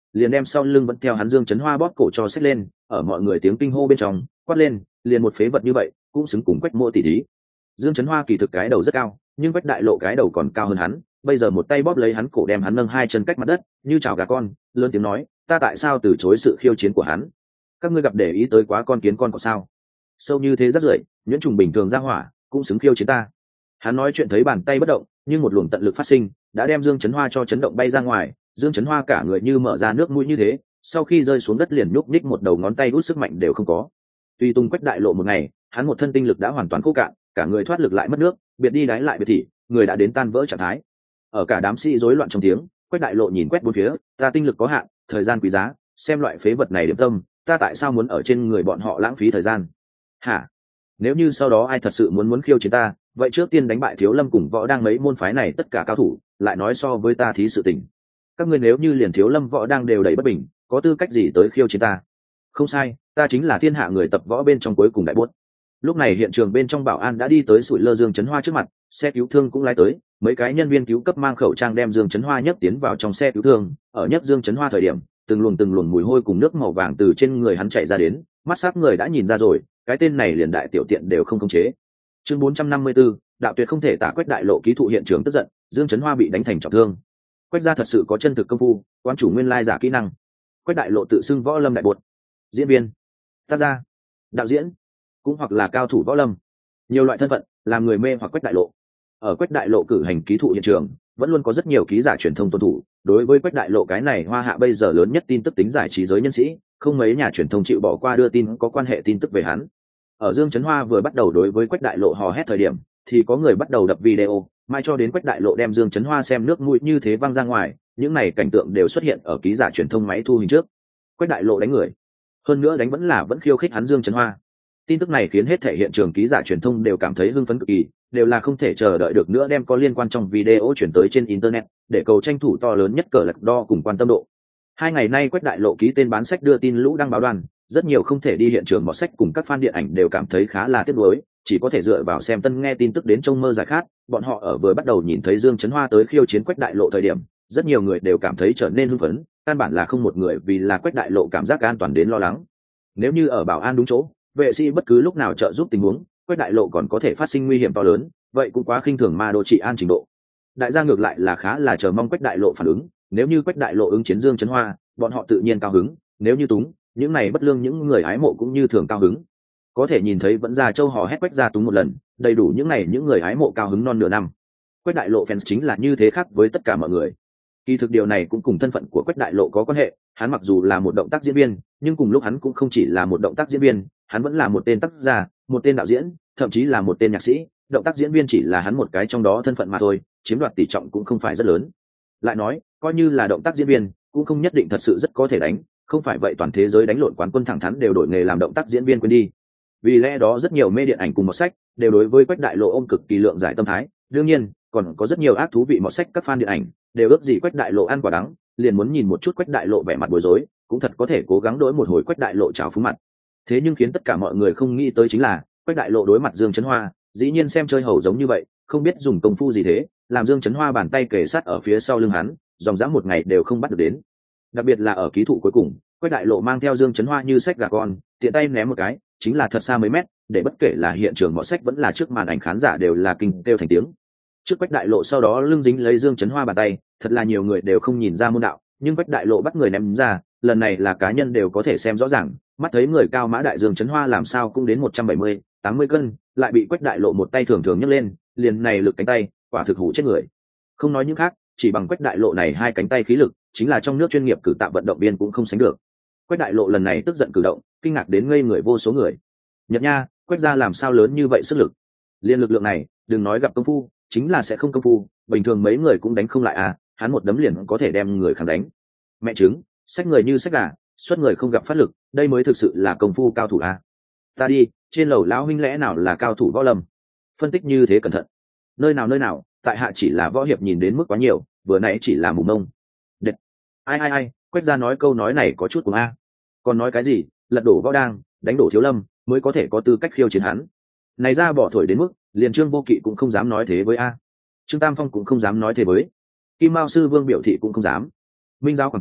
liền đem sau lưng vẫn theo hắn Dương Chấn Hoa bóp cổ cho xách lên, ở mọi người tiếng kinh hô bên trong quát lên, liền một phế vật như vậy cũng xứng cùng Quách Mỗ tỷ thí. Dương Chấn Hoa kỳ thực cái đầu rất cao, nhưng Quách Đại Lộ cái đầu còn cao hơn hắn, bây giờ một tay bóp lấy hắn cổ đem hắn nâng hai chân cách mặt đất, như chào gà con, lớn tiếng nói, ta tại sao từ chối sự khiêu chiến của hắn? Các ngươi gặp để ý tới quá con kiến con có sao? Sâu như thế rất rưởi, nhuyễn trùng bình thường ra hỏa, cũng xứng khiêu chiến ta. Hắn nói chuyện thấy bàn tay bất động, nhưng một luồng tận lực phát sinh, đã đem Dương Chấn Hoa cho chấn động bay ra ngoài, Dương Chấn Hoa cả người như mở ra nước mũi như thế, sau khi rơi xuống đất liền nhúc nhích một đầu ngón tay đút sức mạnh đều không có. Tuy tung Quách Đại Lộ một ngày, hắn một thân tinh lực đã hoàn toàn khô cạn, cả người thoát lực lại mất nước, biệt đi đáy lại biệt thị, người đã đến tan vỡ trạng thái. Ở cả đám sĩ rối loạn trong tiếng, Quách Đại Lộ nhìn quét bốn phía, ta tinh lực có hạn, thời gian quý giá, xem loại phế vật này điểm tâm, ta tại sao muốn ở trên người bọn họ lãng phí thời gian? Hả? Nếu như sau đó ai thật sự muốn muốn khiêu chiến ta, vậy trước tiên đánh bại Thiếu Lâm cùng Võ Đang mấy môn phái này tất cả cao thủ, lại nói so với ta thí sự tình. Các ngươi nếu như liền Thiếu Lâm Võ Đang đều đầy bất bình, có tư cách gì tới khiêu chiến ta? Không sai, ta chính là thiên hạ người tập võ bên trong cuối cùng đại buốt. Lúc này hiện trường bên trong bảo an đã đi tới sủi lơ Dương Chấn Hoa trước mặt, xe cứu thương cũng lái tới, mấy cái nhân viên cứu cấp mang khẩu trang đem Dương Chấn Hoa nhấc tiến vào trong xe cứu thương. Ở nhấc Dương Chấn Hoa thời điểm, từng luồng từng luồng mùi hôi cùng nước màu vàng từ trên người hắn chảy ra đến, mắt sắc người đã nhìn ra rồi, cái tên này liền đại tiểu tiện đều không khống chế. Chương bốn trăm năm mươi 4, đạo tuyệt không thể tả. Quách Đại Lộ ký thụ hiện trường tức giận, Dương Chấn Hoa bị đánh thành trọng thương. Quách gia thật sự có chân thực công phu, quan chủ nguyên lai giả kỹ năng. Quách Đại Lộ tự xưng võ lâm đại bột, diễn viên, tác gia, đạo diễn, cũng hoặc là cao thủ võ lâm, nhiều loại thân phận, làm người mê hoặc Quách Đại Lộ. Ở Quách Đại Lộ cử hành ký thụ hiện trường, vẫn luôn có rất nhiều ký giả truyền thông tuân thủ. Đối với Quách Đại Lộ cái này hoa hạ bây giờ lớn nhất tin tức tính giải trí giới nhân sĩ, không mấy nhà truyền thông chịu bỏ qua đưa tin có quan hệ tin tức về hắn. Ở Dương Chấn Hoa vừa bắt đầu đối với Quách Đại Lộ hò hét thời điểm, thì có người bắt đầu đập video, mai cho đến Quách Đại Lộ đem Dương Chấn Hoa xem nước mũi như thế văng ra ngoài, những này cảnh tượng đều xuất hiện ở ký giả truyền thông máy thu hình trước. Quách Đại Lộ đánh người, hơn nữa đánh vẫn là vẫn khiêu khích hắn Dương Chấn Hoa. Tin tức này khiến hết thể hiện trường ký giả truyền thông đều cảm thấy hưng phấn cực kỳ, đều là không thể chờ đợi được nữa đem có liên quan trong video chuyển tới trên internet, để cầu tranh thủ to lớn nhất cờ lạc đo cùng quan tâm độ. Hai ngày nay Quách Đại Lộ ký tên bán sách đưa tin lũ đăng báo đoàn, rất nhiều không thể đi hiện trường mọt sách cùng các fan điện ảnh đều cảm thấy khá là tiếc nuối, chỉ có thể dựa vào xem tân nghe tin tức đến trông mơ giải khát. Bọn họ ở vừa bắt đầu nhìn thấy Dương Chấn Hoa tới khiêu chiến Quách Đại Lộ thời điểm, rất nhiều người đều cảm thấy trở nên hưng phấn, căn bản là không một người vì là Quách Đại Lộ cảm giác an toàn đến lo lắng. Nếu như ở bảo an đúng chỗ, vệ sĩ bất cứ lúc nào trợ giúp tình huống, Quách Đại Lộ còn có thể phát sinh nguy hiểm to lớn, vậy cũng quá khinh thường ma đô trị an trình độ. Đại gia ngược lại là khá là chờ mong Quách Đại Lộ phản ứng, nếu như Quách Đại Lộ ứng chiến Dương Chấn Hoa, bọn họ tự nhiên cao hứng, nếu như túng, những này bất lương những người hái mộ cũng như thường cao hứng. Có thể nhìn thấy vẫn ra châu hò hét Quách gia túng một lần, đầy đủ những này những người hái mộ cao hứng non nửa năm. Quách Đại Lộ fans chính là như thế khác với tất cả mọi người. Kỳ thực điều này cũng cùng thân phận của Quách Đại Lộ có quan hệ, hắn mặc dù là một động tác diễn viên, nhưng cùng lúc hắn cũng không chỉ là một động tác diễn viên, hắn vẫn là một tên tác giả, một tên đạo diễn, thậm chí là một tên nhạc sĩ. Động tác diễn viên chỉ là hắn một cái trong đó thân phận mà thôi, chiếm đoạt tỷ trọng cũng không phải rất lớn. Lại nói, coi như là động tác diễn viên, cũng không nhất định thật sự rất có thể đánh, không phải vậy toàn thế giới đánh lộn quán quân thẳng thắn đều đổi nghề làm động tác diễn viên quên đi. Vì lẽ đó rất nhiều mê điện ảnh cùng một sách đều đối với Quách Đại Lộ ôm cực kỳ lượng giải tâm thái, đương nhiên còn có rất nhiều ác thú vị một sách các fan điện ảnh đều ước gì Quách Đại Lộ ăn quả đắng, liền muốn nhìn một chút Quách Đại Lộ vẻ mặt bối rối, cũng thật có thể cố gắng đối một hồi Quách Đại Lộ trào phúng mặt. Thế nhưng khiến tất cả mọi người không nghĩ tới chính là Quách Đại Lộ đối mặt Dương Chấn Hoa, dĩ nhiên xem chơi hầu giống như vậy, không biết dùng công phu gì thế, làm Dương Chấn Hoa bàn tay kề sát ở phía sau lưng hắn, dòng dã một ngày đều không bắt được đến. Đặc biệt là ở ký thụ cuối cùng, Quách Đại Lộ mang theo Dương Chấn Hoa như sách gà con, tiện tay ném một cái, chính là thật xa mấy mét, để bất kể là hiện trường mọi sách vẫn là trước màn ảnh khán giả đều là kinh kêu thành tiếng. Trước Quách Đại Lộ sau đó lưng dính lấy Dương Chấn Hoa bàn tay, thật là nhiều người đều không nhìn ra môn đạo, nhưng Quách Đại Lộ bắt người ném ra, lần này là cá nhân đều có thể xem rõ ràng, mắt thấy người cao mã đại Dương Chấn Hoa làm sao cũng đến một trăm bảy mươi, tám mươi cân, lại bị Quách Đại Lộ một tay thường thường nhấc lên, liền này lực cánh tay, quả thực hủ chết người. Không nói những khác, chỉ bằng Quách Đại Lộ này hai cánh tay khí lực, chính là trong nước chuyên nghiệp cử tạ vận động viên cũng không sánh được. Quách Đại Lộ lần này tức giận cử động, kinh ngạc đến ngây người vô số người. Nhật nha, Quách gia làm sao lớn như vậy sức lực? Liên lực lượng này, đừng nói gặp công phu, chính là sẽ không công phu, bình thường mấy người cũng đánh không lại à, hắn một đấm liền có thể đem người kháng đánh. Mẹ chứng, sách người như sách gà, xuất người không gặp phát lực, đây mới thực sự là công phu cao thủ à. Ta đi, trên lầu lão huynh lẽ nào là cao thủ võ lâm? Phân tích như thế cẩn thận. Nơi nào nơi nào, tại hạ chỉ là võ hiệp nhìn đến mức quá nhiều, vừa nãy chỉ là mù mông. Đệt. Ai ai ai, Quách gia nói câu nói này có chút cùng a. Còn nói cái gì, lật đổ võ đang, đánh đổ thiếu lâm, mới có thể có tư cách khiêu chiến hắn. Này ra bỏ thổi đến mức, liền Trương Vô Kỵ cũng không dám nói thế với a. Trương Tam Phong cũng không dám nói thế với. Kim Mao sư Vương biểu thị cũng không dám. Minh giáo quảng trường,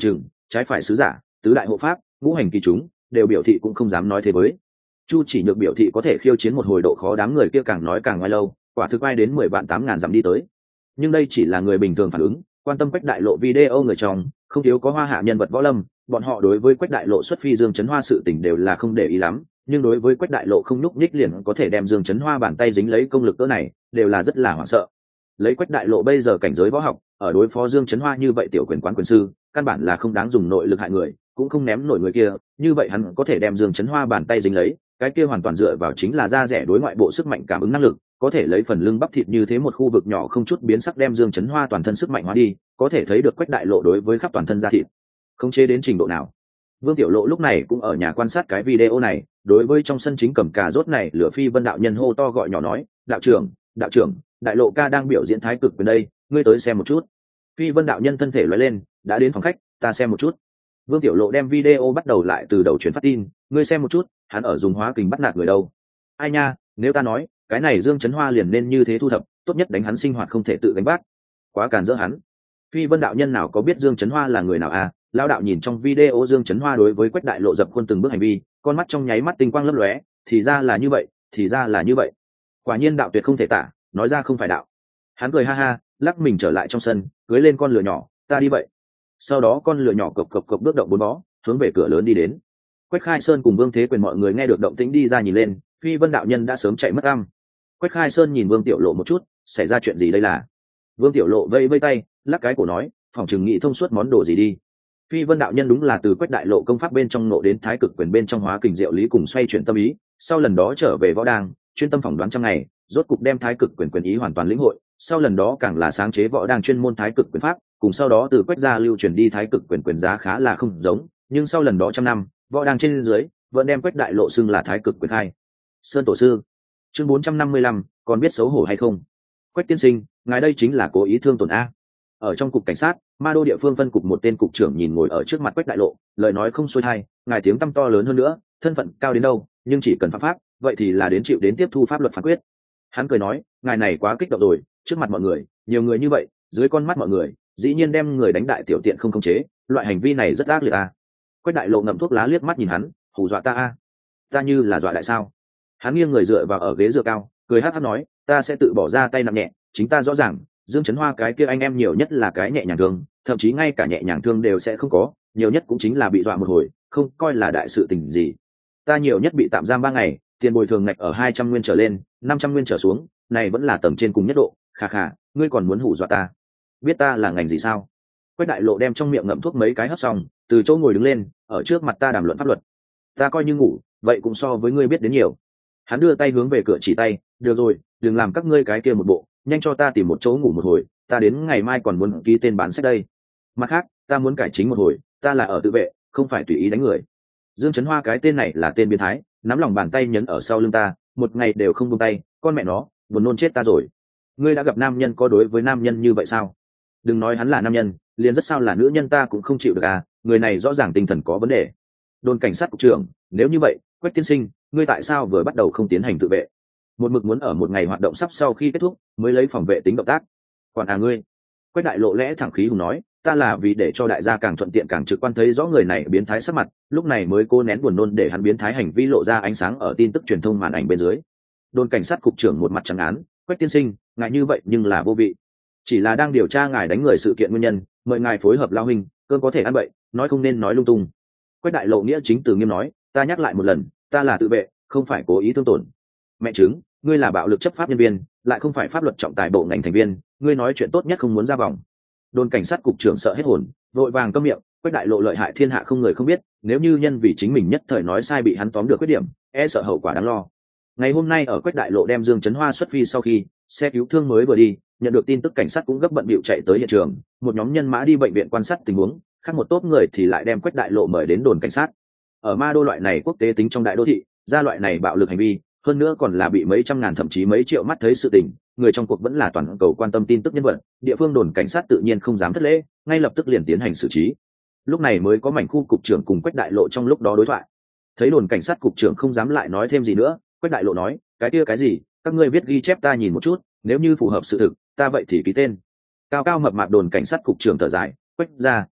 trái phải sứ giả, tứ đại hộ pháp, ngũ hành kỳ chúng đều biểu thị cũng không dám nói thế với. Chu Chỉ Nhược biểu thị có thể khiêu chiến một hồi độ khó, đám người kia càng nói càng ngoái lâu, quả thực ai đến mười vạn tám ngàn dặm đi tới. Nhưng đây chỉ là người bình thường phản ứng, quan tâm Quách Đại Lộ video người trong không thiếu có hoa hạ nhân vật võ lâm, bọn họ đối với Quách Đại Lộ xuất phi Dương Chấn Hoa sự tình đều là không để ý lắm, nhưng đối với Quách Đại Lộ không nhúc nhích liền có thể đem Dương Chấn Hoa bàn tay dính lấy công lực cỡ này, đều là rất là hoảng sợ. Lấy Quách Đại Lộ bây giờ cảnh giới võ học, ở đối phó Dương Chấn Hoa như vậy tiểu quyền quán quyền sư, căn bản là không đáng dùng nội lực hại người, cũng không ném nổi người kia, như vậy hắn có thể đem Dương Chấn Hoa bàn tay dính lấy, cái kia hoàn toàn dựa vào chính là da rẻ đối ngoại bộ sức mạnh cảm ứng năng lực, có thể lấy phần lưng bắp thịt như thế một khu vực nhỏ không chút biến sắc đem Dương Chấn Hoa toàn thân sức mạnh hóa đi, có thể thấy được Quách Đại Lộ đối với khắp toàn thân da thịt không chế đến trình độ nào. Vương Tiểu Lộ lúc này cũng ở nhà quan sát cái video này, đối với trong sân chính cầm cà rốt này lửa Phi Vân đạo nhân hô to gọi nhỏ nói, đạo trưởng, đạo trưởng, Đại Lộ ca đang biểu diễn thái cực quyền đây, ngươi tới xem một chút. Phi Vân đạo nhân thân thể lóe lên, đã đến phòng khách, ta xem một chút. Vương Tiểu Lộ đem video bắt đầu lại từ đầu truyền phát tin, ngươi xem một chút, hắn ở dùng hóa kình bắt nạt người đâu. Ai nha, nếu ta nói, cái này Dương Chấn Hoa liền nên như thế thu thập, tốt nhất đánh hắn sinh hoạt không thể tự đánh bác. Quá càn rỡ hắn. Phi Vân đạo nhân nào có biết Dương Chấn Hoa là người nào à? Lão đạo nhìn trong video Dương Chấn Hoa đối với Quách Đại Lộ dập khuôn từng bước hành vi, con mắt trong nháy mắt tinh quang lấp lóe, thì ra là như vậy, thì ra là như vậy. Quả nhiên đạo tuyệt không thể tả, nói ra không phải đạo. Hắn cười ha ha, lắc mình trở lại trong sân, cưỡi lên con lừa nhỏ, ta đi vậy. Sau đó con lừa nhỏ cộc cộc cộc bước động bốn bó, hướng về cửa lớn đi đến. Quách Khai Sơn cùng Vương Thế Quyền mọi người nghe được động tĩnh đi ra nhìn lên, Phi Vân đạo nhân đã sớm chạy mất tăm. Quách Khai Sơn nhìn Vương Tiểu Lộ một chút, xảy ra chuyện gì đây là? Vương Tiểu Lộ vây vây tay, lắc cái cổ nói, phòng chừng nghĩ thông suốt món đồ gì đi. Phi Vân đạo nhân đúng là từ Quách Đại Lộ công pháp bên trong nộ đến thái cực quyền bên trong hóa kình diệu lý cùng xoay chuyển tâm ý, sau lần đó trở về võ đàng, chuyên tâm phỏng đoán trăm ngày, rốt cục đem thái cực quyền quyền ý hoàn toàn lĩnh hội, sau lần đó càng là sáng chế võ đàng chuyên môn thái cực quyền pháp, cùng sau đó từ Quách gia lưu truyền đi thái cực quyền quyền giá khá là không giống, nhưng sau lần đó trăm năm, võ đàng trên dưới vẫn đem Quách Đại Lộ xưng là thái cực quyền khai sơn tổ sư. Chương bốn trăm năm mươi lăm, còn biết xấu hổ hay không? Quách tiên sinh, ngài đây chính là cố ý thương tổn a. Ở trong cục cảnh sát, Ma Đô địa phương phân cục một tên cục trưởng nhìn ngồi ở trước mặt Quách Đại Lộ, lời nói không xuôi thai, ngài tiếng tăm to lớn hơn nữa, thân phận cao đến đâu, nhưng chỉ cần phạm pháp, vậy thì là đến chịu đến tiếp thu pháp luật phán quyết. Hắn cười nói, ngài này quá kích động rồi, trước mặt mọi người, nhiều người như vậy, dưới con mắt mọi người, dĩ nhiên đem người đánh đại tiểu tiện không khống chế, loại hành vi này rất ác liệt a. Quách Đại Lộ ngậm thuốc lá liếc mắt nhìn hắn, hù dọa ta a. Ta như là dọa đại sao? Hắn nghiêng người dựa vào ở ghế dựa cao, cười hắc hắc nói, ta sẽ tự bỏ ra tay nặng nhẹ, chính ta rõ ràng, Dương Chấn Hoa cái kia anh em nhiều nhất là cái nhẹ nhàng thương, thậm chí ngay cả nhẹ nhàng thương đều sẽ không có, nhiều nhất cũng chính là bị dọa một hồi, không coi là đại sự tình gì. Ta nhiều nhất bị tạm giam ba ngày, tiền bồi thường ngạch ở hai trăm nguyên trở lên, năm trăm nguyên trở xuống, này vẫn là tầm trên cùng nhất độ, khà khà, ngươi còn muốn hù dọa ta? Biết ta là ngành gì sao? Quách Đại Lộ đem trong miệng ngậm thuốc mấy cái hấp xong, từ chỗ ngồi đứng lên, ở trước mặt ta đàm luận pháp luật. Ta coi như ngủ, vậy cũng so với ngươi biết đến nhiều. Hắn đưa tay hướng về cửa chỉ tay, được rồi, đừng làm các ngươi cái kia một bộ, nhanh cho ta tìm một chỗ ngủ một hồi, ta đến ngày mai còn muốn ký tên bán sách đây. Mặt khác, ta muốn cải chính một hồi, ta là ở tự vệ, không phải tùy ý đánh người. Dương Chấn Hoa cái tên này là tên biến thái, nắm lòng bàn tay nhấn ở sau lưng ta, một ngày đều không buông tay, con mẹ nó, buồn nôn chết ta rồi. Ngươi đã gặp nam nhân có đối với nam nhân như vậy sao? Đừng nói hắn là nam nhân, liền rất sao là nữ nhân ta cũng không chịu được à, người này rõ ràng tinh thần có vấn đề. Đồn cảnh sát cục trưởng, nếu như vậy, Quách tiên sinh, ngươi tại sao vừa bắt đầu không tiến hành tự vệ? Một mực muốn ở một ngày hoạt động sắp sau khi kết thúc mới lấy phòng vệ tính động tác. Còn à ngươi? Quách Đại Lộ lẽ thẳng khí hùng nói, ta là vì để cho đại gia càng thuận tiện càng trực quan thấy rõ người này biến thái sắc mặt, lúc này mới cố nén buồn nôn để hắn biến thái hành vi lộ ra ánh sáng ở tin tức truyền thông màn ảnh bên dưới. Đồn cảnh sát cục trưởng một mặt trắng án, Quách tiên sinh, ngài như vậy nhưng là vô vị, chỉ là đang điều tra ngài đánh người sự kiện nguyên nhân, mời ngài phối hợp lao huynh, cơn có thể ăn bậy, nói không nên nói lung tung. Quách Đại Lộ nghĩa chính từ nghiêm nói, ta nhắc lại một lần, ta là tự vệ, không phải cố ý thương tổn. Mẹ chứng, ngươi là bạo lực chấp pháp nhân viên, lại không phải pháp luật trọng tài bộ ngành thành viên, ngươi nói chuyện tốt nhất không muốn ra vòng. Đồn cảnh sát cục trưởng sợ hết hồn, vội vàng câm miệng. Quách Đại Lộ lợi hại thiên hạ không người không biết, nếu như nhân vì chính mình nhất thời nói sai bị hắn tóm được khuyết điểm, e sợ hậu quả đáng lo. Ngày hôm nay ở Quách Đại Lộ đem Dương Chấn Hoa xuất phi sau khi xe cứu thương mới vừa đi, nhận được tin tức cảnh sát cũng gấp bận bịu chạy tới hiện trường, một nhóm nhân mã đi bệnh viện quan sát tình huống, khác một tốp người thì lại đem Quách Đại Lộ mời đến đồn cảnh sát. Ở Ma Đô loại này quốc tế tính trong đại đô thị, ra loại này bạo lực hành vi, hơn nữa còn là bị mấy trăm ngàn thậm chí mấy triệu mắt thấy sự tình, người trong cuộc vẫn là toàn cầu quan tâm tin tức nhân vật, địa phương đồn cảnh sát tự nhiên không dám thất lễ, ngay lập tức liền tiến hành xử trí. Lúc này mới có mảnh khu cục trưởng cùng Quách Đại Lộ trong lúc đó đối thoại. Thấy đồn cảnh sát cục trưởng không dám lại nói thêm gì nữa, Quách Đại Lộ nói, cái kia cái gì, các ngươi viết ghi chép ta nhìn một chút, nếu như phù hợp sự thực, ta vậy thì ký tên. Cao cao mập mạp đồn cảnh sát cục trưởng thở dài, Quách ra,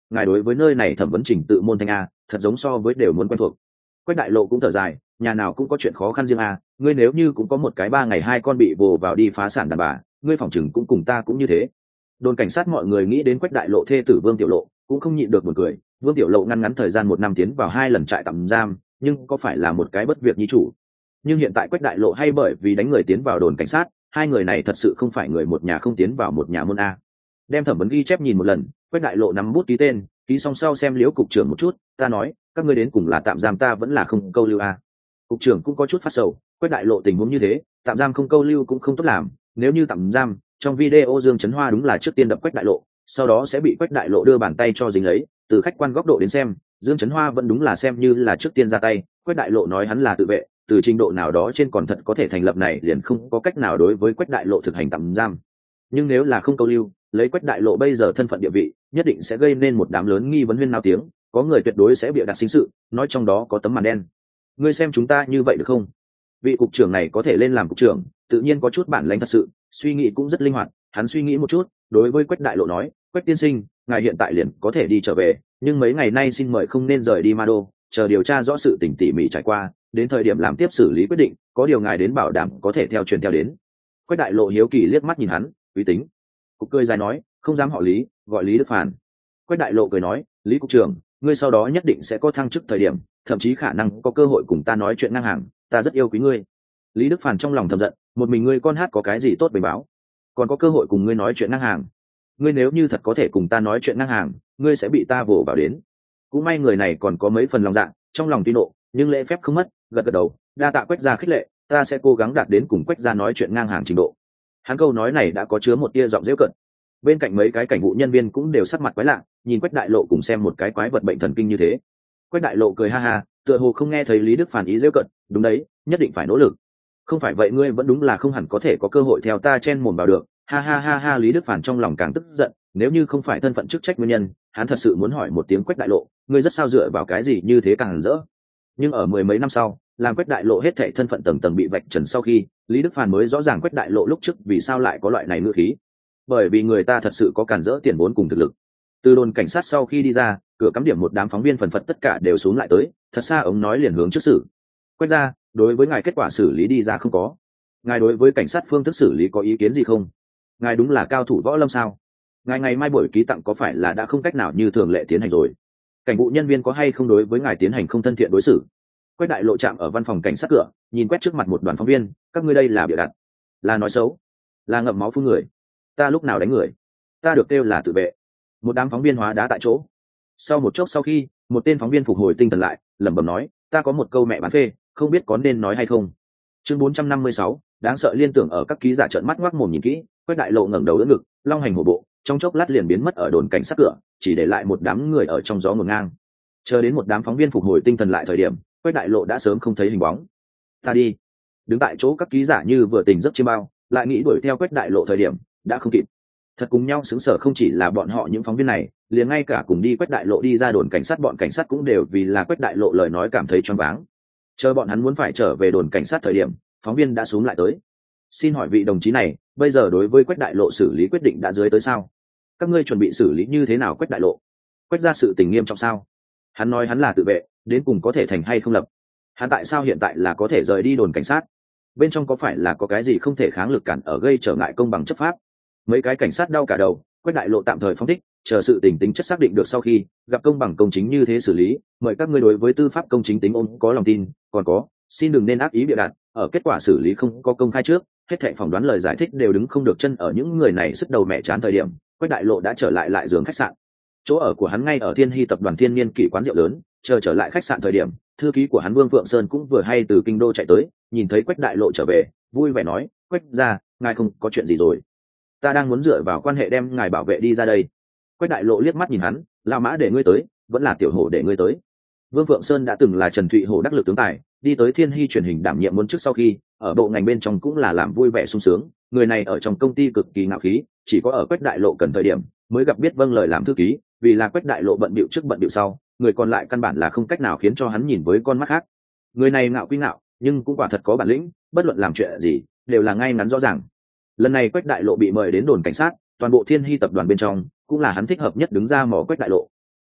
ngài đối với nơi này thẩm vấn trình tự môn thanh a thật giống so với đều muốn quen thuộc. Quách đại lộ cũng thở dài, nhà nào cũng có chuyện khó khăn riêng a, ngươi nếu như cũng có một cái ba ngày hai con bị vồ vào đi phá sản đàn bà, ngươi phòng chừng cũng cùng ta cũng như thế. Đồn cảnh sát mọi người nghĩ đến Quách đại lộ thê tử Vương Tiểu Lộ cũng không nhịn được một cười. Vương Tiểu Lộ ngăn ngắn thời gian một năm tiến vào hai lần trại tạm giam, nhưng có phải là một cái bất việc nhi chủ. Nhưng hiện tại Quách đại lộ hay bởi vì đánh người tiến vào đồn cảnh sát, hai người này thật sự không phải người một nhà không tiến vào một nhà môn a. Đem thẩm vấn ghi chép nhìn một lần, Quách đại lộ nắm bút ký tên, ký xong sau xem liễu cục trưởng một chút, ta nói các ngươi đến cùng là tạm giam ta vẫn là không câu lưu a. Cục trưởng cũng có chút phát sầu, Quách đại lộ tình huống như thế, tạm giam không câu lưu cũng không tốt làm, nếu như tạm giam, trong video Dương Chấn Hoa đúng là trước tiên đập Quách đại lộ, sau đó sẽ bị Quách đại lộ đưa bàn tay cho dính lấy, từ khách quan góc độ đến xem, Dương Chấn Hoa vẫn đúng là xem như là trước tiên ra tay, Quách đại lộ nói hắn là tự vệ, từ trình độ nào đó trên còn thật có thể thành lập này liền không có cách nào đối với Quách đại lộ thực hành tạm giam. Nhưng nếu là không câu lưu, lấy Quách đại lộ bây giờ thân phận địa vị, nhất định sẽ gây nên một đám lớn nghi vấn huyên náo tiếng, có người tuyệt đối sẽ bịa đặt sinh sự, nói trong đó có tấm màn đen. Ngươi xem chúng ta như vậy được không? Vị cục trưởng này có thể lên làm cục trưởng, tự nhiên có chút bản lĩnh thật sự, suy nghĩ cũng rất linh hoạt, hắn suy nghĩ một chút, đối với Quách đại lộ nói, Quách tiên sinh, ngài hiện tại liền có thể đi trở về, nhưng mấy ngày nay xin mời không nên rời đi Ma Đô, chờ điều tra rõ sự tình tỉ mỉ trải qua, đến thời điểm làm tiếp xử lý quyết định, có điều ngài đến bảo đảm có thể theo truyền theo đến. Quách đại lộ hiếu kỳ liếc mắt nhìn hắn, uy tín. Cục cười dài nói, không dám họ Lý, gọi Lý Đức Phản. Quách đại lộ cười nói, Lý cục trưởng, ngươi sau đó nhất định sẽ có thăng chức thời điểm, thậm chí khả năng có cơ hội cùng ta nói chuyện ngang hàng, ta rất yêu quý ngươi. Lý Đức Phản trong lòng thầm giận, một mình ngươi con hát có cái gì tốt bày báo, còn có cơ hội cùng ngươi nói chuyện ngang hàng. Ngươi nếu như thật có thể cùng ta nói chuyện ngang hàng, ngươi sẽ bị ta vồ vào đến. Cũng may người này còn có mấy phần lòng dạ, trong lòng tuy nộ, nhưng lễ phép không mất, gật gật đầu, đa tạ Quách gia khích lệ, ta sẽ cố gắng đạt đến cùng Quách gia nói chuyện ngang hàng trình độ. Hắn câu nói này đã có chứa một tia giọng giễu cợt. Bên cạnh mấy cái cảnh vụ nhân viên cũng đều sắc mặt quái lạ, nhìn Quách đại lộ cùng xem một cái quái vật bệnh thần kinh như thế. Quách đại lộ cười ha ha, tựa hồ không nghe thấy Lý Đức Phản ý giễu cợt, đúng đấy, nhất định phải nỗ lực. Không phải vậy ngươi vẫn đúng là không hẳn có thể có cơ hội theo ta chen mồm vào được. Ha ha ha ha, Lý Đức Phản trong lòng càng tức giận, nếu như không phải thân phận chức trách nguyên nhân, hắn thật sự muốn hỏi một tiếng Quách đại lộ, ngươi rất sao dựa vào cái gì như thế càng rỡ. Nhưng ở mười mấy năm sau, làm Quách đại lộ hết thảy thân phận tầng tầng bị vạch trần sau khi, Lý Đức Phản mới rõ ràng Quách đại lộ lúc trước vì sao lại có loại này ngữ khí. Bởi vì người ta thật sự có cản rỡ tiền vốn cùng thực lực. Từ đồn cảnh sát sau khi đi ra, cửa cắm điểm một đám phóng viên phần phật tất cả đều xuống lại tới, thật xa ống nói liền hướng trước xử. Quách ra, đối với ngài kết quả xử lý đi ra không có. Ngài đối với cảnh sát phương thức xử lý có ý kiến gì không? Ngài đúng là cao thủ võ lâm sao? Ngài ngày mai buổi ký tặng có phải là đã không cách nào như thường lệ tiến hành rồi? Cảnh vụ nhân viên có hay không đối với ngài tiến hành không thân thiện đối xử? Quách đại lộ chạm ở văn phòng cảnh sát cửa, nhìn quét trước mặt một đoàn phóng viên, các ngươi đây là bịa đặt, là nói xấu, là ngậm máu phun người. Ta lúc nào đánh người? Ta được kêu là tự vệ. Một đám phóng viên hóa đá tại chỗ. Sau một chốc sau khi, một tên phóng viên phục hồi tinh thần lại, lẩm bẩm nói, ta có một câu mẹ bán phê, không biết có nên nói hay không. Chương bốn trăm năm mươi sáu, đáng sợ liên tưởng. Ở các ký giả trợn mắt ngoác mồm nhìn kỹ, Quách đại lộ ngẩng đầu đỡ ngực, long hành hổ bộ, trong chốc lát liền biến mất ở đồn cảnh sát cửa, chỉ để lại một đám người ở trong gió ngổn ngang. Chờ đến một đám phóng viên phục hồi tinh thần lại thời điểm, Quách đại lộ đã sớm không thấy hình bóng. Ta đi. Đứng tại chỗ các ký giả như vừa tỉnh giấc chiêm bao, lại nghĩ đuổi theo Quách đại lộ thời điểm, đã không kịp. Thật cùng nhau xứng sở không chỉ là bọn họ những phóng viên này, liền ngay cả cùng đi Quách đại lộ đi ra đồn cảnh sát bọn cảnh sát cũng đều vì là Quách đại lộ lời nói cảm thấy choáng váng. Chờ bọn hắn muốn phải trở về đồn cảnh sát thời điểm, phóng viên đã xuống lại tới. Xin hỏi vị đồng chí này, bây giờ đối với Quách đại lộ xử lý quyết định đã dưới tới sao? Các ngươi chuẩn bị xử lý như thế nào Quách đại lộ? Quách ra sự tình nghiêm trọng sao? Hắn nói hắn là tự vệ, đến cùng có thể thành hay không lập? Hắn tại sao hiện tại là có thể rời đi đồn cảnh sát? Bên trong có phải là có cái gì không thể kháng lực cản ở gây trở ngại công bằng chấp pháp? Mấy cái cảnh sát đau cả đầu. Quách đại lộ tạm thời phóng thích, chờ sự tình tính chất xác định được sau khi gặp công bằng công chính như thế xử lý, mời các ngươi đối với tư pháp công chính tính ôm có lòng tin, còn có, xin đừng nên ác ý bịa đặt, ở kết quả xử lý không có công khai trước, hết thảy phỏng đoán lời giải thích đều đứng không được chân. Ở những người này sức đầu mẹ chán thời điểm, Quách đại lộ đã trở lại lại giường khách sạn. Chỗ ở của hắn ngay ở Thiên Hy tập đoàn Thiên Niên Kỷ quán rượu lớn, chờ trở lại khách sạn thời điểm, thư ký của hắn Vương Phượng Sơn cũng vừa hay từ kinh đô chạy tới, nhìn thấy Quách đại lộ trở về, vui vẻ nói, Quách gia, ngài không có chuyện gì rồi? Ta đang muốn dựa vào quan hệ đem ngài bảo vệ đi ra đây. Quách đại lộ liếc mắt nhìn hắn, lao mã để ngươi tới, vẫn là tiểu hổ để ngươi tới. Vương Phượng Sơn đã từng là Trần Thụy Hổ đắc lực tướng tài, đi tới Thiên Hy truyền hình đảm nhiệm muốn trước sau khi, ở bộ ngành bên trong cũng là làm vui vẻ sung sướng, người này ở trong công ty cực kỳ ngạo khí, chỉ có ở Quách đại lộ cần thời điểm mới gặp biết vâng lời làm thư ký, vì là Quách đại lộ bận bịu trước bận bịu sau, người còn lại căn bản là không cách nào khiến cho hắn nhìn với con mắt khác. Người này ngạo quy ngạo, nhưng cũng quả thật có bản lĩnh, bất luận làm chuyện gì đều là ngay ngắn rõ ràng. Lần này Quách đại lộ bị mời đến đồn cảnh sát, toàn bộ Thiên Hy tập đoàn bên trong cũng là hắn thích hợp nhất đứng ra mò Quách đại lộ.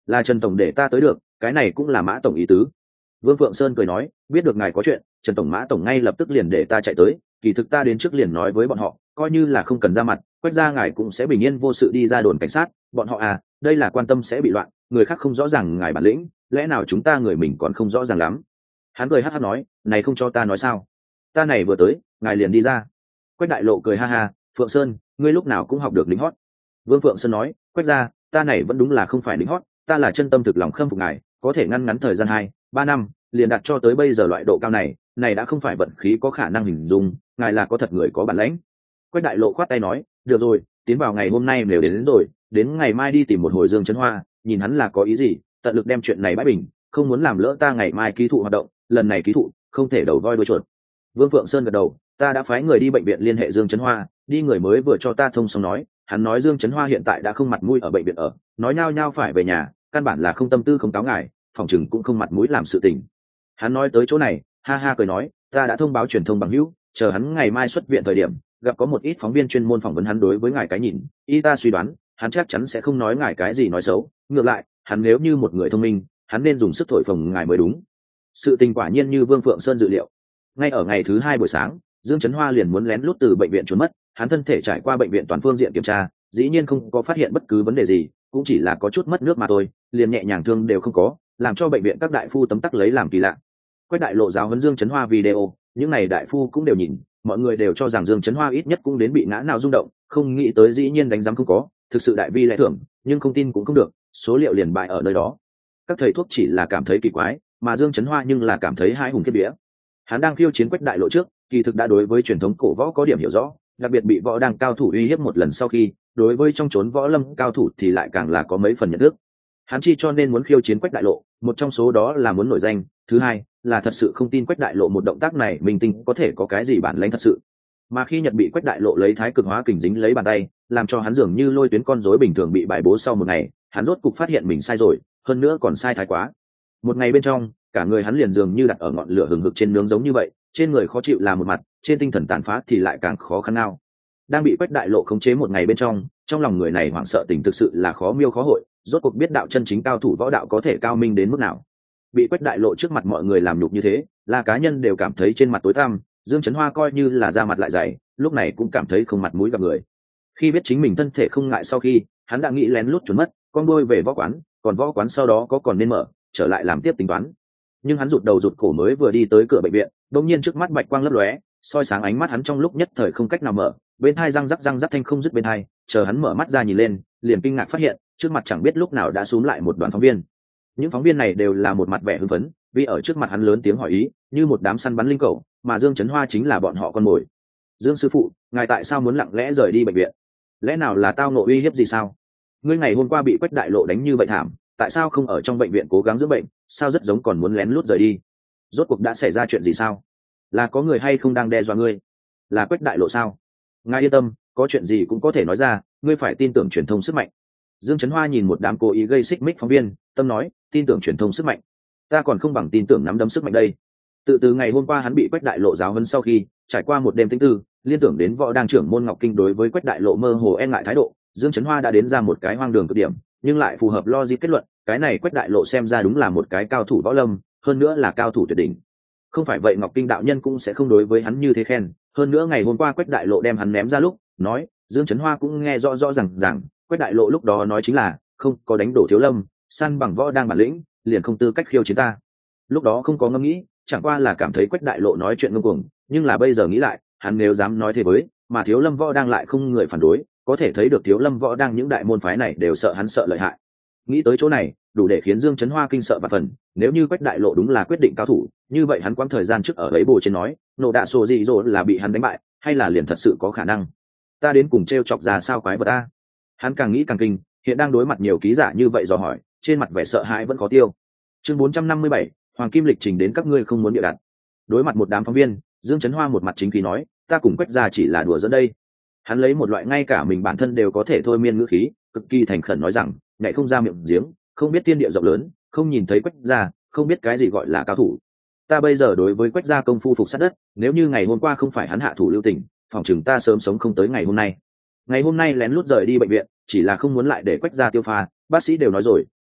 Là Trần tổng để ta tới được, cái này cũng là Mã tổng ý tứ. Vương Phượng Sơn cười nói, biết được ngài có chuyện, Trần tổng Mã tổng ngay lập tức liền để ta chạy tới, kỳ thực ta đến trước liền nói với bọn họ, coi như là không cần ra mặt, Quách gia ngài cũng sẽ bình yên vô sự đi ra đồn cảnh sát. Bọn họ à, đây là quan tâm sẽ bị loạn, người khác không rõ ràng ngài bản lĩnh, lẽ nào chúng ta người mình còn không rõ ràng lắm. Hắn cười hắc hắc nói, này không cho ta nói sao, ta này vừa tới ngài liền đi ra. Quách Đại Lộ cười ha ha, Phượng Sơn, ngươi lúc nào cũng học được lính hót. Vương Phượng Sơn nói, Quách gia, ta này vẫn đúng là không phải lính hót, ta là chân tâm thực lòng khâm phục ngài, có thể ngăn ngắn thời gian hai ba năm liền đạt cho tới bây giờ loại độ cao này, này đã không phải vận khí có khả năng hình dung, ngài là có thật người có bản lĩnh. Quách Đại Lộ khoát tay nói, được rồi, tiến vào ngày hôm nay đều đến, đến rồi, đến ngày mai đi tìm một hồi Dương Chấn Hoa, nhìn hắn là có ý gì, tận lực đem chuyện này bãi bình, không muốn làm lỡ ta ngày mai ký thụ hoạt động, lần này ký thụ không thể đầu voi đuôi chuột. Vương Phượng Sơn gật đầu, ta đã phái người đi bệnh viện liên hệ Dương Chấn Hoa, đi người mới vừa cho ta thông xong nói, hắn nói Dương Chấn Hoa hiện tại đã không mặt mũi ở bệnh viện ở, nói nhao nhao phải về nhà, căn bản là không tâm tư không cáo ngài, phòng chừng cũng không mặt mũi làm sự tình. Hắn nói tới chỗ này, ha ha cười nói, ta đã thông báo truyền thông bằng hữu, chờ hắn ngày mai xuất viện thời điểm, gặp có một ít phóng viên chuyên môn phỏng vấn hắn đối với ngài cái nhìn, y ta suy đoán, hắn chắc chắn sẽ không nói ngài cái gì nói xấu, ngược lại, hắn nếu như một người thông minh, hắn nên dùng sức thổi phồng ngài mới đúng. Sự tình quả nhiên như Vương Phượng Sơn dự liệu. Ngay ở ngày thứ hai buổi sáng, Dương Chấn Hoa liền muốn lén lút từ bệnh viện trốn mất, hắn thân thể trải qua bệnh viện toàn phương diện kiểm tra, dĩ nhiên không có phát hiện bất cứ vấn đề gì, cũng chỉ là có chút mất nước mà thôi, liền nhẹ nhàng thương đều không có, làm cho bệnh viện các đại phu tấm tắc lấy làm kỳ lạ. Quách Đại Lộ giáo huấn Dương Chấn Hoa video, những này đại phu cũng đều nhìn, mọi người đều cho rằng Dương Chấn Hoa ít nhất cũng đến bị ngã nào rung động, không nghĩ tới dĩ nhiên đánh giám không có, thực sự đại vi lẽ thưởng, nhưng không tin cũng không được, số liệu liền bại ở nơi đó. Các thầy thuốc chỉ là cảm thấy kỳ quái, mà Dương Chấn Hoa nhưng là cảm thấy hai hùng kiếp vía. Hắn đang khiêu chiến Quách Đại Lộ trước, kỳ thực đã đối với truyền thống cổ võ có điểm hiểu rõ, đặc biệt bị võ đang cao thủ uy hiếp một lần sau khi, đối với trong chốn võ lâm cao thủ thì lại càng là có mấy phần nhận thức. Hắn chi cho nên muốn khiêu chiến Quách Đại Lộ, một trong số đó là muốn nổi danh, thứ hai là thật sự không tin Quách Đại Lộ một động tác này mình tinh có thể có cái gì bản lĩnh thật sự. Mà khi Nhật bị Quách Đại Lộ lấy thái cực hóa kình dính lấy bàn tay, làm cho hắn dường như lôi tuyến con rối bình thường bị bài bố sau một ngày, hắn rốt cục phát hiện mình sai rồi, hơn nữa còn sai thái quá. Một ngày bên trong, cả người hắn liền dường như đặt ở ngọn lửa hừng hực trên nướng giống như vậy, trên người khó chịu là một mặt, trên tinh thần tàn phá thì lại càng khó khăn nào. Đang bị Quách Đại Lộ khống chế một ngày bên trong, trong lòng người này hoảng sợ tình thực sự là khó miêu khó hội, rốt cuộc biết đạo chân chính cao thủ võ đạo có thể cao minh đến mức nào. Bị Quách Đại Lộ trước mặt mọi người làm nhục như thế, là cá nhân đều cảm thấy trên mặt tối tăm, Dương Chấn Hoa coi như là da mặt lại dày, lúc này cũng cảm thấy không mặt mũi gặp người. Khi biết chính mình thân thể không ngại sau khi, hắn đã nghĩ lén lút trốn mất, con đuôi về võ quán, còn võ quán sau đó có còn nên mở, trở lại làm tiếp tính toán. Nhưng hắn rụt đầu rụt cổ mới vừa đi tới cửa bệnh viện, đột nhiên trước mắt bạch quang lấp lóe, soi sáng ánh mắt hắn trong lúc nhất thời không cách nào mở, bên hai răng rắc răng rắc thanh không dứt bên hai, chờ hắn mở mắt ra nhìn lên, liền kinh ngạc phát hiện, trước mặt chẳng biết lúc nào đã xúm lại một đoàn phóng viên. Những phóng viên này đều là một mặt vẻ hưng phấn, vì ở trước mặt hắn lớn tiếng hỏi ý, như một đám săn bắn linh cẩu, mà Dương Chấn Hoa chính là bọn họ con mồi. Dương sư phụ, ngài tại sao muốn lặng lẽ rời đi bệnh viện? Lẽ nào là tao ngộ uy hiếp gì sao? Ngươi ngày hôm qua bị Quách Đại Lộ đánh như vậy thảm, tại sao không ở trong bệnh viện cố gắng dưỡng bệnh, sao rất giống còn muốn lén lút rời đi? Rốt cuộc đã xảy ra chuyện gì sao? Là có người hay không đang đe dọa ngươi? Là Quách Đại Lộ sao? Ngài yên tâm, có chuyện gì cũng có thể nói ra, ngươi phải tin tưởng truyền thông sức mạnh. Dương Chấn Hoa nhìn một đám cố ý gây xích mích phóng viên, tâm nói, tin tưởng truyền thông sức mạnh, ta còn không bằng tin tưởng nắm đấm sức mạnh đây. Tự từ ngày hôm qua hắn bị Quách Đại Lộ giáo huấn sau khi, trải qua một đêm tĩnh tư, liên tưởng đến võ đang trưởng môn Ngọc Kinh đối với Quách Đại Lộ mơ hồ e ngại thái độ, Dương Chấn Hoa đã đến ra một cái hoang đường cực điểm, nhưng lại phù hợp logic kết luận, cái này Quách Đại Lộ xem ra đúng là một cái cao thủ võ lâm, hơn nữa là cao thủ tuyệt đỉnh. Không phải vậy Ngọc Kinh đạo nhân cũng sẽ không đối với hắn như thế khen, hơn nữa ngày hôm qua Quách Đại Lộ đem hắn ném ra lúc, nói, Dương Chấn Hoa cũng nghe rõ rõ ràng ràng, Quách Đại Lộ lúc đó nói chính là, không có đánh đổ Thiếu Lâm, săn bằng võ đang bản lĩnh, liền không tư cách khiêu chiến ta. Lúc đó không có ngẫm nghĩ, chẳng qua là cảm thấy Quách Đại Lộ nói chuyện ngông cuồng, nhưng là bây giờ nghĩ lại, hắn nếu dám nói thế với, mà Thiếu Lâm võ đang lại không người phản đối, có thể thấy được Thiếu Lâm võ đang những đại môn phái này đều sợ hắn sợ lợi hại. Nghĩ tới chỗ này, đủ để khiến Dương Chấn Hoa kinh sợ và phần, nếu như Quách Đại Lộ đúng là quyết định cao thủ, như vậy hắn quãng thời gian trước ở ấy bồ trên nói, nổ đạ sổ gì rồi là bị hắn đánh bại, hay là liền thật sự có khả năng. Ta đến cùng trêu chọc ra sao quái vật ta. Hắn càng nghĩ càng kinh, hiện đang đối mặt nhiều ký giả như vậy dò hỏi, trên mặt vẻ sợ hãi vẫn có tiêu. Chương bốn trăm năm mươi bảy, Hoàng Kim lịch trình đến các ngươi không muốn địa đặt. Đối mặt một đám phóng viên, Dương Chấn Hoa một mặt chính khí nói, ta cùng Quách gia chỉ là đùa giỡn đây. Hắn lấy một loại ngay cả mình bản thân đều có thể thôi miên ngữ khí, cực kỳ thành khẩn nói rằng, nhảy không ra miệng giếng, không biết thiên địa rộng lớn, không nhìn thấy Quách gia, không biết cái gì gọi là cao thủ. Ta bây giờ đối với Quách gia công phu phục sát đất, nếu như ngày hôm qua không phải hắn hạ thủ lưu tình, phòng chừng ta sớm sống không tới ngày hôm nay. Ngày hôm nay lén lút rời đi bệnh viện, chỉ là không muốn lại để Quách gia tiêu pha, bác sĩ đều nói rồi,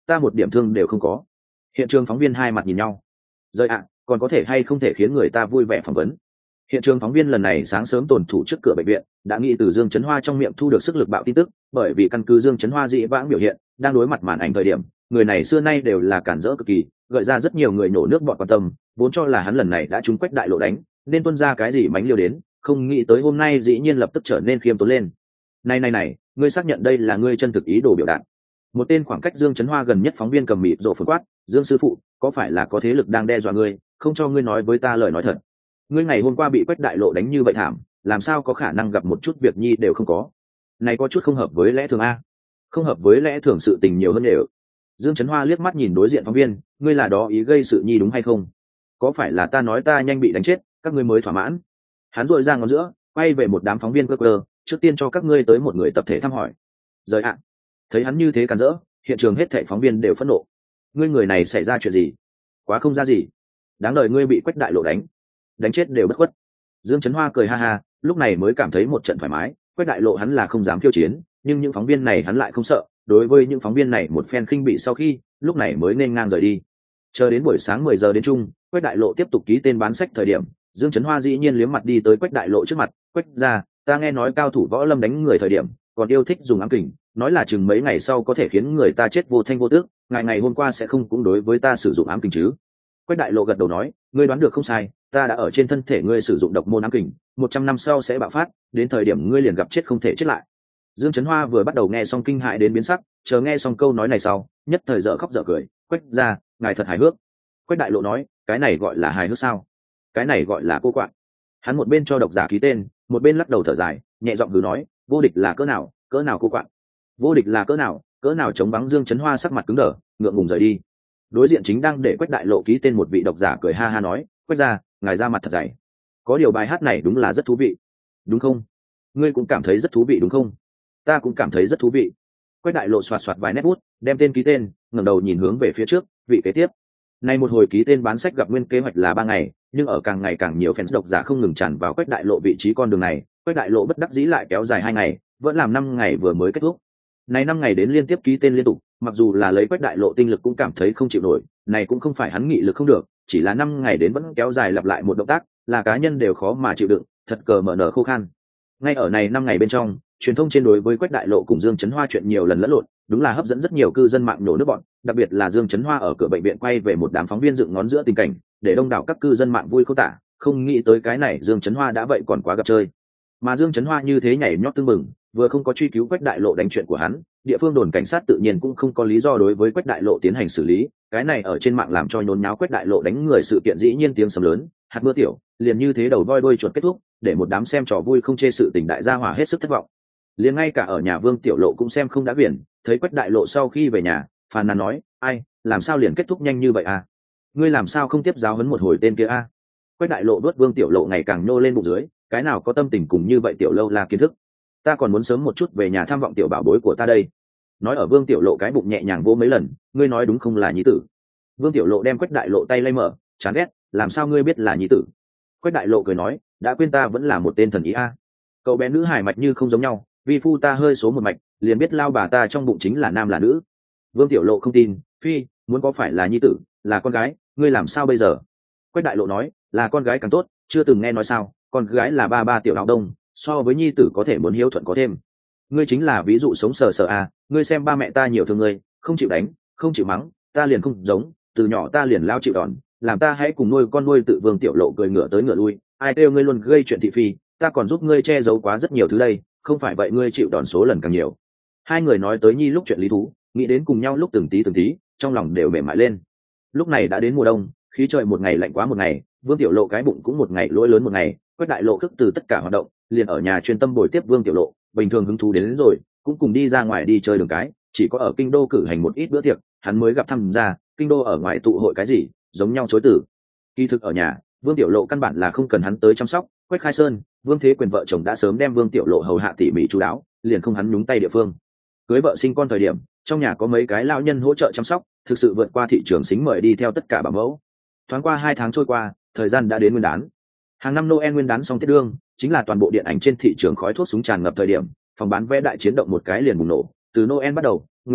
ta một điểm thương đều không có. Hiện trường phóng viên hai mặt nhìn nhau. Rời ạ, còn có thể hay không thể khiến người ta vui vẻ phỏng vấn. Hiện trường phóng viên lần này sáng sớm tồn thủ trước cửa bệnh viện, đã nghĩ từ Dương Chấn Hoa trong miệng thu được sức lực bạo tin tức, bởi vì căn cứ Dương Chấn Hoa dị vãng biểu hiện, đang đối mặt màn ảnh thời điểm, người này xưa nay đều là cản rỡ cực kỳ, gợi ra rất nhiều người nổ nước bọt quan tâm, vốn cho là hắn lần này đã trúng Quách Đại Lộ đánh, nên tuân ra cái gì mánh liêu đến, không nghĩ tới hôm nay dĩ nhiên lập tức trở nên khiêm tốn lên. Này này này, ngươi xác nhận đây là ngươi chân thực ý đồ biểu đạt. Một tên khoảng cách Dương Chấn Hoa gần nhất phóng viên cầm mịt rộ phun quát, Dương sư phụ, có phải là có thế lực đang đe dọa ngươi, không cho ngươi nói với ta lời nói thật. Ngươi ngày hôm qua bị Quách Đại Lộ đánh như vậy thảm, làm sao có khả năng gặp một chút việc nhi đều không có. Này có chút không hợp với lẽ thường a. Không hợp với lẽ thường, sự tình nhiều hơn đều. Dương Chấn Hoa liếc mắt nhìn đối diện phóng viên, ngươi là đó ý gây sự nhi đúng hay không? Có phải là ta nói ta nhanh bị đánh chết, các ngươi mới thỏa mãn? Hắn rội ra ngón giữa, quay về một đám phóng viên cơ cơ, trước tiên cho các ngươi tới một người tập thể thăm hỏi. Rời ạ. Thấy hắn như thế cản rỡ, hiện trường hết thảy phóng viên đều phẫn nộ. Ngươi người này xảy ra chuyện gì? Quá không ra gì. Đáng đời ngươi bị Quách Đại Lộ đánh, đánh chết đều bất khuất. Dương Chấn Hoa cười ha ha, lúc này mới cảm thấy một trận thoải mái. Quách Đại Lộ hắn là không dám khiêu chiến, nhưng những phóng viên này hắn lại không sợ. Đối với những phóng viên này một phen khinh bị sau khi, lúc này mới nên ngang rời đi. Chờ đến buổi sáng mười giờ đến chung, Quách Đại Lộ tiếp tục ký tên bán sách thời điểm, Dương Chấn Hoa dĩ nhiên liếm mặt đi tới Quách Đại Lộ trước mặt. Quách ra, ta nghe nói cao thủ võ lâm đánh người thời điểm còn yêu thích dùng ám kình, nói là chừng mấy ngày sau có thể khiến người ta chết vô thanh vô tước, ngày ngày hôm qua sẽ không cũng đối với ta sử dụng ám kình chứ? Quách Đại Lộ gật đầu nói, ngươi đoán được không sai, ta đã ở trên thân thể ngươi sử dụng độc môn ám kình, một trăm năm sau sẽ bạo phát, đến thời điểm ngươi liền gặp chết không thể chết lại. Dương Chấn Hoa vừa bắt đầu nghe xong kinh hãi đến biến sắc, chờ nghe xong câu nói này sau, nhất thời dở khóc dở cười. Quách ra, ngài thật hài hước. Quách Đại Lộ nói, cái này gọi là hài hước sao? Cái này gọi là cô quạng. Hắn một bên cho độc giả ký tên, một bên lắc đầu thở dài, nhẹ giọng hừ nói, vô địch là cỡ nào, cỡ nào cô quạng. Vô địch là cỡ nào, cỡ nào chống vắng. Dương Chấn Hoa sắc mặt cứng đờ, ngượng ngùng rời đi. Đối diện chính đang để Quách Đại Lộ ký tên một vị độc giả cười ha ha nói, Quách ra, ngài ra mặt thật dày. Có điều bài hát này đúng là rất thú vị, đúng không? Ngươi cũng cảm thấy rất thú vị đúng không? Ta cũng cảm thấy rất thú vị. Quách Đại Lộ soạt soạt vài nét bút, đem tên ký tên, ngẩng đầu nhìn hướng về phía trước, vị kế tiếp. Nay một hồi ký tên bán sách gặp nguyên kế hoạch là ba ngày, nhưng ở càng ngày càng nhiều fans độc giả không ngừng tràn vào Quách Đại Lộ vị trí con đường này, Quách Đại Lộ bất đắc dĩ lại kéo dài hai ngày, vẫn làm năm ngày vừa mới kết thúc. Này năm ngày đến liên tiếp ký tên liên tục, mặc dù là lấy Quách Đại Lộ tinh lực cũng cảm thấy không chịu nổi, này cũng không phải hắn nghị lực không được, chỉ là năm ngày đến vẫn kéo dài lặp lại một động tác, là cá nhân đều khó mà chịu đựng, thật cờ mở nở khô khan. Ngay ở này năm ngày bên trong, truyền thông trên đối với Quách Đại Lộ cùng Dương Chấn Hoa chuyện nhiều lần lẫn lộn, đúng là hấp dẫn rất nhiều cư dân mạng nổ nước bọn, đặc biệt là Dương Chấn Hoa ở cửa bệnh viện quay về một đám phóng viên dựng ngón giữa tình cảnh, để đông đảo các cư dân mạng vui khô tả, không nghĩ tới cái này Dương Chấn Hoa đã vậy còn quá gặp chơi. Mà Dương Chấn Hoa như thế nhảy nhót tưng bừng, vừa không có truy cứu Quách Đại Lộ đánh chuyện của hắn, địa phương đồn cảnh sát tự nhiên cũng không có lý do đối với Quách Đại Lộ tiến hành xử lý, cái này ở trên mạng làm cho nhốn nháo Quách Đại Lộ đánh người sự kiện dĩ nhiên tiếng sấm lớn, hạt mưa tiểu, liền như thế đầu voi đuôi chuột kết thúc, để một đám xem trò vui không chê sự tình đại gia hỏa hết sức thất vọng. Liền ngay cả ở nhà Vương Tiểu Lộ cũng xem không đã quyển, thấy Quách Đại Lộ sau khi về nhà, phàn nàn nói, ai, làm sao liền kết thúc nhanh như vậy à? Ngươi làm sao không tiếp giáo huấn một hồi tên kia a? À? Quách Đại Lộ đuốt Vương Tiểu Lộ ngày càng nhô lên bụng dưới, cái nào có tâm tình cùng như vậy Tiểu Lâu là kiến thức. Ta còn muốn sớm một chút về nhà thăm vọng tiểu bảo bối của ta đây. Nói ở Vương Tiểu Lộ cái bụng nhẹ nhàng vô mấy lần, ngươi nói đúng không là nhi tử? Vương Tiểu Lộ đem Quách Đại Lộ tay lay mở, chán ghét, làm sao ngươi biết là nhi tử? Quách Đại Lộ cười nói, đã quên ta vẫn là một tên thần ý a. À. Cậu bé nữ hải mạch như không giống nhau, vi phu ta hơi số một mạch, liền biết lao bà ta trong bụng chính là nam là nữ. Vương Tiểu Lộ không tin, phi, muốn có phải là nhi tử, là con gái, ngươi làm sao bây giờ? Quách Đại Lộ nói, là con gái càng tốt, chưa từng nghe nói sao, con gái là ba ba tiểu áo đông, so với nhi tử có thể muốn hiếu thuận có thêm. Ngươi chính là ví dụ sống sờ sờ à, ngươi xem ba mẹ ta nhiều thương ngươi, không chịu đánh, không chịu mắng, ta liền không giống, từ nhỏ ta liền lao chịu đòn, làm ta hãy cùng nuôi con nuôi tự. Vương Tiểu Lộ cười ngửa tới ngửa lui, ai kêu ngươi luôn gây chuyện thị phi, ta còn giúp ngươi che giấu quá rất nhiều thứ đây, không phải vậy ngươi chịu đòn số lần càng nhiều. Hai người nói tới nhi lúc chuyện lý thú, nghĩ đến cùng nhau lúc từng tí từng tí, trong lòng đều mềm mại lên. Lúc này đã đến mùa đông, khí trời một ngày lạnh quá một ngày, Vương Tiểu Lộ cái bụng cũng một ngày lỗi lớn một ngày, Quách Đại Lộ khước từ tất cả hoạt động, liền ở nhà chuyên tâm bồi tiếp Vương Tiểu Lộ, bình thường hứng thú đến, đến rồi, cũng cùng đi ra ngoài đi chơi đường cái, chỉ có ở kinh đô cử hành một ít bữa tiệc, hắn mới gặp tham gia, kinh đô ở ngoài tụ hội cái gì, giống nhau chối từ. Kỳ thực ở nhà, Vương Tiểu Lộ căn bản là không cần hắn tới chăm sóc, Quách Khai Sơn, Vương Thế Quyền vợ chồng đã sớm đem Vương Tiểu Lộ hầu hạ tỉ mỉ chu đáo, liền không hắn nhúng tay địa phương. Cưới vợ sinh con thời điểm, trong nhà có mấy cái lão nhân hỗ trợ chăm sóc, thực sự vượt qua thị trường xính mời đi theo tất cả bảo mẫu. Thoáng qua hai tháng trôi qua, thời gian đã đến Nguyên đán. Hàng năm Noel Nguyên đán xong Tết đương, chính là toàn bộ điện ảnh trên thị trường khói thuốc súng tràn ngập thời điểm, phòng bán vé đại chiến động một cái liền bùng nổ, từ Noel bắt đầu, Nguyên đán,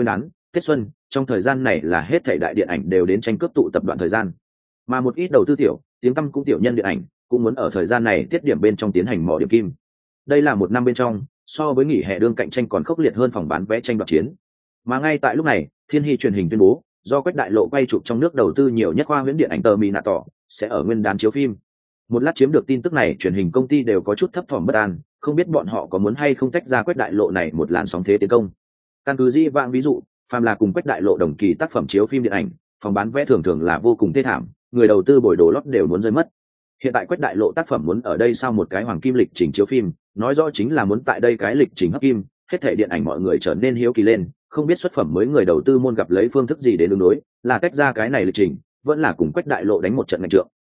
tết xuân, trong thời gian này là hết thảy đại điện ảnh đều đến tranh cướp tụ tập đoạn thời gian, mà một ít đầu tư tiểu tiếng tăm cũng tiểu nhân điện ảnh cũng muốn ở thời gian này tiết điểm bên trong tiến hành mỏ điểm kim. Đây là một năm bên trong so với nghỉ hè đương cạnh tranh còn khốc liệt hơn phòng bán vé tranh đoạt chiến. Mà ngay tại lúc này, Thiên Hy truyền hình tuyên bố, do Quách Đại Lộ quay chụp trong nước đầu tư nhiều nhất khoa huyễn điện ảnh Terminator sẽ ở nguyên đán chiếu phim. Một lát chiếm được tin tức này, truyền hình công ty đều có chút thấp thỏm bất an, không biết bọn họ có muốn hay không tách ra Quách Đại Lộ này một làn sóng thế tiến công. Căn cứ dĩ vãng ví dụ, phàm là cùng Quách Đại Lộ đồng kỳ tác phẩm chiếu phim điện ảnh, phòng bán vé thường thường là vô cùng thê thảm, người đầu tư bồi đồ lót đều muốn rơi mất. Hiện tại Quách Đại Lộ tác phẩm muốn ở đây sau một cái hoàng kim lịch trình chiếu phim, nói rõ chính là muốn tại đây cái lịch trình hấp kim, hết thảy điện ảnh mọi người trở nên hiếu kỳ lên, không biết xuất phẩm mới người đầu tư môn gặp lấy phương thức gì để ứng đối, là tách ra cái này lịch trình, vẫn là cùng Quách Đại Lộ đánh một trận ngành trượng.